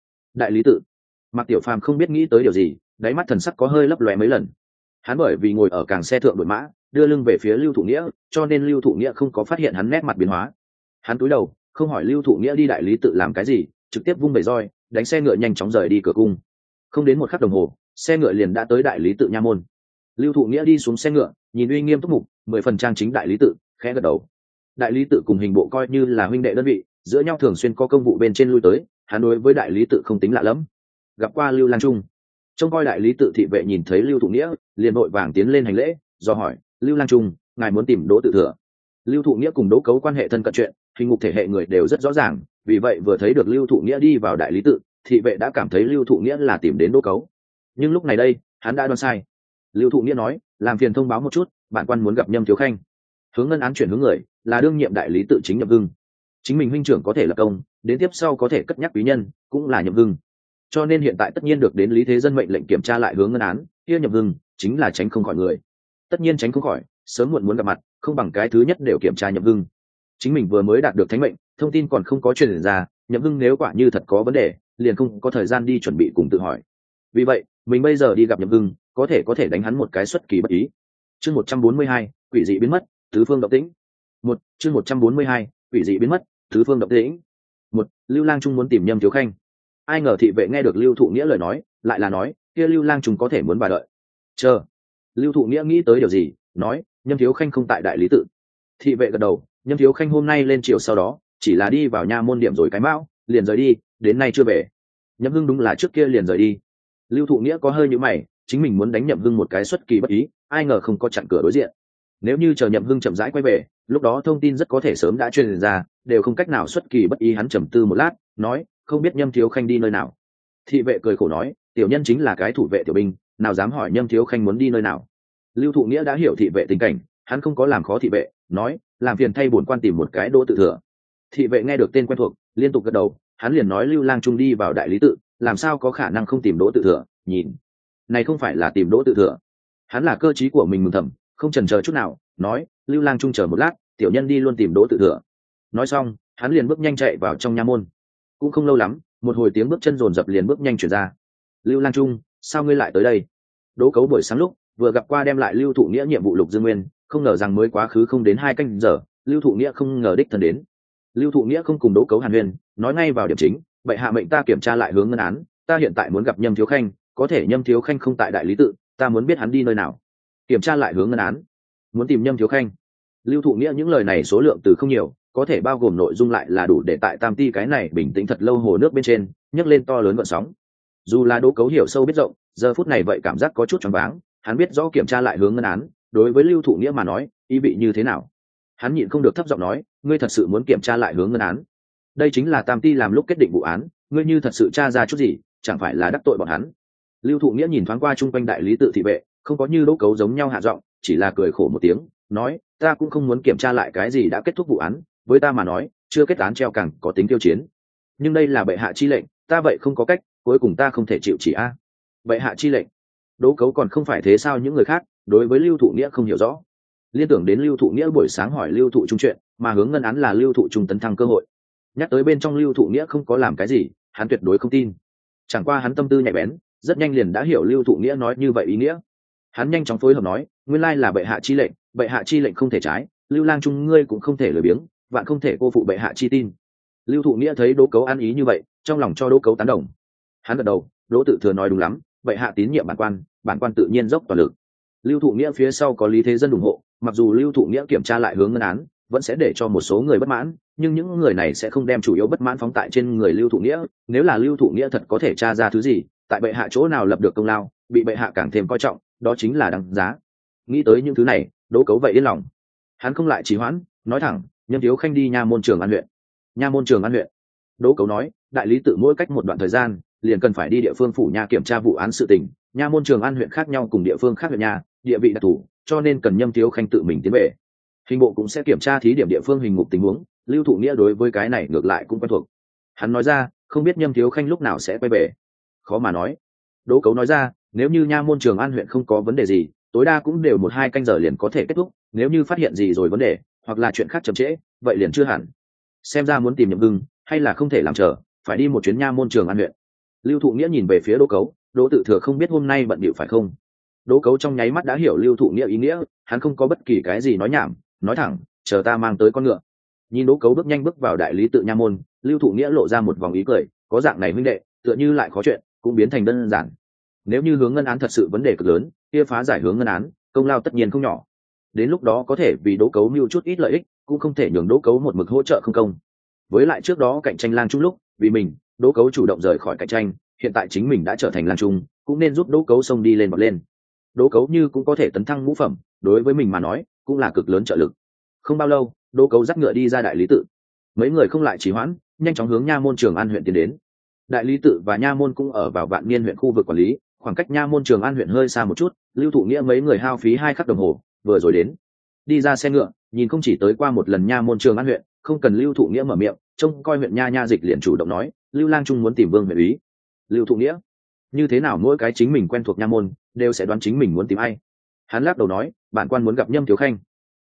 [SPEAKER 1] lý tự. Mạc Tiểu Phàm không biết nghĩ tới điều gì, đáy mắt thần sắc có hơi lấp lóe mấy lần. Hắn bởi vì ngồi ở càng xe thượng đội mã, đưa lưng về phía Lưu Thụ Nghĩa, cho nên Lưu Thụ Nghĩa không có phát hiện hắn nét mặt biến hóa. Hắn cúi đầu, không hỏi Lưu Thụ Nghĩa đi đại lý tự làm cái gì, trực tiếp vung bẩy roi, đánh xe ngựa nhanh chóng rời đi cửa cung. Không đến một khắc đồng hồ, xe ngựa liền đã tới đại lý tự nha môn. Lưu Thụ Nghĩa đi xuống xe ngựa, nhìn uy nghiêm túc mục, 10 phần trang chính đại lý tự, khẽ gật đầu. Đại lý tự cùng hình bộ coi như là huynh đệ đơn vị, giữa nhau thường xuyên có công vụ bên trên lui tới, hắn đối với đại lý tự không tính lạ lắm. Gặp qua Lưu Lang Trung, trông coi đại lý tự thị vệ nhìn thấy Lưu Thụ Nghĩa, liền vội vàng tiến lên hành lễ, do hỏi: Lưu Lang Trung, ngài muốn tìm Đỗ Tự Thừa? Lưu Thụ Nghĩa cùng Đỗ Cấu quan hệ thân cận chuyện, hình ngục thể hệ người đều rất rõ ràng, vì vậy vừa thấy được Lưu Thụ Nghĩa đi vào đại lý tự, thị vệ đã cảm thấy Lưu Thụ Nghĩa là tìm đến Đỗ Cấu. Nhưng lúc này đây, hắn đã đoán sai. Lưu Thụ Nghĩa nói: làm phiền thông báo một chút, bản quan muốn gặp Nhâm Thiếu Khanh. Hướng ngân án chuyển hướng người, là đương nhiệm đại lý tự chính Nhậm Hưng. Chính mình huynh trưởng có thể lập công, đến tiếp sau có thể cất nhắc quý nhân, cũng là Nhậm Hưng. Cho nên hiện tại tất nhiên được đến Lý Thế Dân mệnh lệnh kiểm tra lại hướng ngân án, kia Nhậm Hưng chính là tránh không khỏi người. Tất nhiên tránh không khỏi, sớm muộn muốn gặp mặt, không bằng cái thứ nhất đều kiểm tra Nhậm Hưng. Chính mình vừa mới đạt được thánh mệnh, thông tin còn không có truyền ra, Nhậm Hưng nếu quả như thật có vấn đề, liền không có thời gian đi chuẩn bị cùng tự hỏi. Vì vậy mình bây giờ đi gặp Nhậm Hưng, có thể đánh hắn một cái xuất kỳ bất ý. Chương 142, quỷ dị biến mất, tứ phương động tĩnh. Chương 142, quỷ dị biến mất, tứ phương động tĩnh. Lưu Lang Trung muốn tìm Nhâm Thiếu Khanh. Ai ngờ thị vệ nghe được Lưu Thụ Nghĩa lời nói, lại là nói, kia Lưu Lang Trung có thể muốn bà đợi. Chờ. Lưu Thụ Nghĩa nghĩ tới điều gì, nói, Nhâm Thiếu Khanh không tại đại lý tự. Thị vệ gật đầu, Nhâm Thiếu Khanh hôm nay lên chiều sau đó, chỉ là đi vào nha môn điểm rồi cái mão, liền rời đi, đến nay chưa về. Nhậm Hưng đúng là trước kia liền rời đi. Lưu Thụ Nghĩa có hơi nhíu mày, chính mình muốn đánh Nhậm Hưng một cái xuất kỳ bất ý, ai ngờ không có chặn cửa đối diện. Nếu như chờ Nhậm Hưng chậm rãi quay về, lúc đó thông tin rất có thể sớm đã truyền ra, đều không cách nào xuất kỳ bất ý. Hắn trầm tư một lát, nói, không biết Nhâm Thiếu Khanh đi nơi nào. Thị vệ cười khổ nói, tiểu nhân chính là cái thủ vệ tiểu binh, nào dám hỏi Nhâm Thiếu Khanh muốn đi nơi nào. Lưu Thụ Nghĩa đã hiểu thị vệ tình cảnh, hắn không có làm khó thị vệ, nói, làm phiền thay bổn quan tìm một cái Đỗ Tự Thừa. Thị vệ nghe được tên quen thuộc, liên tục gật đầu, hắn liền nói Lưu Lang Trung đi vào đại lý tự, làm sao có khả năng không tìm Đỗ Tự Thừa. Nhìn, này không phải là tìm Đỗ Tự Thừa. Hắn là cơ trí của mình mừng thầm, không chần chờ chút nào, nói, Lưu Lang Trung chờ một lát, tiểu nhân đi luôn tìm Đỗ Tự Thừa. Nói xong, hắn liền bước nhanh chạy vào trong nha môn. Cũng không lâu lắm, một hồi tiếng bước chân rồn rập liền bước nhanh chuyển ra. Lưu Lang Trung, sao ngươi lại tới đây? Đỗ Cấu buổi sáng lúc vừa gặp qua đem lại Lưu Thụ Nghĩa nhiệm vụ Lục Dương Nguyên, không ngờ rằng mới quá khứ không đến 2 canh giờ, Lưu Thụ Nghĩa không ngờ đích thân đến. Lưu Thụ Nghĩa không cùng Đỗ Cấu hàn huyên, nói ngay vào điểm chính, bệ hạ mệnh ta kiểm tra lại hướng ngân án, ta hiện tại muốn gặp Nhâm Thiếu Khanh, có thể Nhâm Thiếu Khanh không tại đại lý tự, ta muốn biết hắn đi nơi nào. Kiểm tra lại hướng ngân án, muốn tìm Nhâm Thiếu Khanh. Lưu Thụ Nghĩa những lời này số lượng từ không nhiều, có thể bao gồm nội dung lại là đủ để tại Tam Ti cái này bình tĩnh thật lâu hồ nước bên trên nhấc lên to lớn gợn sóng. Dù là Đỗ Cấu hiểu sâu biết rộng, giờ phút này vậy cảm giác có chút choáng váng, hắn biết rõ kiểm tra lại hướng ngân án đối với Lưu Thụ Nghĩa mà nói ý vị như thế nào. Hắn nhịn không được thấp giọng nói, ngươi thật sự muốn kiểm tra lại hướng ngân án? Đây chính là Tam Ti làm lúc kết định vụ án, ngươi như thật sự tra ra chút gì, chẳng phải là đắc tội bọn hắn. Lưu Thụ Nghĩa nhìn thoáng qua chung quanh đại lý tự thị vệ, không có như Đỗ Cấu giống nhau hạ giọng, chỉ là cười khổ một tiếng, nói, ta cũng không muốn kiểm tra lại cái gì đã kết thúc vụ án, với ta mà nói, chưa kết án treo càng có tính tiêu chiến. Nhưng đây là bệ hạ chi lệnh, ta vậy không có cách, cuối cùng ta không thể chịu chỉ a. Bệ hạ chi lệnh. Đỗ Cấu còn không phải thế sao những người khác, đối với Lưu Thụ Nghĩa không hiểu rõ. Liên tưởng đến Lưu Thụ Nghĩa buổi sáng hỏi Lưu Thụ Trung chuyện, mà hướng ngân án là Lưu Thụ Trung tấn thăng cơ hội. Nhắc tới bên trong Lưu Thụ Nghĩa không có làm cái gì, hắn tuyệt đối không tin. Chẳng qua hắn tâm tư nhạy bén, rất nhanh liền đã hiểu Lưu Thụ Nghĩa nói như vậy ý nghĩa. Hắn nhanh chóng phối hợp nói, nguyên lai là bệ hạ chi lệnh, bệ hạ chi lệnh không thể trái, Lưu Lang Trung ngươi cũng không thể lười biếng, vạn không thể cô phụ bệ hạ chi tin. Lưu Thụ Nghĩa thấy Đỗ Cấu ăn ý như vậy, trong lòng cho Đỗ Cấu tán đồng. Hắn gật đầu, Đỗ Tự Thừa nói đúng lắm, bệ hạ tín nhiệm bản quan tự nhiên dốc toàn lực. Lưu Thụ Nghĩa phía sau có Lý Thế Dân ủng hộ, mặc dù Lưu Thụ Nghĩa kiểm tra lại hướng ngân án vẫn sẽ để cho một số người bất mãn, nhưng những người này sẽ không đem chủ yếu bất mãn phóng tại trên người Lưu Thụ Nghĩa. Nếu là Lưu Thụ Nghĩa thật có thể tra ra thứ gì, tại bệ hạ chỗ nào lập được công lao, bị bệ hạ càng thêm coi trọng, đó chính là đáng giá. Nghĩ tới những thứ này, Đỗ Cấu vậy yên lòng. Hắn không lại trì hoãn, nói thẳng, Nhâm Thiếu Khanh đi nha môn Trường An huyện. Nha môn Trường An huyện. Đỗ Cấu nói, đại lý tự mỗi cách một đoạn thời gian liền cần phải đi địa phương phủ nha kiểm tra vụ án sự tình, nha môn Trường An huyện khác nhau cùng địa phương khác huyện nha, địa vị đặc thù, cho nên cần Nhâm Thiếu Khanh tự mình tiến về. Hình bộ cũng sẽ kiểm tra thí điểm địa phương hình ngục tình huống, Lưu Thụ Nghĩa đối với cái này ngược lại cũng quen thuộc. Hắn nói ra, không biết Nhâm Thiếu Khanh lúc nào sẽ quay về. Khó mà nói. Đỗ Cấu nói ra, nếu như nha môn Trường An huyện không có vấn đề gì, tối đa cũng đều 1-2 canh giờ liền có thể kết thúc, nếu như phát hiện gì rồi vấn đề hoặc là chuyện khác chậm trễ, vậy liền chưa hẳn. Xem ra muốn tìm Nhậm Hưng hay là không thể làm chờ, phải đi một chuyến nha môn Trường An huyện. Lưu Thụ Nghĩa nhìn về phía Đỗ Cấu, Đỗ Tự Thừa không biết hôm nay bận bịu phải không. Đỗ Cấu trong nháy mắt đã hiểu Lưu Thụ Nghĩa ý nghĩa, hắn không có bất kỳ cái gì nói nhảm, nói thẳng, chờ ta mang tới con ngựa. Nhìn Đỗ Cấu bước nhanh bước vào đại lý tự nha môn, Lưu Thụ Nghĩa lộ ra một vòng ý cười, có dạng này huynh đệ tựa như lại khó chuyện cũng biến thành đơn giản. Nếu như hướng ngân án thật sự vấn đề cực lớn, kia phá giải hướng ngân án công lao tất nhiên không nhỏ, đến lúc đó có thể vì Đỗ Cấu mưu chút ít lợi ích, cũng không thể nhường Đỗ Cấu một mực hỗ trợ không công. Với lại trước đó cạnh tranh lang trung lúc vì mình, Đỗ Cấu chủ động rời khỏi cạnh tranh, hiện tại chính mình đã trở thành lang trung, cũng nên giúp Đỗ Cấu xông đi lên bật lên. Đỗ Cấu như cũng có thể tấn thăng ngũ phẩm, đối với mình mà nói cũng là cực lớn trợ lực. Không bao lâu, Đỗ Cấu dắt ngựa đi ra đại lý tự. Mấy người không lại trì hoãn, nhanh chóng hướng nha môn Trường An huyện tiến đến. Đại lý tự và nha môn cũng ở vào Vạn Niên huyện khu vực quản lý, khoảng cách nha môn Trường An huyện hơi xa một chút. Lưu Thụ Nghĩa mấy người hao phí 2 khắc đồng hồ vừa rồi đến. Đi ra xe ngựa, nhìn không chỉ tới qua một lần nha môn Trường An huyện, không cần Lưu Thụ Nghĩa mở miệng, trông coi huyện nha dịch liền chủ động nói, Lưu Lang Trung muốn tìm Vương huyện úy. Lưu Thụ Nghĩa, như thế nào mỗi cái chính mình quen thuộc nha môn đều sẽ đoán chính mình muốn tìm ai. Hắn lắc đầu nói, bản quan muốn gặp Nhâm Thiếu Khanh.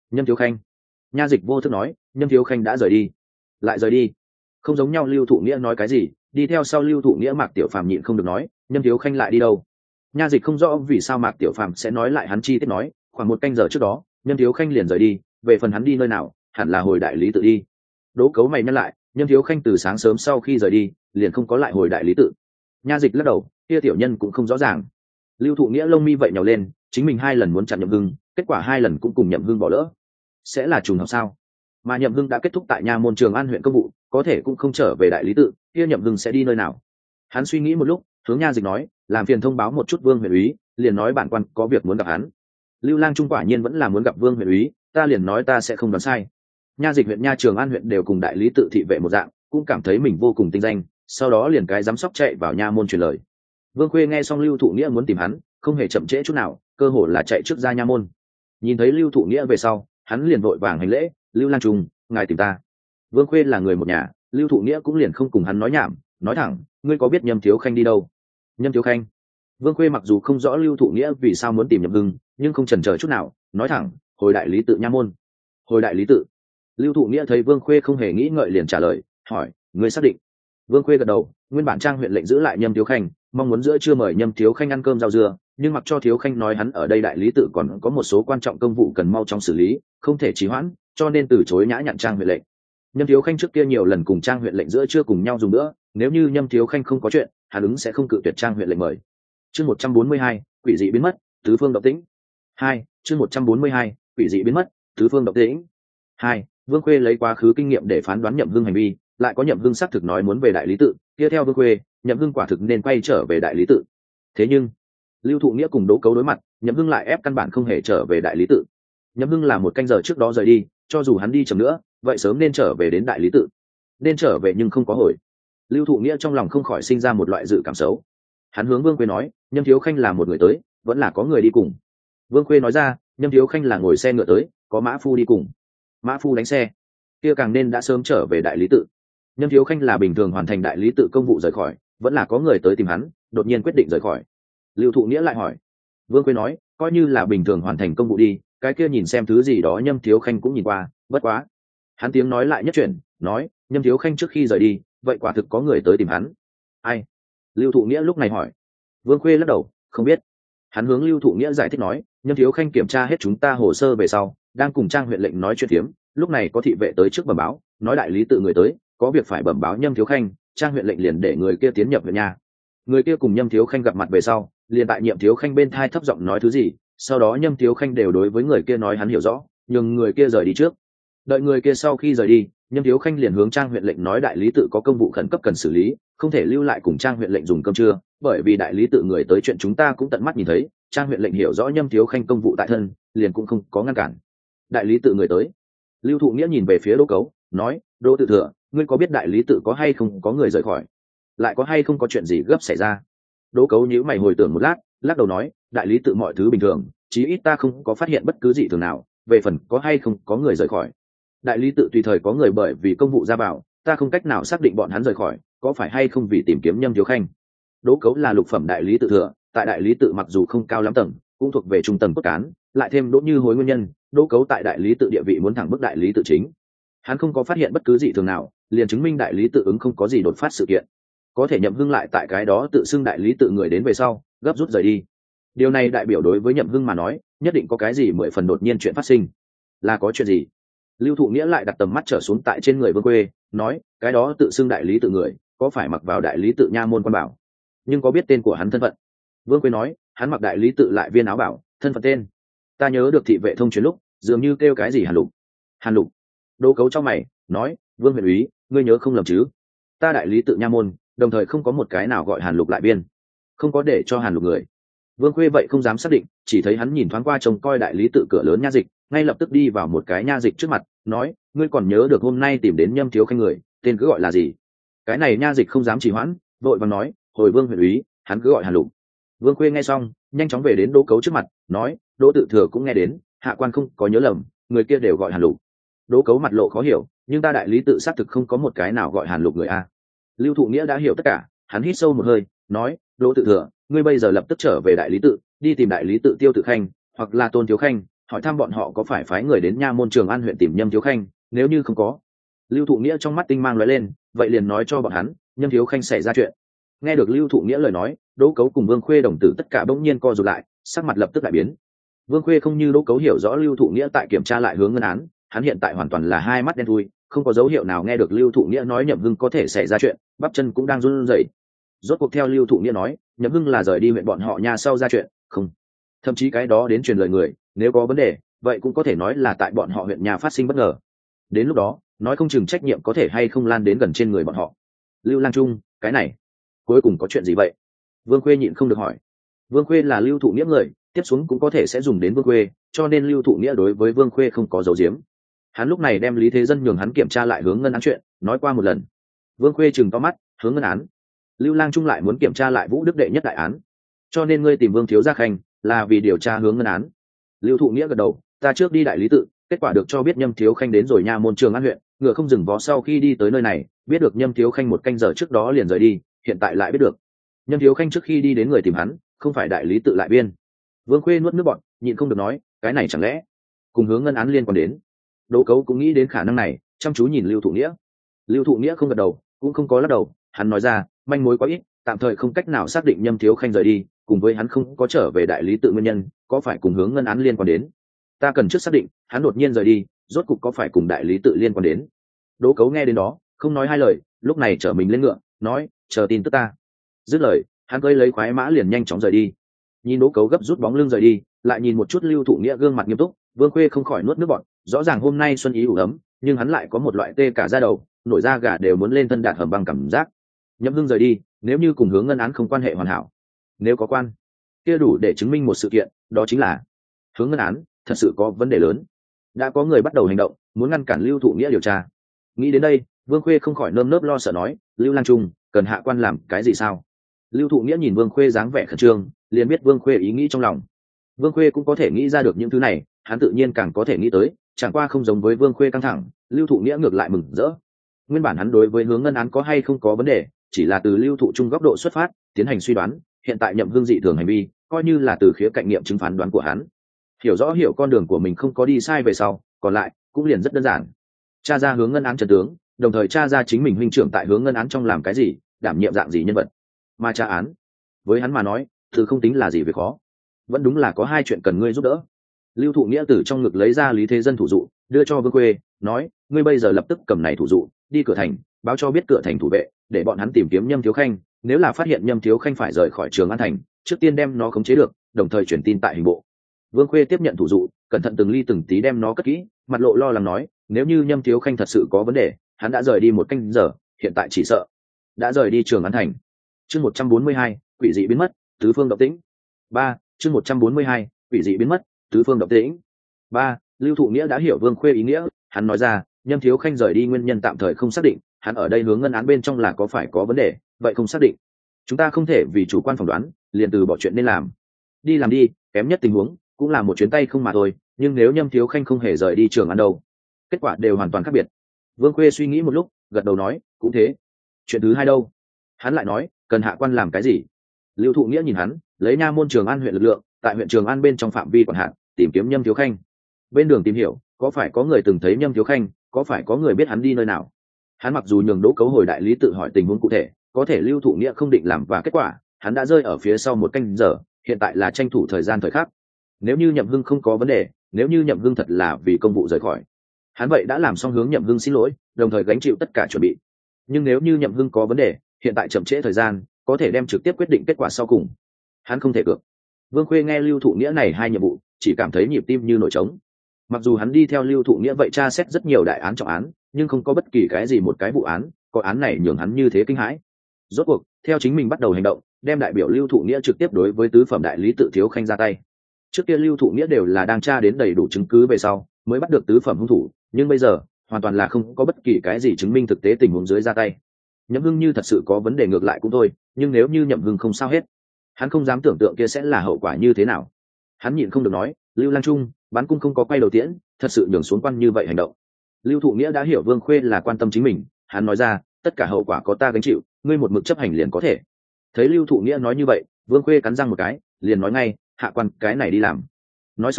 [SPEAKER 1] Nhâm Thiếu Khanh. Nha dịch vô thức nói, Nhâm Thiếu Khanh đã rời đi. Lại rời đi? Không giống nhau. Lưu Thụ Nghĩa nói cái gì? Đi theo sau Lưu Thụ Nghĩa Mạc Tiểu Phàm nhịn không được nói, Nhâm Thiếu Khanh lại đi đâu? Nha dịch không rõ vì sao Mạc Tiểu Phàm sẽ nói lại hắn chi tiết nói, khoảng một canh giờ trước đó, Nhâm Thiếu Khanh liền rời đi, về phần hắn đi nơi nào, hẳn là hồi đại lý tự đi. Đỗ Cấu mày nhắc lại, Nhâm Thiếu Khanh từ sáng sớm sau khi rời đi, liền không có lại hồi đại lý tự. Nha dịch lắc đầu, kia tiểu nhân cũng không rõ ràng. Lưu Thụ Nghĩa lông mi vậy nhào lên, chính mình 2 lần muốn chặn Nhậm Hưng, kết quả 2 lần cũng cùng Nhậm Hưng bỏ lỡ. Sẽ là trùng hợp sao? Mà Nhậm Hưng đã kết thúc tại nha môn Trường An huyện công vụ, có thể cũng không trở về đại lý tự, kia Nhậm Hưng sẽ đi nơi nào? Hắn suy nghĩ một lúc, hướng nha dịch nói, làm phiền thông báo một chút Vương huyện úy, liền nói bản quan có việc muốn gặp hắn. Lưu Lang Trung quả nhiên vẫn là muốn gặp Vương huyện úy, ta liền nói ta sẽ không đoán sai. Nha dịch huyện nha Trường An huyện đều cùng đại lý tự thị vệ một dạng, cũng cảm thấy mình vô cùng tinh danh, sau đó liền cái giám sóc chạy vào nha môn truyền lời. Vương Khuê nghe xong Lưu Thụ Nghĩa muốn tìm hắn, không hề chậm trễ chút nào, cơ hồ là chạy trước ra nha môn. Nhìn thấy Lưu Thụ Nghĩa về sau, hắn liền vội vàng hành lễ, Lưu Lang Trung, ngài tìm ta. Vương Khuê là người một nhà, Lưu Thụ Nghĩa cũng liền không cùng hắn nói nhảm, nói thẳng, ngươi có biết Nhâm Thiếu Khanh đi đâu? Nhâm Thiếu Khanh. Vương Khuê mặc dù không rõ Lưu Thụ Nghĩa vì sao muốn tìm Nhậm Hưng, nhưng không chần chờ chút nào, nói thẳng, hồi đại lý tự nha môn. Hồi đại lý tự. Lưu Thụ Nghĩa thấy Vương Khuê không hề nghĩ ngợi liền trả lời, hỏi, ngươi xác định? Vương Khuê gật đầu, nguyên bản Trang huyện lệnh giữ lại Nhâm Thiếu Khanh, mong muốn giữa trưa mời Nhâm Thiếu Khanh ăn cơm rau dưa, nhưng mặc cho Thiếu Khanh nói hắn ở đây đại lý tự còn có một số quan trọng công vụ cần mau chóng xử lý, không thể trì hoãn, cho nên từ chối nhã nhặn Trang huyện lệnh. Nhâm Thiếu Khanh trước kia nhiều lần cùng Trang huyện lệnh giữa trưa cùng nhau dùng nữa, nếu như Nhâm Thiếu Khanh không có chuyện, hắn ứng sẽ không cự tuyệt Trang huyện lệnh mời. Chương 142, quỷ dị biến mất, tứ phương động tĩnh. 2, chương 142, quỷ dị biến mất, tứ phương động tĩnh. 2, Vương Khuê lấy quá khứ kinh nghiệm để phán đoán Nhậm Hưng hành vi, lại có Nhậm Hưng xác thực nói muốn về đại lý tự, tiếp theo Vương Khuê, Nhậm Hưng quả thực nên quay trở về đại lý tự. Thế nhưng, Lưu Thụ Nghĩa cùng Đỗ Cấu đối mặt, Nhậm Hưng lại ép căn bản không hề trở về đại lý tự. Nhậm Hưng là một canh giờ trước đó rời đi, cho dù hắn đi chậm nữa, vậy sớm nên trở về đến đại lý tự. Nên trở về nhưng không có hồi. Lưu Thụ Nghĩa trong lòng không khỏi sinh ra một loại dự cảm xấu. Hắn hướng Vương Khuê nói, Nhâm Thiếu Khanh là một người tới, vẫn là có người đi cùng. Vương Khuê nói ra, Nhâm Thiếu Khanh là ngồi xe ngựa tới, có mã phu đi cùng. Mã phu đánh xe, kia càng nên đã sớm trở về đại lý tự. Nhâm Thiếu Khanh là bình thường hoàn thành đại lý tự công vụ rời khỏi, vẫn là có người tới tìm hắn, đột nhiên quyết định rời khỏi. Lưu Thụ Nghĩa lại hỏi. Vương Khuê nói, coi như là bình thường hoàn thành công vụ đi, cái kia nhìn xem thứ gì đó Nhâm Thiếu Khanh cũng nhìn qua, bất quá. Hắn tiếng nói lại nhất chuyển, nói, Nhâm Thiếu Khanh trước khi rời đi, vậy quả thực có người tới tìm hắn. Ai? Lưu Thụ Nghĩa lúc này hỏi. Vương Khuê lắc đầu, không biết. Hắn hướng Lưu Thụ Nghĩa giải thích nói, Nhâm Thiếu Khanh kiểm tra hết chúng ta hồ sơ về sau, đang cùng Trang huyện lệnh nói chuyện phiếm, lúc này có thị vệ tới trước bẩm báo, nói đại lý tự người tới, có việc phải bẩm báo Nhâm Thiếu Khanh, Trang huyện lệnh liền để người kia tiến nhập huyện nhà. Người kia cùng Nhâm Thiếu Khanh gặp mặt về sau, liền tại Nhậm Thiếu Khanh bên thai thấp giọng nói thứ gì, sau đó Nhâm Thiếu Khanh đều đối với người kia nói hắn hiểu rõ, nhưng người kia rời đi trước. Đợi người kia sau khi rời đi, Nhâm Thiếu Khanh liền hướng Trang huyện lệnh nói đại lý tự có công vụ khẩn cấp cần xử lý, không thể lưu lại cùng Trang huyện lệnh dùng cơm trưa, bởi vì đại lý tự người tới chuyện chúng ta cũng tận mắt nhìn thấy, Trang huyện lệnh hiểu rõ Nhâm Thiếu Khanh công vụ tại thân, liền cũng không có ngăn cản. Đại lý tự người tới. Lưu Thụ Nghĩa nhìn về phía Đỗ Cấu, nói, Đỗ tự thừa, ngươi có biết đại lý tự có hay không có người rời khỏi, lại có hay không có chuyện gì gấp xảy ra? Đỗ Cấu nhíu mày hồi tưởng một lát, lắc đầu nói, đại lý tự mọi thứ bình thường, chí ít ta không có phát hiện bất cứ gì thường nào, về phần có hay không có người rời khỏi, đại lý tự tùy thời có người bởi vì công vụ ra vào, ta không cách nào xác định bọn hắn rời khỏi có phải hay không vì tìm kiếm Nhâm Thiếu Khanh. Đỗ Cấu là lục phẩm đại lý tự thừa, tại đại lý tự mặc dù không cao lắm tầng, cũng thuộc về trung tầng cốt cán, lại thêm Đỗ Như Hối nguyên nhân, Đỗ Cấu tại đại lý tự địa vị muốn thẳng bức đại lý tự chính. Hắn không có phát hiện bất cứ gì thường nào, liền chứng minh đại lý tự ứng không có gì đột phát sự kiện. Có thể Nhậm Hưng lại tại cái đó tự xưng đại lý tự người đến về sau, gấp rút rời đi. Điều này đại biểu đối với Nhậm Hưng mà nói, nhất định có cái gì 10 phần đột nhiên chuyện phát sinh. Là có chuyện gì? Lưu Thụ Nghĩa lại đặt tầm mắt trở xuống tại trên người Vương Khuê, nói, cái đó tự xưng đại lý tự người, có phải mặc vào đại lý tự nha môn quan bảo, nhưng có biết tên của hắn thân phận? Vương Khuê nói, hắn mặc đại lý tự lại viên áo bảo, thân phận tên, ta nhớ được thị vệ thông truyền lúc, dường như kêu cái gì Hàn Lục. Hàn Lục. Đỗ Cấu trong mày, nói, Vương huyện úy, ngươi nhớ không lầm chứ? Ta đại lý tự nha môn, đồng thời không có một cái nào gọi Hàn Lục lại biên, không có để cho Hàn Lục người. Vương Khuê vậy không dám xác định, chỉ thấy hắn nhìn thoáng qua trông coi đại lý tự cửa lớn nha dịch, ngay lập tức đi vào một cái nha dịch trước mặt, nói, ngươi còn nhớ được hôm nay tìm đến Nhâm Thiếu Khanh người, tên cứ gọi là gì? Cái này nha dịch không dám trì hoãn, vội vàng nói, hồi Vương huyện úy, hắn cứ gọi Hàn Lục. Vương Khuê nghe xong, nhanh chóng về đến Đỗ Cấu trước mặt, nói, Đỗ tự thừa cũng nghe đến, hạ quan không có nhớ lầm, người kia đều gọi Hàn Lục. Đỗ Cấu mặt lộ khó hiểu, nhưng ta đại lý tự xác thực không có một cái nào gọi Hàn Lục người a. Lưu Thụ Nghĩa đã hiểu tất cả, hắn hít sâu một hơi, nói, Đỗ tự thừa, ngươi bây giờ lập tức trở về đại lý tự, đi tìm đại lý tự Tiêu Tự Khanh hoặc là Tôn Thiếu Khanh, hỏi thăm bọn họ có phải phái người đến nha môn Trường An huyện tìm Nhâm Thiếu Khanh, nếu như không có. Lưu Thụ Nghĩa trong mắt tinh mang lóe lên, vậy liền nói cho bọn hắn Nhâm Thiếu Khanh xảy ra chuyện. Nghe được Lưu Thụ Nghĩa lời nói, Đỗ Cấu cùng Vương Khuê đồng tử tất cả bỗng nhiên co rụt lại, sắc mặt lập tức đại biến. Vương Khuê không như Đỗ Cấu hiểu rõ Lưu Thụ Nghĩa tại kiểm tra lại hướng ngân án, hắn hiện tại hoàn toàn là hai mắt đen thui, không có dấu hiệu nào nghe được Lưu Thụ Nghĩa nói Nhậm Hưng có thể xảy ra chuyện, bắp chân cũng đang run rẩy. Rốt cuộc theo Lưu Thụ Nghĩa nói, Nhậm Hưng là rời đi huyện bọn họ nhà sau ra chuyện, không. Thậm chí cái đó đến truyền lời người, nếu có vấn đề, vậy cũng có thể nói là tại bọn họ huyện nhà phát sinh bất ngờ. Đến lúc đó, nói không chừng trách nhiệm có thể hay không lan đến gần trên người bọn họ. Lưu Lang Trung, cái này, cuối cùng có chuyện gì vậy? Vương Khuê nhịn không được hỏi. Vương Khuê là Lưu Thụ Nghĩa người, tiếp xuống cũng có thể sẽ dùng đến Vương Khuê, cho nên Lưu Thụ Nghĩa đối với Vương Khuê không có dấu diếm. Hắn lúc này đem Lý Thế Dân nhường hắn kiểm tra lại hướng ngân án chuyện, nói qua một lần. Vương Khuê chừng to mắt, hướng ngân án. Lưu Lang Trung lại muốn kiểm tra lại Vũ Đức đệ nhất đại án, cho nên ngươi tìm Vương thiếu gia khanh là vì điều tra hướng ngân án. Lưu Thụ Nghĩa gật đầu, ta trước đi đại lý tự, kết quả được cho biết Nhâm Thiếu Khanh đến rồi nha môn Trường An huyện, ngựa không dừng vó sau khi đi tới nơi này, biết được Nhâm Thiếu Khanh một canh giờ trước đó liền rời đi, hiện tại lại biết được Nhâm Thiếu Khanh trước khi đi đến người tìm hắn, không phải đại lý tự lại biên. Vương Khuê nuốt nước bọt, nhịn không được nói, cái này chẳng lẽ cùng hướng ngân án liên quan đến? Đỗ Cấu cũng nghĩ đến khả năng này, chăm chú nhìn Lưu Thụ Nghĩa. Lưu Thụ Nghĩa không gật đầu, cũng không có lắc đầu, hắn nói ra, manh mối quá ít, tạm thời không cách nào xác định Nhâm Thiếu Khanh rời đi, cùng với hắn không có trở về đại lý tự nguyên nhân, có phải cùng hướng ngân án liên quan đến? Ta cần trước xác định, hắn đột nhiên rời đi, rốt cục có phải cùng đại lý tự liên quan đến? Đỗ Cấu nghe đến đó, không nói hai lời, lúc này trở mình lên ngựa, nói, chờ tin tức ta. Dứt lời, hắn cưỡi lấy khoái mã liền nhanh chóng rời đi. Nhìn Đỗ Cấu gấp rút bóng lưng rời đi, lại nhìn một chút Lưu Thụ Nghĩa gương mặt nghiêm túc, Vương Khuê không khỏi nuốt nước bọt, rõ ràng hôm nay xuân ý ủ ấm, nhưng hắn lại có một loại tê cả da đầu, nổi da gà đều muốn lên thân đạt hầm băng cảm giác. Nhậm Hưng rời đi, nếu như cùng hướng ngân án không quan hệ hoàn hảo, nếu có quan, kia đủ để chứng minh một sự kiện, đó chính là hướng ngân án thật sự có vấn đề lớn. Đã có người bắt đầu hành động, muốn ngăn cản Lưu Thụ Nghĩa điều tra. Nghĩ đến đây, Vương Khuê không khỏi nơm nớp lo sợ nói, Lưu Lang Trung, cần hạ quan làm cái gì sao? Lưu Thụ Nghĩa nhìn Vương Khuê dáng vẻ khẩn trương, liền biết Vương Khuê ý nghĩ trong lòng. Vương Khuê cũng có thể nghĩ ra được những thứ này, hắn tự nhiên càng có thể nghĩ tới, chẳng qua không giống với Vương Khuê căng thẳng, Lưu Thụ Nghĩa ngược lại mừng rỡ. Nguyên bản hắn đối với hướng ngân án có hay không có vấn đề, chỉ là từ Lưu Thụ Trung góc độ xuất phát, tiến hành suy đoán, hiện tại Nhậm Hưng dị thường hành vi, coi như là từ khía cạnh nghiệm chứng phán đoán của hắn. Hiểu rõ hiểu con đường của mình không có đi sai về sau, còn lại cũng liền rất đơn giản. Tra ra hướng ngân án trận tướng, đồng thời tra ra chính mình huynh trưởng tại hướng ngân án trong làm cái gì, đảm nhiệm dạng gì nhân vật. Mà tra án, với hắn mà nói, thứ không tính là gì việc khó. Vẫn đúng là có hai chuyện cần ngươi giúp đỡ. Lưu Thụ Nghĩa từ trong ngực lấy ra Lý Thế Dân thủ dụ, đưa cho Vương Khuê, nói, ngươi bây giờ lập tức cầm này thủ dụ, đi cửa thành, báo cho biết cửa thành thủ vệ, để bọn hắn tìm kiếm Nhâm Thiếu Khanh, nếu là phát hiện Nhâm Thiếu Khanh phải rời khỏi Trường An thành, trước tiên đem nó khống chế được, đồng thời chuyển tin tại hình bộ. Vương Khuê tiếp nhận thủ dụ, cẩn thận từng ly từng tí đem nó cất kỹ, mặt lộ lo lắng nói, nếu như Nhâm Thiếu Khanh thật sự có vấn đề, hắn đã rời đi một canh giờ, hiện tại chỉ sợ đã rời đi Trường An thành. Chương 142, quỷ dị biến mất, tứ phương động tĩnh. 3, chương 142, quỷ dị biến mất, tứ phương động tĩnh. 3, Lưu Thụ Nghĩa đã hiểu Vương Khuê ý nghĩa, hắn nói ra, Nhâm Thiếu Khanh rời đi nguyên nhân tạm thời không xác định, hắn ở đây hướng ngân án bên trong là có phải có vấn đề, vậy không xác định. Chúng ta không thể vì chủ quan phỏng đoán, liền từ bỏ chuyện nên làm. Đi làm đi, kém nhất tình huống cũng là một chuyến tay không mà thôi, nhưng nếu Nhâm Thiếu Khanh không hề rời đi Trường An đâu, kết quả đều hoàn toàn khác biệt. Vương Khuê suy nghĩ một lúc, gật đầu nói, cũng thế. Chuyện thứ hai đâu? Hắn lại nói, cần hạ quan làm cái gì? Lưu Thụ Nghĩa nhìn hắn, lấy nha môn Trường An huyện lực lượng, tại huyện Trường An bên trong phạm vi quản hạt, tìm kiếm Nhâm Thiếu Khanh. Bên đường tìm hiểu, có phải có người từng thấy Nhâm Thiếu Khanh, có phải có người biết hắn đi nơi nào. Hắn mặc dù nhường Đỗ Cấu hồi đại lý tự hỏi tình huống cụ thể, có thể Lưu Thụ Nghĩa không định làm, và kết quả hắn đã rơi ở phía sau một canh giờ, hiện tại là tranh thủ thời gian thời khắc. Nếu như Nhậm Hưng không có vấn đề, nếu như Nhậm Hưng thật là vì công vụ rời khỏi, hắn vậy đã làm xong hướng Nhậm Hưng xin lỗi, đồng thời gánh chịu tất cả chuẩn bị. Nhưng nếu như Nhậm Hưng có vấn đề, hiện tại chậm trễ thời gian, có thể đem trực tiếp quyết định kết quả sau cùng, hắn không thể cược. Vương Khuê nghe Lưu Thụ Nghĩa này hai nhiệm vụ, chỉ cảm thấy nhịp tim như nổi trống. Mặc dù hắn đi theo Lưu Thụ Nghĩa vậy tra xét rất nhiều đại án trọng án, nhưng không có bất kỳ cái gì một cái vụ án có án này nhường hắn như thế kinh hãi. Rốt cuộc theo chính mình bắt đầu hành động, đem đại biểu Lưu Thụ Nghĩa trực tiếp đối với tứ phẩm đại lý tự Thiếu Khanh ra tay. Trước kia Lưu Thụ Nghĩa đều là đang tra đến đầy đủ chứng cứ về sau mới bắt được tứ phẩm hung thủ, nhưng bây giờ hoàn toàn là không có bất kỳ cái gì chứng minh thực tế tình huống dưới ra tay. Nhậm Hưng như thật sự có vấn đề ngược lại cũng thôi, nhưng nếu như Nhậm Hưng không sao hết, hắn không dám tưởng tượng kia sẽ là hậu quả như thế nào. Hắn nhịn không được nói, Lưu Lang Trung, bắn cung không có quay đầu tiễn, thật sự nhường xuống quan như vậy hành động. Lưu Thụ Nghĩa đã hiểu Vương Khuê là quan tâm chính mình, hắn nói ra, tất cả hậu quả có ta gánh chịu, ngươi một mực chấp hành liền có thể. Thấy Lưu Thụ Nghĩa nói như vậy, Vương Khuê cắn răng một cái, liền nói ngay, hạ quan cái này đi làm. Nói xong,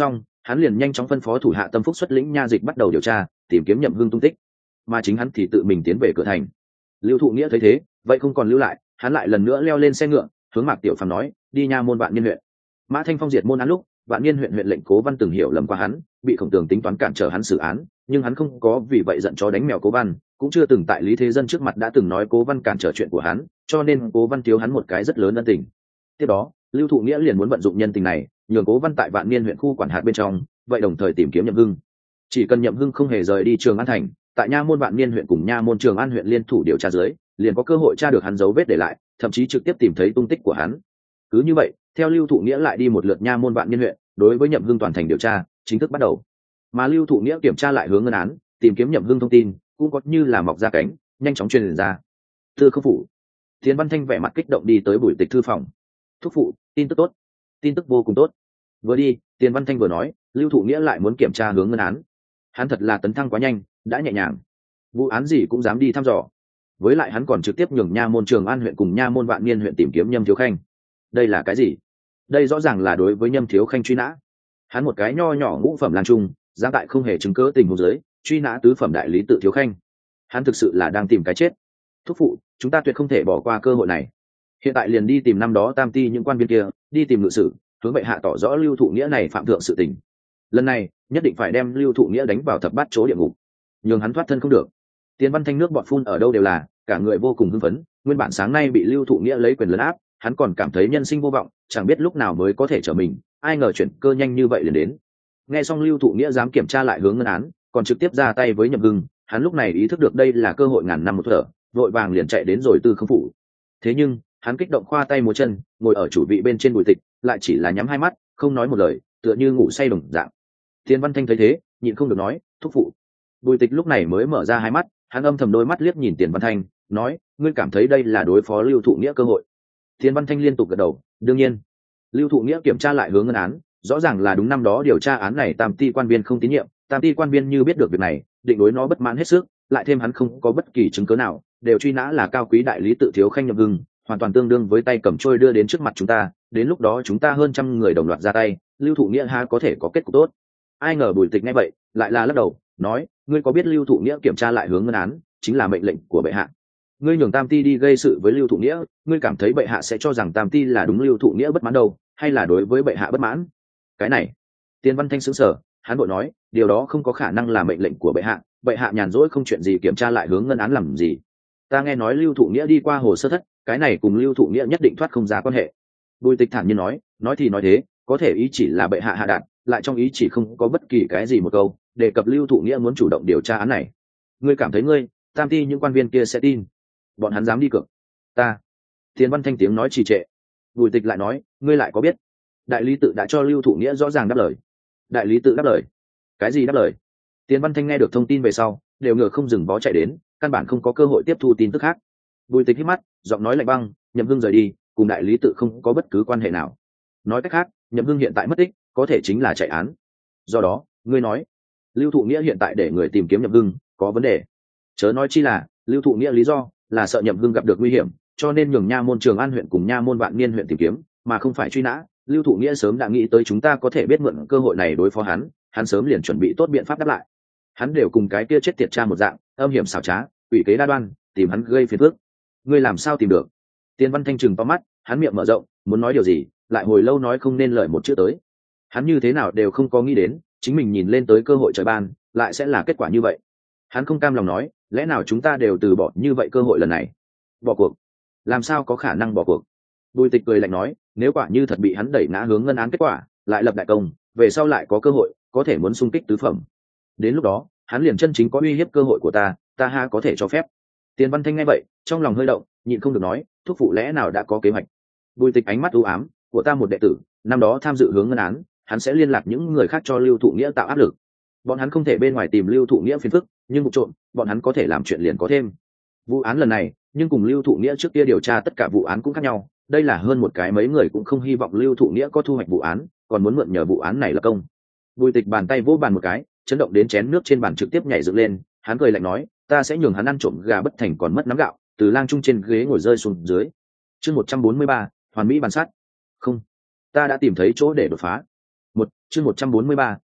[SPEAKER 1] hắn liền nhanh chóng phân phó thủ hạ Tâm Phúc xuất lĩnh nha dịch bắt đầu điều tra tìm kiếm Nhậm Hưng tung tích, mà chính hắn thì tự mình tiến về cửa thành. Lưu Thụ Nghĩa thấy thế vậy không còn lưu lại, hắn lại lần nữa leo lên xe ngựa hướng Mạc Tiểu Phàm nói, đi nha môn Vạn Niên huyện. Mã Thanh Phong diệt môn án lúc, Vạn Niên huyện huyện lệnh Cố Văn từng hiểu lầm qua hắn, bị Khổng Tường tính toán cản trở hắn xử án, nhưng hắn không có vì vậy giận chó đánh mèo Cố Văn, cũng chưa từng tại Lý Thế Dân trước mặt đã từng nói Cố Văn cản trở chuyện của hắn, cho nên Cố Văn thiếu hắn một cái rất lớn ân tình. Tiếp đó, Lưu Thụ Nghĩa liền muốn vận dụng nhân tình này, nhường Cố Văn tại Vạn Niên huyện khu quản hạt bên trong, vậy đồng thời tìm kiếm Nhậm Hưng. Chỉ cần Nhậm Hưng không hề rời đi Trường An thành, tại nha môn Vạn Niên huyện cùng nha môn Trường An huyện liên thủ điều tra dưới, liền có cơ hội tra được hắn dấu vết để lại, thậm chí trực tiếp tìm thấy tung tích của hắn. Cứ như vậy, theo Lưu Thụ Nghĩa lại đi một lượt nha môn Vạn Niên huyện, đối với Nhậm Hưng toàn thành điều tra chính thức bắt đầu. Mà Lưu Thụ Nghĩa kiểm tra lại hướng ngân án, tìm kiếm Nhậm Hưng thông tin, cũng có như là mọc ra cánh, nhanh chóng truyền ra. Tư Không phủ, Tiền Văn Thanh vẻ mặt kích động đi tới Bùi Tịch thư phòng. Thúc phụ, tin tức tốt, tin tức vô cùng tốt. Vừa đi, Tiền Văn Thanh vừa nói, Lưu Thụ Nghĩa lại muốn kiểm tra hướng ngân án. Hắn thật là tấn thăng quá nhanh, đã nhẹ nhàng, vụ án gì cũng dám đi thăm dò. Với lại hắn còn trực tiếp nhường nha môn Trường An huyện cùng nha môn Vạn Niên huyện tìm kiếm Nhâm Thiếu Khanh. Đây là cái gì? Đây rõ ràng là đối với Nhâm Thiếu Khanh truy nã. Hắn một cái nho nhỏ ngũ phẩm lang trung, giáng tại không hề chứng cớ tình huống dưới, truy nã tứ phẩm đại lý tự Thiếu Khanh. Hắn thực sự là đang tìm cái chết. Thúc phụ, chúng ta tuyệt không thể bỏ qua cơ hội này. Hiện tại liền đi tìm năm đó Tam Ti những quan viên kia, đi tìm ngự sử, hướng bệ hạ tỏ rõ Lưu Thụ Nghĩa này phạm thượng sự tình. Lần này nhất định phải đem Lưu Thụ Nghĩa đánh vào thập bát chỗ địa ngục, nhường hắn thoát thân không được. Tiền Văn Thanh nước bọt phun ở đâu đều là, cả người vô cùng hưng phấn. Nguyên bản sáng nay bị Lưu Thụ Nghĩa lấy quyền lấn áp, hắn còn cảm thấy nhân sinh vô vọng, chẳng biết lúc nào mới có thể trở mình, ai ngờ chuyển cơ nhanh như vậy liền đến. Nghe xong Lưu Thụ Nghĩa dám kiểm tra lại hướng ngân án, còn trực tiếp ra tay với Nhậm Hưng, hắn lúc này ý thức được đây là cơ hội ngàn năm một thở, vội vàng liền chạy đến rồi Tư Không phủ. Thế nhưng hắn kích động khoa tay múa chân, ngồi ở chủ vị bên trên Bùi Tịch, lại chỉ là nhắm hai mắt, không nói một lời, tựa như ngủ say đồng dạng. Tiền Văn Thanh thấy thế, nhịn không được nói, thúc phụ. Bùi Tịch lúc này mới mở ra hai mắt, hắn âm thầm đôi mắt liếc nhìn Tiền Văn Thanh, nói, ngươi cảm thấy đây là đối phó Lưu Thụ Nghĩa cơ hội? Tiền Văn Thanh liên tục gật đầu, đương nhiên. Lưu Thụ Nghĩa kiểm tra lại hướng ngân án, rõ ràng là đúng năm đó điều tra án này Tam Ti quan viên không tín nhiệm, Tam Ti quan viên như biết được việc này, định đối nó bất mãn hết sức, lại thêm hắn không có bất kỳ chứng cứ nào, đều truy nã là cao quý đại lý tự Thiếu Khanh Nhậm Hưng, hoàn toàn tương đương với tay cầm trôi đưa đến trước mặt chúng ta, đến lúc đó chúng ta hơn trăm người đồng loạt ra tay, Lưu Thụ Nghĩa ha có thể có kết cục tốt. Ai ngờ Bùi Tịch nghe vậy, lại là lắc đầu, nói, ngươi có biết Lưu Thụ Nghĩa kiểm tra lại hướng ngân án chính là mệnh lệnh của bệ hạ? Ngươi nhường Tam Ti đi gây sự với Lưu Thụ Nghĩa, ngươi cảm thấy bệ hạ sẽ cho rằng Tam Ti là đúng Lưu Thụ Nghĩa bất mãn đâu, hay là đối với bệ hạ bất mãn? Cái này, Tiền Văn Thanh sững sờ, hắn vội nói, điều đó không có khả năng là mệnh lệnh của bệ hạ nhàn rỗi không chuyện gì kiểm tra lại hướng ngân án làm gì? Ta nghe nói Lưu Thụ Nghĩa đi qua hồ sơ thất, cái này cùng Lưu Thụ Nghĩa nhất định thoát không ra quan hệ. Bùi Tịch thản nhiên nói thì nói thế, có thể ý chỉ là bệ hạ hạ đạt, lại trong ý chỉ không có bất kỳ cái gì một câu đề cập Lưu Thụ Nghĩa muốn chủ động điều tra án này. Ngươi cảm thấy ngươi, Tam Ti những quan viên kia sẽ tin? Bọn hắn dám đi cược? Ta. Tiền Văn Thanh tiếng nói trì trệ. Bùi Tịch lại nói, ngươi lại có biết? Đại lý tự đã cho Lưu Thụ Nghĩa rõ ràng đáp lời. Đại lý tự đáp lời? Cái gì đáp lời? Tiền Văn Thanh nghe được thông tin về sau, đều ngựa không dừng vó chạy đến, căn bản không có cơ hội tiếp thu tin tức khác. Bùi Tịch hít mắt, giọng nói lạnh băng, Nhậm Hưng rời đi, cùng đại lý tự không có bất cứ quan hệ nào. Nói cách khác, Nhậm Hưng hiện tại mất tích, có thể chính là chạy án. Do đó, ngươi nói, Lưu Thụ Nghĩa hiện tại để người tìm kiếm Nhậm Hưng, có vấn đề. Chớ nói chi là, Lưu Thụ Nghĩa lý do là sợ Nhậm Hưng gặp được nguy hiểm, cho nên nhường nha môn Trường An huyện cùng nha môn Vạn Niên huyện tìm kiếm, mà không phải truy nã. Lưu Thụ Nghĩa sớm đã nghĩ tới chúng ta có thể biết mượn cơ hội này đối phó hắn sớm liền chuẩn bị tốt biện pháp đáp lại. Hắn đều cùng cái kia chết tiệt cha một dạng, âm hiểm xảo trá, quỷ kế đa đoan, tìm hắn gây phiền phức. Ngươi làm sao tìm được? Tiền Văn Thanh trừng to mắt, hắn miệng mở rộng, muốn nói điều gì, lại hồi lâu nói không nên lời một chữ tới. Hắn như thế nào đều không có nghĩ đến, chính mình nhìn lên tới cơ hội trời ban, lại sẽ là kết quả như vậy. Hắn không cam lòng nói, lẽ nào chúng ta đều từ bỏ như vậy cơ hội lần này? Bỏ cuộc? Làm sao có khả năng bỏ cuộc? Bùi Tịch cười lạnh nói, nếu quả như thật bị hắn đẩy ngã hướng ngân án kết quả, lại lập đại công, về sau lại có cơ hội, có thể muốn xung kích tứ phẩm. Đến lúc đó, hắn liền chân chính có uy hiếp cơ hội của ta ha có thể cho phép. Tiền Văn Thanh nghe vậy, trong lòng hơi động, nhịn không được nói, thúc phụ lẽ nào đã có kế hoạch? Bùi Tịch ánh mắt u ám, của ta một đệ tử, năm đó tham dự hướng ngân án, hắn sẽ liên lạc những người khác cho Lưu Thụ Nghĩa tạo áp lực. Bọn hắn không thể bên ngoài tìm Lưu Thụ Nghĩa phiền phức, nhưng vụ trộm, bọn hắn có thể làm chuyện liền có thêm. Vụ án lần này, nhưng cùng Lưu Thụ Nghĩa trước kia điều tra tất cả vụ án cũng khác nhau, đây là hơn một cái mấy người cũng không hy vọng Lưu Thụ Nghĩa có thu hoạch vụ án, còn muốn mượn nhờ vụ án này là công. Bùi Tịch bàn tay vỗ bàn một cái, chấn động đến chén nước trên bàn trực tiếp nhảy dựng lên, hắn cười lạnh nói, ta sẽ nhường hắn ăn trộm gà bất thành còn mất nắm gạo, từ lang trung trên ghế ngồi rơi xuống dưới. Chương 143, hoàn mỹ bàn sát. Không, ta đã tìm thấy chỗ để đột phá. Chương 143,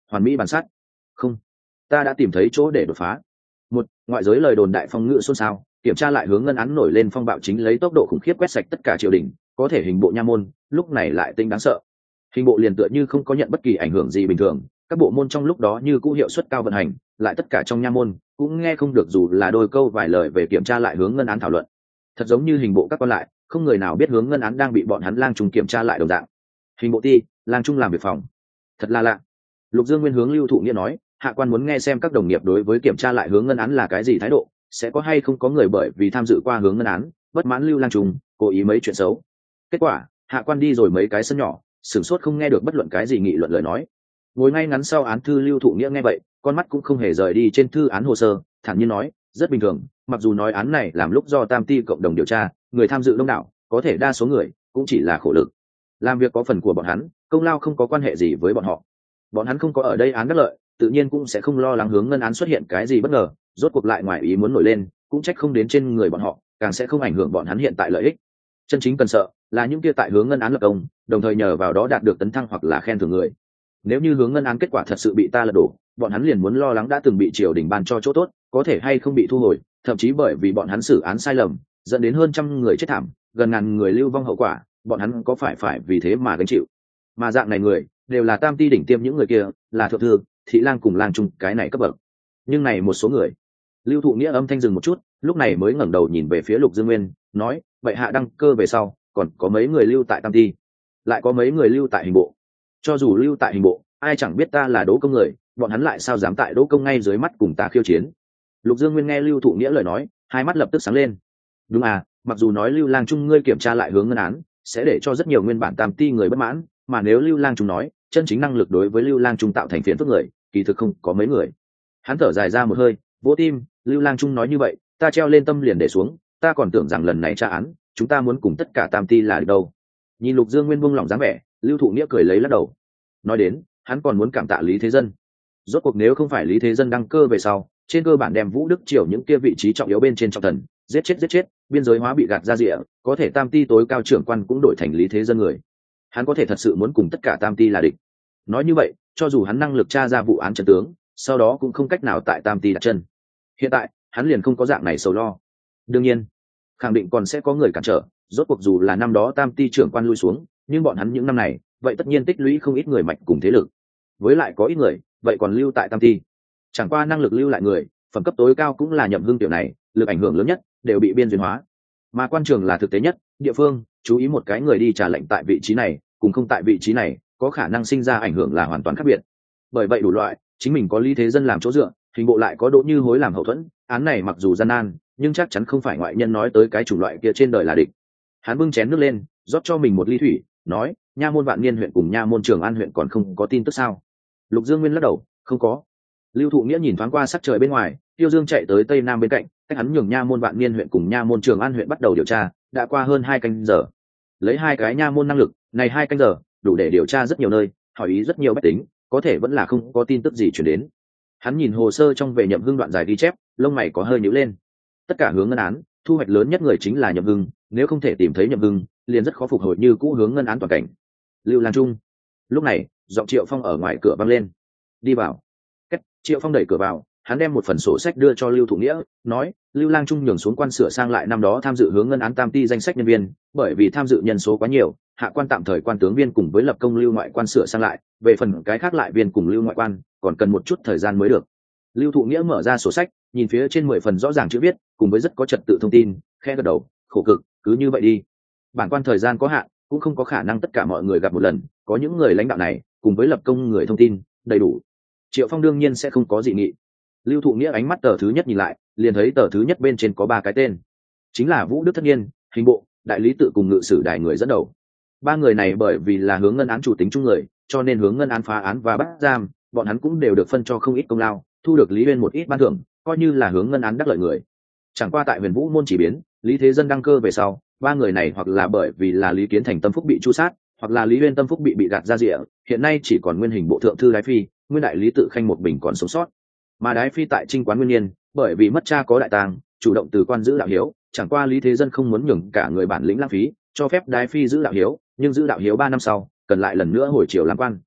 [SPEAKER 1] hoàn mỹ bản sát. Không, ta đã tìm thấy chỗ để đột phá. Một ngoại giới lời đồn đại phong ngữ xôn xao, kiểm tra lại hướng ngân án nổi lên phong bạo chính lấy tốc độ khủng khiếp quét sạch tất cả triều đình, có thể hình bộ nha môn lúc này lại tinh đáng sợ. Hình bộ liền tựa như không có nhận bất kỳ ảnh hưởng gì bình thường, các bộ môn trong lúc đó như cũ hiệu suất cao vận hành, lại tất cả trong nha môn cũng nghe không được dù là đôi câu vài lời về kiểm tra lại hướng ngân án thảo luận. Thật giống như hình bộ các quan lại, không người nào biết hướng ngân án đang bị bọn hắn lang trung kiểm tra lại đồng dạng. Hình bộ ti, lang trung làm việc phòng. Thật là lạ. Lục Dương Nguyên hướng Lưu Thụ Nghĩa nói, hạ quan muốn nghe xem các đồng nghiệp đối với kiểm tra lại hướng ngân án là cái gì thái độ, sẽ có hay không có người bởi vì tham dự qua hướng ngân án bất mãn Lưu lang trung, cố ý mấy chuyện xấu. Kết quả, hạ quan đi rồi mấy cái sân nhỏ, sửng sốt không nghe được bất luận cái gì nghị luận lời nói. Ngồi ngay ngắn sau án thư Lưu Thụ Nghĩa nghe vậy, con mắt cũng không hề rời đi trên thư án hồ sơ, thản nhiên nói, rất bình thường, mặc dù nói án này làm lúc do tam ti cộng đồng điều tra, người tham dự đông đảo, có thể đa số người cũng chỉ là khổ lực. Làm việc có phần của bọn hắn, công lao không có quan hệ gì với bọn họ. Bọn hắn không có ở đây án đắc lợi, tự nhiên cũng sẽ không lo lắng hướng ngân án xuất hiện cái gì bất ngờ, rốt cuộc lại ngoài ý muốn nổi lên, cũng trách không đến trên người bọn họ, càng sẽ không ảnh hưởng bọn hắn hiện tại lợi ích. Chân chính cần sợ là những kia tại hướng ngân án lập công, đồng thời nhờ vào đó đạt được tấn thăng hoặc là khen thưởng người. Nếu như hướng ngân án kết quả thật sự bị ta lật đổ, bọn hắn liền muốn lo lắng đã từng bị triều đình ban cho chỗ tốt, có thể hay không bị thu hồi, thậm chí bởi vì bọn hắn xử án sai lầm, dẫn đến hơn trăm người chết thảm, gần ngàn người lưu vong hậu quả, bọn hắn có phải vì thế mà gánh chịu. Mà dạng này người đều là tam ti đỉnh tiêm những người kia, là thượng thư, thị lang cùng lang trung cái này cấp bậc. Nhưng này một số người. Lưu Thụ Nghĩa âm thanh dừng một chút, lúc này mới ngẩng đầu nhìn về phía Lục Dương Nguyên, nói, vậy hạ đăng cơ về sau, còn có mấy người lưu tại tam ti, lại có mấy người lưu tại hình bộ. Cho dù lưu tại hình bộ, ai chẳng biết ta là Đỗ Công người, bọn hắn lại sao dám tại Đỗ Công ngay dưới mắt cùng ta khiêu chiến. Lục Dương Nguyên nghe Lưu Thụ Nghĩa lời nói, hai mắt lập tức sáng lên. Đúng à, mặc dù nói Lưu lang trung ngươi kiểm tra lại hướng ngân án, sẽ để cho rất nhiều nguyên bản tam ti người bất mãn, mà nếu Lưu lang trung nói, chân chính năng lực đối với Lưu lang trung tạo thành phiền phức người, kỳ thực không có mấy người. Hắn thở dài ra một hơi, vỗ tim, Lưu lang trung nói như vậy, ta treo lên tâm liền để xuống, ta còn tưởng rằng lần này tra án, chúng ta muốn cùng tất cả tam ti là được đâu. Nhìn Lục Dương Nguyên buông lỏng dáng vẻ, Lưu Thụ Nghĩa cười lấy lắc đầu. Nói đến, hắn còn muốn cảm tạ Lý Thế Dân. Rốt cuộc nếu không phải Lý Thế Dân đăng cơ về sau, trên cơ bản đem Vũ Đức Triều những kia vị trí trọng yếu bên trên trọng thần giết chết, biên giới hóa bị gạt ra rìa, có thể tam ti tối cao trưởng quan cũng đổi thành Lý Thế Dân người. Hắn có thể thật sự muốn cùng tất cả tam ti là địch. Nói như vậy, cho dù hắn năng lực tra ra vụ án chân tướng, sau đó cũng không cách nào tại tam ti đặt chân. Hiện tại, hắn liền không có dạng này sầu lo. Đương nhiên, khẳng định còn sẽ có người cản trở, rốt cuộc dù là năm đó tam ti trưởng quan lui xuống, nhưng bọn hắn những năm này, vậy tất nhiên tích lũy không ít người mạnh cùng thế lực. Với lại có ít người, vậy còn lưu tại tam ti. Chẳng qua năng lực lưu lại người, phẩm cấp tối cao cũng là Nhậm Hưng tiểu này, lực ảnh hưởng lớn nhất đều bị biên duyên hóa. Mà quan trường là thực tế nhất, địa phương, chú ý một cái người đi trả lệnh tại vị trí này, cùng không tại vị trí này, có khả năng sinh ra ảnh hưởng là hoàn toàn khác biệt. Bởi vậy đủ loại, chính mình có Lý Thế Dân làm chỗ dựa, hình bộ lại có Đỗ Như Hối làm hậu thuẫn, án này mặc dù gian nan, nhưng chắc chắn không phải ngoại nhân nói tới cái chủng loại kia trên đời là địch. Hắn bưng chén nước lên, rót cho mình một ly thủy, nói, nha môn Vạn Niên huyện cùng nha môn Trường An huyện còn không có tin tức sao? Lục Dương Nguyên lắc đầu, không có. Lưu Thụ Nghĩa nhìn thoáng qua sắc trời bên ngoài, Tiêu Dương chạy tới tây nam bên cạnh, cách hắn nhường nha môn Vạn Niên huyện cùng nha môn Trường An huyện bắt đầu điều tra, đã qua hơn 2 canh giờ. Lấy 2 cái nha môn năng lực, này 2 canh giờ, đủ để điều tra rất nhiều nơi, hỏi ý rất nhiều bách tính, có thể vẫn là không có tin tức gì truyền đến. Hắn nhìn hồ sơ trong về Nhậm Hưng đoạn dài ghi chép, lông mày có hơi nhíu lên. Tất cả hướng ngân án, thu hoạch lớn nhất người chính là Nhậm Hưng, nếu không thể tìm thấy Nhậm Hưng, liền rất khó phục hồi như cũ hướng ngân án toàn cảnh. Lưu Lang Trung. Lúc này, giọng Triệu Phong ở ngoài cửa vang lên. Đi vào. Cách, Triệu Phong đẩy cửa vào, hắn đem một phần sổ sách đưa cho Lưu Thụ Nghĩa, nói, Lưu Lang Trung nhường xuống quan sửa sang lại năm đó tham dự hướng ngân án tam ti danh sách nhân viên, bởi vì tham dự nhân số quá nhiều, hạ quan tạm thời quan tướng viên cùng với lập công lưu ngoại quan sửa sang lại, về phần cái khác lại viên cùng lưu ngoại quan, còn cần một chút thời gian mới được. Lưu Thụ Nghĩa mở ra sổ sách, nhìn phía trên 10 phần rõ ràng chữ viết, cùng với rất có trật tự thông tin, khẽ gật đầu, khổ cực, cứ như vậy đi. Bản quan thời gian có hạn, cũng không có khả năng tất cả mọi người gặp một lần, có những người lãnh đạo này, cùng với lập công người thông tin, đầy đủ. Triệu Phong đương nhiên sẽ không có dị nghị. Lưu Thụ Nghĩa ánh mắt tờ thứ nhất nhìn lại, liền thấy tờ thứ nhất bên trên có 3 cái tên, chính là Vũ Đức Thất Nghiên, hình bộ, đại lý tự cùng ngự sử đài người dẫn đầu. 3 người này bởi vì là hướng ngân án chủ tính chung người, cho nên hướng ngân án phá án và bắt giam, bọn hắn cũng đều được phân cho không ít công lao, thu được Lý Uyên một ít ban thưởng, coi như là hướng ngân án đắc lợi người. Chẳng qua tại Huyền Vũ môn chỉ biến, Lý Thế Dân đăng cơ về sau, 3 người này hoặc là bởi vì là Lý Kiến Thành tâm phúc bị tru sát, hoặc là Lý Uyên tâm phúc bị gạt ra rìa, hiện nay chỉ còn nguyên hình bộ thượng thư Đái Phi, nguyên đại lý tự khanh một bình còn sống sót. Mà Đái Phi tại Trinh Quán Nguyên Niên, bởi vì mất cha có đại tang, chủ động từ quan giữ đạo hiếu, chẳng qua Lý Thế Dân không muốn nhường cả người bản lĩnh lãng phí, cho phép Đái Phi giữ đạo hiếu, nhưng giữ đạo hiếu 3 năm sau, cần lại lần nữa hồi triều làm quan.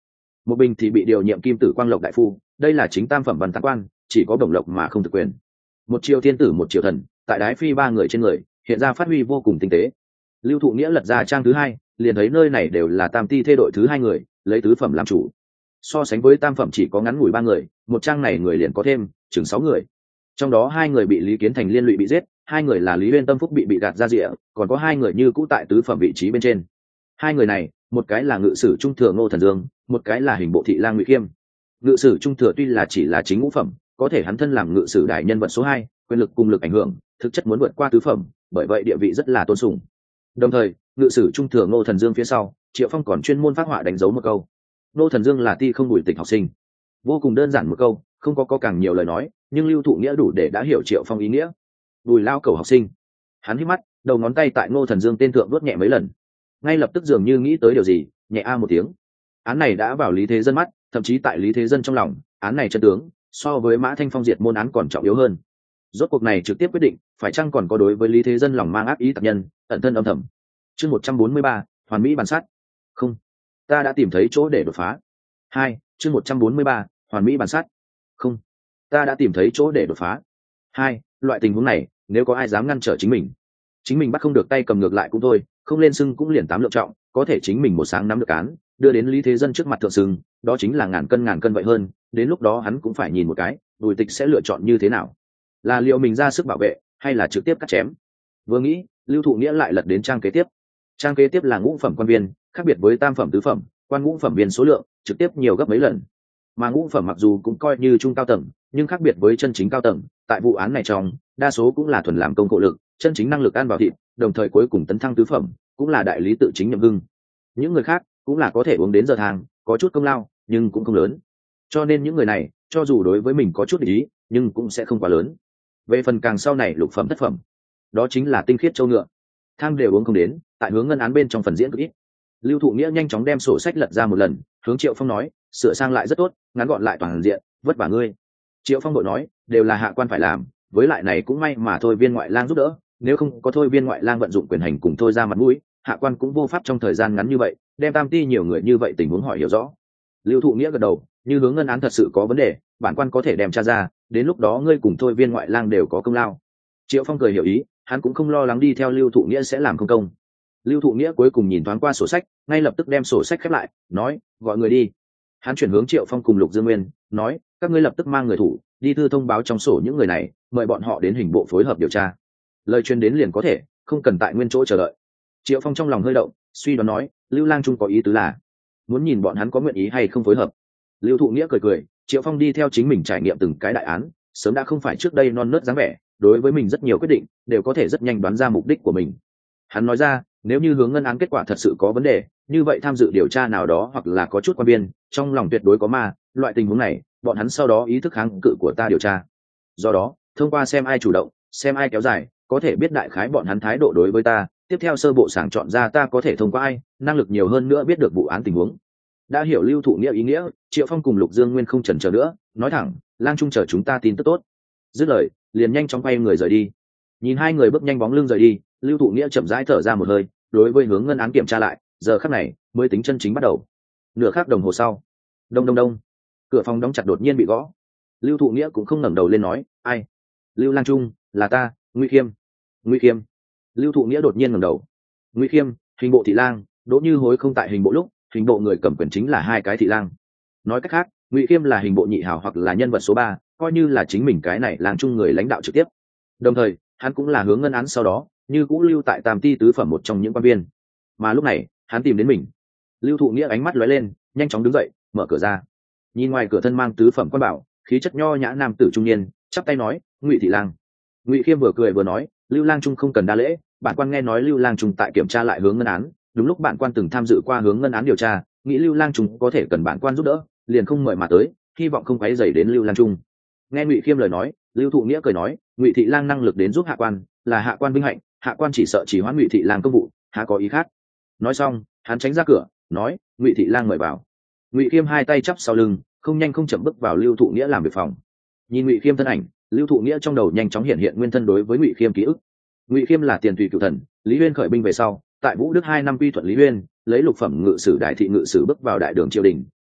[SPEAKER 1] một bình thì bị điều nhiệm kim tử quang lộc đại phu, đây là chính tam phẩm văn tán quan, chỉ có bổng lộc mà không thực quyền. Một triệu thiên tử, một triệu thần, tại đái phi ba người trên người hiện ra phát huy vô cùng tinh tế. Lưu Thụ Nghĩa lật ra trang thứ hai, liền thấy nơi này đều là tam ti thê đội thứ hai người, lấy tứ phẩm làm chủ. So sánh với tam phẩm chỉ có ngắn ngủi ba người, một trang này người liền có thêm chừng 6 người. Trong đó 2 người bị Lý Kiến Thành liên lụy bị giết, 2 người là Lý Uyên Tâm Phúc bị gạt ra rìa, còn có 2 người như cũ tại tứ phẩm vị trí bên trên. 2 người này, một cái là ngự sử trung thừa Ngô Thần Dương, một cái là hình bộ thị lang Ngụy Khiêm. Ngự sử trung thừa tuy là chỉ là chính ngũ phẩm, có thể hắn thân làm ngự sử đại nhân vật số 2, quyền lực cùng lực ảnh hưởng, thực chất muốn vượt qua tứ phẩm, bởi vậy địa vị rất là tôn sùng. Đồng thời, ngự sử trung thừa Ngô Thần Dương phía sau, Triệu Phong còn chuyên môn phác họa đánh dấu một câu. Ngô Thần Dương là ti không bùi tịch học sinh. Vô cùng đơn giản một câu, không có càng nhiều lời nói, nhưng Lưu Thụ Nghĩa đủ để đã hiểu Triệu Phong ý nghĩa. Bùi lao cầu học sinh. Hắn hít mắt, đầu ngón tay tại Ngô Thần Dương tên thượng vuốt nhẹ mấy lần, ngay lập tức dường như nghĩ tới điều gì, nhẹ a một tiếng. Án này đã vào Lý Thế Dân mắt, thậm chí tại Lý Thế Dân trong lòng, án này chân tướng so với Mã Thanh Phong diệt môn án còn trọng yếu hơn. Rốt cuộc này trực tiếp quyết định phải chăng còn có đối với Lý Thế Dân lòng mang ác ý tặc nhân, ẩn thân âm thầm. Chương 143, hoàn mỹ bản sát. Không, ta đã tìm thấy chỗ để đột phá. 2, chương 143, hoàn mỹ bản sát. Không, ta đã tìm thấy chỗ để đột phá. 2, loại tình huống này, nếu có ai dám ngăn trở chính mình bắt không được tay cầm ngược lại cũng thôi, không lên sưng cũng liền 8 lượng trọng, có thể chính mình một sáng nắm được án, đưa đến Lý Thế Dân trước mặt thượng sưng, đó chính là ngàn cân vậy hơn, đến lúc đó hắn cũng phải nhìn một cái, Bùi Tịch sẽ lựa chọn như thế nào, là liệu mình ra sức bảo vệ hay là trực tiếp cắt chém. Vừa nghĩ, Lưu Thụ Nghĩa lại lật đến trang kế tiếp. Trang kế tiếp là ngũ phẩm quan viên, khác biệt với tam phẩm tứ phẩm, quan ngũ phẩm viên số lượng trực tiếp nhiều gấp mấy lần. Mà ngũ phẩm mặc dù cũng coi như trung cao tầng, nhưng khác biệt với chân chính cao tầng, tại vụ án này trong, đa số cũng là thuần làm công cụ lực, chân chính năng lực ăn vào thịt, đồng thời cuối cùng tấn thăng tứ phẩm, cũng là đại lý tự chính nhậm hưng. Những người khác cũng là có thể uống đến giờ thang, có chút công lao, nhưng cũng không lớn. Cho nên những người này, cho dù đối với mình có chút ý, nhưng cũng sẽ không quá lớn. Về phần càng sau này lục phẩm thất phẩm, đó chính là tinh khiết châu ngựa, thang đều uống không đến, tại hướng ngân án bên trong phần diễn cực ít. Lưu Thụ Nghĩa nhanh chóng đem sổ sách lật ra một lần, hướng Triệu Phong nói, sửa sang lại rất tốt, ngắn gọn lại toàn diện, vất vả ngươi. Triệu Phong đội nói, đều là hạ quan phải làm, với lại này cũng may mà thôi viên ngoại lang giúp đỡ, nếu không có thôi viên ngoại lang vận dụng quyền hành cùng thôi ra mặt mũi, hạ quan cũng vô pháp trong thời gian ngắn như vậy đem tam ti nhiều người như vậy tình huống hỏi hiểu rõ. Lưu Thụ Nghĩa gật đầu, như hướng ngân án thật sự có vấn đề, bản quan có thể đem tra ra, đến lúc đó ngươi cùng thôi viên ngoại lang đều có công lao. Triệu Phong cười hiểu ý, hắn cũng không lo lắng đi theo Lưu Thụ Nghĩa sẽ làm không công. Lưu Thụ Nghĩa cuối cùng nhìn thoáng qua sổ sách, ngay lập tức đem sổ sách khép lại, nói, gọi người đi. Hắn chuyển hướng Triệu Phong cùng Lục Dương Nguyên, nói, các ngươi lập tức mang người thủ đi thư thông báo trong sổ những người này, mời bọn họ đến hình bộ phối hợp điều tra. Lời truyền đến liền có thể, không cần tại nguyên chỗ chờ đợi. Triệu Phong trong lòng hơi động, suy đoán nói, Lưu Lang Trung có ý tứ là muốn nhìn bọn hắn có nguyện ý hay không phối hợp. Lưu Thụ Nghĩa cười cười, Triệu Phong đi theo chính mình trải nghiệm từng cái đại án, sớm đã không phải trước đây non nớt dáng vẻ, đối với mình rất nhiều quyết định đều có thể rất nhanh đoán ra mục đích của mình. Hắn nói ra, nếu như hướng ngân án kết quả thật sự có vấn đề, như vậy tham dự điều tra nào đó hoặc là có chút quan biên, trong lòng tuyệt đối có ma, loại tình huống này, bọn hắn sau đó ý thức kháng cự của ta điều tra. Do đó, thông qua xem ai chủ động, xem ai kéo dài, có thể biết đại khái bọn hắn thái độ đối với ta, tiếp theo sơ bộ sàng chọn ra ta có thể thông qua ai, năng lực nhiều hơn nữa biết được vụ án tình huống. Đã hiểu Lưu Thụ Nghĩa ý nghĩa, Triệu Phong cùng Lục Dương Nguyên không chần chờ nữa, nói thẳng, Lang Trung chờ chúng ta tin tức tốt. Dứt lời, liền nhanh chóng quay người rời đi. Nhìn hai người bước nhanh bóng lưng rời đi, Lưu Thụ Nghĩa chậm rãi thở ra một hơi, đối với hướng ngân án kiểm tra lại, giờ khắc này mới tính chân chính bắt đầu. Nửa khắc đồng hồ sau, đông đông đông, cửa phòng đóng chặt đột nhiên bị gõ. Lưu Thụ Nghĩa cũng không ngẩng đầu lên nói, ai? Lưu Lang Trung, là ta, Ngụy Khiêm. Ngụy Khiêm. Lưu Thụ Nghĩa đột nhiên ngẩng đầu. Ngụy Khiêm, hình bộ thị lang, Đỗ Như Hối không tại hình bộ lúc, hình bộ người cầm quyền chính là hai cái thị lang. Nói cách khác, Ngụy Khiêm là hình bộ nhị hảo hoặc là nhân vật số 3, coi như là chính mình cái này Lang Trung người lãnh đạo trực tiếp. Đồng thời, hắn cũng là hướng ngân án sau đó, như cũng lưu tại Tam Ti tứ phẩm một trong những quan viên. Mà lúc này, hắn tìm đến mình. Lưu Thụ Nghĩa ánh mắt lóe lên, nhanh chóng đứng dậy, mở cửa ra. Nhìn ngoài cửa thân mang tứ phẩm quan bảo, khí chất nho nhã nam tử trung niên, chắp tay nói, Ngụy thị lang. Ngụy Khiêm vừa cười vừa nói, Lưu Lang Trung không cần đa lễ, bản quan nghe nói Lưu Lang Trung tại kiểm tra lại hướng ngân án, đúng lúc bản quan từng tham dự qua hướng ngân án điều tra, nghĩ Lưu Lang Trung có thể cần bản quan giúp đỡ, liền không mời mà tới, hy vọng không quấy rầy đến Lưu Lang Trung. Nghe Ngụy Khiêm lời nói, Lưu Thụ Nghĩa cười nói, Ngụy thị lang năng lực đến giúp hạ quan, là hạ quan vinh hạnh, hạ quan chỉ sợ chỉ hoãn Ngụy thị lang công vụ, há có ý khác. Nói xong, hắn tránh ra cửa, nói, Ngụy thị lang mời vào. Ngụy Khiêm hai tay chắp sau lưng, không nhanh không chậm bước vào Lưu Thụ Nghĩa làm việc phòng. Nhìn Ngụy Khiêm thân ảnh, Lưu Thụ Nghĩa trong đầu nhanh chóng hiện hiện nguyên thân đối với Ngụy Khiêm ký ức. Ngụy Khiêm là tiền tùy cựu thần, Lý Uyên khởi binh về sau, tại Vũ Đức 2 năm quy thuận Lý Uyên, lấy lục phẩm ngự sử đại thị ngự sử bước vào đại đường triều đình,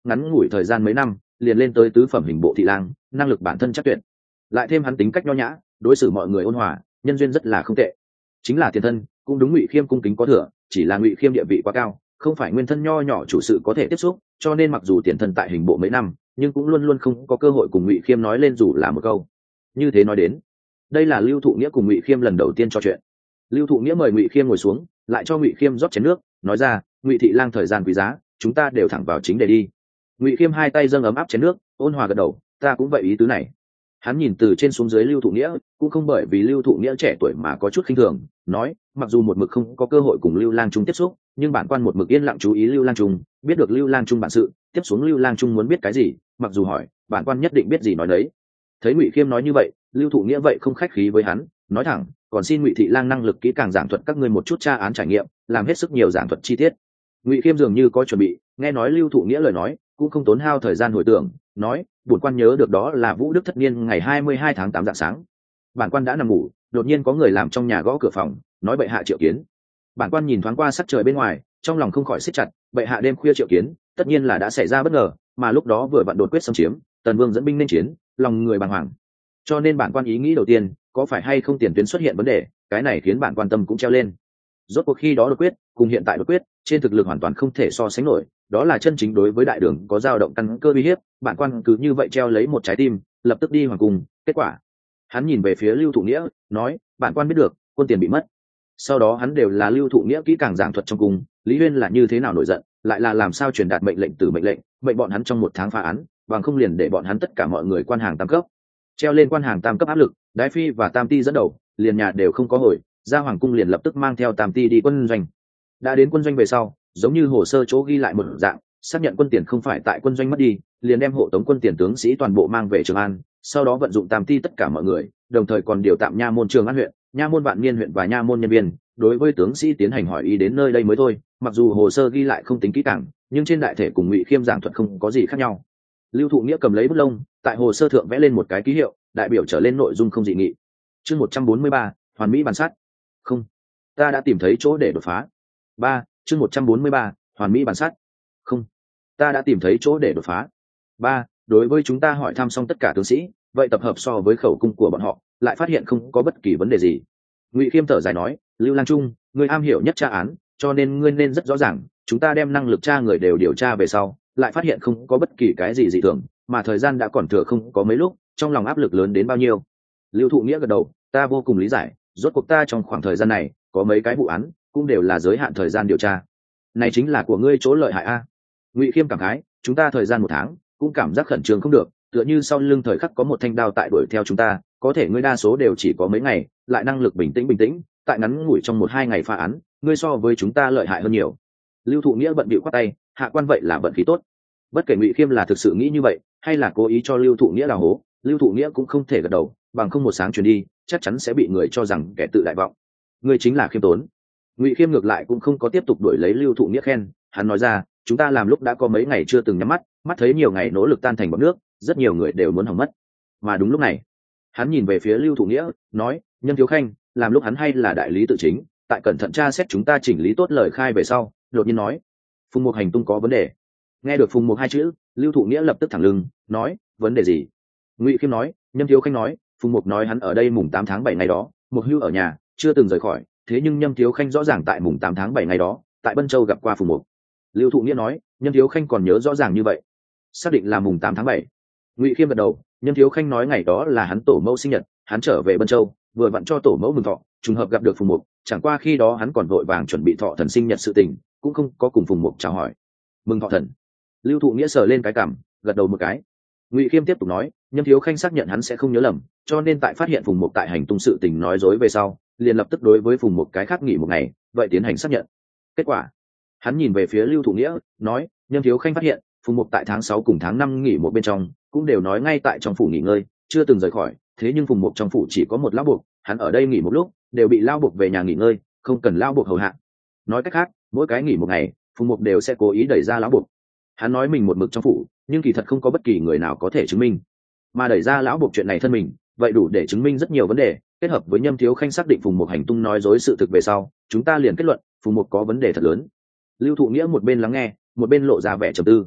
[SPEAKER 1] ngắn ngủi thời gian mấy năm liền lên tới tứ phẩm hình bộ thị lang, năng lực bản thân chắc tuyệt, lại thêm hắn tính cách nho nhã, đối xử mọi người ôn hòa, nhân duyên rất là không tệ. Chính là tiền thân cũng đúng Ngụy Khiêm cung kính có thừa, chỉ là Ngụy Khiêm địa vị quá cao, không phải nguyên thân nho nhỏ chủ sự có thể tiếp xúc, cho nên mặc dù tiền thân tại hình bộ mấy năm, nhưng cũng luôn luôn không có cơ hội cùng Ngụy Khiêm nói lên dù là một câu. Như thế nói đến, đây là Lưu Thụ Nghĩa cùng Ngụy Khiêm lần đầu tiên trò chuyện. Lưu Thụ Nghĩa mời Ngụy Khiêm ngồi xuống, lại cho Ngụy Khiêm rót chén nước, nói ra, Ngụy thị lang thời gian quý giá, chúng ta đều thẳng vào chính đề đi. Ngụy Khiêm hai tay dâng ấm áp chén nước, ôn hòa gật đầu, ta cũng vậy ý tứ này. Hắn nhìn từ trên xuống dưới Lưu Thụ Nghĩa, cũng không bởi vì Lưu Thụ Nghĩa trẻ tuổi mà có chút khinh thường, nói, mặc dù một mực không có cơ hội cùng Lưu Lang Trung tiếp xúc, nhưng bản quan một mực yên lặng chú ý Lưu Lang Trung, biết được Lưu Lang Trung bản sự, tiếp xuống Lưu Lang Trung muốn biết cái gì, mặc dù hỏi, bản quan nhất định biết gì nói đấy. Thấy Ngụy Khiêm nói như vậy, Lưu Thụ Nghĩa vậy không khách khí với hắn, nói thẳng, còn xin Ngụy thị lang năng lực kỹ càng giảng thuật các ngươi một chút tra án trải nghiệm, làm hết sức nhiều giảng thuật chi tiết. Ngụy Khiêm dường như có chuẩn bị, nghe nói Lưu Thụ Nghĩa lời nói, cũng không tốn hao thời gian hồi tưởng, nói, bổn quan nhớ được đó là Vũ Đức Thất Niên ngày 22 tháng 8 rạng sáng. Bản quan đã nằm ngủ, đột nhiên có người làm trong nhà gõ cửa phòng, nói bệ hạ triệu kiến. Bản quan nhìn thoáng qua sắc trời bên ngoài, trong lòng không khỏi siết chặt, bệ hạ đêm khuya triệu kiến, tất nhiên là đã xảy ra bất ngờ, mà lúc đó vừa vặn đột quyết xâm chiếm, Tần Vương dẫn binh nên chiến, lòng người bàng hoàng. Cho nên bản quan ý nghĩ đầu tiên, có phải hay không tiền tuyến xuất hiện vấn đề, cái này khiến bản quan tâm cũng treo lên. Rốt cuộc khi đó đột quyết cùng hiện tại đột quyết trên thực lực hoàn toàn không thể so sánh nổi, đó là chân chính đối với đại đường có dao động căn cơ uy hiếp. Bản quan cứ như vậy treo lấy một trái tim, lập tức đi hoàng cung. Kết quả, hắn nhìn về phía Lưu Thụ Nghĩa, nói, bản quan biết được quân tiền bị mất. Sau đó hắn đều là Lưu Thụ Nghĩa kỹ càng giảng thuật trong cung, Lý Huyên là như thế nào nổi giận, lại là làm sao truyền đạt mệnh lệnh từ mệnh lệnh, mệnh bọn hắn trong một tháng phá án, bằng không liền để bọn hắn tất cả mọi người quan hàng tam cấp. Treo lên quan hàng tam cấp áp lực, Đái Phi và Tam Ti dẫn đầu, liền nhà đều không có hồi, ra hoàng cung liền lập tức mang theo Tam Ti đi quân doanh. Đã đến quân doanh về sau, giống như hồ sơ chỗ ghi lại một dạng, xác nhận quân tiền không phải tại quân doanh mất đi, liền đem hộ tống quân tiền tướng sĩ toàn bộ mang về Trường An, sau đó vận dụng Tam Ti tất cả mọi người, đồng thời còn điều tạm nha môn Trường An huyện, nha môn Vạn Niên huyện và nha môn nhân viên, đối với tướng sĩ tiến hành hỏi ý đến nơi đây mới thôi. Mặc dù hồ sơ ghi lại không tính kỹ càng, nhưng trên đại thể cùng Ngụy Khiêm giảng thuật không có gì khác nhau. Lưu Thụ Nghĩa cầm lấy bút lông, tại hồ sơ thượng vẽ lên một cái ký hiệu, đại biểu trở lên nội dung không dị nghị. Chương 143, hoàn mỹ bản sát. Không, ta đã tìm thấy chỗ để đột phá. 3, chương 143, hoàn mỹ bản sát. Không, ta đã tìm thấy chỗ để đột phá. 3, đối với chúng ta hỏi thăm xong tất cả tướng sĩ, vậy tập hợp so với khẩu cung của bọn họ, lại phát hiện không có bất kỳ vấn đề gì. Ngụy Khiêm thở dài nói, Lưu Lang Trung, ngươi am hiểu nhất tra án, cho nên ngươi nên rất rõ ràng, chúng ta đem năng lực tra người đều điều tra về sau, lại phát hiện không có bất kỳ cái gì dị thường, mà thời gian đã còn thừa không có mấy lúc, trong lòng áp lực lớn đến bao nhiêu. Lưu Thụ Nghĩa gật đầu, ta vô cùng lý giải, rốt cuộc ta trong khoảng thời gian này có mấy cái vụ án cũng đều là giới hạn thời gian điều tra, này chính là của ngươi chỗ lợi hại a. Ngụy Khiêm cảm khái, chúng ta thời gian một tháng cũng cảm giác khẩn trương không được, tựa như sau lưng thời khắc có một thanh đao tại đuổi theo chúng ta, có thể ngươi đa số đều chỉ có mấy ngày, lại năng lực bình tĩnh, tại ngắn ngủi trong 1-2 ngày phá án, ngươi so với chúng ta lợi hại hơn nhiều. Lưu Thụ Nghĩa bận bịu khoát tay, hạ quan vậy là vận khí tốt. Bất kể Ngụy Khiêm là thực sự nghĩ như vậy, hay là cố ý cho Lưu Thụ Nghĩa đào hố, Lưu Thụ Nghĩa cũng không thể gật đầu, bằng không một sáng truyền đi, chắc chắn sẽ bị người cho rằng kẻ tự đại vọng. Ngươi chính là khiêm tốn. Ngụy Khiêm ngược lại cũng không có tiếp tục đuổi lấy Lưu Thụ Nghĩa khen, hắn nói ra, chúng ta làm lúc đã có mấy ngày chưa từng nhắm mắt, mắt thấy nhiều ngày nỗ lực tan thành bọt nước, rất nhiều người đều muốn hỏng mất. Mà đúng lúc này, hắn nhìn về phía Lưu Thụ Nghĩa, nói, Nhân Thiếu Khanh, làm lúc hắn hay là đại lý tự chính, tại cẩn thận tra xét chúng ta chỉnh lý tốt lời khai về sau, đột nhiên nói, Phùng Mục hành tung có vấn đề. Nghe được Phùng Mục hai chữ, Lưu Thụ Nghĩa lập tức thẳng lưng, nói, vấn đề gì? Ngụy Khiêm nói, Nhâm Thiếu Khanh nói, Phùng Mục nói hắn ở đây mùng 8 tháng 7 ngày đó, Mục Hưu ở nhà, chưa từng rời khỏi, thế nhưng Nhâm Thiếu Khanh rõ ràng tại mùng 8 tháng 7 ngày đó, tại Bân Châu gặp qua Phùng Mục. Lưu Thụ Nghĩa nói, Nhâm Thiếu Khanh còn nhớ rõ ràng như vậy, xác định là mùng 8 tháng 7. Ngụy Khiêm gật đầu, Nhâm Thiếu Khanh nói ngày đó là hắn tổ mẫu sinh nhật, hắn trở về Bân Châu, vừa vặn cho tổ mẫu mừng thọ, trùng hợp gặp được Phùng Mục, chẳng qua khi đó hắn còn vội vàng chuẩn bị thọ thần sinh nhật sự tình, cũng không có cùng Phùng Mục chào hỏi. Mừng thọ thần. Lưu Thụ Nghĩa sờ lên cái cằm, gật đầu một cái. Ngụy Khiêm tiếp tục nói, Nhâm Thiếu Khanh xác nhận hắn sẽ không nhớ lầm, cho nên tại phát hiện Phùng Mục tại hành tung sự tình nói dối về sau, liền lập tức đối với Phùng Mục cái khác nghỉ một ngày, vậy tiến hành xác nhận. Kết quả, hắn nhìn về phía Lưu Thụ Nghĩa, nói, Nhâm Thiếu Khanh phát hiện Phùng Mục tại tháng 6 cùng tháng 5 nghỉ một bên trong, cũng đều nói ngay tại trong phủ nghỉ ngơi, chưa từng rời khỏi, thế nhưng Phùng Mục trong phủ chỉ có một lão buộc, hắn ở đây nghỉ một lúc, đều bị lão buộc về nhà nghỉ ngơi, không cần lão buộc hầu hạ. Nói cách khác, mỗi cái nghỉ một ngày, Phùng Mục đều sẽ cố ý đẩy ra lão buộc. Hắn nói mình một mực trong phủ, nhưng kỳ thật không có bất kỳ người nào có thể chứng minh, mà đẩy ra lão buộc chuyện này thân mình, vậy đủ để chứng minh rất nhiều vấn đề. Kết hợp với Nhâm Thiếu Khanh xác định Phùng Mục hành tung nói dối sự thực về sau, chúng ta liền kết luận Phùng Mục có vấn đề thật lớn. Lưu Thụ Nghĩa một bên lắng nghe, một bên lộ ra vẻ trầm tư.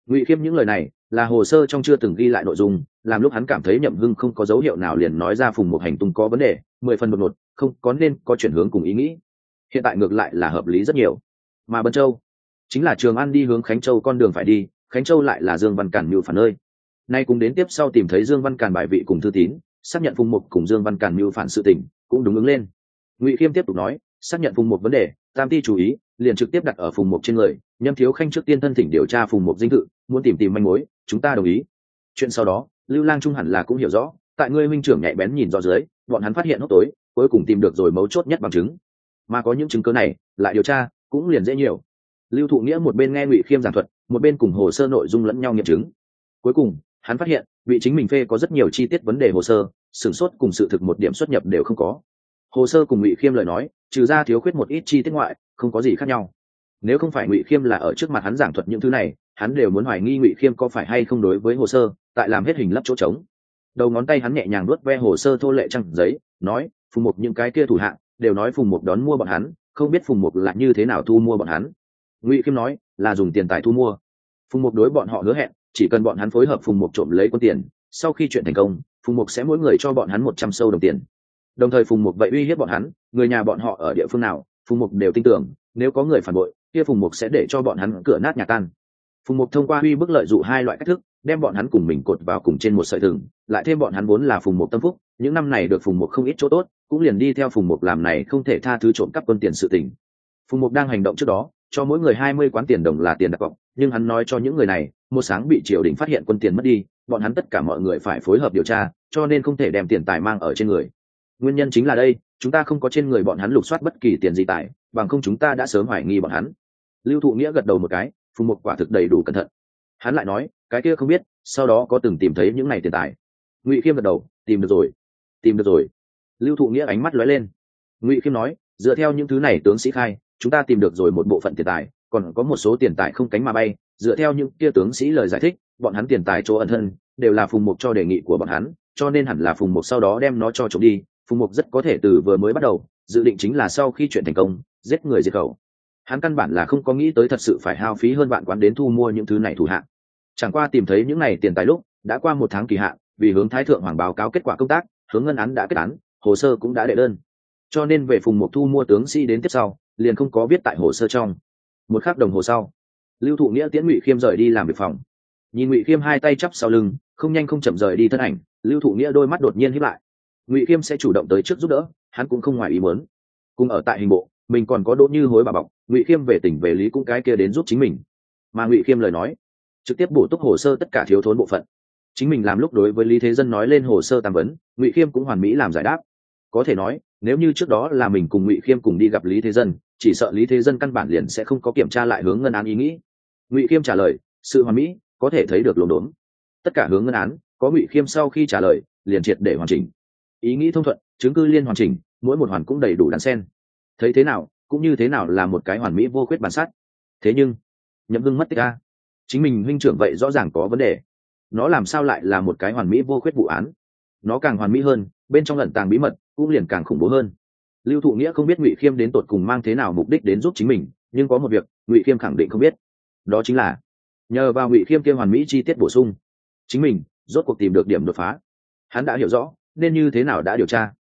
[SPEAKER 1] Ngụy Khiêm những lời này là hồ sơ trong chưa từng ghi lại nội dung, làm lúc hắn cảm thấy Nhậm Hưng không có dấu hiệu nào liền nói ra Phùng Mục hành tung có vấn đề, 10 phần đột ngột, không có nên có chuyển hướng cùng ý nghĩ. Hiện tại ngược lại là hợp lý rất nhiều. Mà Bân Châu chính là Trường An đi hướng Khánh Châu con đường phải đi, Khánh Châu lại là Dương Văn Càn mưu phản nơi. Nay cùng đến tiếp sau tìm thấy Dương Văn Càn bài vị cùng thư tín, xác nhận Phùng Mục cùng Dương Văn Càn mưu phản sự tình, cũng đúng ứng lên. Ngụy Khiêm tiếp tục nói, xác nhận Phùng Mục vấn đề, tam ti chú ý, liền trực tiếp đặt ở Phùng Mục trên người. Nhâm Thiếu Khanh trước tiên thân thỉnh điều tra Phùng Mục dinh thự, muốn tìm manh mối, chúng ta đồng ý. Chuyện sau đó, Lưu Lang Trung hẳn là cũng hiểu rõ, tại ngươi minh trưởng nhạy bén nhìn rõ dưới, bọn hắn phát hiện hốc tối, cuối cùng tìm được rồi mấu chốt nhất bằng chứng. Mà có những chứng cứ này, lại điều tra, cũng liền dễ nhiều. Lưu Thụ Nghĩa một bên nghe Ngụy Khiêm giảng thuật, một bên cùng hồ sơ nội dung lẫn nhau nghiệm chứng. Cuối cùng, hắn phát hiện, vị chính mình phê có rất nhiều chi tiết vấn đề hồ sơ, sửng sốt cùng sự thực một điểm xuất nhập đều không có. Hồ sơ cùng Ngụy Khiêm lời nói, trừ ra thiếu khuyết một ít chi tiết ngoại, không có gì khác nhau. Nếu không phải Ngụy Khiêm là ở trước mặt hắn giảng thuật những thứ này, hắn đều muốn hoài nghi Ngụy Khiêm có phải hay không đối với hồ sơ, tại làm hết hình lấp chỗ trống. Đầu ngón tay hắn nhẹ nhàng vuốt ve hồ sơ thô lệ trang giấy, nói, Phùng Mục những cái kia thủ hạng đều nói Phùng Mục đón mua bọn hắn, không biết Phùng Mục là như thế nào thu mua bọn hắn. Ngụy Khiêm nói, là dùng tiền tài thu mua. Phùng Mục đối bọn họ hứa hẹn, chỉ cần bọn hắn phối hợp Phùng Mục trộm lấy quân tiền, sau khi chuyện thành công, Phùng Mục sẽ mỗi người cho bọn hắn 100 sâu đồng tiền. Đồng thời Phùng Mục vậy uy hiếp bọn hắn, người nhà bọn họ ở địa phương nào, Phùng Mục đều tin tưởng, nếu có người phản bội, kia Phùng Mục sẽ để cho bọn hắn cửa nát nhà tan. Phùng Mục thông qua uy bức lợi dụ hai loại cách thức, đem bọn hắn cùng mình cột vào cùng trên một sợi thừng, lại thêm bọn hắn vốn là Phùng Mục tâm phúc, những năm này được Phùng Mục không ít chỗ tốt, cũng liền đi theo Phùng Mục làm này không thể tha thứ trộm cắp quân tiền sự tình. Phùng Mục đang hành động trước đó, cho mỗi người 20 quán tiền đồng là tiền đặt cọc, nhưng hắn nói cho những người này, một sáng bị triều đình phát hiện quân tiền mất đi, bọn hắn tất cả mọi người phải phối hợp điều tra, cho nên không thể đem tiền tài mang ở trên người. Nguyên nhân chính là đây, chúng ta không có trên người bọn hắn lục soát bất kỳ tiền gì tài, bằng không chúng ta đã sớm hoài nghi bọn hắn. Lưu Thụ Nghĩa gật đầu một cái, Phùng Mục quả thực đầy đủ cẩn thận. Hắn lại nói, cái kia không biết, sau đó có từng tìm thấy những này tiền tài. Ngụy Khiêm gật đầu, tìm được rồi. Lưu Thụ Nghĩa ánh mắt lóe lên. Ngụy Khiêm nói, dựa theo những thứ này tướng sĩ khai, chúng ta tìm được rồi một bộ phận tiền tài, còn có một số tiền tài không cánh mà bay. Dựa theo những kia tướng sĩ lời giải thích, bọn hắn tiền tài chỗ ẩn thân đều là Phùng Mục cho đề nghị của bọn hắn, cho nên hẳn là Phùng Mục sau đó đem nó cho trộm đi. Phùng Mục rất có thể từ vừa mới bắt đầu dự định chính là sau khi chuyện thành công, giết người diệt khẩu. Hắn căn bản là không có nghĩ tới thật sự phải hao phí hơn vạn quán đến thu mua những thứ này thủ hạng. Chẳng qua tìm thấy những này tiền tài lúc đã qua 1 tháng kỳ hạn, vì hướng Thái thượng hoàng báo cáo kết quả công tác, hướng ngân án đã kết án, hồ sơ cũng đã đệ đơn, cho nên về Phùng Mục thu mua tướng sĩ đến tiếp sau liền không có viết tại hồ sơ trong. 1 khắc đồng hồ sau, Lưu Thụ Nghĩa tiễn Ngụy Khiêm rời đi làm việc phòng. Nhìn Ngụy Khiêm hai tay chắp sau lưng, không nhanh không chậm rời đi thân ảnh, Lưu Thụ Nghĩa đôi mắt đột nhiên híp lại. Ngụy Khiêm sẽ chủ động tới trước giúp đỡ, hắn cũng không ngoài ý muốn. Cùng ở tại hình bộ, mình còn có Đỗ Như Hối bà bọc, Ngụy Khiêm về tỉnh về lý cũng cái kia đến giúp chính mình. Mà Ngụy Khiêm lời nói, trực tiếp bổ túc hồ sơ tất cả thiếu thốn bộ phận. Chính mình làm lúc đối với Lý Thế Dân nói lên hồ sơ tam vấn, Ngụy Khiêm cũng hoàn mỹ làm giải đáp. Có thể nói, nếu như trước đó là mình cùng Ngụy Khiêm cùng đi gặp Lý Thế Dân, chỉ sợ Lý Thế Dân căn bản liền sẽ không có kiểm tra lại hướng ngân án ý nghĩ. Ngụy Khiêm trả lời, sự hoàn mỹ, có thể thấy được lồn đốn. Tất cả hướng ngân án, có Ngụy Khiêm sau khi trả lời, liền triệt để hoàn chỉnh. Ý nghĩ thông thuận, chứng cứ liên hoàn chỉnh, mỗi một hoàn cũng đầy đủ đan xen. Thấy thế nào, cũng như thế nào là một cái hoàn mỹ vô khuyết bản sắc. Thế nhưng, Nhậm Hưng mất tích a, chính mình huynh trưởng vậy rõ ràng có vấn đề. Nó làm sao lại là một cái hoàn mỹ vô khuyết vụ án? Nó càng hoàn mỹ hơn, bên trong ẩn tàng bí mật cũng liền càng khủng bố hơn. Lưu Thụ Nghĩa không biết Ngụy Khiêm đến tột cùng mang thế nào mục đích đến giúp chính mình, nhưng có một việc Ngụy Khiêm khẳng định không biết, đó chính là nhờ vào Ngụy Khiêm kia hoàn mỹ chi tiết bổ sung, chính mình rốt cuộc tìm được điểm đột phá. Hắn đã hiểu rõ nên như thế nào đã điều tra.